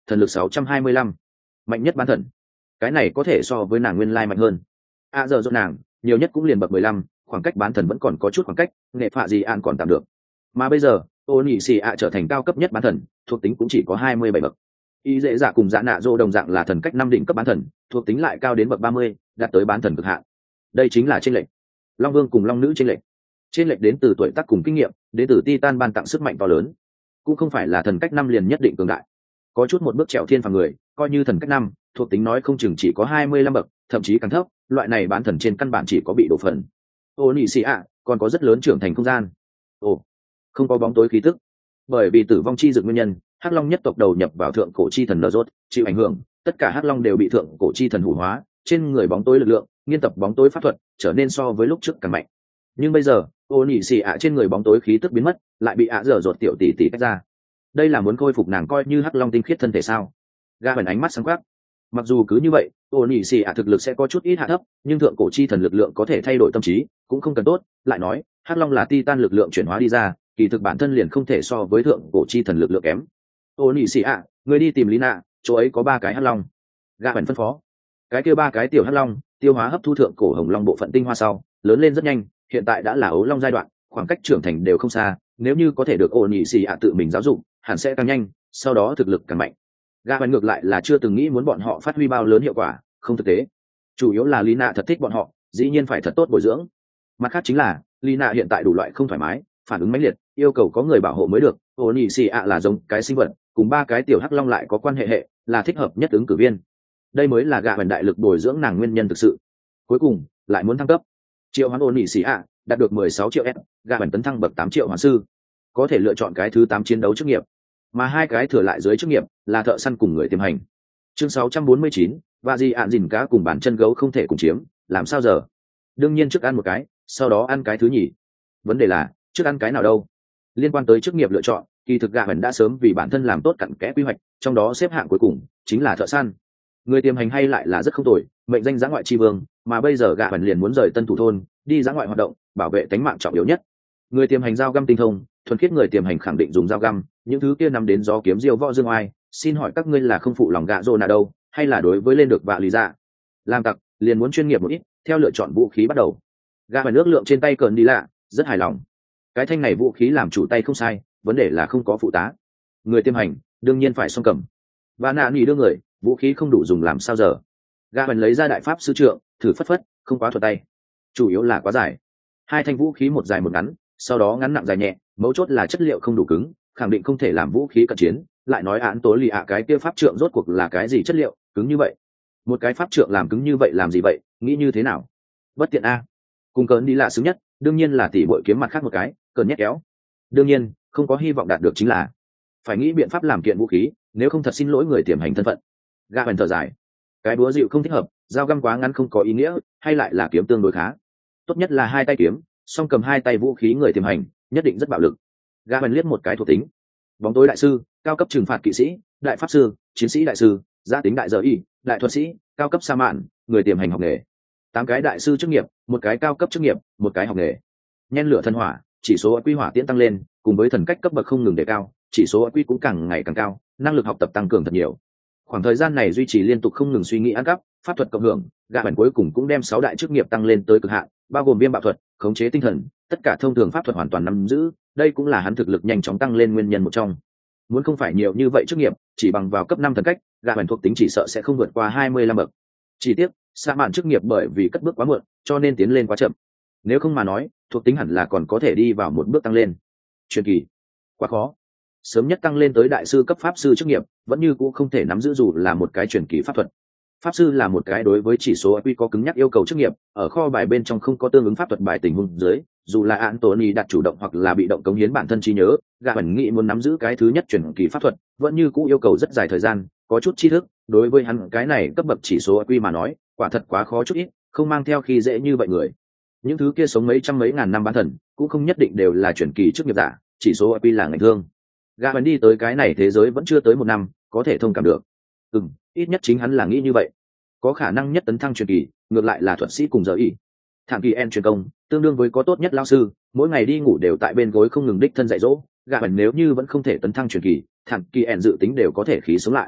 thần lực sáu trăm hai mươi lăm, mạnh nhất bán thần. Cái này có thể so với nàng nguyên lai mạnh hơn. À giờ dỗ nàng nhiều nhất cũng liền bậc mười lăm, khoảng cách bán thần vẫn còn có chút khoảng cách, nghệ phạ gì an còn tạm được. Mà bây giờ ô nhị xì ạ trở thành cao cấp nhất bán thần, thuộc tính cũng chỉ có hai mươi bảy bậc. Y dễ dạ cùng dạ nạ dô đồng dạng là thần cách năm đỉnh cấp bán thần, thuộc tính lại cao đến bậc ba mươi, đạt tới bán thần cực hạn. Đây chính là chênh lệch. Long vương cùng long nữ chênh lệch. Chênh lệch đến từ tuổi tác cùng kinh nghiệm, đến từ Titan ban tặng sức mạnh to lớn. Cũng không phải là thần cách năm liền nhất định cường đại. Có chút một bước trèo thiên phàm người, coi như thần cách năm, thuộc tính nói không chừng chỉ có hai mươi lăm bậc, thậm chí càng thấp, loại này bán thần trên căn bản chỉ có bị đổ phần. Ô nhị xì ạ còn có rất lớn trưởng thành không gian. Ồ, không có bóng tối khí tức. Bởi vì tử vong chi dược nguyên nhân, hắc long nhất tộc đầu nhập vào thượng cổ chi thần nở rốt, chịu ảnh hưởng, tất cả hắc long đều bị thượng cổ chi thần hủ hóa, trên người bóng tối lực lượng, nghiên tập bóng tối pháp thuật, trở nên so với lúc trước càng mạnh. Nhưng bây giờ, ô nhị xì ạ trên người bóng tối khí tức biến mất, lại bị ạ dở dột tiểu tỷ tỷ tách ra. Đây là muốn khôi phục nàng coi như hắc long tinh khiết thân thể sao? Ga bẩn ánh mắt sáng quắc. Mặc dù cứ như vậy, ô nhị xì ạ thực lực sẽ có chút ít hạ thấp, nhưng thượng cổ chi thần lực lượng có thể thay đổi tâm trí, cũng không cần tốt. Lại nói, hắc long là titan lực lượng chuyển hóa đi ra, kỳ thực bản thân liền không thể so với thượng cổ chi thần lực lượng kém. Ô nhị xì ạ, người đi tìm Lina, chỗ ấy có ba cái hắc long. Ga bẩn phân phó. Cái kia ba cái tiểu hắc long tiêu hóa hấp thu thượng cổ hồng long bộ phận tinh hoa sau, lớn lên rất nhanh, hiện tại đã là ấu long giai đoạn, khoảng cách trưởng thành đều không xa. Nếu như có thể được ô nhị xì ạ tự mình giáo dục, hẳn sẽ càng nhanh, sau đó thực lực càng mạnh. Ga bẩn ngược lại là chưa từng nghĩ muốn bọn họ phát huy bao lớn hiệu quả, không thực tế. Chủ yếu là Lina thật thích bọn họ, dĩ nhiên phải thật tốt bồi dưỡng. Mặt khác chính là Lina hiện tại đủ loại không thoải mái, phản ứng mãnh liệt, yêu cầu có người bảo hộ mới được. Ô nhị xì ạ là giống cái sinh vật, cùng ba cái tiểu hắc long lại có quan hệ hệ, là thích hợp nhất ứng cử viên. Đây mới là Ga bẩn đại lực bồi dưỡng nàng nguyên nhân thực sự. Cuối cùng lại muốn thăng cấp. Triệu hoán ô nhị xì ạ đạt được mười sáu triệu S, Ga bẩn tấn thăng bậc tám triệu hoán sư, có thể lựa chọn cái thứ tám chiến đấu chức nghiệp, mà hai cái thừa lại dưới chức nghiệp là thợ săn cùng người tiềm hành. Chương sáu trăm bốn mươi chín, và gì ạn dìn cá cùng bàn chân gấu không thể cùng chiếm, làm sao giờ? Đương nhiên trước ăn một cái, sau đó ăn cái thứ nhì. Vấn đề là trước ăn cái nào đâu? Liên quan tới chức nghiệp lựa chọn, kỳ thực Ga bẩn đã sớm vì bản thân làm tốt cặn kẽ quy hoạch, trong đó xếp hạng cuối cùng chính là thợ săn. Người tiềm hành hay lại là rất không tồi, mệnh danh dã ngoại tri vương, mà bây giờ Ga bẩn liền muốn rời Tân Thủ thôn, đi dã ngoại hoạt động, bảo vệ tính mạng trọng yếu nhất. Người tiềm hành giao găm tinh thông, thuần khiết người tiềm hành khẳng định dùng dao găm, những thứ kia nằm đến gió kiếm diêu võ dương oai. Xin hỏi các ngươi là không phụ lòng gạ rô nào đâu, hay là đối với lên được vạ lý dạ? Làm tặc liền muốn chuyên nghiệp một ít, theo lựa chọn vũ khí bắt đầu. Gạ bẩn nước lượng trên tay cờn đi lạ, rất hài lòng. Cái thanh này vũ khí làm chủ tay không sai, vấn đề là không có phụ tá. Người tiềm hành đương nhiên phải song cầm. Và nạ nghỉ đưa người, vũ khí không đủ dùng làm sao giờ? Gạ bẩn lấy ra đại pháp sư trượng, thử phất phất, không quá thuật tay. Chủ yếu là quá dài. Hai thanh vũ khí một dài một ngắn, sau đó ngắn nặng dài nhẹ, mấu chốt là chất liệu không đủ cứng, khẳng định không thể làm vũ khí cận chiến. Lại nói án tố lì ạ cái kia pháp trượng rốt cuộc là cái gì chất liệu cứng như vậy? Một cái pháp trượng làm cứng như vậy làm gì vậy? Nghĩ như thế nào? Bất tiện a. Cùng cơn đi lạ xứng nhất, đương nhiên là tỷ bội kiếm mặt khác một cái, cơn nhét kéo. Đương nhiên không có hy vọng đạt được chính là phải nghĩ biện pháp làm kiện vũ khí, nếu không thật xin lỗi người tiềm hành thân phận. Ga bẩn thở dài, cái búa dịu không thích hợp, dao găm quá ngắn không có ý nghĩa, hay lại là kiếm tương đối khá. Tốt nhất là hai tay kiếm, song cầm hai tay vũ khí người tiềm hành nhất định rất bạo lực. Ga bẩn liếc một cái thuộc tính: bóng tối đại sư, cao cấp trừng phạt kỵ sĩ, đại pháp sư, chiến sĩ đại sư, gia tính đại giờ y, đại thuật sĩ, cao cấp sa mạn, người tiềm hành học nghề. Tám cái đại sư chức nghiệp, một cái cao cấp chức nghiệp, một cái học nghề. Nhen lửa thân hỏa, chỉ số quy hỏa tiễn tăng lên, cùng với thần cách cấp bậc không ngừng đề cao, chỉ số quy cũng càng ngày càng cao, năng lực học tập tăng cường thật nhiều. Khoảng thời gian này duy trì liên tục không ngừng suy nghĩ ăn cắp, pháp thuật cộng hưởng, Ga bẩn cuối cùng cũng đem sáu đại chức nghiệp tăng lên tới cực hạn, bao gồm viêm bạo thuật, khống chế tinh thần, tất cả thông thường pháp thuật hoàn toàn nắm giữ, đây cũng là hắn thực lực nhanh chóng tăng lên nguyên nhân một trong. Muốn không phải nhiều như vậy chức nghiệp, chỉ bằng vào cấp năm thần cách, Ga bẩn thuộc tính chỉ sợ sẽ không vượt qua hai mươi lăm bậc. Chỉ tiếc, sa mạn chức nghiệp bởi vì cất bước quá muộn, cho nên tiến lên quá chậm. Nếu không mà nói, thuộc tính hẳn là còn có thể đi vào một bước tăng lên. Truyền kỳ, quá khó. Sớm nhất tăng lên tới đại sư cấp pháp sư chức nghiệp, vẫn như cũ không thể nắm giữ dù là một cái truyền kỳ pháp thuật. Pháp sư là một cái đối với chỉ số i kiu có cứng nhắc yêu cầu chức nghiệp, ở kho bài bên trong không có tương ứng pháp thuật bài tình huống dưới, dù là Anthony đặt chủ động hoặc là bị động cống hiến bản thân trí nhớ, Ga bẩn nghĩ muốn nắm giữ cái thứ nhất truyền kỳ pháp thuật, vẫn như cũ yêu cầu rất dài thời gian, có chút tri thức, đối với hắn cái này cấp bậc chỉ số i kiu mà nói, quả thật quá khó chút ít, không mang theo khi dễ như vậy người. Những thứ kia sống mấy trăm mấy ngàn năm bán thần, cũng không nhất định đều là truyền kỳ chức nghiệp giả, chỉ số i kiu là ngành thương. Ga bẩn đi tới cái này thế giới vẫn chưa tới một năm, có thể thông cảm được. Ừm, ít nhất chính hắn là nghĩ như vậy. Có khả năng nhất tấn thăng truyền kỳ, ngược lại là thuật sĩ cùng giờ ý. Thẳng kỳ en truyền công, tương đương với có tốt nhất lao sư, mỗi ngày đi ngủ đều tại bên gối không ngừng đích thân dạy dỗ. Ga bẩn nếu như vẫn không thể tấn thăng truyền kỳ, thẳng kỳ en dự tính đều có thể khí sống lại.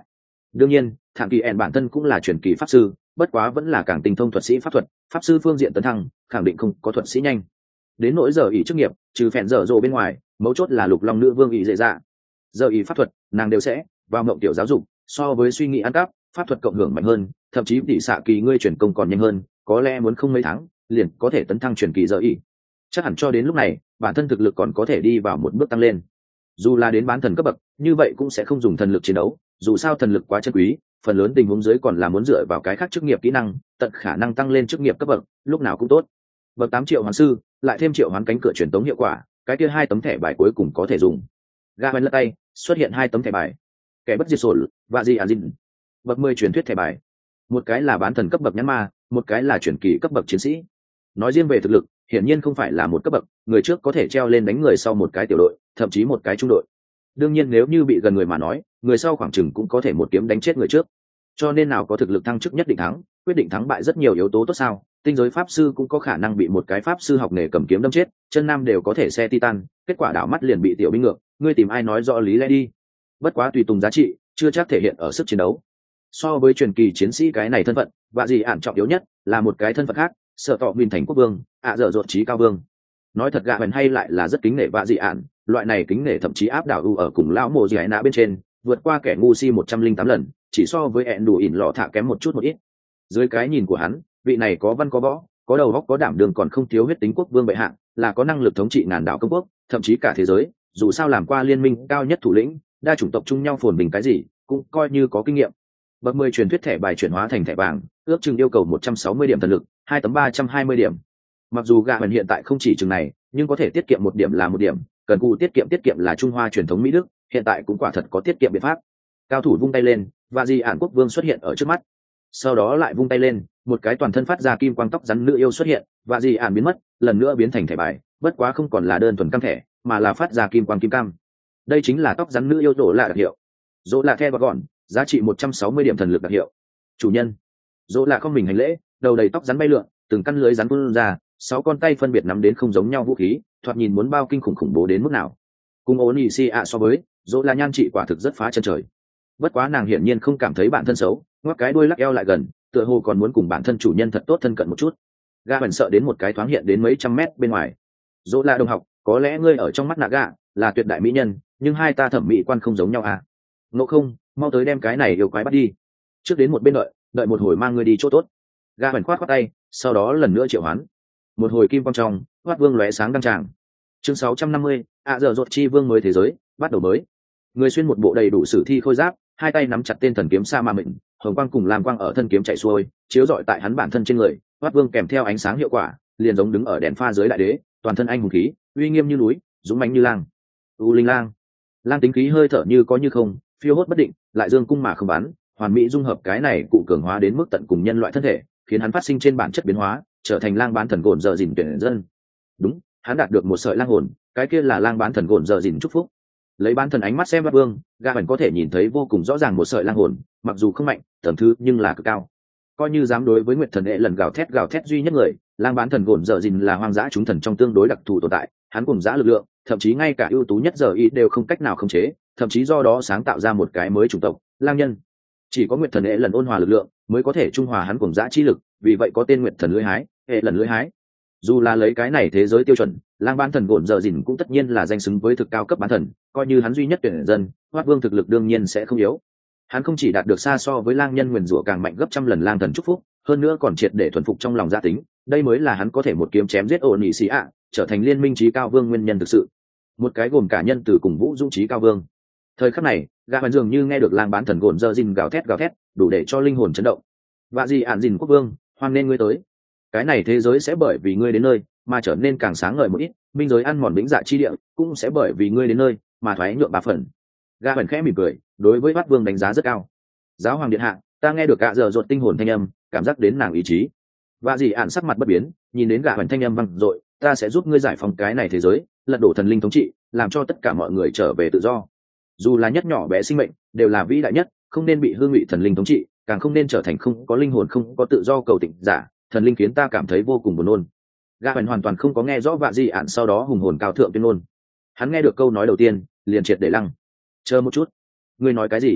Đương nhiên thảm kỳ ẻn bản thân cũng là truyền kỳ pháp sư, bất quá vẫn là càng tinh thông thuật sĩ pháp thuật, pháp sư phương diện tấn thăng khẳng định không có thuật sĩ nhanh. Đến nỗi giờ ý chức nghiệp trừ phèn dở dồ bên ngoài, mấu chốt là lục long nữ vương ý dễ dạ. Giờ ý pháp thuật nàng đều sẽ vào mộng tiểu giáo dục, so với suy nghĩ ăn cắp pháp thuật cộng hưởng mạnh hơn, thậm chí tỷ xạ kỳ ngươi chuyển công còn nhanh hơn, có lẽ muốn không mấy tháng liền có thể tấn thăng truyền kỳ giờ ý. Chắc hẳn cho đến lúc này bản thân thực lực còn có thể đi vào một bước tăng lên, dù là đến bán thần cấp bậc như vậy cũng sẽ không dùng thần lực chiến đấu, dù sao thần lực quá chân quý, phần lớn tình huống dưới còn là muốn dựa vào cái khác chức nghiệp kỹ năng, tận khả năng tăng lên chức nghiệp cấp bậc lúc nào cũng tốt. Bậc tám triệu hoán sư lại thêm triệu hoán cánh cửa truyền tống hiệu quả, cái kia hai tấm thẻ bài cuối cùng có thể dùng. Ga bên lật tay xuất hiện hai tấm thẻ bài, kẻ bất diệt sổ và gì à dinh. Bậc mười truyền thuyết thẻ bài, một cái là bán thần cấp bậc nhãn ma, một cái là truyền kỳ cấp bậc chiến sĩ. Nói riêng về thực lực hiển nhiên không phải là một cấp bậc, người trước có thể treo lên đánh người sau một cái tiểu đội, thậm chí một cái trung đội. Đương nhiên nếu như bị gần người mà nói, người sau khoảng chừng cũng có thể một kiếm đánh chết người trước. Cho nên nào có thực lực thăng chức nhất định thắng, quyết định thắng bại rất nhiều yếu tố tốt sao. Tinh giới pháp sư cũng có khả năng bị một cái pháp sư học nghề cầm kiếm đâm chết, chân nam đều có thể xe titan, kết quả đảo mắt liền bị tiểu binh ngược, ngươi tìm ai nói rõ lý lẽ đi. Bất quá tùy tùng giá trị chưa chắc thể hiện ở sức chiến đấu. So với truyền kỳ chiến sĩ cái này thân phận, và gì ản trọng yếu nhất là một cái thân phận khác, sợ tọ nguyên thành quốc vương, ạ dở dột trí cao vương. Nói thật gạ hần hay lại là rất kính nể vạ dị ản, loại này kính nể thậm chí áp đảo u ở cùng lão mộ dị ải nã bên trên, vượt qua kẻ ngu si một trăm linh tám lần, chỉ so với ẹn đủ ỉn lọ thạ kém một chút một ít. Dưới cái nhìn của hắn, vị này có văn có võ, có đầu óc có đảm đường, còn không thiếu huyết tính quốc vương bệ hạ, là có năng lực thống trị ngàn đảo công quốc, thậm chí cả thế giới, dù sao làm qua liên minh cao nhất thủ lĩnh, đa chủng tộc chung nhau phồn bình cái gì, cũng coi như có kinh nghiệm. Bậc mười truyền thuyết thẻ bài chuyển hóa thành thẻ vàng, ước chừng yêu cầu một trăm sáu mươi điểm thần lực, hai tấm ba trăm hai mươi điểm. Mặc dù gạ hần hiện tại không chỉ chừng này, nhưng có thể tiết kiệm một điểm là một điểm, cần cụ tiết kiệm tiết kiệm là Trung Hoa truyền thống Mỹ Đức, hiện tại cũng quả thật có tiết kiệm biện pháp. Cao thủ vung tay lên, và di ản quốc vương xuất hiện ở trước mắt. Sau đó lại vung tay lên, một cái toàn thân phát ra kim quang tóc rắn nữ yêu xuất hiện, và di ản biến mất, lần nữa biến thành thẻ bài, bất quá không còn là đơn thuần cam thẻ, mà là phát ra kim quang kim cam. Đây chính là tóc rắn nữ yêu Dỗ Lạ đặc hiệu. Dỗ Lạ the và gọn, giá trị một trăm sáu mươi điểm thần lực đặc hiệu. Chủ nhân. Dỗ Lạ không mình hành lễ, đầu đầy tóc rắn bay lượn, từng căn lưới rắn vươn ra, sáu con tay phân biệt nắm đến không giống nhau vũ khí, thoạt nhìn muốn bao kinh khủng khủng bố đến mức nào. Cùng ôn nhị si ạ so với, Dỗ Lạ nhan trị quả thực rất phá chân trời. Bất quá nàng hiển nhiên không cảm thấy bản thân xấu, ngoắc cái đuôi lắc eo lại gần, tựa hồ còn muốn cùng bản thân chủ nhân thật tốt thân cận một chút. Ga bẩn sợ đến một cái thoáng hiện đến mấy trăm mét bên ngoài. Dỗ Lạ đồng học, có lẽ ngươi ở trong mắt nạ gạ là tuyệt đại mỹ nhân, nhưng hai ta thẩm mỹ quan không giống nhau à? Ngộ không, mau tới đem cái này yêu quái bắt đi. Trước đến một bên đợi, đợi một hồi mang ngươi đi chỗ tốt. Ga bẩn khoát khoát tay, sau đó lần nữa triệu hoán. Một hồi kim quang trong, Hoát Vương lóe sáng đăng tràng. Chương sáu trăm năm mươi, ạ giờ rốt chi vương mới thế giới, bắt đầu mới. Người xuyên một bộ đầy đủ sử thi khôi giáp, hai tay nắm chặt tên thần kiếm sa ma mệnh, hồng quang cùng làm quang ở thân kiếm chạy xuôi, chiếu rọi tại hắn bản thân trên người. Hoát Vương kèm theo ánh sáng hiệu quả, liền giống đứng ở đèn pha dưới đại đế, toàn thân anh hùng khí, uy nghiêm như núi, dũng mãnh như lang. U linh lang, lang tính khí hơi thở như có như không, phiêu hốt bất định, lại dương cung mà không bắn, hoàn mỹ dung hợp cái này cụ cường hóa đến mức tận cùng nhân loại thân thể, khiến hắn phát sinh trên bản chất biến hóa, trở thành lang bán thần gồn giờ dìn tuyển dân. Đúng, hắn đạt được một sợi lang hồn, cái kia là lang bán thần gồn giờ dìn chúc phúc. Lấy bán thần ánh mắt xem Hoát Vương, Ga Bẩn có thể nhìn thấy vô cùng rõ ràng một sợi lang hồn, mặc dù không mạnh, tầm thứ nhưng là cực cao. Coi như dám đối với Nguyệt Thần Hệ lần gào thét gào thét duy nhất người, lang bán thần gồn giờ dìn là hoang dã chúng thần trong tương đối đặc thù tồn tại, hắn cùng dã lực lượng, thậm chí ngay cả ưu tú nhất giờ y đều không cách nào khống chế, thậm chí do đó sáng tạo ra một cái mới chủng tộc, lang nhân. Chỉ có Nguyệt Thần Hệ lần ôn hòa lực lượng mới có thể trung hòa hắn cùng dã chi lực, vì vậy có tên Nguyệt Thần lưỡi hái, hệ lần lưỡi hái. Dù là lấy cái này thế giới tiêu chuẩn, lang bán thần gồn giờ dìn cũng tất nhiên là danh xứng với thực cao cấp bán thần, coi như hắn duy nhất tuyển dân, Hoát Vương thực lực đương nhiên sẽ không yếu. Hắn không chỉ đạt được xa so với lang nhân nguyền rủa càng mạnh gấp trăm lần lang thần chúc phúc, hơn nữa còn triệt để thuần phục trong lòng gia tính, đây mới là hắn có thể một kiếm chém giết ổn nhị sĩ ạ, trở thành liên minh trí cao vương nguyên nhân thực sự. Một cái gồm cả nhân từ cùng vũ dũng trí cao vương. Thời khắc này, Gã Bẩn dường như nghe được lang bán thần gồn giờ dìn gào thét gào thét, đủ để cho linh hồn chấn động. Vạ gì ản dìn quốc vương, hoan nên ngươi tới. Cái này thế giới sẽ bởi vì ngươi đến nơi mà trở nên càng sáng ngời một ít, minh giới ăn mòn vĩnh dạ chi địa cũng sẽ bởi vì ngươi đến nơi mà thoái nhượng ba phần. Gã Bẩn khẽ mỉm cười, đối với Hoát Vương đánh giá rất cao. Giáo hoàng điện hạ, ta nghe được gã giờ rột tinh hồn thanh âm, cảm giác đến nàng ý chí. Vạ gì ản sắc mặt bất biến, nhìn đến Gã Bẩn thanh âm vang dội, ta sẽ giúp ngươi giải phóng cái này thế giới, lật đổ thần linh thống trị, làm cho tất cả mọi người trở về tự do. Dù là nhất nhỏ bé sinh mệnh, đều là vĩ đại nhất, không nên bị hương vị thần linh thống trị, càng không nên trở thành không có linh hồn không có tự do cầu tịnh giả, thần linh khiến ta cảm thấy vô cùng buồn nôn. Gã Bẩn hoàn toàn không có nghe rõ Vạ gì ản sau đó hùng hồn cao thượng tuyên ngôn. Hắn nghe được câu nói đầu tiên, liền triệt để lăng. Chờ một chút, ngươi nói cái gì?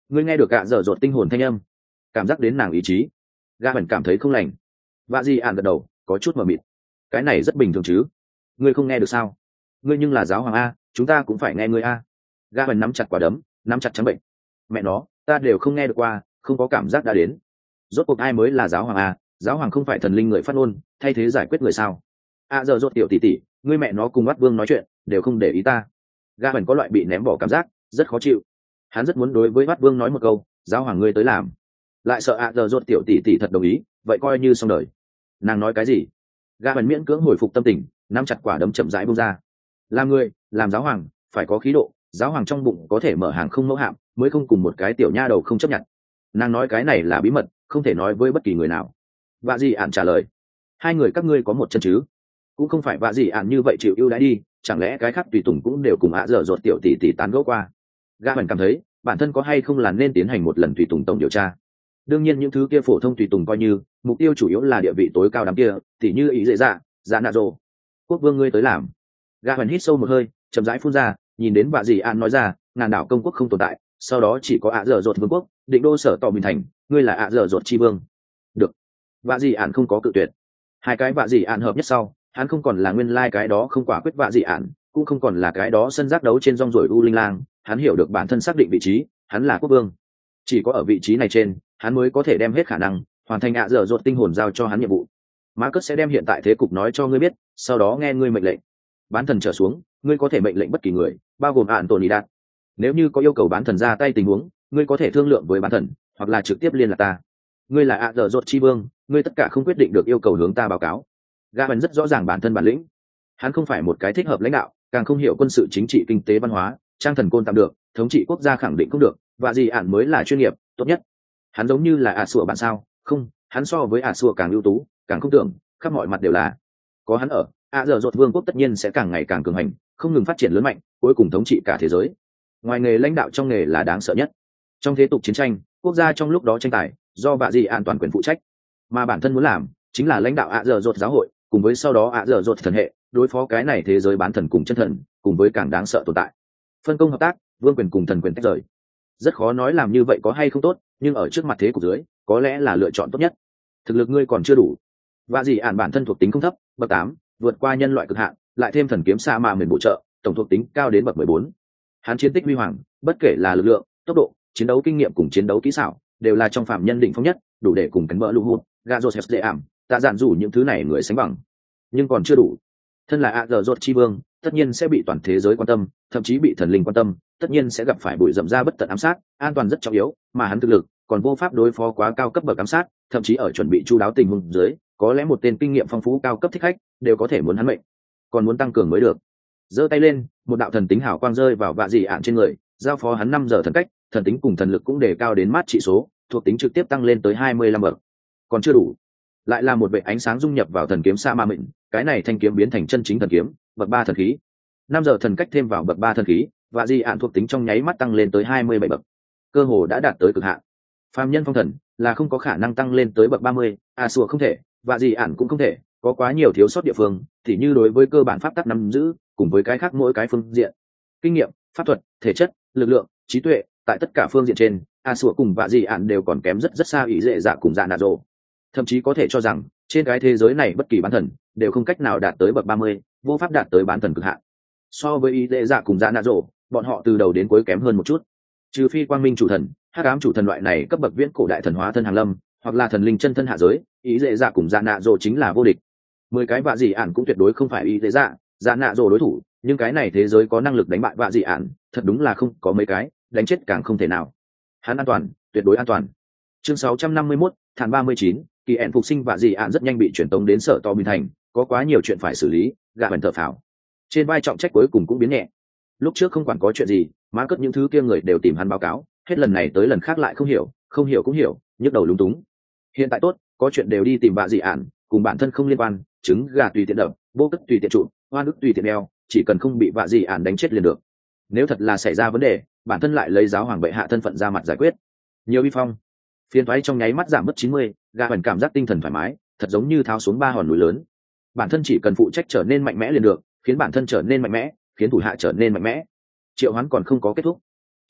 ngươi nghe được gạ dở dột tinh hồn thanh âm, cảm giác đến nàng ý chí. Gạ hẳn cảm thấy không lành. Vạ di ạn gật đầu, có chút mờ mịt. Cái này rất bình thường chứ, ngươi không nghe được sao? Ngươi nhưng là giáo hoàng a, chúng ta cũng phải nghe ngươi a. Gạ hẳn nắm chặt quả đấm, nắm chặt trắng bệnh. Mẹ nó, ta đều không nghe được qua, không có cảm giác đã đến. Rốt cuộc ai mới là giáo hoàng a? Giáo hoàng không phải thần linh người phát ngôn, thay thế giải quyết người sao? À giờ rốt tiểu tỷ tỷ, ngươi mẹ nó cùng bắt vương nói chuyện, đều không để ý ta. Gạ hẳn có loại bị ném bỏ cảm giác, rất khó chịu. Hắn rất muốn đối với bắt vương nói một câu, giáo hoàng ngươi tới làm. Lại sợ ạ giờ rốt tiểu tỷ tỷ thật đồng ý, vậy coi như xong đời. Nàng nói cái gì? Gạ hẳn miễn cưỡng hồi phục tâm tình, nắm chặt quả đấm chậm rãi buông ra. Làm người, làm giáo hoàng, phải có khí độ, giáo hoàng trong bụng có thể mở hàng không mẫu hạm, mới không cùng một cái tiểu nha đầu không chấp nhận. Nàng nói cái này là bí mật, không thể nói với bất kỳ người nào. Vạ gì ạn trả lời, hai người các ngươi có một chân chứ? Cũng không phải vạ gì ạn như vậy chịu ưu đãi đi, chẳng lẽ cái khác tùy tùng cũng đều cùng ạ dở dột tiểu tỷ tỷ tán gẫu qua? Gã hẳn cảm thấy bản thân có hay không là nên tiến hành một lần tùy tùng tổng điều tra. Đương nhiên những thứ kia phổ thông tùy tùng coi như, mục tiêu chủ yếu là địa vị tối cao đám kia, tỉ như ý dễ dạ, dạ nạ rồ. Quốc vương ngươi tới làm. Gã hẳn hít sâu một hơi, chậm rãi phun ra, nhìn đến vạ gì ạn nói ra, ngàn đảo công quốc không tồn tại, sau đó chỉ có ạ dở dột vương quốc, định đô sở tỏ bình thành, ngươi là ạ dở dột chi vương. Được. Vạ gì ạn không có cự tuyệt. Hai cái vạ gì ạn hợp nhất sau, hắn không còn là nguyên lai cái đó không quả quyết vạ dị ạn, cũng không còn là cái đó sân giác đấu trên rong ruổi u linh lang. Hắn hiểu được bản thân xác định vị trí, hắn là quốc vương. Chỉ có ở vị trí này trên, hắn mới có thể đem hết khả năng hoàn thành ạ dở dột tinh hồn giao cho hắn nhiệm vụ. Marcus sẽ đem hiện tại thế cục nói cho ngươi biết, sau đó nghe ngươi mệnh lệnh. Bán thần trở xuống, ngươi có thể mệnh lệnh bất kỳ người, bao gồm ạn tổn ý đạt. Nếu như có yêu cầu bán thần ra tay tình huống, ngươi có thể thương lượng với bán thần, hoặc là trực tiếp liên lạc ta. Ngươi là ạ dở dột chi vương, ngươi tất cả không quyết định được yêu cầu hướng ta báo cáo. Gã vẫn rất rõ ràng bản thân bản lĩnh. Hắn không phải một cái thích hợp lãnh đạo, càng không hiểu quân sự chính trị kinh tế văn hóa, trang thần côn tạm được, thống trị quốc gia khẳng định không được, và gì ản mới là chuyên nghiệp tốt nhất. Hắn giống như là ả sủa bạn sao? Không, hắn so với ả sủa càng ưu tú, càng không tưởng, khắp mọi mặt đều là. Có hắn ở, ạ dở dột vương quốc tất nhiên sẽ càng ngày càng cường hành, không ngừng phát triển lớn mạnh, cuối cùng thống trị cả thế giới. Ngoài nghề lãnh đạo trong nghề là đáng sợ nhất. Trong thế tục chiến tranh, quốc gia trong lúc đó tranh tài, do vạ gì an toàn quyền phụ trách, mà bản thân muốn làm chính là lãnh đạo ạ dở dột giáo hội, cùng với sau đó ạ dở dột thần hệ, đối phó cái này thế giới bán thần cùng chân thần, cùng với càng đáng sợ tồn tại. Phân công hợp tác, vương quyền cùng thần quyền tách rời. Rất khó nói làm như vậy có hay không tốt, nhưng ở trước mặt thế cục dưới, có lẽ là lựa chọn tốt nhất. Thực lực ngươi còn chưa đủ. Và gì ản bản thân thuộc tính không thấp, bậc tám, vượt qua nhân loại cực hạn, lại thêm thần kiếm sa mà mình bổ trợ, tổng thuộc tính cao đến bậc mười bốn. Hắn chiến tích huy hoàng, bất kể là lực lượng, tốc độ, chiến đấu kinh nghiệm cùng chiến đấu kỹ xảo, đều là trong phạm nhân định phong nhất, đủ để cùng cánh vỡ lũ hụt, Gazos dễ ảm, tạ dạn rủ những thứ này người sánh bằng. Nhưng còn chưa đủ. Thân là ạ dở dột chi vương, tất nhiên sẽ bị toàn thế giới quan tâm, thậm chí bị thần linh quan tâm, tất nhiên sẽ gặp phải bụi rậm ra bất tận ám sát, an toàn rất trọng yếu, mà hắn thực lực còn vô pháp đối phó quá cao cấp bậc ám sát, thậm chí ở chuẩn bị chu đáo tình huống dưới, có lẽ một tên kinh nghiệm phong phú cao cấp thích khách đều có thể muốn hắn mệnh, còn muốn tăng cường mới được. Giơ tay lên, một đạo thần tính hào quang rơi vào vạ dị ạn trên người, giao phó hắn năm giờ thần cách, thần tính cùng thần lực cũng đề cao đến mát trị số, thuộc tính trực tiếp tăng lên tới hai mươi lăm bậc. Còn chưa đủ, lại là một vệ ánh sáng dung nhập vào thần kiếm sa ma mệnh, cái này thanh kiếm biến thành chân chính thần kiếm, bậc ba thần khí. Năm giờ thần cách thêm vào bậc ba thần khí, vạ dị ạn thuộc tính trong nháy mắt tăng lên tới hai mươi bảy bậc, cơ hồ đã đạt tới cực hạn. Phàm nhân phong thần là không có khả năng tăng lên tới bậc ba mươi, a sủa không thể, vạ dị ạn cũng không thể, có quá nhiều thiếu sót địa phương, thì như đối với cơ bản pháp tắc nắm giữ, cùng với cái khác mỗi cái phương diện, kinh nghiệm, pháp thuật, thể chất, lực lượng, trí tuệ, tại tất cả phương diện trên, a sủa cùng vạ dị ạn đều còn kém rất rất xa ý dễ dạ cùng dạ nạ rồ. Thậm chí có thể cho rằng trên cái thế giới này bất kỳ bán thần đều không cách nào đạt tới bậc ba mươi, vô pháp đạt tới bán thần cực hạn. So với ý dễ dạ cùng dạ nạ rồ, bọn họ từ đầu đến cuối kém hơn một chút. Trừ phi quang minh chủ thần, hắc ám chủ thần loại này cấp bậc viễn cổ đại thần hóa thân hàng lâm, hoặc là thần linh chân thân hạ giới, ý dễ dạ cùng dạ nạ rồ chính là vô địch. Mười cái vạ dị ản cũng tuyệt đối không phải ý dễ dạ, dạ nạ rồ đối thủ, nhưng cái này thế giới có năng lực đánh bại vạ dị ản, thật đúng là không có mấy cái, đánh chết càng không thể nào. Hắn an toàn, tuyệt đối an toàn. Chương sáu trăm năm mươi mốt, tháng ba mươi chín, kỳ ẹn phục sinh vạ dị ản rất nhanh bị chuyển tống đến sở to bình thành, có quá nhiều chuyện phải xử lý, gạ bẩn thở phào. Trên vai trọng trách cuối cùng cũng biến nhẹ. Lúc trước không quản có chuyện gì, má cất những thứ kia người đều tìm hắn báo cáo, hết lần này tới lần khác lại không hiểu, không hiểu cũng hiểu, nhức đầu lúng túng. Hiện tại tốt, có chuyện đều đi tìm vạ dị ản, cùng bản thân không liên quan, trứng gà tùy tiện đập, vô cất tùy tiện trụ, hoa nước tùy tiện đeo, chỉ cần không bị vạ dị ản đánh chết liền được. Nếu thật là xảy ra vấn đề, bản thân lại lấy giáo hoàng bệ hạ thân phận ra mặt giải quyết. Nhiều uy phong, phiền toái trong nháy mắt giảm mất chín mươi, gà bẩn cảm giác tinh thần thoải mái, thật giống như tháo xuống ba hòn núi lớn. Bản thân chỉ cần phụ trách trở nên mạnh mẽ liền được, khiến bản thân trở nên mạnh mẽ, khiến thủ hạ trở nên mạnh mẽ. Triệu hoán còn không có kết thúc,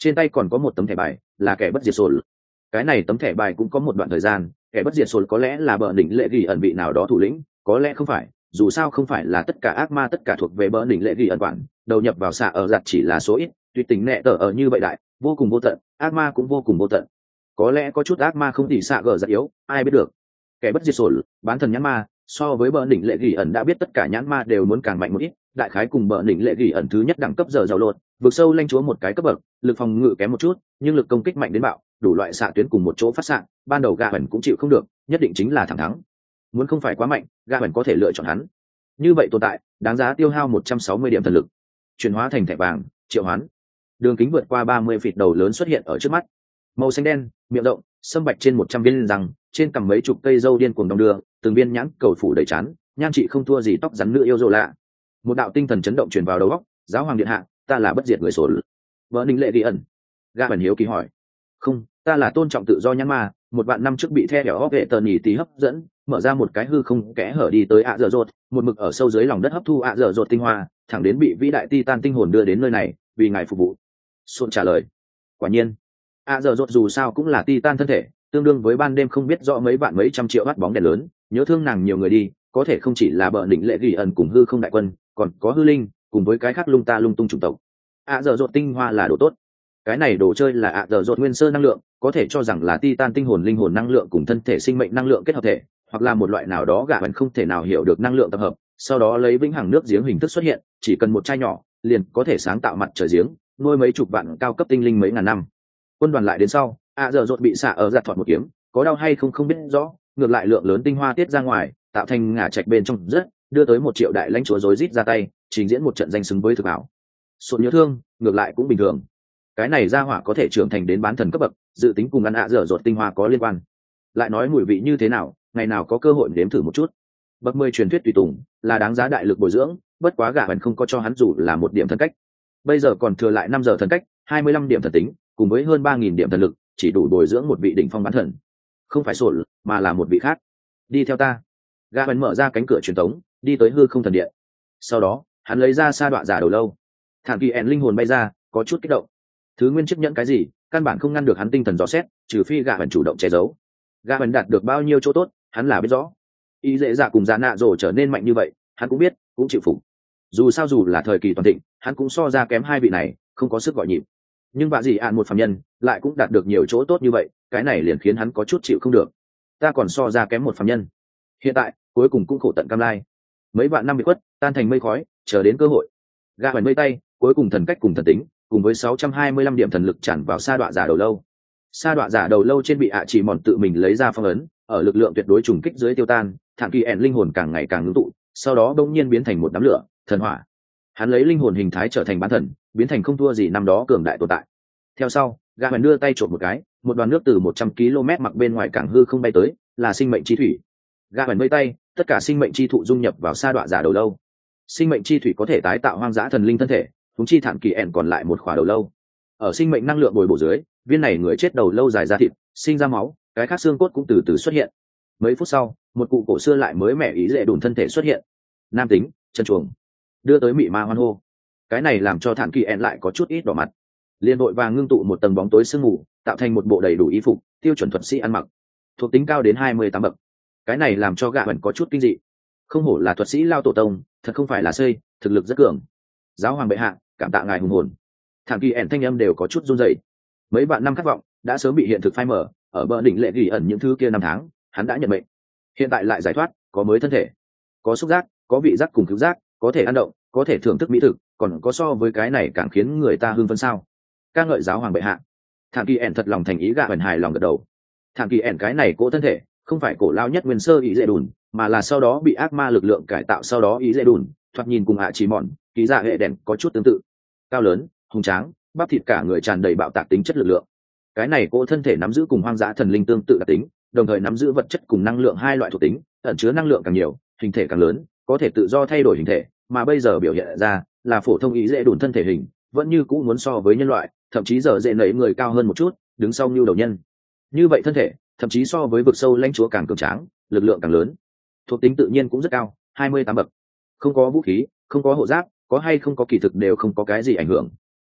trên tay còn có một tấm thẻ bài là kẻ bất diệt sổ. Cái này tấm thẻ bài cũng có một đoạn thời gian, kẻ bất diệt sổ có lẽ là bờ đỉnh lệ ghi ẩn vị nào đó thủ lĩnh, có lẽ không phải, dù sao không phải là tất cả ác ma tất cả thuộc về bờ đỉnh lệ ghi ẩn quản, đầu nhập vào xạ ở giặt chỉ là số ít, tuyệt tình nẹ tờ ở như vậy đại, vô cùng vô tận, ác ma cũng vô cùng vô tận. Có lẽ có chút ác ma không thì xạ gờ giặt yếu, ai biết được. Kẻ bất diệt sổ, bán thần nhãn ma, so với bờ đỉnh lệ ghi ẩn đã biết tất cả nhãn ma đều muốn càng mạnh một ít, đại khái cùng bờ đỉnh lệ ghi ẩn thứ nhất đẳng cấp giờ giàu lột, vượt sâu lanh chúa một cái cấp bậc, lực phòng ngự kém một chút, nhưng lực công kích mạnh đến bạo, đủ loại xạ tuyến cùng một chỗ phát xạ, ban đầu gà ẩn cũng chịu không được, nhất định chính là thẳng thắng. Muốn không phải quá mạnh, gà ẩn có thể lựa chọn hắn. Như vậy tồn tại, đáng giá tiêu hao một trăm sáu mươi điểm thần lực, chuyển hóa thành thẻ vàng, triệu hoán. Đường kính vượt qua ba mươi feet đầu lớn xuất hiện ở trước mắt, màu xanh đen, miệng rộng, sâm bạch trên một trăm viên răng, trên cằm mấy chục cây râu điên cuồng đong đưa, từng viên nhãn cầu phủ đầy trán, nhan trị không thua gì tóc rắn nữ yêu dồ lạ. Một đạo tinh thần chấn động truyền vào đầu óc, giáo hoàng điện hạ, ta là bất diệt người sổ. Vợ ninh lệ ghi ẩn. Gà ẩn hiếu kỳ hỏi. Không, ta là tôn trọng tự do nhãn ma, một vạn năm trước bị the đẻo hóc hệ tờ nhì tí hấp dẫn, mở ra một cái hư không kẽ hở đi tới ạ dở dột, một mực ở sâu dưới lòng đất hấp thu ạ dở dột tinh hoa, thẳng đến bị vĩ đại titan tinh hồn đưa đến nơi này, vì ngài phục vụ. Sôn trả lời. Quả nhiên, ạ dở dột dù sao cũng là titan thân thể, tương đương với ban đêm không biết rõ mấy vạn mấy trăm triệu watt bóng đèn lớn, nhớ thương nàng nhiều người đi, có thể không chỉ là bờ đỉnh lệ ghi ẩn cùng hư không đại quân, còn có hư linh, cùng với cái khác lung ta lung tung chủng tộc. ạ dở dột tinh hoa là đồ tốt. Cái này đồ chơi là ạ dở dột nguyên sơ năng lượng, có thể cho rằng là titan tinh hồn linh hồn năng lượng cùng thân thể sinh mệnh năng lượng kết hợp thể, hoặc là một loại nào đó gã vẫn không thể nào hiểu được năng lượng tập hợp, sau đó lấy vĩnh hằng nước giếng hình thức xuất hiện, chỉ cần một chai nhỏ, liền có thể sáng tạo mặt trời giếng, nuôi mấy chục vạn cao cấp tinh linh mấy ngàn năm. Quân đoàn lại đến sau, ạ dở dột bị xạ ở giặt thọt một kiếm, có đau hay không không biết rõ, ngược lại lượng lớn tinh hoa tiết ra ngoài, tạo thành ngả trạch bên trong rất, đưa tới một triệu đại lãnh chúa rối rít ra tay, trình diễn một trận danh xứng với thực ảo. Sốt nhớ thương, ngược lại cũng bình thường. Cái này ra hỏa có thể trưởng thành đến bán thần cấp bậc, dự tính cùng ăn ạ dở dột tinh hoa có liên quan. Lại nói mùi vị như thế nào, ngày nào có cơ hội nếm thử một chút. Bậc mười truyền thuyết tùy tùng là đáng giá đại lực bồi dưỡng, bất quá gã vẫn không có cho hắn dù là một điểm thần cách. Bây giờ còn thừa lại năm giờ thần cách, hai mươi lăm điểm thần tính, cùng với hơn ba nghìn điểm thần lực, chỉ đủ bồi dưỡng một vị đỉnh phong bán thần. Không phải sổn, mà là một vị khác. Đi theo ta. Gã vẫn mở ra cánh cửa truyền tống, đi tới hư không thần điện. Sau đó, hắn lấy ra sa đoạn giả đầu lâu. Thản kỳ ẻn linh hồn bay ra, có chút kích động. Thứ nguyên chấp nhận cái gì, căn bản không ngăn được hắn tinh thần dò xét, trừ phi gã vẫn chủ động che giấu. Gã vẫn đạt được bao nhiêu chỗ tốt, hắn là biết rõ. Ý dễ dạ cùng giá nạ rồ trở nên mạnh như vậy, hắn cũng biết, cũng chịu phục. Dù sao dù là thời kỳ toàn thịnh, hắn cũng so ra kém hai vị này, không có sức gọi nhịp. Nhưng vạ gì ạn một phàm nhân, lại cũng đạt được nhiều chỗ tốt như vậy, cái này liền khiến hắn có chút chịu không được. Ta còn so ra kém một phàm nhân. Hiện tại, cuối cùng cũng khổ tận cam lai. Mấy vạn năm bị khuất, tan thành mây khói, chờ đến cơ hội. Gã vẫn mây tay, cuối cùng thần cách cùng thần tính, cùng với sáu trăm hai mươi lăm điểm thần lực tràn vào sa đọa giả đầu lâu. Sa đọa giả đầu lâu trên bị ạ chỉ mòn tự mình lấy ra phong ấn, ở lực lượng tuyệt đối trùng kích dưới tiêu tan, thản kỳ ẻn linh hồn càng ngày càng ngưng tụ, sau đó bỗng nhiên biến thành một đám lửa, thần hỏa. Hắn lấy linh hồn hình thái trở thành bán thần, biến thành không thua gì năm đó cường đại tồn tại. Theo sau, gã vẫn đưa tay trộm một cái, một đoàn nước từ một trăm ki lô mét mặc bên ngoài cảng hư không bay tới, là sinh mệnh chi thủy. Gã vẫn vây tay, tất cả sinh mệnh chi thụ dung nhập vào sa đọa giả đầu lâu. Sinh mệnh chi thủy có thể tái tạo hoang dã thần linh thân thể, chúng chi thản kỳ ẻn còn lại một khỏa đầu lâu. Ở sinh mệnh năng lượng bồi bổ dưới, viên này người chết đầu lâu dài ra thịt, sinh ra máu, cái khác xương cốt cũng từ từ xuất hiện. Mấy phút sau, một cụ cổ xưa lại mới mẻ ý lệ đùn thân thể xuất hiện. Nam tính, chân chuồng, đưa tới mị ma hoan hô. Cái này làm cho thản kỳ ẻn lại có chút ít đỏ mặt. Liên đội vàng ngưng tụ một tầng bóng tối sương mù, tạo thành một bộ đầy đủ y phục, tiêu chuẩn thuật sĩ ăn mặc, thuộc tính cao đến hai mươi tám bậc. Cái này làm cho gã vẫn có chút kinh dị. Không hổ là thuật sĩ lao tổ tông, thật không phải là xây, thực lực rất cường. Giáo hoàng bệ hạ, cảm tạ ngài hùng hồn. Thản kỳ ẻn thanh âm đều có chút run rẩy. Mấy vạn năm khát vọng đã sớm bị hiện thực phai mở, ở bờ đỉnh lệ ghi ẩn những thứ kia năm tháng, hắn đã nhận mệnh. Hiện tại lại giải thoát, có mới thân thể, có xúc giác, có vị giác cùng cứu giác, có thể ăn động, có thể thưởng thức mỹ thực, còn có so với cái này càng khiến người ta hưng phấn sao? Ca ngợi giáo hoàng bệ hạ. Thản kỳ ẻn thật lòng thành ý gạ hần hài lòng gật đầu. Thản kỳ ẻn cái này cỗ thân thể, không phải cổ lao nhất nguyên sơ ý dễ đùn, mà là sau đó bị ác ma lực lượng cải tạo sau đó ý dễ đùn, thoạt nhìn cùng hạ chỉ mòn, ký dạ hệ đèn có chút tương tự. Cao lớn, hùng tráng, bắp thịt cả người tràn đầy bạo tạc tính chất lực lượng. Cái này cỗ thân thể nắm giữ cùng hoang dã thần linh tương tự đặc tính, đồng thời nắm giữ vật chất cùng năng lượng hai loại thuộc tính, ẩn chứa năng lượng càng nhiều, hình thể càng lớn, có thể tự do thay đổi hình thể, mà bây giờ biểu hiện ra là phổ thông ý dễ đùn thân thể hình, vẫn như cũ muốn so với nhân loại, thậm chí giờ dễ nảy người cao hơn một chút, đứng sau như đầu nhân. Như vậy thân thể, thậm chí so với vực sâu lãnh chúa càng cường tráng, lực lượng càng lớn, thuộc tính tự nhiên cũng rất cao, hai mươi tám bậc. Không có vũ khí, không có hộ giáp, có hay không có kỳ thực đều không có cái gì ảnh hưởng.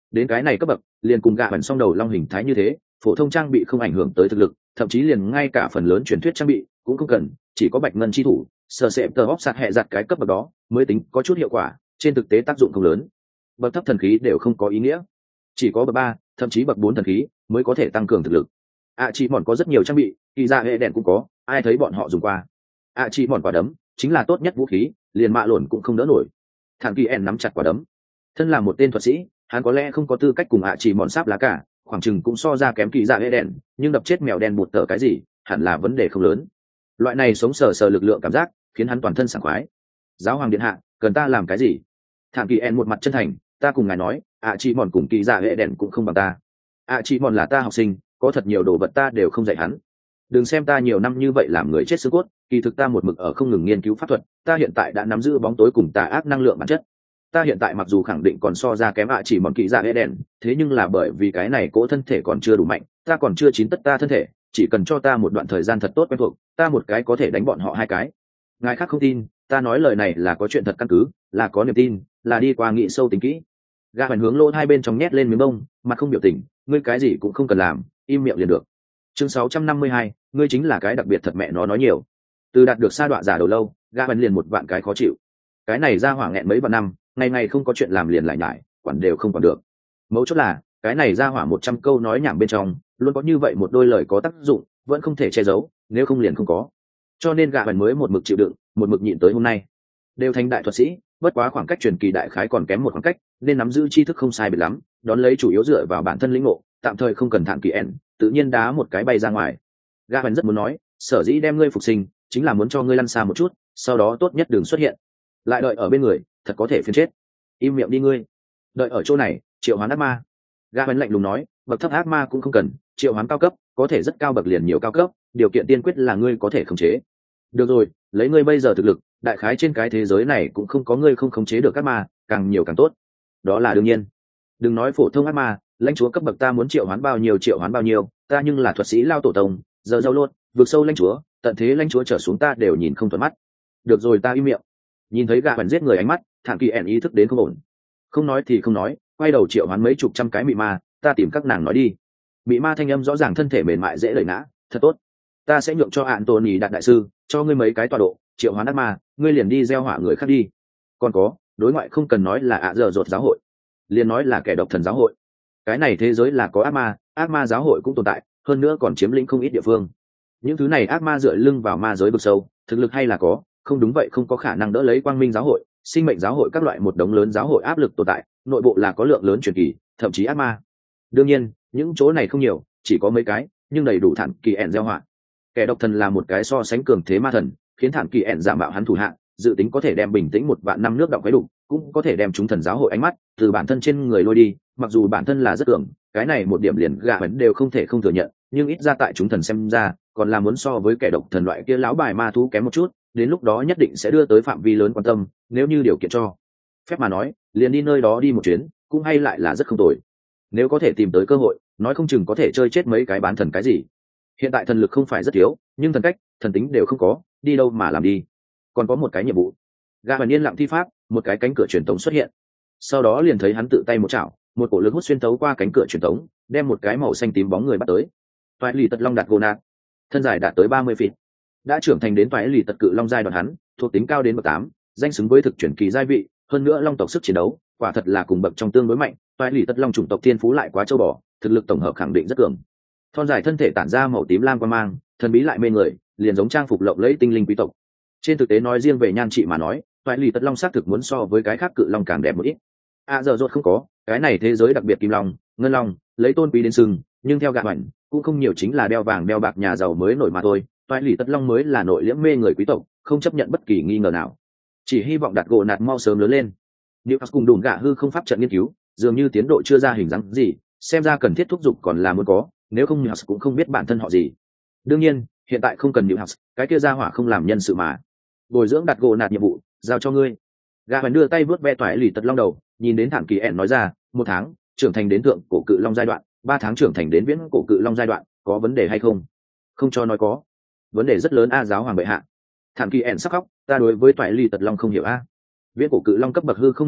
đến cái này cấp bậc liền cùng gạ bẩn song đầu long hình thái như thế, phổ thông trang bị không ảnh hưởng tới thực lực, thậm chí liền ngay cả phần lớn truyền thuyết trang bị cũng không cần, chỉ có bạch ngân chi thủ sờ sẹp tờ bóc sạt hệ giặt cái cấp bậc đó mới tính có chút hiệu quả, trên thực tế tác dụng không lớn. Bậc thấp thần khí đều không có ý nghĩa, chỉ có bậc ba thậm chí bậc bốn thần khí mới có thể tăng cường thực lực. ạ chỉ mòn có rất nhiều trang bị, kỳ ra hệ đèn cũng có, ai thấy bọn họ dùng qua. ạ chỉ mòn quả đấm chính là tốt nhất vũ khí, liền mạ lổn cũng không đỡ nổi. Thằng kỳ ẻn nắm chặt quả đấm, thân là một tên thuật sĩ, hắn có lẽ không có tư cách cùng ạ chỉ mòn sáp lá cả, khoảng chừng cũng so ra kém kỳ ra hệ đèn, nhưng đập chết mèo đen bụt tở cái gì hẳn là vấn đề không lớn. Loại này sống sờ sờ lực lượng cảm giác khiến hắn toàn thân sảng khoái. Giáo hoàng điện hạ, cần ta làm cái gì? Thằng kỳ ẻn một mặt chân thành, ta cùng ngài nói, ạ chỉ mòn cùng kỳ ra hệ đèn cũng không bằng ta. ạ chỉ mòn là ta học sinh, có thật nhiều đồ vật ta đều không dạy hắn. Đừng xem ta nhiều năm như vậy làm người chết xương cốt, kỳ thực ta một mực ở không ngừng nghiên cứu pháp thuật, ta hiện tại đã nắm giữ bóng tối cùng tà ác năng lượng bản chất. Ta hiện tại mặc dù khẳng định còn so ra kém ạ chỉ mòn kỳ dạ hệ đèn, thế nhưng là bởi vì cái này cỗ thân thể còn chưa đủ mạnh, ta còn chưa chín tất ta thân thể, chỉ cần cho ta một đoạn thời gian thật tốt quen thuộc, ta một cái có thể đánh bọn họ hai cái. Ngài khác không tin, ta nói lời này là có chuyện thật căn cứ, là có niềm tin, là đi qua nghĩ sâu tính kỹ. Gã hoàn hướng lỗ hai bên trong nhét lên miếng bông, mặt không biểu tình, ngươi cái gì cũng không cần làm, im miệng liền được. Chương sáu trăm năm mươi hai, ngươi chính là cái đặc biệt thật mẹ nó nói nhiều. Từ đạt được sa đọa giả đầu lâu, gã hoàn liền một vạn cái khó chịu. Cái này ra hỏa nghẹn mấy vạn năm, ngày ngày không có chuyện làm liền lại nhải, quản đều không quản được. Mấu chốt là, cái này ra hỏa một trăm câu nói nhảm bên trong, luôn có như vậy một đôi lời có tác dụng, vẫn không thể che giấu, nếu không liền không có. Cho nên gã hoàn mới một mực chịu đựng, một mực nhịn tới hôm nay. Đều thành đại thuật sĩ, bất quá khoảng cách truyền kỳ đại khái còn kém một khoảng cách, nên nắm giữ tri thức không sai biệt lắm, đón lấy chủ yếu dựa vào bản thân lĩnh ngộ, tạm thời không cần thản kỳ ẻn, tự nhiên đá một cái bay ra ngoài. Gã hoàn rất muốn nói, sở dĩ đem ngươi phục sinh, chính là muốn cho ngươi lăn xa một chút, sau đó tốt nhất đừng xuất hiện, lại đợi ở bên người, thật có thể phiền chết. Im miệng đi ngươi, đợi ở chỗ này, triệu hoán ác ma. Gã hoàn lạnh lùng nói, bậc thấp ác ma cũng không cần, triệu hoán cao cấp, có thể rất cao bậc liền nhiều cao cấp, điều kiện tiên quyết là ngươi có thể khống chế. Được rồi, lấy ngươi bây giờ thực lực, đại khái trên cái thế giới này cũng không có ngươi không khống chế được ác ma, càng nhiều càng tốt. Đó là đương nhiên. Đừng nói phổ thông ác ma, lãnh chúa cấp bậc ta muốn triệu hoán bao nhiêu triệu hoán bao nhiêu, ta nhưng là thuật sĩ lao tổ tông, giờ giàu luôn, vượt sâu lãnh chúa, tận thế lãnh chúa trở xuống ta đều nhìn không thuận mắt. Được rồi, ta im miệng. Nhìn thấy gã hoàn giết người ánh mắt, thản kỳ ẻn ý thức đến không ổn. Không nói thì không nói, quay đầu triệu hoán mấy chục trăm cái mị ma, ta tìm các nàng nói đi. Mị ma thanh âm rõ ràng, thân thể mềm mại dễ đẩy ngã, thật tốt. Ta sẽ nhượng cho Anthony đạt đại sư, cho ngươi mấy cái tọa độ, triệu hoán ác ma, ngươi liền đi gieo hỏa người khác đi. Còn có, đối ngoại không cần nói là ạ giờ dột giáo hội, liền nói là kẻ độc thần giáo hội. Cái này thế giới là có ác ma, ác ma giáo hội cũng tồn tại, hơn nữa còn chiếm lĩnh không ít địa phương. Những thứ này ác ma dựa lưng vào ma giới vực sâu, thực lực hay là có, không đúng vậy không có khả năng đỡ lấy quang minh giáo hội, sinh mệnh giáo hội các loại một đống lớn giáo hội áp lực tồn tại, nội bộ là có lượng lớn truyền kỳ, thậm chí ác ma. Đương nhiên, những chỗ này không nhiều, chỉ có mấy cái, nhưng đầy đủ thản kỳ ẻn gieo họa. Kẻ độc thần là một cái so sánh cường thế ma thần, khiến thản kỳ ẻn giả mạo hắn thủ hạ, dự tính có thể đem bình tĩnh một vạn năm nước động quấy đủ, cũng có thể đem chúng thần giáo hội ánh mắt từ bản thân trên người lôi đi. Mặc dù bản thân là rất cường, cái này một điểm liền gạ vẫn đều không thể không thừa nhận, nhưng ít ra tại chúng thần xem ra, còn là muốn so với kẻ độc thần loại kia lão bài ma thú kém một chút. Đến lúc đó nhất định sẽ đưa tới phạm vi lớn quan tâm, nếu như điều kiện cho phép mà nói, liền đi nơi đó đi một chuyến, cũng hay lại là rất không tồi. Nếu có thể tìm tới cơ hội, nói không chừng có thể chơi chết mấy cái bán thần cái gì. Hiện tại thần lực không phải rất thiếu, nhưng thần cách, thần tính đều không có, đi đâu mà làm đi. Còn có một cái nhiệm vụ. Gã hoàn yên lặng thi pháp, một cái cánh cửa truyền tống xuất hiện. Sau đó liền thấy hắn tự tay một chảo, một cổ lực hút xuyên tấu qua cánh cửa truyền tống, đem một cái màu xanh tím bóng người bắt tới. Toại lì tật long đạt gồ nạt, thân dài đạt tới ba mươi feet, đã trưởng thành đến toại lì tật cự long giai đoạn hắn, thuộc tính cao đến bậc tám, danh xứng với thực chuyển kỳ giai vị, hơn nữa long tộc sức chiến đấu, quả thật là cùng bậc trong tương đối mạnh. Toại lì tật long chủng tộc thiên phú lại quá châu bò, thực lực tổng hợp khẳng định rất cường. Thon dài thân thể tản ra màu tím lam quang mang, thần bí lại mê người, liền giống trang phục lộng lẫy tinh linh quý tộc. Trên thực tế nói riêng về nhan trị mà nói, toại lì tật long xác thực muốn so với cái khác cự long càng đẹp một ít. À giờ rốt không có, cái này thế giới đặc biệt kim long, ngân long, lấy tôn quý đến sừng, nhưng theo gạ hoành, cũng không nhiều, chính là đeo vàng đeo bạc nhà giàu mới nổi mà thôi. Toại lì tật long mới là nội liễm mê người quý tộc, không chấp nhận bất kỳ nghi ngờ nào. Chỉ hy vọng đặt gỗ nạt mau sớm lớn lên. Nếu cùng đùn gạ hư không pháp trận nghiên cứu, dường như tiến độ chưa ra hình dáng gì, xem ra cần thiết thúc giục còn là muốn có, nếu không Newhouse cũng không biết bản thân họ gì. Đương nhiên, hiện tại không cần Newhouse, cái kia ra hỏa không làm nhân sự mà. Bồi dưỡng đặt gỗ nạt nhiệm vụ, giao cho ngươi. Gã hoàn đưa tay vớt ve toại lì tật long đầu, nhìn đến thản kỳ ẻn nói ra, một tháng trưởng thành đến thượng cổ cự long giai đoạn, ba tháng trưởng thành đến viễn cổ cự long giai đoạn, có vấn đề hay không? Không cho nói có. Vấn đề rất lớn a, giáo hoàng bệ hạ. Thản kỳ ẻn sắc khóc, ta đối với toại lì tật long không hiểu a. Viễn cổ cự long cấp bậc hư không năng lượng,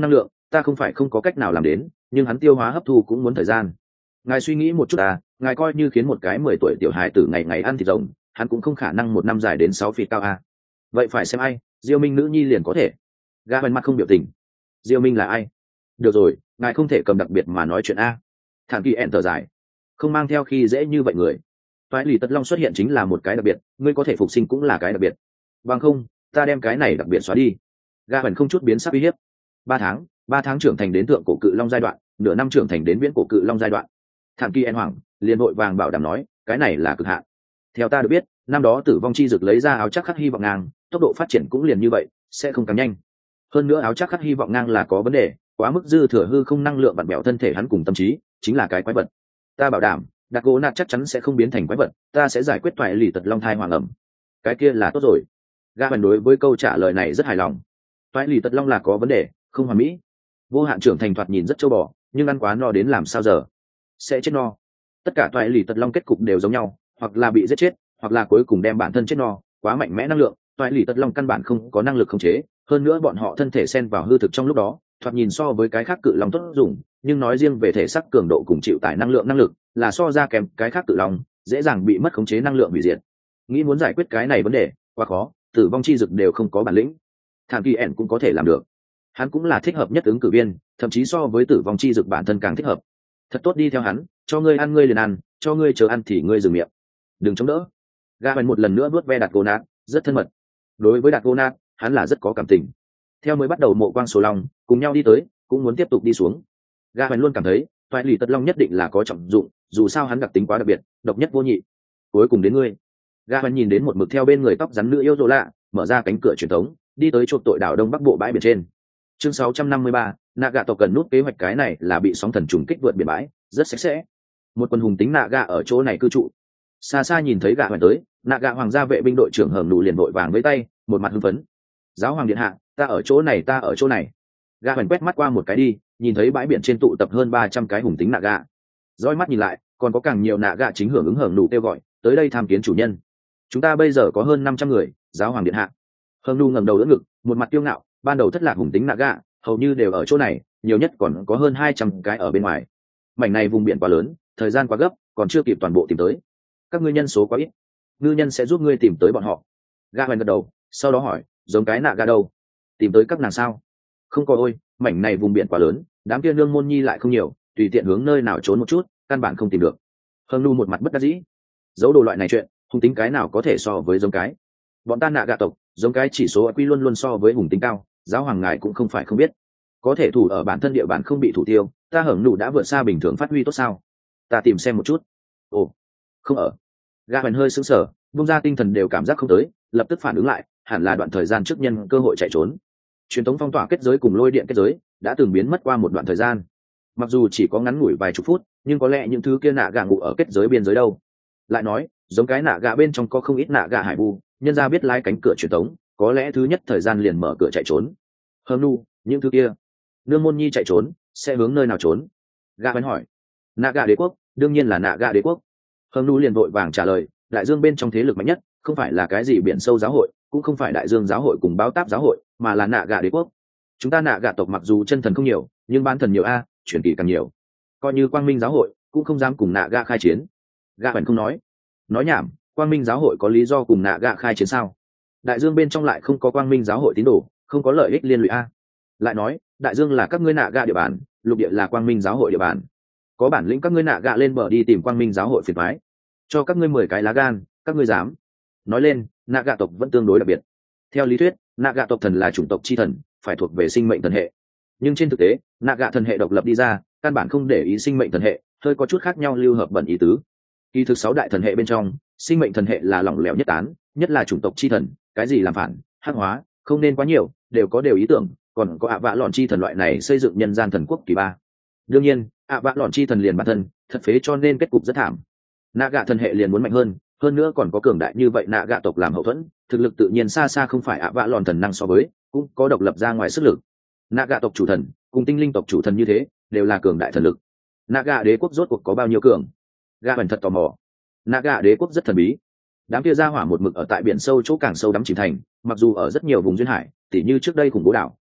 ta không phải không có cách nào làm đến, nhưng hắn tiêu hóa hấp thu cũng muốn thời gian. Ngài suy nghĩ một chút à, ngài coi như khiến một cái mười tuổi tiểu hài tử ngày ngày ăn thịt rồng, hắn cũng không khả năng một năm dài đến sáu feet cao à. Vậy phải xem ai, Diêu Minh nữ nhi liền có thể. Gã bên mặt không biểu tình. Diêu Minh là ai? Được rồi, ngài không thể cầm đặc biệt mà nói chuyện a. Thản Kỳ ẹn thở dài, không mang theo khi dễ như vậy người. Toái lì tật long xuất hiện chính là một cái đặc biệt, ngươi có thể phục sinh cũng là cái đặc biệt. Bằng không, ta đem cái này đặc biệt xóa đi. Gã bên không chút biến sắc uy hiếp. Ba tháng, ba tháng trưởng thành đến thượng cổ cự long giai đoạn, nửa năm trưởng thành đến viễn cổ cự long giai đoạn. Thản Kỳ ẹn hoảng, liền vội vàng bảo đảm nói, cái này là cực hạn. Theo ta được biết, năm đó tử vong chi dực lấy ra áo chắc khắc hy vọng ngang, tốc độ phát triển cũng liền như vậy, sẽ không càng nhanh. Hơn nữa áo chắc khắc hy vọng ngang là có vấn đề, quá mức dư thừa hư không năng lượng vặn bẹo thân thể hắn cùng tâm trí, chính là cái quái vật. Ta bảo đảm, đặc gỗ nạt chắc chắn sẽ không biến thành quái vật, ta sẽ giải quyết toại lì tật long thai hoàng ẩm. Cái kia là tốt rồi. Gã phản đối với câu trả lời này rất hài lòng. Toại lì tật long là có vấn đề, không hoàn mỹ. Vô hạn trưởng thành thoạt nhìn rất châu bò, nhưng ăn quá no đến làm sao giờ? Sẽ chết no. Tất cả toại lì tật long kết cục đều giống nhau, hoặc là bị giết chết, hoặc là cuối cùng đem bản thân chết no, quá mạnh mẽ năng lượng, toại lì tật long căn bản không có năng lực khống chế, hơn nữa bọn họ thân thể xen vào hư thực trong lúc đó, thoạt nhìn so với cái khác cự long tốt dùng, nhưng nói riêng về thể sắc cường độ cùng chịu tải năng lượng năng lực, là so ra kèm cái khác cự long, dễ dàng bị mất khống chế năng lượng hủy diệt. Nghĩ muốn giải quyết cái này vấn đề, quá khó, tử vong chi dực đều không có bản lĩnh. Thản Kỳ ẻn cũng có thể làm được. Hắn cũng là thích hợp nhất ứng cử viên, thậm chí so với tử vong chi dực bản thân càng thích hợp. Thật tốt đi theo hắn, cho ngươi ăn ngươi liền ăn, cho ngươi chờ ăn thì ngươi dừng miệng. Đừng chống đỡ. Gã một lần nữa vuốt ve Đạt Gô Nát, rất thân mật. Đối với Đạt Gô Nát, hắn là rất có cảm tình. Theo mới bắt đầu mộ quang số long cùng nhau đi tới, cũng muốn tiếp tục đi xuống. Gã luôn cảm thấy toại lì tật long nhất định là có trọng dụng, dù sao hắn đặc tính quá đặc biệt, độc nhất vô nhị. Cuối cùng đến ngươi. Gã nhìn đến một mực theo bên người tóc rắn nữ yêu Dỗ lạ, mở ra cánh cửa truyền thống, đi tới chuột tội đảo đông bắc bộ bãi biển trên. Chương sáu trăm năm mươi ba, nạ gạ tộc cần nút kế hoạch, cái này là bị sóng thần trùng kích vượt biển bãi, rất sạch sẽ. Một quân hùng tính nạ gạ ở chỗ này cư trụ. Xa xa nhìn thấy gã hoàn tới, nạ gạ hoàng gia vệ binh đội trưởng hởm nụ liền vội vàng với tay, một mặt hưng phấn. Giáo hoàng điện hạ, ta ở chỗ này, ta ở chỗ này. Gã hoàn quét mắt qua một cái đi, nhìn thấy bãi biển trên tụ tập hơn ba trăm cái hùng tính nạ gạ. Dõi mắt nhìn lại, còn có càng nhiều nạ gạ chính hưởng ứng hởm nụ kêu gọi, tới đây tham kiến chủ nhân. Chúng ta bây giờ có hơn năm trăm người, giáo hoàng điện hạ. Hởm nụ ngẩng đầu đỡ ngực, một mặt kiêu ngạo, ban đầu thất lạc hùng tính nạ gạ, hầu như đều ở chỗ này, nhiều nhất còn có hơn hai trăm cái ở bên ngoài. Mảnh này vùng biển quá lớn, thời gian quá gấp, còn chưa kịp toàn bộ tìm tới. Các ngươi nhân số quá ít, ngư nhân sẽ giúp ngươi tìm tới bọn họ. Gã hoành gật đầu, sau đó hỏi, giống cái nạ gạ đâu? Tìm tới các nàng sao? Không có, ôi, mảnh này vùng biển quá lớn, đám kia nương môn nhi lại không nhiều, tùy tiện hướng nơi nào trốn một chút, căn bản không tìm được. Hưng nu một mặt bất đắc dĩ, dấu đồ loại này chuyện, hùng tính cái nào có thể so với giống cái? Bọn ta nạ gạ tộc, giống cái chỉ số quy luôn luôn so với hùng tính cao, giáo hoàng ngài cũng không phải không biết. Có thể thủ ở bản thân địa bàn không bị thủ tiêu, ta hưởng nụ đã vượt xa bình thường phát huy tốt sao? Ta tìm xem một chút. Ồ, không ở. Gã hoành hơi sững sờ, bung ra tinh thần đều cảm giác không tới, lập tức phản ứng lại, hẳn là đoạn thời gian trước nhân cơ hội chạy trốn. Truyền thống phong tỏa kết giới cùng lôi điện kết giới đã từng biến mất qua một đoạn thời gian. Mặc dù chỉ có ngắn ngủi vài chục phút, nhưng có lẽ những thứ kia nạ gạ ngủ ở kết giới biên giới đâu. Lại nói, giống cái nạ gạ bên trong có không ít nạ gạ hải bu, nhân ra biết lái cánh cửa truyền thống, có lẽ thứ nhất thời gian liền mở cửa chạy trốn. Hâm nu, những thứ kia, nương môn nhi chạy trốn, sẽ hướng nơi nào trốn? Gã hoành hỏi. Nạ gạ đế quốc, đương nhiên là nạ gạ đế quốc. Hâm nu liền vội vàng trả lời, đại dương bên trong thế lực mạnh nhất không phải là cái gì biển sâu giáo hội, cũng không phải đại dương giáo hội cùng báo táp giáo hội, mà là nạ gạ đế quốc. Chúng ta nạ gạ tộc mặc dù chân thần không nhiều, nhưng ban thần nhiều a, chuyển kỳ càng nhiều. Coi như quang minh giáo hội cũng không dám cùng nạ gạ khai chiến. Gạ hoành không nói. Nói nhảm, quang minh giáo hội có lý do cùng nạ gạ khai chiến sao? Đại dương bên trong lại không có quang minh giáo hội tín đồ, không có lợi ích liên lụy a. Lại nói, đại dương là các ngươi nạ gạ địa bàn, lục địa là quang minh giáo hội địa bàn. Có bản lĩnh các ngươi nạ gạ lên bờ đi tìm quang minh giáo hội phiền toái, cho các ngươi mười cái lá gan, các ngươi dám? Nói lên, nạ gạ tộc vẫn tương đối đặc biệt. Theo lý thuyết, nạ gạ tộc thần là chủng tộc chi thần, phải thuộc về sinh mệnh thần hệ. Nhưng trên thực tế, nạ gạ thần hệ độc lập đi ra, căn bản không để ý sinh mệnh thần hệ, hơi có chút khác nhau lưu hợp bẩn ý tứ. Kỳ thực sáu đại thần hệ bên trong, sinh mệnh thần hệ là lỏng lẻo nhất tán, nhất là chủng tộc chi thần, cái gì làm phản, hắc hóa, không nên quá nhiều, đều có đều ý tưởng, còn có ạ vạ lọn chi thần loại này xây dựng nhân gian thần quốc kỳ ba. Đương nhiên, ạ vạ lọn chi thần liền bản thân thật phế, cho nên kết cục rất thảm. Nạ gạ thần hệ liền muốn mạnh hơn, hơn nữa còn có cường đại như vậy nạ gạ tộc làm hậu thuẫn, thực lực tự nhiên xa xa không phải ạ vạ lọn thần năng so với, cũng có độc lập ra ngoài sức lực. Nạ gạ tộc chủ thần cùng tinh linh tộc chủ thần như thế, đều là cường đại thần lực. Nạ gạ đế quốc rốt cuộc có bao nhiêu cường? Gạ bẩn thật tò mò. Nạ gạ đế quốc rất thần bí, đám kia ra hỏa một mực ở tại biển sâu chỗ càng sâu đắm chìm thành, mặc dù ở rất nhiều vùng duyên hải, tỉ như trước đây khủng bố đảo,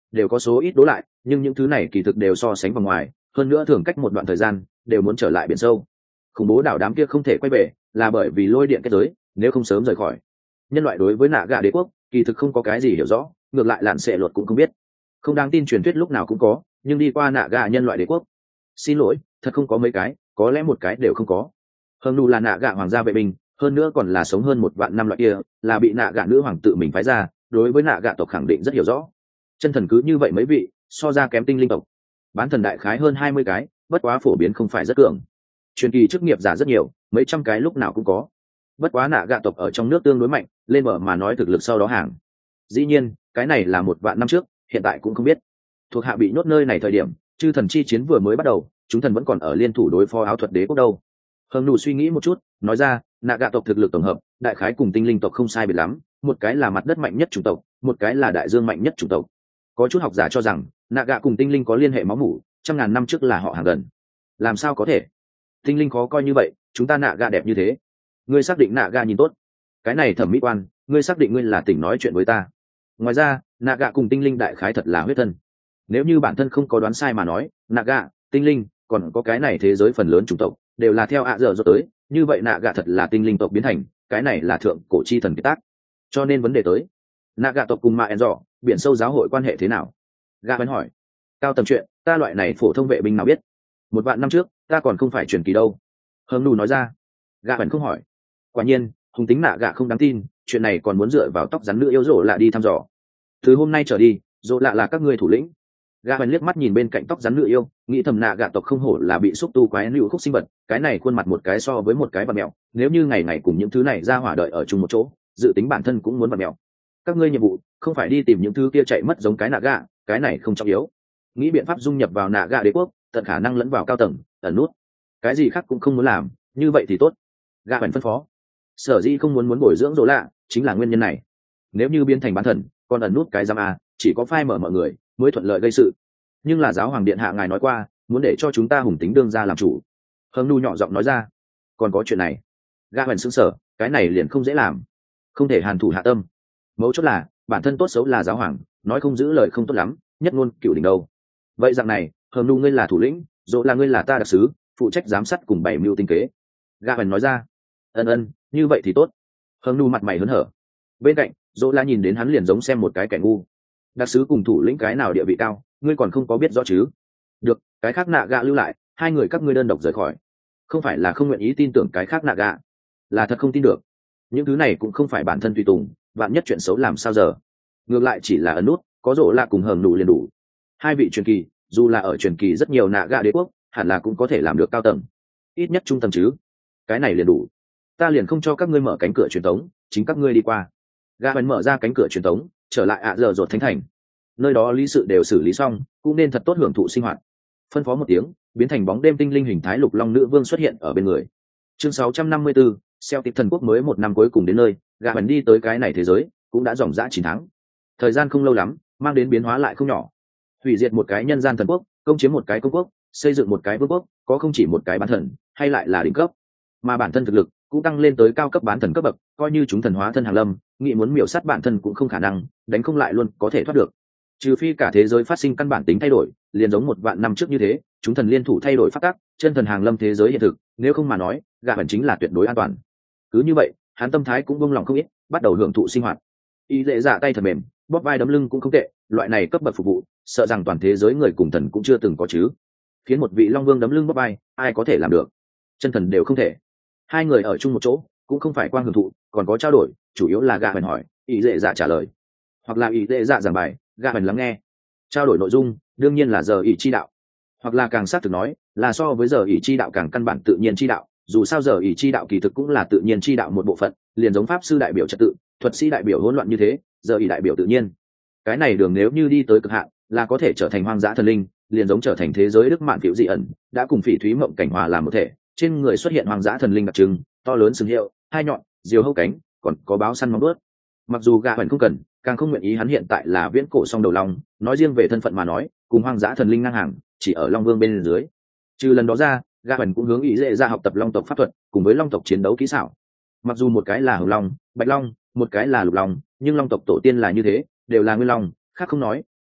đều có số ít đố lại, nhưng những thứ này kỳ thực đều so sánh vào ngoài, hơn nữa thường cách một đoạn thời gian đều muốn trở lại biển sâu. Khủng bố đảo đám kia không thể quay về là bởi vì lôi điện kết giới, nếu không sớm rời khỏi. Nhân loại đối với nạ gạ đế quốc kỳ thực không có cái gì hiểu rõ, ngược lại lạn xệ luật cũng không biết. Không đáng tin truyền thuyết lúc nào cũng có, nhưng đi qua nạ gạ nhân loại đế quốc, xin lỗi, thật không có mấy cái, có lẽ một cái đều không có. Hơn nu là nạ gạ hoàng gia vệ binh, hơn nữa còn là sống hơn một vạn năm loại kia, là bị nạ gạ nữ hoàng tự mình phái ra, đối với nạ gạ tộc khẳng định rất hiểu rõ. Chân thần cứ như vậy mấy vị, so ra kém tinh linh tộc. Bán thần đại khái hơn hai mươi cái, bất quá phổ biến không phải rất cường. Truyền kỳ chức nghiệp giả rất nhiều, mấy trăm cái lúc nào cũng có. Bất quá nạ gạ tộc ở trong nước tương đối mạnh, lên bờ mà nói thực lực sau đó hàng. Dĩ nhiên, cái này là một vạn năm trước, hiện tại cũng không biết. Thuộc hạ bị nhốt nơi này thời điểm, chư thần chi chiến vừa mới bắt đầu, chúng thần vẫn còn ở liên thủ đối phó áo thuật đế quốc đâu. Hưng nụ suy nghĩ một chút, nói ra, nạ gạ tộc thực lực tổng hợp, đại khái cùng tinh linh tộc không sai biệt lắm, một cái là mặt đất mạnh nhất chủng tộc, một cái là đại dương mạnh nhất chủng tộc. Có chút học giả cho rằng, nạ gạ cùng tinh linh có liên hệ máu mủ, trăm ngàn năm trước là họ hàng gần. Làm sao có thể? Tinh linh khó coi như vậy, chúng ta nạ gạ đẹp như thế. Ngươi xác định nạ gạ nhìn tốt? Cái này thẩm mỹ quan, ngươi xác định ngươi là tỉnh nói chuyện với ta. Ngoài ra, nạ gạ cùng tinh linh đại khái thật là huyết thân. Nếu như bản thân không có đoán sai mà nói, nạ gạ, tinh linh, còn có cái này thế giới phần lớn chủng tộc đều là theo ạ dở dột tới, như vậy nạ gạ thật là tinh linh tộc biến thành, cái này là thượng cổ chi thần kiệt tác. Cho nên vấn đề tới, nạ gạ tộc cùng mạ en dọ biển sâu giáo hội quan hệ thế nào? Gạ vẫn hỏi. Cao tầng chuyện, ta loại này phổ thông vệ binh nào biết? Một vạn năm trước, ta còn không phải truyền kỳ đâu. Hưng nù nói ra. Gạ vẫn không hỏi. Quả nhiên, hùng tính nạ gạ không đáng tin, chuyện này còn muốn dựa vào tóc rắn nữ yêu rộ lạ đi thăm dò. Từ hôm nay trở đi, rộ lạ là các ngươi thủ lĩnh. Gạ vẫn liếc mắt nhìn bên cạnh tóc rắn nữ yêu, nghĩ thầm nạ gạ tộc không hổ là bị xúc tu quái nữ khúc sinh vật, cái này khuôn mặt một cái so với một cái vật mèo, nếu như ngày ngày cùng những thứ này ra hỏa đợi ở chung một chỗ, dự tính bản thân cũng muốn vật mèo. Các ngươi nhiệm vụ không phải đi tìm những thứ kia chạy mất giống cái nạ gạ, cái này không trọng yếu. Nghĩ biện pháp dung nhập vào nạ gạ đế quốc, tận khả năng lẫn vào cao tầng, ẩn nút. Cái gì khác cũng không muốn làm, như vậy thì tốt. Gạ vẫn phân phó. Sở dĩ không muốn muốn bồi dưỡng rộ lạ, chính là nguyên nhân này. Nếu như biến thành bán thần, còn ẩn nút cái giam a, chỉ có phai mở mọi người mới thuận lợi gây sự. Nhưng là giáo hoàng điện hạ ngài nói qua, muốn để cho chúng ta hùng tính đương ra làm chủ. Hưng nu nhỏ giọng nói ra. Còn có chuyện này. Gạ vẫn sững sờ, cái này liền không dễ làm, không thể hàn thủ hạ tâm. Mấu chốt là bản thân tốt xấu là giáo hoàng, nói không giữ lời không tốt lắm, nhất ngôn cửu đỉnh đâu. Vậy dạng này, Hưng nu ngươi là thủ lĩnh, dỗ là ngươi là ta đặc sứ, phụ trách giám sát cùng bảy mưu tinh kế. Gạ vẫn nói ra. Ân ân, như vậy thì tốt. Hưng nu mặt mày hớn hở. Bên cạnh, dỗ là nhìn đến hắn liền giống xem một cái kẻ ngu. Đặc sứ cùng thủ lĩnh cái nào địa vị cao, ngươi còn không có biết rõ chứ? Được, cái khác nạ gạ lưu lại, hai người các ngươi đơn độc rời khỏi. Không phải là không nguyện ý tin tưởng cái khác nạ gạ, là thật không tin được. Những thứ này cũng không phải bản thân tùy tùng, vạn nhất chuyện xấu làm sao giờ? Ngược lại chỉ là ấn nút, có rổ là cùng hờm đủ liền đủ. Hai vị truyền kỳ, dù là ở truyền kỳ rất nhiều nạ gạ đế quốc, hẳn là cũng có thể làm được cao tầng, ít nhất trung tầng chứ. Cái này liền đủ. Ta liền không cho các ngươi mở cánh cửa truyền tống, chính các ngươi đi qua. Gạ bèn mở ra cánh cửa truyền tống, trở lại ạ giờ rột thánh thành. Nơi đó lý sự đều xử lý xong, cũng nên thật tốt hưởng thụ sinh hoạt. Phân phó một tiếng, biến thành bóng đêm tinh linh hình thái lục long nữ vương xuất hiện ở bên người. Chương sáu trăm năm mươi tư, Celtic thần quốc mới một năm cuối cùng đến nơi, gạ bèn đi tới cái này thế giới, cũng đã dòng dã chín tháng. Thời gian không lâu lắm, mang đến biến hóa lại không nhỏ. Hủy diệt một cái nhân gian thần quốc, công chiếm một cái công quốc, xây dựng một cái vương quốc, có không chỉ một cái bán thần, hay lại là đỉnh cấp, mà bản thân thực lực cũng tăng lên tới cao cấp bán thần cấp bậc, coi như chúng thần hóa thân hàng lâm, nghĩ muốn miểu sát bản thân cũng không khả năng, đánh không lại luôn có thể thoát được. Trừ phi cả thế giới phát sinh căn bản tính thay đổi, liền giống một vạn năm trước như thế, chúng thần liên thủ thay đổi pháp tắc, chân thần hàng lâm thế giới hiện thực, nếu không mà nói, gạ bản chính là tuyệt đối an toàn. Cứ như vậy, hắn tâm thái cũng buông lòng không ít, bắt đầu hưởng thụ sinh hoạt. Y lệ dạ tay thật mềm, bóp vai đấm lưng cũng không tệ, loại này cấp bậc phục vụ, sợ rằng toàn thế giới người cùng thần cũng chưa từng có chứ. Khiến một vị long vương đấm lưng bóp vai, ai có thể làm được? Chân thần đều không thể. Hai người ở chung một chỗ, cũng không phải quang hưởng thụ, còn có trao đổi, chủ yếu là gạ bản hỏi, y lệ dạ trả lời, hoặc là y lệ dạ giảng bài, gạ bản lắng nghe. Trao đổi nội dung, đương nhiên là giờ ỷ chi đạo, hoặc là càng xác thực nói, là so với giờ ỷ chi đạo càng căn bản tự nhiên chi đạo. Dù sao giờ ỷ chi đạo kỳ thực cũng là tự nhiên chi đạo một bộ phận, liền giống pháp sư đại biểu trật tự, thuật sĩ đại biểu hỗn loạn như thế, giờ ỷ đại biểu tự nhiên. Cái này đường nếu như đi tới cực hạn, là có thể trở thành hoang dã thần linh, liền giống trở thành thế giới đức mạn phiểu dị ẩn, đã cùng phỉ thúy mộng cảnh hòa làm một thể, trên người xuất hiện hoang dã thần linh đặc trưng, to lớn sừng hiệu, hai nhọn, diều hâu cánh, còn có báo săn móng vuốt. Mặc dù gạ hẳn không cần, càng không nguyện ý hắn hiện tại là viễn cổ song đầu long, nói riêng về thân phận mà nói, cùng hoang dã thần linh ngang hàng, chỉ ở long vương bên dưới. Trừ lần đó ra, gạ hẳn cũng hướng ý dễ ra học tập long tộc pháp thuật, cùng với long tộc chiến đấu kỹ xảo. Mặc dù một cái là hồng long, bạch long, một cái là lục long, nhưng long tộc tổ tiên là như thế, đều là nguyên long, khác không nói,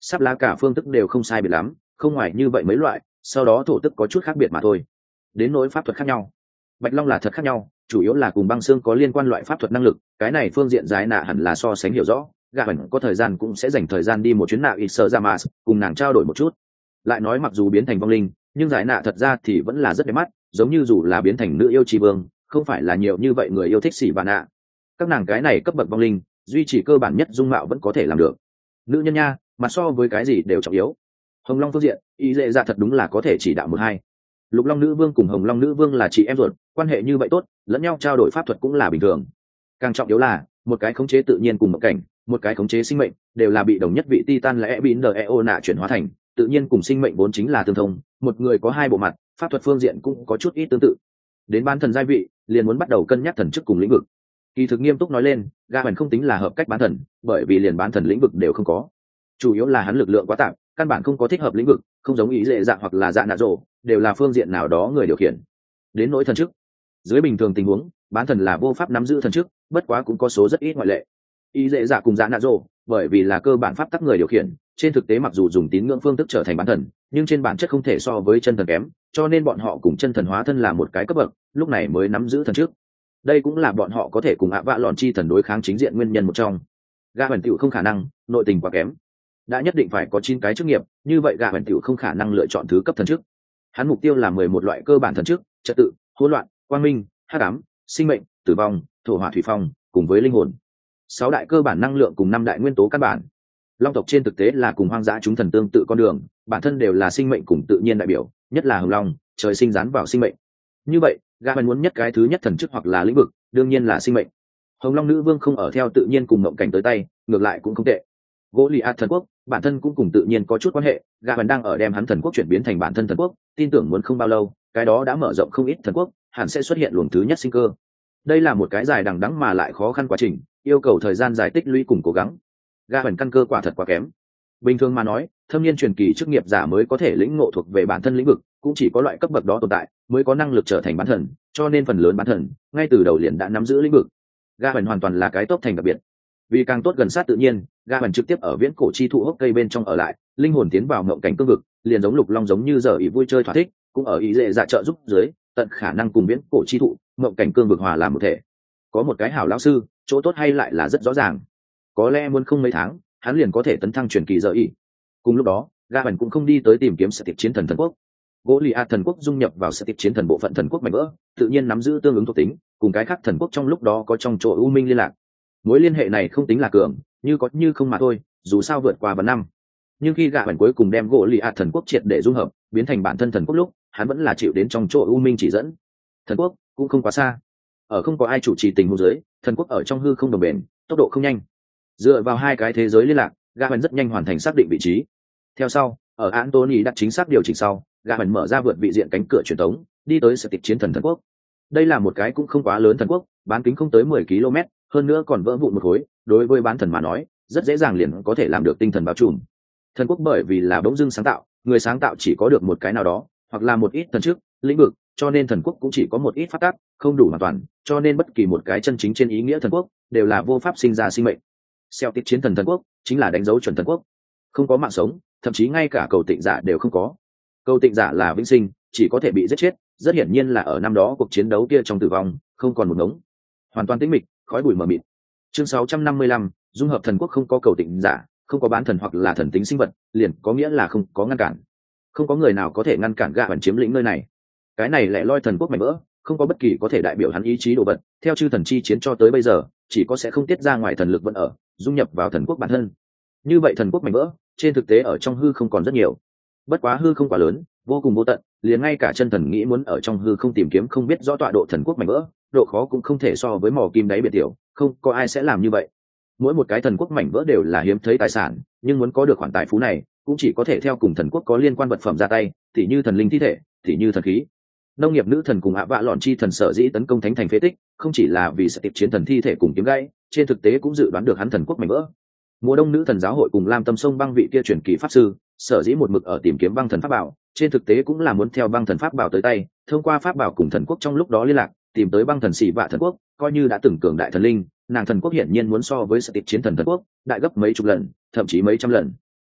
sắp lá cả phương thức đều không sai biệt lắm, không ngoài như vậy mấy loại, sau đó thổ tức có chút khác biệt mà thôi. Đến nỗi pháp thuật khác nhau, bạch long là thật khác nhau, chủ yếu là cùng băng xương có liên quan loại pháp thuật năng lực, cái này phương diện giải nạ hẳn là so sánh hiểu rõ. Gà hẳn có thời gian cũng sẽ dành thời gian đi một chuyến nạ ít sợ ra mà cùng nàng trao đổi một chút. Lại nói mặc dù biến thành vong linh, nhưng giải nạ thật ra thì vẫn là rất đẹp mắt, giống như dù là biến thành nữ yêu tri vương, không phải là nhiều như vậy người yêu thích xỉ bà nạ. Các nàng cái này cấp bậc vong linh, duy trì cơ bản nhất dung mạo vẫn có thể làm được. Nữ nhân nha, mặt so với cái gì đều trọng yếu. Hồng long phương diện, ý dễ dạ thật đúng là có thể chỉ đạo một hai. Lục long nữ vương cùng hồng long nữ vương là chị em ruột, quan hệ như vậy tốt, lẫn nhau trao đổi pháp thuật cũng là bình thường. Càng trọng yếu là một cái khống chế tự nhiên cùng một cảnh, một cái khống chế sinh mệnh, đều là bị đồng nhất vị titan lẽ bin đờ eo nạ chuyển hóa thành, tự nhiên cùng sinh mệnh vốn chính là tương thông, một người có hai bộ mặt, pháp thuật phương diện cũng có chút ít tương tự. Đến bán thần giai vị, liền muốn bắt đầu cân nhắc thần chức cùng lĩnh vực. Kỳ thực nghiêm túc nói lên, ga hẳn không tính là hợp cách bán thần, bởi vì liền bán thần lĩnh vực đều không có. Chủ yếu là hắn lực lượng quá tạm, căn bản không có thích hợp lĩnh vực, không giống ý dễ dạ hoặc là dạ nạ rổ, đều là phương diện nào đó người điều khiển. Đến nỗi thần chức, dưới bình thường tình huống, bán thần là vô pháp nắm giữ thần chức, bất quá cũng có số rất ít ngoại lệ. Ý dễ dạ cùng dạ nạ rổ, bởi vì là cơ bản pháp tắc người điều khiển, trên thực tế mặc dù dùng tín ngưỡng phương thức trở thành bán thần, nhưng trên bản chất không thể so với chân thần kém, cho nên bọn họ cùng chân thần hóa thân là một cái cấp bậc, lúc này mới nắm giữ thần chức. Đây cũng là bọn họ có thể cùng ạ vạ lòn chi thần đối kháng chính diện nguyên nhân một trong. Gà hẳn tiểu không khả năng, nội tình quá kém. Đã nhất định phải có chín cái chức nghiệp, như vậy gà hẳn tiểu không khả năng lựa chọn thứ cấp thần chức. Hắn mục tiêu là mười một loại cơ bản thần chức, trật tự, hỗn loạn, quang minh, hắc ám, sinh mệnh, tử vong, thổ hỏa thủy phong, cùng với linh hồn. Sáu đại cơ bản năng lượng cùng năm đại nguyên tố căn bản. Long tộc trên thực tế là cùng hoang dã chúng thần tương tự con đường, bản thân đều là sinh mệnh cùng tự nhiên đại biểu, nhất là hồng long, trời sinh dán vào sinh mệnh. Như vậy, gã muốn nhất cái thứ nhất thần chức hoặc là lĩnh vực, đương nhiên là sinh mệnh. Hồng long nữ vương không ở theo tự nhiên cùng ngộng cảnh tới tay, ngược lại cũng không tệ. Goliath thần quốc, bản thân cũng cùng tự nhiên có chút quan hệ, gã vẫn đang ở đem hắn thần quốc chuyển biến thành bản thân thần quốc, tin tưởng muốn không bao lâu, cái đó đã mở rộng không ít thần quốc, hẳn sẽ xuất hiện luồng thứ nhất sinh cơ. Đây là một cái dài đằng đẵng mà lại khó khăn quá trình, yêu cầu thời gian dài tích lũy cùng cố gắng. Gã vẫn căn cơ quả thật quá kém. Bình thường mà nói, thâm niên truyền kỳ chức nghiệp giả mới có thể lĩnh ngộ thuộc về bản thân lĩnh vực, cũng chỉ có loại cấp bậc đó tồn tại mới có năng lực trở thành bán thần, cho nên phần lớn bán thần ngay từ đầu liền đã nắm giữ lĩnh vực. Gã vẫn hoàn toàn là cái tốt thành đặc biệt. Vì càng tốt gần sát tự nhiên, gã vẫn trực tiếp ở viễn cổ chi thụ hốc cây bên trong ở lại, linh hồn tiến vào ngộng cảnh cương vực, liền giống lục long giống như giờ ý vui chơi thỏa thích, cũng ở ý dễ dạ trợ giúp dưới, tận khả năng cùng viễn cổ chi thụ, ngộng cảnh cương vực hòa làm một thể. Có một cái hảo lão sư, chỗ tốt hay lại là rất rõ ràng. Có lẽ muốn không mấy tháng, hắn liền có thể tấn thăng truyền kỳ giờ ý. Cùng lúc đó, gã vẫn cũng không đi tới tìm kiếm sự tiệp chiến thần thần quốc. Goliath thần quốc dung nhập vào sự tiệp chiến thần bộ phận thần quốc mạnh vỡ, tự nhiên nắm giữ tương ứng thuộc tính, cùng cái khác thần quốc trong lúc đó có trong chỗ u minh liên lạc. Mối liên hệ này không tính là cường, như có như không mà thôi, dù sao vượt qua vài năm. Nhưng khi gã vẫn cuối cùng đem Goliath thần quốc triệt để dung hợp, biến thành bản thân thần quốc lúc, hắn vẫn là chịu đến trong chỗ u minh chỉ dẫn. Thần quốc cũng không quá xa, ở không có ai chủ trì tình huống dưới, thần quốc ở trong hư không đồng bền, tốc độ không nhanh. Dựa vào hai cái thế giới liên lạc, gã vẫn rất nhanh hoàn thành xác định vị trí. Theo sau, ở Anthony đặt chính xác điều chỉnh sau, gã vẫn mở ra vượt vị diện cánh cửa truyền tống, đi tới sự tiệp chiến thần thần quốc. Đây là một cái cũng không quá lớn thần quốc, bán kính không tới mười ki lô mét, hơn nữa còn vỡ vụn một khối, đối với bán thần mà nói, rất dễ dàng liền có thể làm được tinh thần bao trùm. Thần quốc bởi vì là bỗng dưng sáng tạo, người sáng tạo chỉ có được một cái nào đó, hoặc là một ít thần chức, lĩnh vực, cho nên thần quốc cũng chỉ có một ít pháp tắc, không đủ hoàn toàn, cho nên bất kỳ một cái chân chính trên ý nghĩa thần quốc đều là vô pháp sinh ra sinh mệnh. Celtic chiến thần thần quốc chính là đánh dấu chuẩn thần quốc, không có mạng sống, thậm chí ngay cả cầu tịnh giả đều không có. Cầu tịnh giả là vĩnh sinh, chỉ có thể bị giết chết, rất hiển nhiên là ở năm đó cuộc chiến đấu kia trong tử vong, không còn một ngống, hoàn toàn tĩnh mịch, khói bụi mờ mịt. Chương sáu trăm năm mươi lăm, dung hợp thần quốc không có cầu tịnh giả, không có bán thần hoặc là thần tính sinh vật, liền có nghĩa là không có ngăn cản. Không có người nào có thể ngăn cản gã bản chiếm lĩnh nơi này. Cái này lẻ loi thần quốc mạnh vỡ, không có bất kỳ có thể đại biểu hắn ý chí đồ vật, theo chư thần chi chiến cho tới bây giờ, chỉ có sẽ không tiết ra ngoài thần lực vẫn ở, dung nhập vào thần quốc bản thân. Như vậy thần quốc mạnh vỡ, trên thực tế ở trong hư không còn rất nhiều. Bất quá hư không quá lớn, vô cùng vô tận, liền ngay cả chân thần nghĩ muốn ở trong hư không tìm kiếm không biết rõ tọa độ thần quốc mạnh vỡ, độ khó cũng không thể so với mỏ kim đáy biệt tiểu, không có ai sẽ làm như vậy. Mỗi một cái thần quốc mảnh vỡ đều là hiếm thấy tài sản, nhưng muốn có được khoản tài phú này, cũng chỉ có thể theo cùng thần quốc có liên quan vật phẩm ra tay, tỉ như thần linh thi thể, tỉ như thần khí. Nông nghiệp nữ thần cùng ạ vạ lọn chi thần sở dĩ tấn công thánh thành phế tích, không chỉ là vì sẽ tiếp chiến thần thi thể cùng kiếm gãy, trên thực tế cũng dự đoán được hắn thần quốc mảnh vỡ. Mùa đông nữ thần giáo hội cùng Lam Tâm Sông băng vị kia truyền kỳ pháp sư, sở dĩ một mực ở tìm kiếm băng thần pháp bảo, trên thực tế cũng là muốn theo băng thần pháp bảo tới tay, thông qua pháp bảo cùng thần quốc trong lúc đó liên lạc, tìm tới băng thần xỉ vạ thần quốc, coi như đã từng cường đại thần linh, nàng thần quốc hiển nhiên muốn so với sẽ tiếp chiến thần thần quốc đại gấp mấy chục lần, thậm chí mấy trăm lần.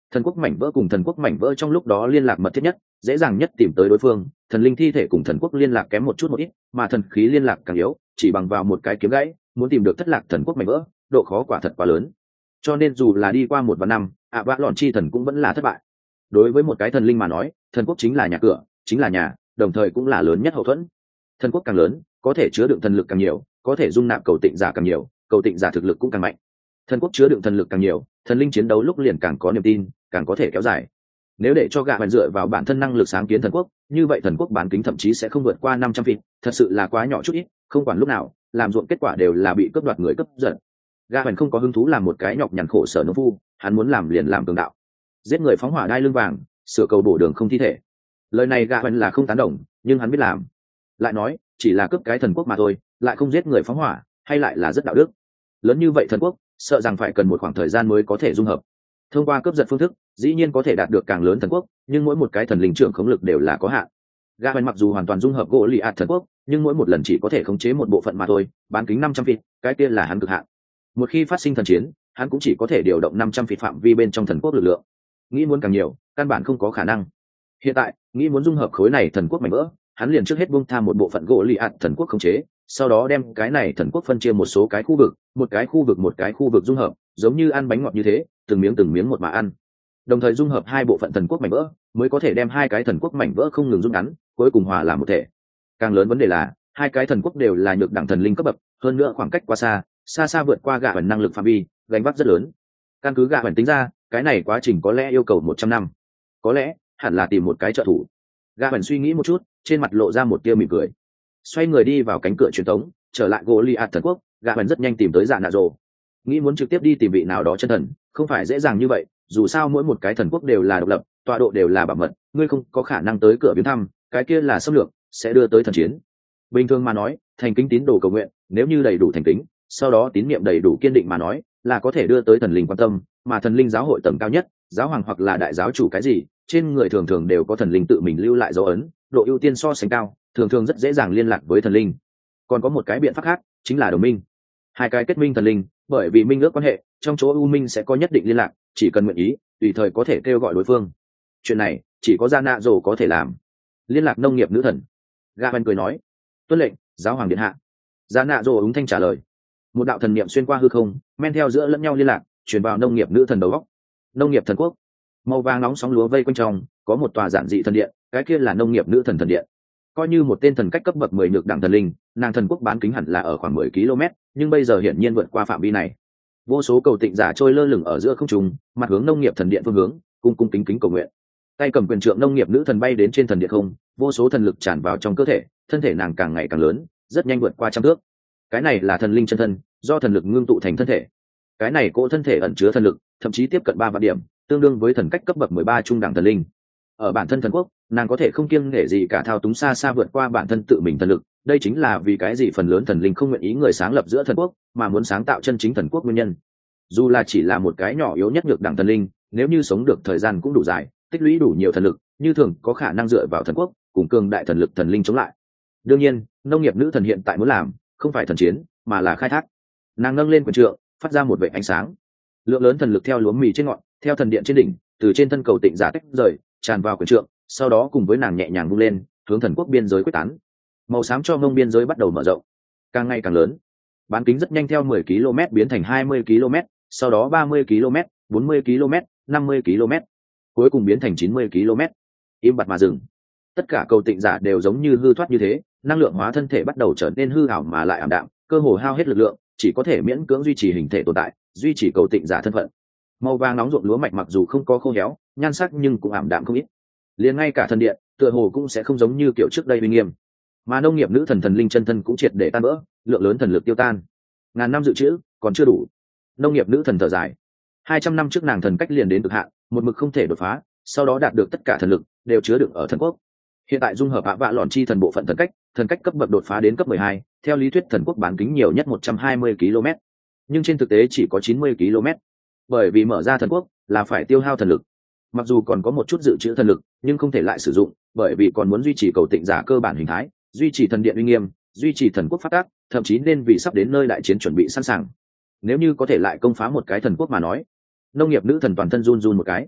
Thần quốc mảnh vỡ cùng thần quốc mảnh vỡ trong lúc đó liên lạc mật thiết nhất, dễ dàng nhất tìm tới đối phương. Thần linh thi thể cùng thần quốc liên lạc kém một chút một ít, mà thần khí liên lạc càng yếu, chỉ bằng vào một cái kiếm gãy muốn tìm được thất lạc thần quốc mảnh vỡ, độ khó quả thật quá lớn. Cho nên dù là đi qua một vạn năm, ạ vạ lọn chi thần cũng vẫn là thất bại. Đối với một cái thần linh mà nói, thần quốc chính là nhà cửa, chính là nhà, đồng thời cũng là lớn nhất hậu thuẫn. Thần quốc càng lớn, có thể chứa đựng thần lực càng nhiều, có thể dung nạp cầu tịnh giả càng nhiều, cầu tịnh giả thực lực cũng càng mạnh. Thần quốc chứa đựng thần lực càng nhiều, thần linh chiến đấu lúc liền càng có niềm tin, càng có thể kéo dài. Nếu để cho gạ bạn dựa vào bản thân năng lực sáng kiến thần quốc, như vậy thần quốc bán kính thậm chí sẽ không vượt qua năm trăm feet, thật sự là quá nhỏ chút ít, không quản lúc nào, làm ruộng kết quả đều là bị cướp đoạt người cướp giật. Gạ bạn không có hứng thú làm một cái nhọc nhằn khổ sở nông phu, hắn muốn làm liền làm cường đạo. Giết người phóng hỏa đai lưng vàng, sửa cầu bổ đường không thi thể. Lời này gạ bạn là không tán đồng, nhưng hắn biết làm. Lại nói, chỉ là cướp cái thần quốc mà thôi, lại không giết người phóng hỏa, hay lại là rất đạo đức. Lớn như vậy thần quốc, sợ rằng phải cần một khoảng thời gian mới có thể dung hợp. Thông qua cướp giật phương thức, dĩ nhiên có thể đạt được càng lớn thần quốc, nhưng mỗi một cái thần linh trưởng khống lực đều là có hạn. Gaben mặc dù hoàn toàn dung hợp gỗ lì ạt thần quốc, nhưng mỗi một lần chỉ có thể khống chế một bộ phận mà thôi, bán kính năm trăm feet, cái kia là hắn cực hạn. Một khi phát sinh thần chiến, hắn cũng chỉ có thể điều động năm trăm feet phạm vi bên trong thần quốc lực lượng. Nghĩ muốn càng nhiều, căn bản không có khả năng. Hiện tại, nghĩ muốn dung hợp khối này thần quốc mảnh vỡ, hắn liền trước hết buông tha một bộ phận gỗ lì ạt thần quốc khống chế, sau đó đem cái này thần quốc phân chia một số cái khu vực, một cái khu vực một cái khu vực dung hợp, giống như ăn bánh ngọt như thế, từng miếng từng miếng một mà ăn. Đồng thời dung hợp hai bộ phận thần quốc mảnh vỡ, mới có thể đem hai cái thần quốc mảnh vỡ không ngừng rút ngắn, cuối cùng hòa làm một thể. Càng lớn vấn đề là, hai cái thần quốc đều là nhược đẳng thần linh cấp bậc, hơn nữa khoảng cách quá xa, xa xa vượt qua gạ ẩn năng lực phạm vi, gánh vác rất lớn. Căn cứ gạ ẩn tính ra, cái này quá trình có lẽ yêu cầu một trăm năm. Có lẽ, hẳn là tìm một cái trợ thủ. Gạ ẩn suy nghĩ một chút, trên mặt lộ ra một tia mỉm cười. Xoay người đi vào cánh cửa truyền thống, trở lại Goliath thần quốc, gạ ẩn rất nhanh tìm tới Dạ Nạ Rồ. Nghĩ muốn trực tiếp đi tìm vị nào đó chân thần, không phải dễ dàng như vậy, dù sao mỗi một cái thần quốc đều là độc lập, tọa độ đều là bảo mật, ngươi không có khả năng tới cửa viếng thăm, cái kia là xâm lược, sẽ đưa tới thần chiến. Bình thường mà nói, thành kính tín đồ cầu nguyện, nếu như đầy đủ thành kính, sau đó tín niệm đầy đủ kiên định mà nói, là có thể đưa tới thần linh quan tâm, mà thần linh giáo hội tầng cao nhất, giáo hoàng hoặc là đại giáo chủ cái gì, trên người thường thường đều có thần linh tự mình lưu lại dấu ấn, độ ưu tiên so sánh cao, thường thường rất dễ dàng liên lạc với thần linh. Còn có một cái biện pháp khác, chính là đồng minh. Hai cái kết minh thần linh, bởi vì minh ước quan hệ, trong chỗ u minh sẽ có nhất định liên lạc, chỉ cần nguyện ý, tùy thời có thể kêu gọi đối phương. Chuyện này chỉ có Dạ Nạ Rồ có thể làm. Liên lạc nông nghiệp nữ thần. Gaben cười nói, tuân lệnh, giáo hoàng điện hạ. Dạ Nạ Rồ ứng thanh trả lời. Một đạo thần niệm xuyên qua hư không, men theo giữa lẫn nhau liên lạc, truyền vào nông nghiệp nữ thần đầu góc. Nông nghiệp thần quốc, màu vàng nóng sóng lúa vây quanh trong, có một tòa giản dị thần điện, cái kia là nông nghiệp nữ thần thần điện. Coi như một tên thần cách cấp bậc mười nhược đẳng thần linh, nàng thần quốc bán kính hẳn là ở khoảng mười ki lô mét, nhưng bây giờ hiển nhiên vượt qua phạm vi này. Vô số cầu tịnh giả trôi lơ lửng ở giữa không trung, mặt hướng nông nghiệp thần điện phương hướng, cung cung kính kính cầu nguyện. Tay cầm quyền trượng nông nghiệp nữ thần bay đến trên thần điện không, vô số thần lực tràn vào trong cơ thể, thân thể nàng càng ngày càng lớn, rất nhanh vượt qua trăm thước. Cái này là thần linh chân thân, do thần lực ngưng tụ thành thân thể. Cái này cỗ thân thể ẩn chứa thần lực, thậm chí tiếp cận ba vạn điểm, tương đương với thần cách cấp bậc mười ba trung đẳng thần linh. Ở bản thân thần quốc, nàng có thể không kiêng nể gì cả thao túng xa xa vượt qua bản thân tự mình thần lực, đây chính là vì cái gì phần lớn thần linh không nguyện ý người sáng lập giữa thần quốc, mà muốn sáng tạo chân chính thần quốc nguyên nhân. Dù là chỉ là một cái nhỏ yếu nhất nhược đẳng thần linh, nếu như sống được thời gian cũng đủ dài, tích lũy đủ nhiều thần lực, như thường có khả năng dựa vào thần quốc, cùng cường đại thần lực thần linh chống lại. Đương nhiên, nông nghiệp nữ thần hiện tại muốn làm, không phải thần chiến, mà là khai thác. Nàng nâng lên quyền trượng, phát ra một vệt ánh sáng. Lượng lớn thần lực theo lúa mì trên ngọn, theo thần điện trên đỉnh, từ trên thân cầu tịnh giả tách rời, tràn vào quyền trượng, sau đó cùng với nàng nhẹ nhàng vung lên, hướng thần quốc biên giới quyết tán. Màu xám cho mông biên giới bắt đầu mở rộng, càng ngày càng lớn. Bán kính rất nhanh theo mười ki lô mét biến thành hai mươi ki lô mét, sau đó ba mươi ki lô mét, bốn mươi ki lô mét, năm mươi ki lô mét, cuối cùng biến thành chín mươi ki lô mét. Im bặt mà dừng. Tất cả cầu tịnh giả đều giống như hư thoát như thế, năng lượng hóa thân thể bắt đầu trở nên hư ảo mà lại ảm đạm, cơ hồ hao hết lực lượng, chỉ có thể miễn cưỡng duy trì hình thể tồn tại, duy trì cầu tịnh giả thân phận. Màu vàng nóng ruộng lúa mạch mặc dù không có khô héo, nhan sắc nhưng cũng ảm đạm không ít. Liền ngay cả thần điện, tựa hồ cũng sẽ không giống như kiểu trước đây uy nghiêm. Mà nông nghiệp nữ thần thần linh chân thân cũng triệt để tan vỡ, lượng lớn thần lực tiêu tan. Ngàn năm dự trữ còn chưa đủ. Nông nghiệp nữ thần thở dài. Hai trăm năm trước nàng thần cách liền đến cực hạn, một mực không thể đột phá, sau đó đạt được tất cả thần lực đều chứa đựng ở thần quốc. Hiện tại dung hợp hạ vạ lọn chi thần bộ phận thần cách, thần cách cấp bậc đột phá đến cấp mười hai, theo lý thuyết thần quốc bán kính nhiều nhất một trăm hai mươi ki lô mét, nhưng trên thực tế chỉ có chín mươi ki lô mét. Bởi vì mở ra thần quốc là phải tiêu hao thần lực. Mặc dù còn có một chút dự trữ thần lực, nhưng không thể lại sử dụng, bởi vì còn muốn duy trì cầu tịnh giả cơ bản hình thái, duy trì thần điện uy nghiêm, duy trì thần quốc phát tác, thậm chí nên vì sắp đến nơi đại chiến chuẩn bị sẵn sàng. Nếu như có thể lại công phá một cái thần quốc mà nói, nông nghiệp nữ thần toàn thân run run một cái.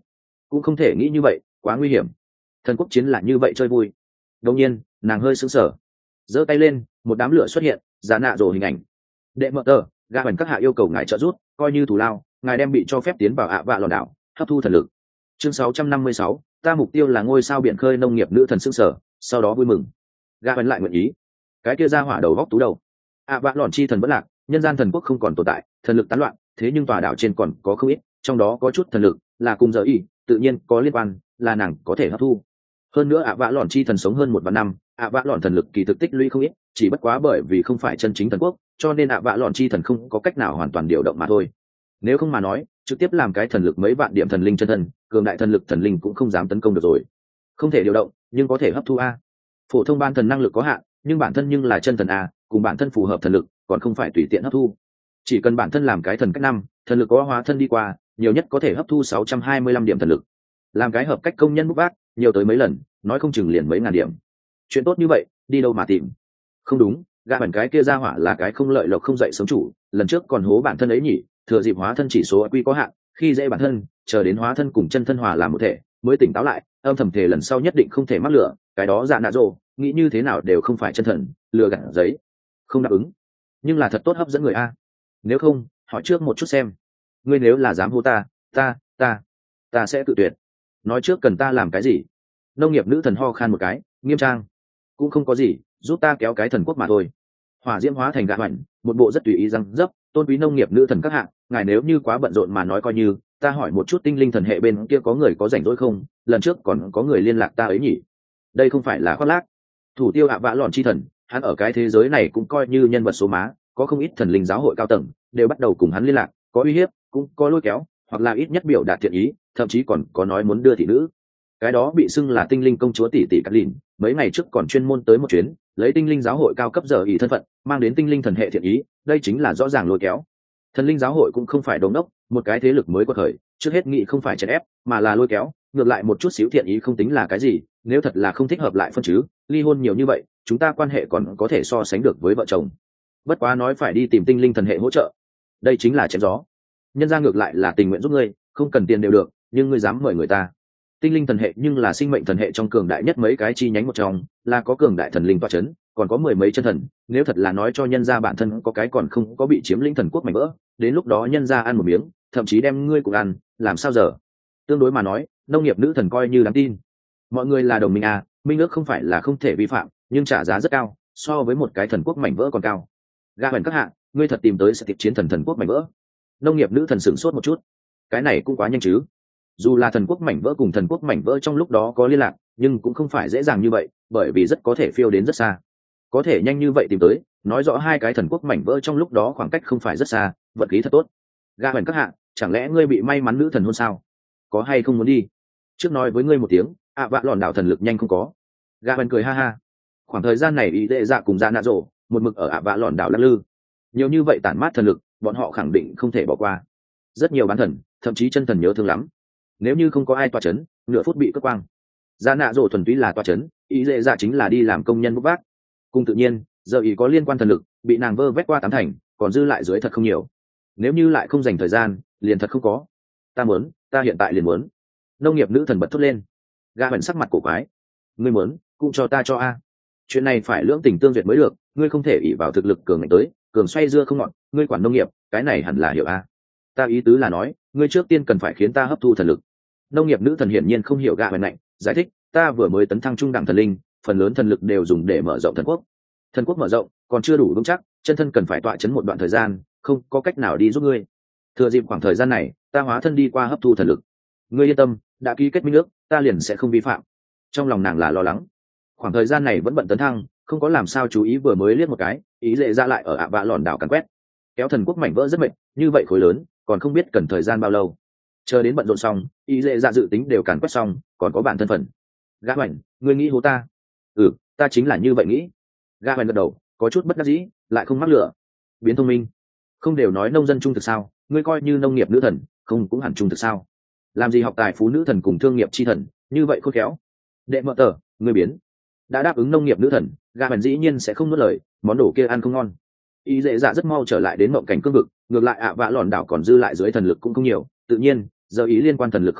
cũng không thể nghĩ như vậy, quá nguy hiểm. Thần quốc chiến là như vậy chơi vui. Đột nhiên nàng hơi sững sờ, giơ tay lên, một đám lửa xuất hiện, giả nạ rồ hình ảnh. Đệ mợ tờ, gạ bẩn các hạ yêu cầu ngài trợ giúp, coi như thù lao, ngài đem bị cho phép tiến vào ạ vạ lòn đảo, hấp thu thần lực. Chương sáu trăm năm mươi sáu, ta mục tiêu là ngôi sao biển khơi nông nghiệp nữ thần sững sờ, sau đó vui mừng. Gạ bẩn lại nguyện ý. Cái kia ra hỏa đầu góc tú đầu. ạ vạ lòn chi thần vẫn lạc, nhân gian thần quốc không còn tồn tại, thần lực tán loạn, thế nhưng tòa đảo trên còn có không ít, trong đó có chút thần lực là cùng giờ y, tự nhiên có liên quan, là nàng có thể hấp thu. Hơn nữa ạ vạ lòn chi thần sống hơn một vạn năm, ạ vạ lòn thần lực kỳ thực tích lũy không ít, chỉ bất quá bởi vì không phải chân chính thần quốc, cho nên ạ vạ lòn chi thần không có cách nào hoàn toàn điều động mà thôi. Nếu không mà nói, trực tiếp làm cái thần lực mấy vạn điểm thần linh chân thần, cường đại thần lực thần linh cũng không dám tấn công được rồi. Không thể điều động, nhưng có thể hấp thu a. Phổ thông ban thần năng lực có hạn, nhưng bản thân nhưng là chân thần a, cùng bản thân phù hợp thần lực, còn không phải tùy tiện hấp thu. Chỉ cần bản thân làm cái thần cách năm, thần lực có hóa thân đi qua, nhiều nhất có thể hấp thu sáu trăm hai mươi lăm điểm thần lực. Làm cái hợp cách công nhân bút bác, nhiều tới mấy lần, nói không chừng liền mấy ngàn điểm. Chuyện tốt như vậy, đi đâu mà tìm? Không đúng, gã bản cái kia ra hỏa là cái không lợi lộc không dậy sống chủ, lần trước còn hố bản thân ấy nhỉ, thừa dịp hóa thân chỉ số quy có hạn, khi dễ bản thân, chờ đến hóa thân cùng chân thân hòa làm một thể, mới tỉnh táo lại, âm thầm thể lần sau nhất định không thể mắc lửa, cái đó dạ nạ rồ, nghĩ như thế nào đều không phải chân thần, lừa gạt giấy. Không đáp ứng. Nhưng là thật tốt hấp dẫn người a. Nếu không, hỏi trước một chút xem. Ngươi nếu là dám hô ta, ta, ta, ta sẽ tự tuyệt. Nói trước cần ta làm cái gì? Nông nghiệp nữ thần ho khan một cái, nghiêm trang. Cũng không có gì, giúp ta kéo cái thần quốc mà thôi. Hỏa diễm hóa thành gạ hoảnh, một bộ rất tùy ý răng dấp, tôn quý nông nghiệp nữ thần các hạng, ngài nếu như quá bận rộn mà nói coi như, ta hỏi một chút tinh linh thần hệ bên kia có người có rảnh rỗi không, lần trước còn có người liên lạc ta ấy nhỉ. Đây không phải là khoác lác. Thủ tiêu ạ vã lòn chi thần, hắn ở cái thế giới này cũng coi như nhân vật số má, có không ít thần linh giáo hội cao tầng đều bắt đầu cùng hắn liên lạc, có uy hiếp, cũng có lôi kéo, hoặc là ít nhất biểu đạt thiện ý, thậm chí còn có nói muốn đưa thị nữ. Cái đó bị xưng là tinh linh công chúa tỷ tỷ Cát Lìn, mấy ngày trước còn chuyên môn tới một chuyến, lấy tinh linh giáo hội cao cấp giờ ý thân phận, mang đến tinh linh thần hệ thiện ý, đây chính là rõ ràng lôi kéo. Thần linh giáo hội cũng không phải đống đốc, một cái thế lực mới quật khởi, trước hết nghĩ không phải chèn ép, mà là lôi kéo, ngược lại một chút xíu thiện ý không tính là cái gì, nếu thật là không thích hợp lại phân chứ, ly hôn nhiều như vậy, chúng ta quan hệ còn có thể so sánh được với vợ chồng. Bất quá nói phải đi tìm tinh linh thần hệ hỗ trợ, đây chính là chém gió. Nhân ra ngược lại là tình nguyện giúp ngươi, không cần tiền đều được, nhưng ngươi dám mời người ta. Tinh linh thần hệ nhưng là sinh mệnh thần hệ trong cường đại nhất mấy cái chi nhánh một trong, là có cường đại thần linh toa chấn, còn có mười mấy chân thần, nếu thật là nói cho nhân gia bản thân có cái còn không có bị chiếm lĩnh thần quốc mảnh vỡ, đến lúc đó nhân gia ăn một miếng, thậm chí đem ngươi cũng ăn, làm sao giờ? Tương đối mà nói, nông nghiệp nữ thần coi như đáng tin. Mọi người là đồng minh à, minh ước không phải là không thể vi phạm, nhưng trả giá rất cao, so với một cái thần quốc mảnh vỡ còn cao. Ga hẳn các hạ, ngươi thật tìm tới sẽ tiếp chiến thần thần quốc mảnh vỡ. Nông nghiệp nữ thần sửng sốt một chút, cái này cũng quá nhanh chứ. Dù là thần quốc mảnh vỡ cùng thần quốc mảnh vỡ trong lúc đó có liên lạc, nhưng cũng không phải dễ dàng như vậy, bởi vì rất có thể phiêu đến rất xa. Có thể nhanh như vậy tìm tới, nói rõ hai cái thần quốc mảnh vỡ trong lúc đó khoảng cách không phải rất xa, vận khí thật tốt. Ga hẳn các hạ, chẳng lẽ ngươi bị may mắn nữ thần hôn sao? Có hay không muốn đi? Trước nói với ngươi một tiếng, ạ à, vạ lòn đảo thần lực nhanh không có. Ga hẳn cười ha ha. Khoảng thời gian này ý đệ dạ cùng ra nạ rổ, một mực ở ạ à, vạ lòn đảo lắc lư. Nhiều như vậy tản mát thần lực, bọn họ khẳng định không thể bỏ qua. Rất nhiều bán thần, thậm chí chân thần nhớ thương lắm. Nếu như không có ai toa chấn, nửa phút bị cướp quang. Ra nạ rổ thuần túy là toa chấn, ý dễ dạ chính là đi làm công nhân bốc vác. Cùng tự nhiên, giờ ý có liên quan thần lực, bị nàng vơ vét qua tám thành, còn dư lại dưới thật không nhiều. Nếu như lại không dành thời gian, liền thật không có. Ta muốn, ta hiện tại liền muốn. Nông nghiệp nữ thần bật thốt lên. Ga bẩn sắc mặt cổ quái. Ngươi muốn, cũng cho ta cho a. Chuyện này phải lưỡng tình tương duyệt mới được, ngươi không thể ỷ vào thực lực cường ngạnh tới, cường xoay dưa không ngọn, ngươi quản nông nghiệp, cái này hẳn là hiểu a. Ta ý tứ là nói, ngươi trước tiên cần phải khiến ta hấp thu thần lực. Nông nghiệp nữ thần hiển nhiên không hiểu gạ bẩn lạnh, giải thích, ta vừa mới tấn thăng trung đẳng thần linh, phần lớn thần lực đều dùng để mở rộng thần quốc. Thần quốc mở rộng, còn chưa đủ vững chắc, chân thân cần phải tọa chấn một đoạn thời gian, không có cách nào đi giúp ngươi. Thừa dịp khoảng thời gian này, ta hóa thân đi qua hấp thu thần lực. Ngươi yên tâm, đã ký kết minh ước, ta liền sẽ không vi phạm. Trong lòng nàng là lo lắng. Khoảng thời gian này vẫn bận tấn thăng, không có làm sao chú ý vừa mới liếc một cái, ý lệ ra lại ở ạ vạ lòn đảo càn quét. Kéo thần quốc mảnh vỡ rất mệt, như vậy khối lớn, còn không biết cần thời gian bao lâu. Chờ đến bận rộn xong, ý lệ ra dự tính đều càn quét xong, còn có bản thân phận. Gã hoành, ngươi nghĩ hố ta? Ừ, ta chính là như vậy nghĩ. Gã hoành gật đầu, có chút bất đắc dĩ, lại không mắc lửa. Biến thông minh, không đều nói nông dân trung thực sao? Ngươi coi như nông nghiệp nữ thần, không cũng hẳn trung thực sao? Làm gì học tài phú nữ thần cùng thương nghiệp chi thần, như vậy khôn khéo. Đệ mợ tờ, ngươi biến. Đã đáp ứng nông nghiệp nữ thần, gã hoành dĩ nhiên sẽ không nuốt lời, món đồ kia ăn không ngon. Ý dễ dạ rất mau trở lại đến mộng cảnh cương vực, ngược lại ạ vạ lòn đảo còn dư lại dưới thần lực cũng không nhiều, tự nhiên giờ ý liên quan thần lực không nhiều,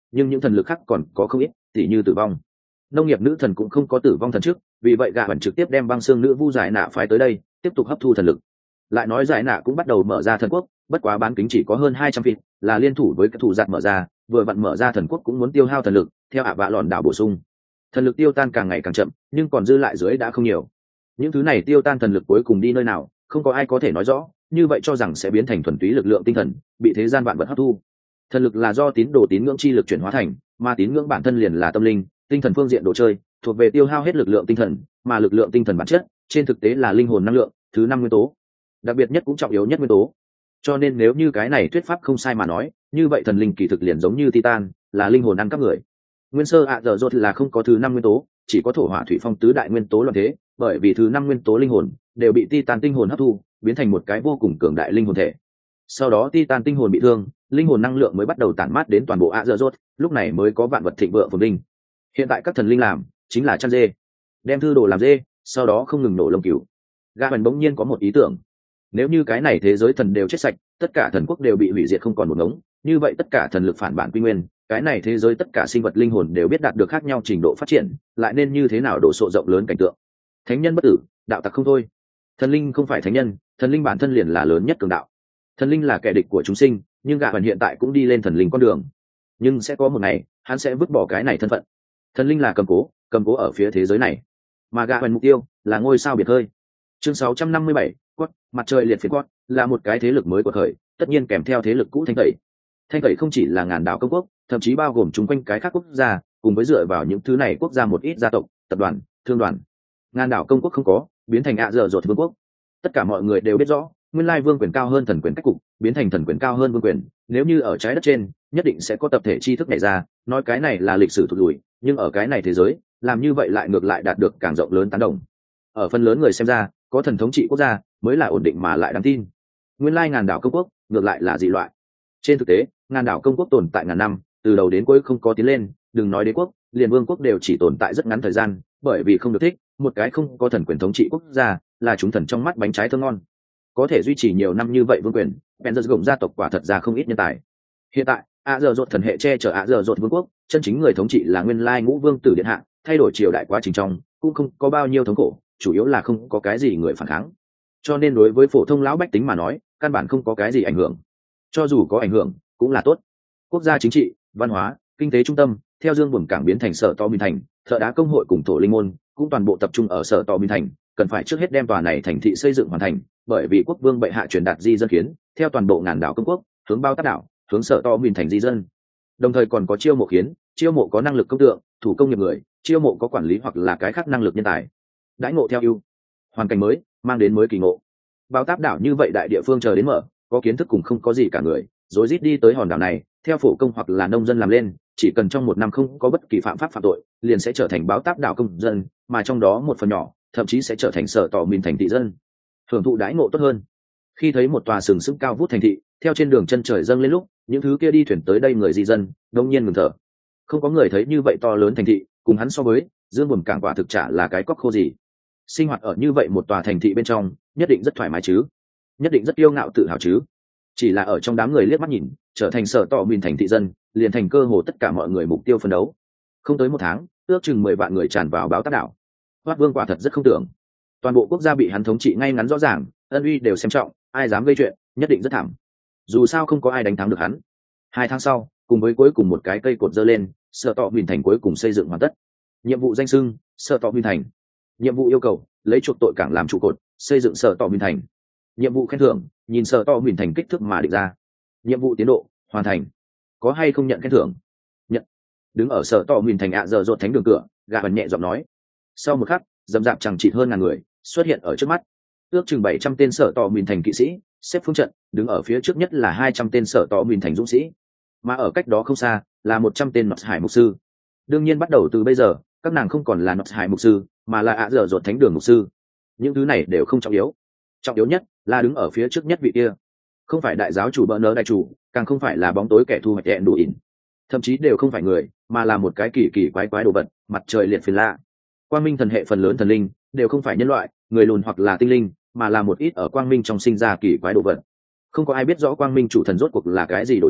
nhưng những thần lực khác còn có không ít, tỉ như tử vong. Nông nghiệp nữ thần cũng không có tử vong thần trước, vì vậy gạ hẳn trực tiếp đem băng xương nữ vu giải nạ phái tới đây tiếp tục hấp thu thần lực. Lại nói giải nạ cũng bắt đầu mở ra thần quốc, bất quá bán kính chỉ có hơn hai trăm feet, là liên thủ với các thủ giặt mở ra, vừa vặn mở ra thần quốc cũng muốn tiêu hao thần lực, theo ạ vạ lòn đảo bổ sung. Thần lực tiêu tan càng ngày càng chậm, nhưng còn dư lại dưới đã không nhiều. Những thứ này tiêu tan thần lực cuối cùng đi nơi nào, không có ai có thể nói rõ, như vậy cho rằng sẽ biến thành thuần túy lực lượng tinh thần, bị thế gian vạn vật hấp thu. Thần lực là do tín đồ tín ngưỡng chi lực chuyển hóa thành, mà tín ngưỡng bản thân liền là tâm linh, tinh thần phương diện đồ chơi, thuộc về tiêu hao hết lực lượng tinh thần, mà lực lượng tinh thần bản chất, trên thực tế là linh hồn năng lượng, thứ năm nguyên tố. Đặc biệt nhất cũng trọng yếu nhất nguyên tố. Cho nên nếu như cái này thuyết pháp không sai mà nói, như vậy thần linh kỳ thực liền giống như Titan, là linh hồn ăn cắp người. Nguyên sơ ạ dở dột là không có thứ năm nguyên tố, chỉ có thổ hỏa thủy phong tứ đại nguyên tố loạn thế, bởi vì thứ năm nguyên tố linh hồn đều bị Titan tinh hồn hấp thu, biến thành một cái vô cùng cường đại linh hồn thể. Sau đó Titan tinh hồn bị thương, linh hồn năng lượng mới bắt đầu tản mát đến toàn bộ ạ dở dột, lúc này mới có vạn vật thịnh vượng phồn vinh. Hiện tại các thần linh làm chính là chăn dê, đem thư đồ làm dê, sau đó không ngừng nổ lông cừu. Gã bèn bỗng nhiên có một ý tưởng, nếu như cái này thế giới thần đều chết sạch, tất cả thần quốc đều bị hủy diệt không còn một ngống, như vậy tất cả thần lực phản bản quy nguyên, cái này thế giới tất cả sinh vật linh hồn đều biết đạt được khác nhau trình độ phát triển, lại nên như thế nào đổ sộ rộng lớn cảnh tượng. Thánh nhân bất tử, đạo tặc không thôi. Thần linh không phải thánh nhân, thần linh bản thân liền là lớn nhất cường đạo. Thần linh là kẻ địch của chúng sinh, nhưng gã bèn hiện tại cũng đi lên thần linh con đường. Nhưng sẽ có một ngày, hắn sẽ vứt bỏ cái này thân phận. Thần linh là cầm cố, cầm cố ở phía thế giới này, mà gã bèn mục tiêu là ngôi sao biệt hơi. Chương sáu trăm năm mươi bảy, quất mặt trời liệt phiến quất là một cái thế lực mới của thời, tất nhiên kèm theo thế lực cũ thanh tẩy. Thanh tẩy không chỉ là ngàn đảo công quốc, thậm chí bao gồm chung quanh cái khác quốc gia, cùng với dựa vào những thứ này quốc gia một ít gia tộc, tập đoàn, thương đoàn. Ngàn đảo công quốc không có, biến thành ạ dở dột vương quốc. Tất cả mọi người đều biết rõ, nguyên lai vương quyền cao hơn thần quyền cách cục, biến thành thần quyền cao hơn vương quyền, nếu như ở trái đất trên, nhất định sẽ có tập thể tri thức này ra, nói cái này là lịch sử thụt lùi, nhưng ở cái này thế giới, làm như vậy lại ngược lại đạt được càng rộng lớn tán đồng. Ở phần lớn người xem ra, có thần thống trị quốc gia mới là ổn định mà lại đáng tin. Nguyên lai ngàn đảo công quốc ngược lại là dị loại. Trên thực tế, ngàn đảo công quốc tồn tại ngàn năm, từ đầu đến cuối không có tiến lên, đừng nói đế quốc, liền vương quốc đều chỉ tồn tại rất ngắn thời gian, bởi vì không được thích, một cái không có thần quyền thống trị quốc gia, là chúng thần trong mắt bánh trái thơm ngon. Có thể duy trì nhiều năm như vậy vương quyền, Benzers gồm gia tộc quả thật ra không ít nhân tài. Hiện tại, ạ dở dột thần hệ che chở ạ dở dột vương quốc, chân chính người thống trị là nguyên lai ngũ vương tử điện hạ, thay đổi triều đại quá trình trong, cũng không có bao nhiêu thống khổ, chủ yếu là không có cái gì người phản kháng. Cho nên đối với phổ thông lão bách tính mà nói, căn bản không có cái gì ảnh hưởng. Cho dù có ảnh hưởng, cũng là tốt. Quốc gia chính trị, văn hóa, kinh tế trung tâm, theo Dương Buồm cảng biến thành sở to Minh thành, thợ đá công hội cùng thổ linh môn, cũng toàn bộ tập trung ở sở to Minh thành, cần phải trước hết đem tòa này thành thị xây dựng hoàn thành, bởi vì quốc vương bệ hạ truyền đạt di dân kiến, theo toàn bộ ngàn đảo công quốc, hướng bao tác đảo, hướng sở to Minh thành di dân. Đồng thời còn có chiêu mộ khiến, chiêu mộ có năng lực công tượng, thủ công nghiệp người, chiêu mộ có quản lý hoặc là cái khác năng lực nhân tài. Đãi ngộ theo ưu, hoàn cảnh mới, mang đến mới kỳ ngộ. Bao táp đảo như vậy đại địa phương chờ đến mở, có kiến thức cùng không có gì cả người, rồi rít đi tới hòn đảo này, theo phổ công hoặc là nông dân làm lên, chỉ cần trong một năm không có bất kỳ phạm pháp phạm tội, liền sẽ trở thành báo táp đảo công dân, mà trong đó một phần nhỏ, thậm chí sẽ trở thành sở tỏ mình thành thị dân, hưởng thụ đãi ngộ tốt hơn. Khi thấy một tòa sừng sững cao vút thành thị, theo trên đường chân trời dâng lên lúc, những thứ kia đi thuyền tới đây người di dân, đông nhiên ngừng thở. Không có người thấy như vậy to lớn thành thị, cùng hắn so với, Dương Buồm cảng quả thực trả là cái cóc khô gì. Sinh hoạt ở như vậy một tòa thành thị bên trong, nhất định rất thoải mái chứ, nhất định rất kiêu ngạo tự hào chứ. Chỉ là ở trong đám người liếc mắt nhìn, trở thành sở tỏ mình thành thị dân, liền thành cơ hồ tất cả mọi người mục tiêu phấn đấu. Không tới một tháng, ước chừng mười vạn người tràn vào báo táp đảo. Hoát Vương quả thật rất không tưởng, toàn bộ quốc gia bị hắn thống trị ngay ngắn rõ ràng, ân uy đều xem trọng, ai dám gây chuyện, nhất định rất thảm. Dù sao không có ai đánh thắng được hắn. Hai tháng sau, cùng với cuối cùng một cái cây cột dơ lên, sở tỏ mình thành cuối cùng xây dựng hoàn tất. Nhiệm vụ danh xưng, sở tỏ mình thành. Nhiệm vụ yêu cầu, lấy chuộc tội cảng làm trụ cột, xây dựng sở tỏ mình thành. Nhiệm vụ khen thưởng, nhìn sở tỏ mình thành kích thước mà định ra. Nhiệm vụ tiến độ, hoàn thành. Có hay không nhận khen thưởng? Nhận. Đứng ở sở tỏ mình thành ạ giờ rột thánh đường cửa, gà bẩn nhẹ giọng nói. Sau một khắc, dầm dạp chẳng chịt hơn ngàn người xuất hiện ở trước mắt. Ước chừng bảy trăm tên sở tỏ mình thành kỵ sĩ xếp phương trận, đứng ở phía trước nhất là hai trăm tên sở tỏ mình thành dũng sĩ, mà ở cách đó không xa là một trăm tên nọt hải mục sư. Đương nhiên bắt đầu từ bây giờ, các nàng không còn là nọt hải mục sư, mà là ạ giờ rột thánh đường mục sư. Những thứ này đều không trọng yếu, trọng yếu nhất là đứng ở phía trước nhất vị kia, không phải đại giáo chủ bỡ nớ đại chủ, càng không phải là bóng tối kẻ thu hoạch đèn đủ ỉn, thậm chí đều không phải người, mà là một cái kỳ kỳ quái quái đồ vật, mặt trời liệt phiền lạ. Quang minh thần hệ phần lớn thần linh đều không phải nhân loại, người lùn hoặc là tinh linh, mà là một ít ở quang minh trong sinh ra kỳ quái đồ vật. Không có ai biết rõ quang minh chủ thần rốt cuộc là cái gì đồ chơi,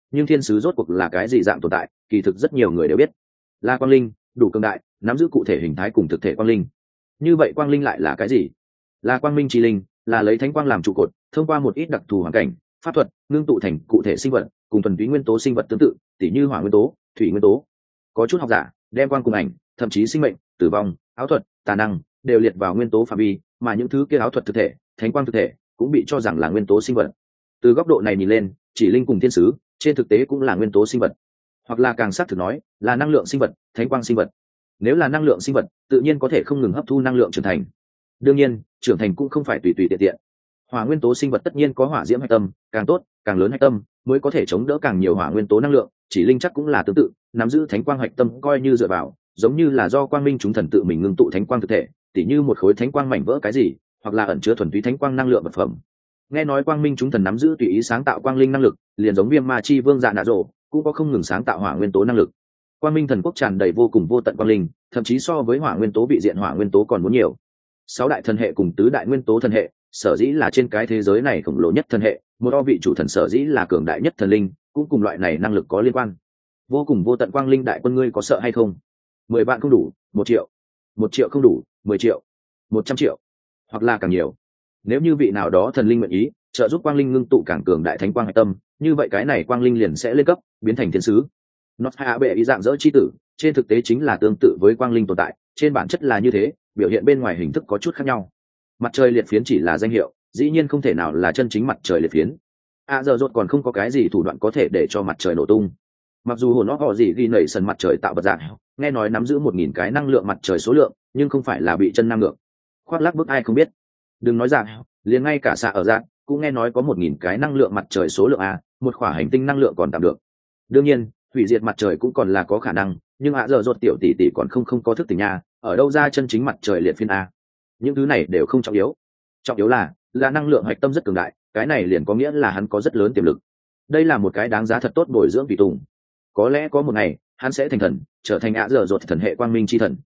nhưng thiên sứ rốt cuộc là cái gì dạng tồn tại, kỳ thực rất nhiều người đều biết, là quang linh, đủ cường đại, nắm giữ cụ thể hình thái cùng thực thể quang linh. Như vậy quang linh lại là cái gì? Là quang minh chi linh, là lấy thánh quang làm trụ cột, thông qua một ít đặc thù hoàn cảnh, pháp thuật, ngưng tụ thành cụ thể sinh vật, cùng thuần túy nguyên tố sinh vật tương tự, tỉ như hỏa nguyên tố, thủy nguyên tố. Có chút học giả đem quang cùng ảnh, thậm chí sinh mệnh, tử vong, áo thuật, tà năng đều liệt vào nguyên tố phạm vi, mà những thứ kia áo thuật thực thể, thánh quang thực thể cũng bị cho rằng là nguyên tố sinh vật. Từ góc độ này nhìn lên, chỉ linh cùng thiên sứ trên thực tế cũng là nguyên tố sinh vật, hoặc là càng xác thực nói là năng lượng sinh vật, thánh quang sinh vật. Nếu là năng lượng sinh vật, tự nhiên có thể không ngừng hấp thu năng lượng trưởng thành. Đương nhiên, trưởng thành cũng không phải tùy tùy tiện tiện. Hỏa nguyên tố sinh vật tất nhiên có hỏa diễm hạch tâm, càng tốt, càng lớn hạch tâm mới có thể chống đỡ càng nhiều hỏa nguyên tố năng lượng. Chỉ linh chắc cũng là tương tự, nắm giữ thánh quang hạch tâm coi như dựa vào, giống như là do quang minh chúng thần tự mình ngưng tụ thánh quang thực thể, tỉ như một khối thánh quang mảnh vỡ cái gì, hoặc là ẩn chứa thuần túy thánh quang năng lượng vật phẩm. Nghe nói quang minh chúng thần nắm giữ tùy ý sáng tạo quang linh năng lực, liền giống viêm ma chi vương dạ nạ rộ cũng có không ngừng sáng tạo hỏa nguyên tố năng lực. Quang minh thần quốc tràn đầy vô cùng vô tận quang linh, thậm chí so với hỏa nguyên tố vị diện hỏa nguyên tố còn muốn nhiều. Sáu đại thần hệ cùng tứ đại nguyên tố thần hệ sở dĩ là trên cái thế giới này khổng lồ nhất thần hệ, một đo vị chủ thần sở dĩ là cường đại nhất thần linh, cũng cùng loại này năng lực có liên quan. Vô cùng vô tận quang linh đại quân, ngươi có sợ hay không? Mười vạn không đủ, một triệu. Một triệu không đủ, mười triệu. Một trăm triệu, hoặc là càng nhiều. Nếu như vị nào đó thần linh nguyện ý trợ giúp quang linh ngưng tụ càng cường đại thánh quang hạch tâm, như vậy cái này quang linh liền sẽ lên cấp, biến thành thiên sứ. Nó hạ bệ ý dạng dỡ chi tử, trên thực tế chính là tương tự với quang linh tồn tại, trên bản chất là như thế, biểu hiện bên ngoài hình thức có chút khác nhau. Mặt trời liệt phiến chỉ là danh hiệu, dĩ nhiên không thể nào là chân chính mặt trời liệt phiến. À giờ rốt còn không có cái gì thủ đoạn có thể để cho mặt trời nổ tung. Mặc dù hồn nó họ gì ghi nảy sần mặt trời tạo vật dạng, nghe nói nắm giữ một nghìn cái năng lượng mặt trời số lượng, nhưng không phải là bị chân năng lượng. Khoác lác bức ai không biết. Đừng nói dạng, liền ngay cả xạ ở dạng cũng nghe nói có một nghìn cái năng lượng mặt trời số lượng a, một khỏa hành tinh năng lượng còn tạm được. Đương nhiên, hủy diệt mặt trời cũng còn là có khả năng, nhưng ạ giờ rốt tiểu tỷ tỷ còn không không có thức tỉnh nha, ở đâu ra chân chính mặt trời liệt phiến a? Những thứ này đều không trọng yếu. Trọng yếu là là năng lượng hạch tâm rất cường đại, cái này liền có nghĩa là hắn có rất lớn tiềm lực. Đây là một cái đáng giá thật tốt bồi dưỡng tùy tùng. Có lẽ có một ngày hắn sẽ thành thần, trở thành ạ giờ rốt thần hệ quang minh chi thần.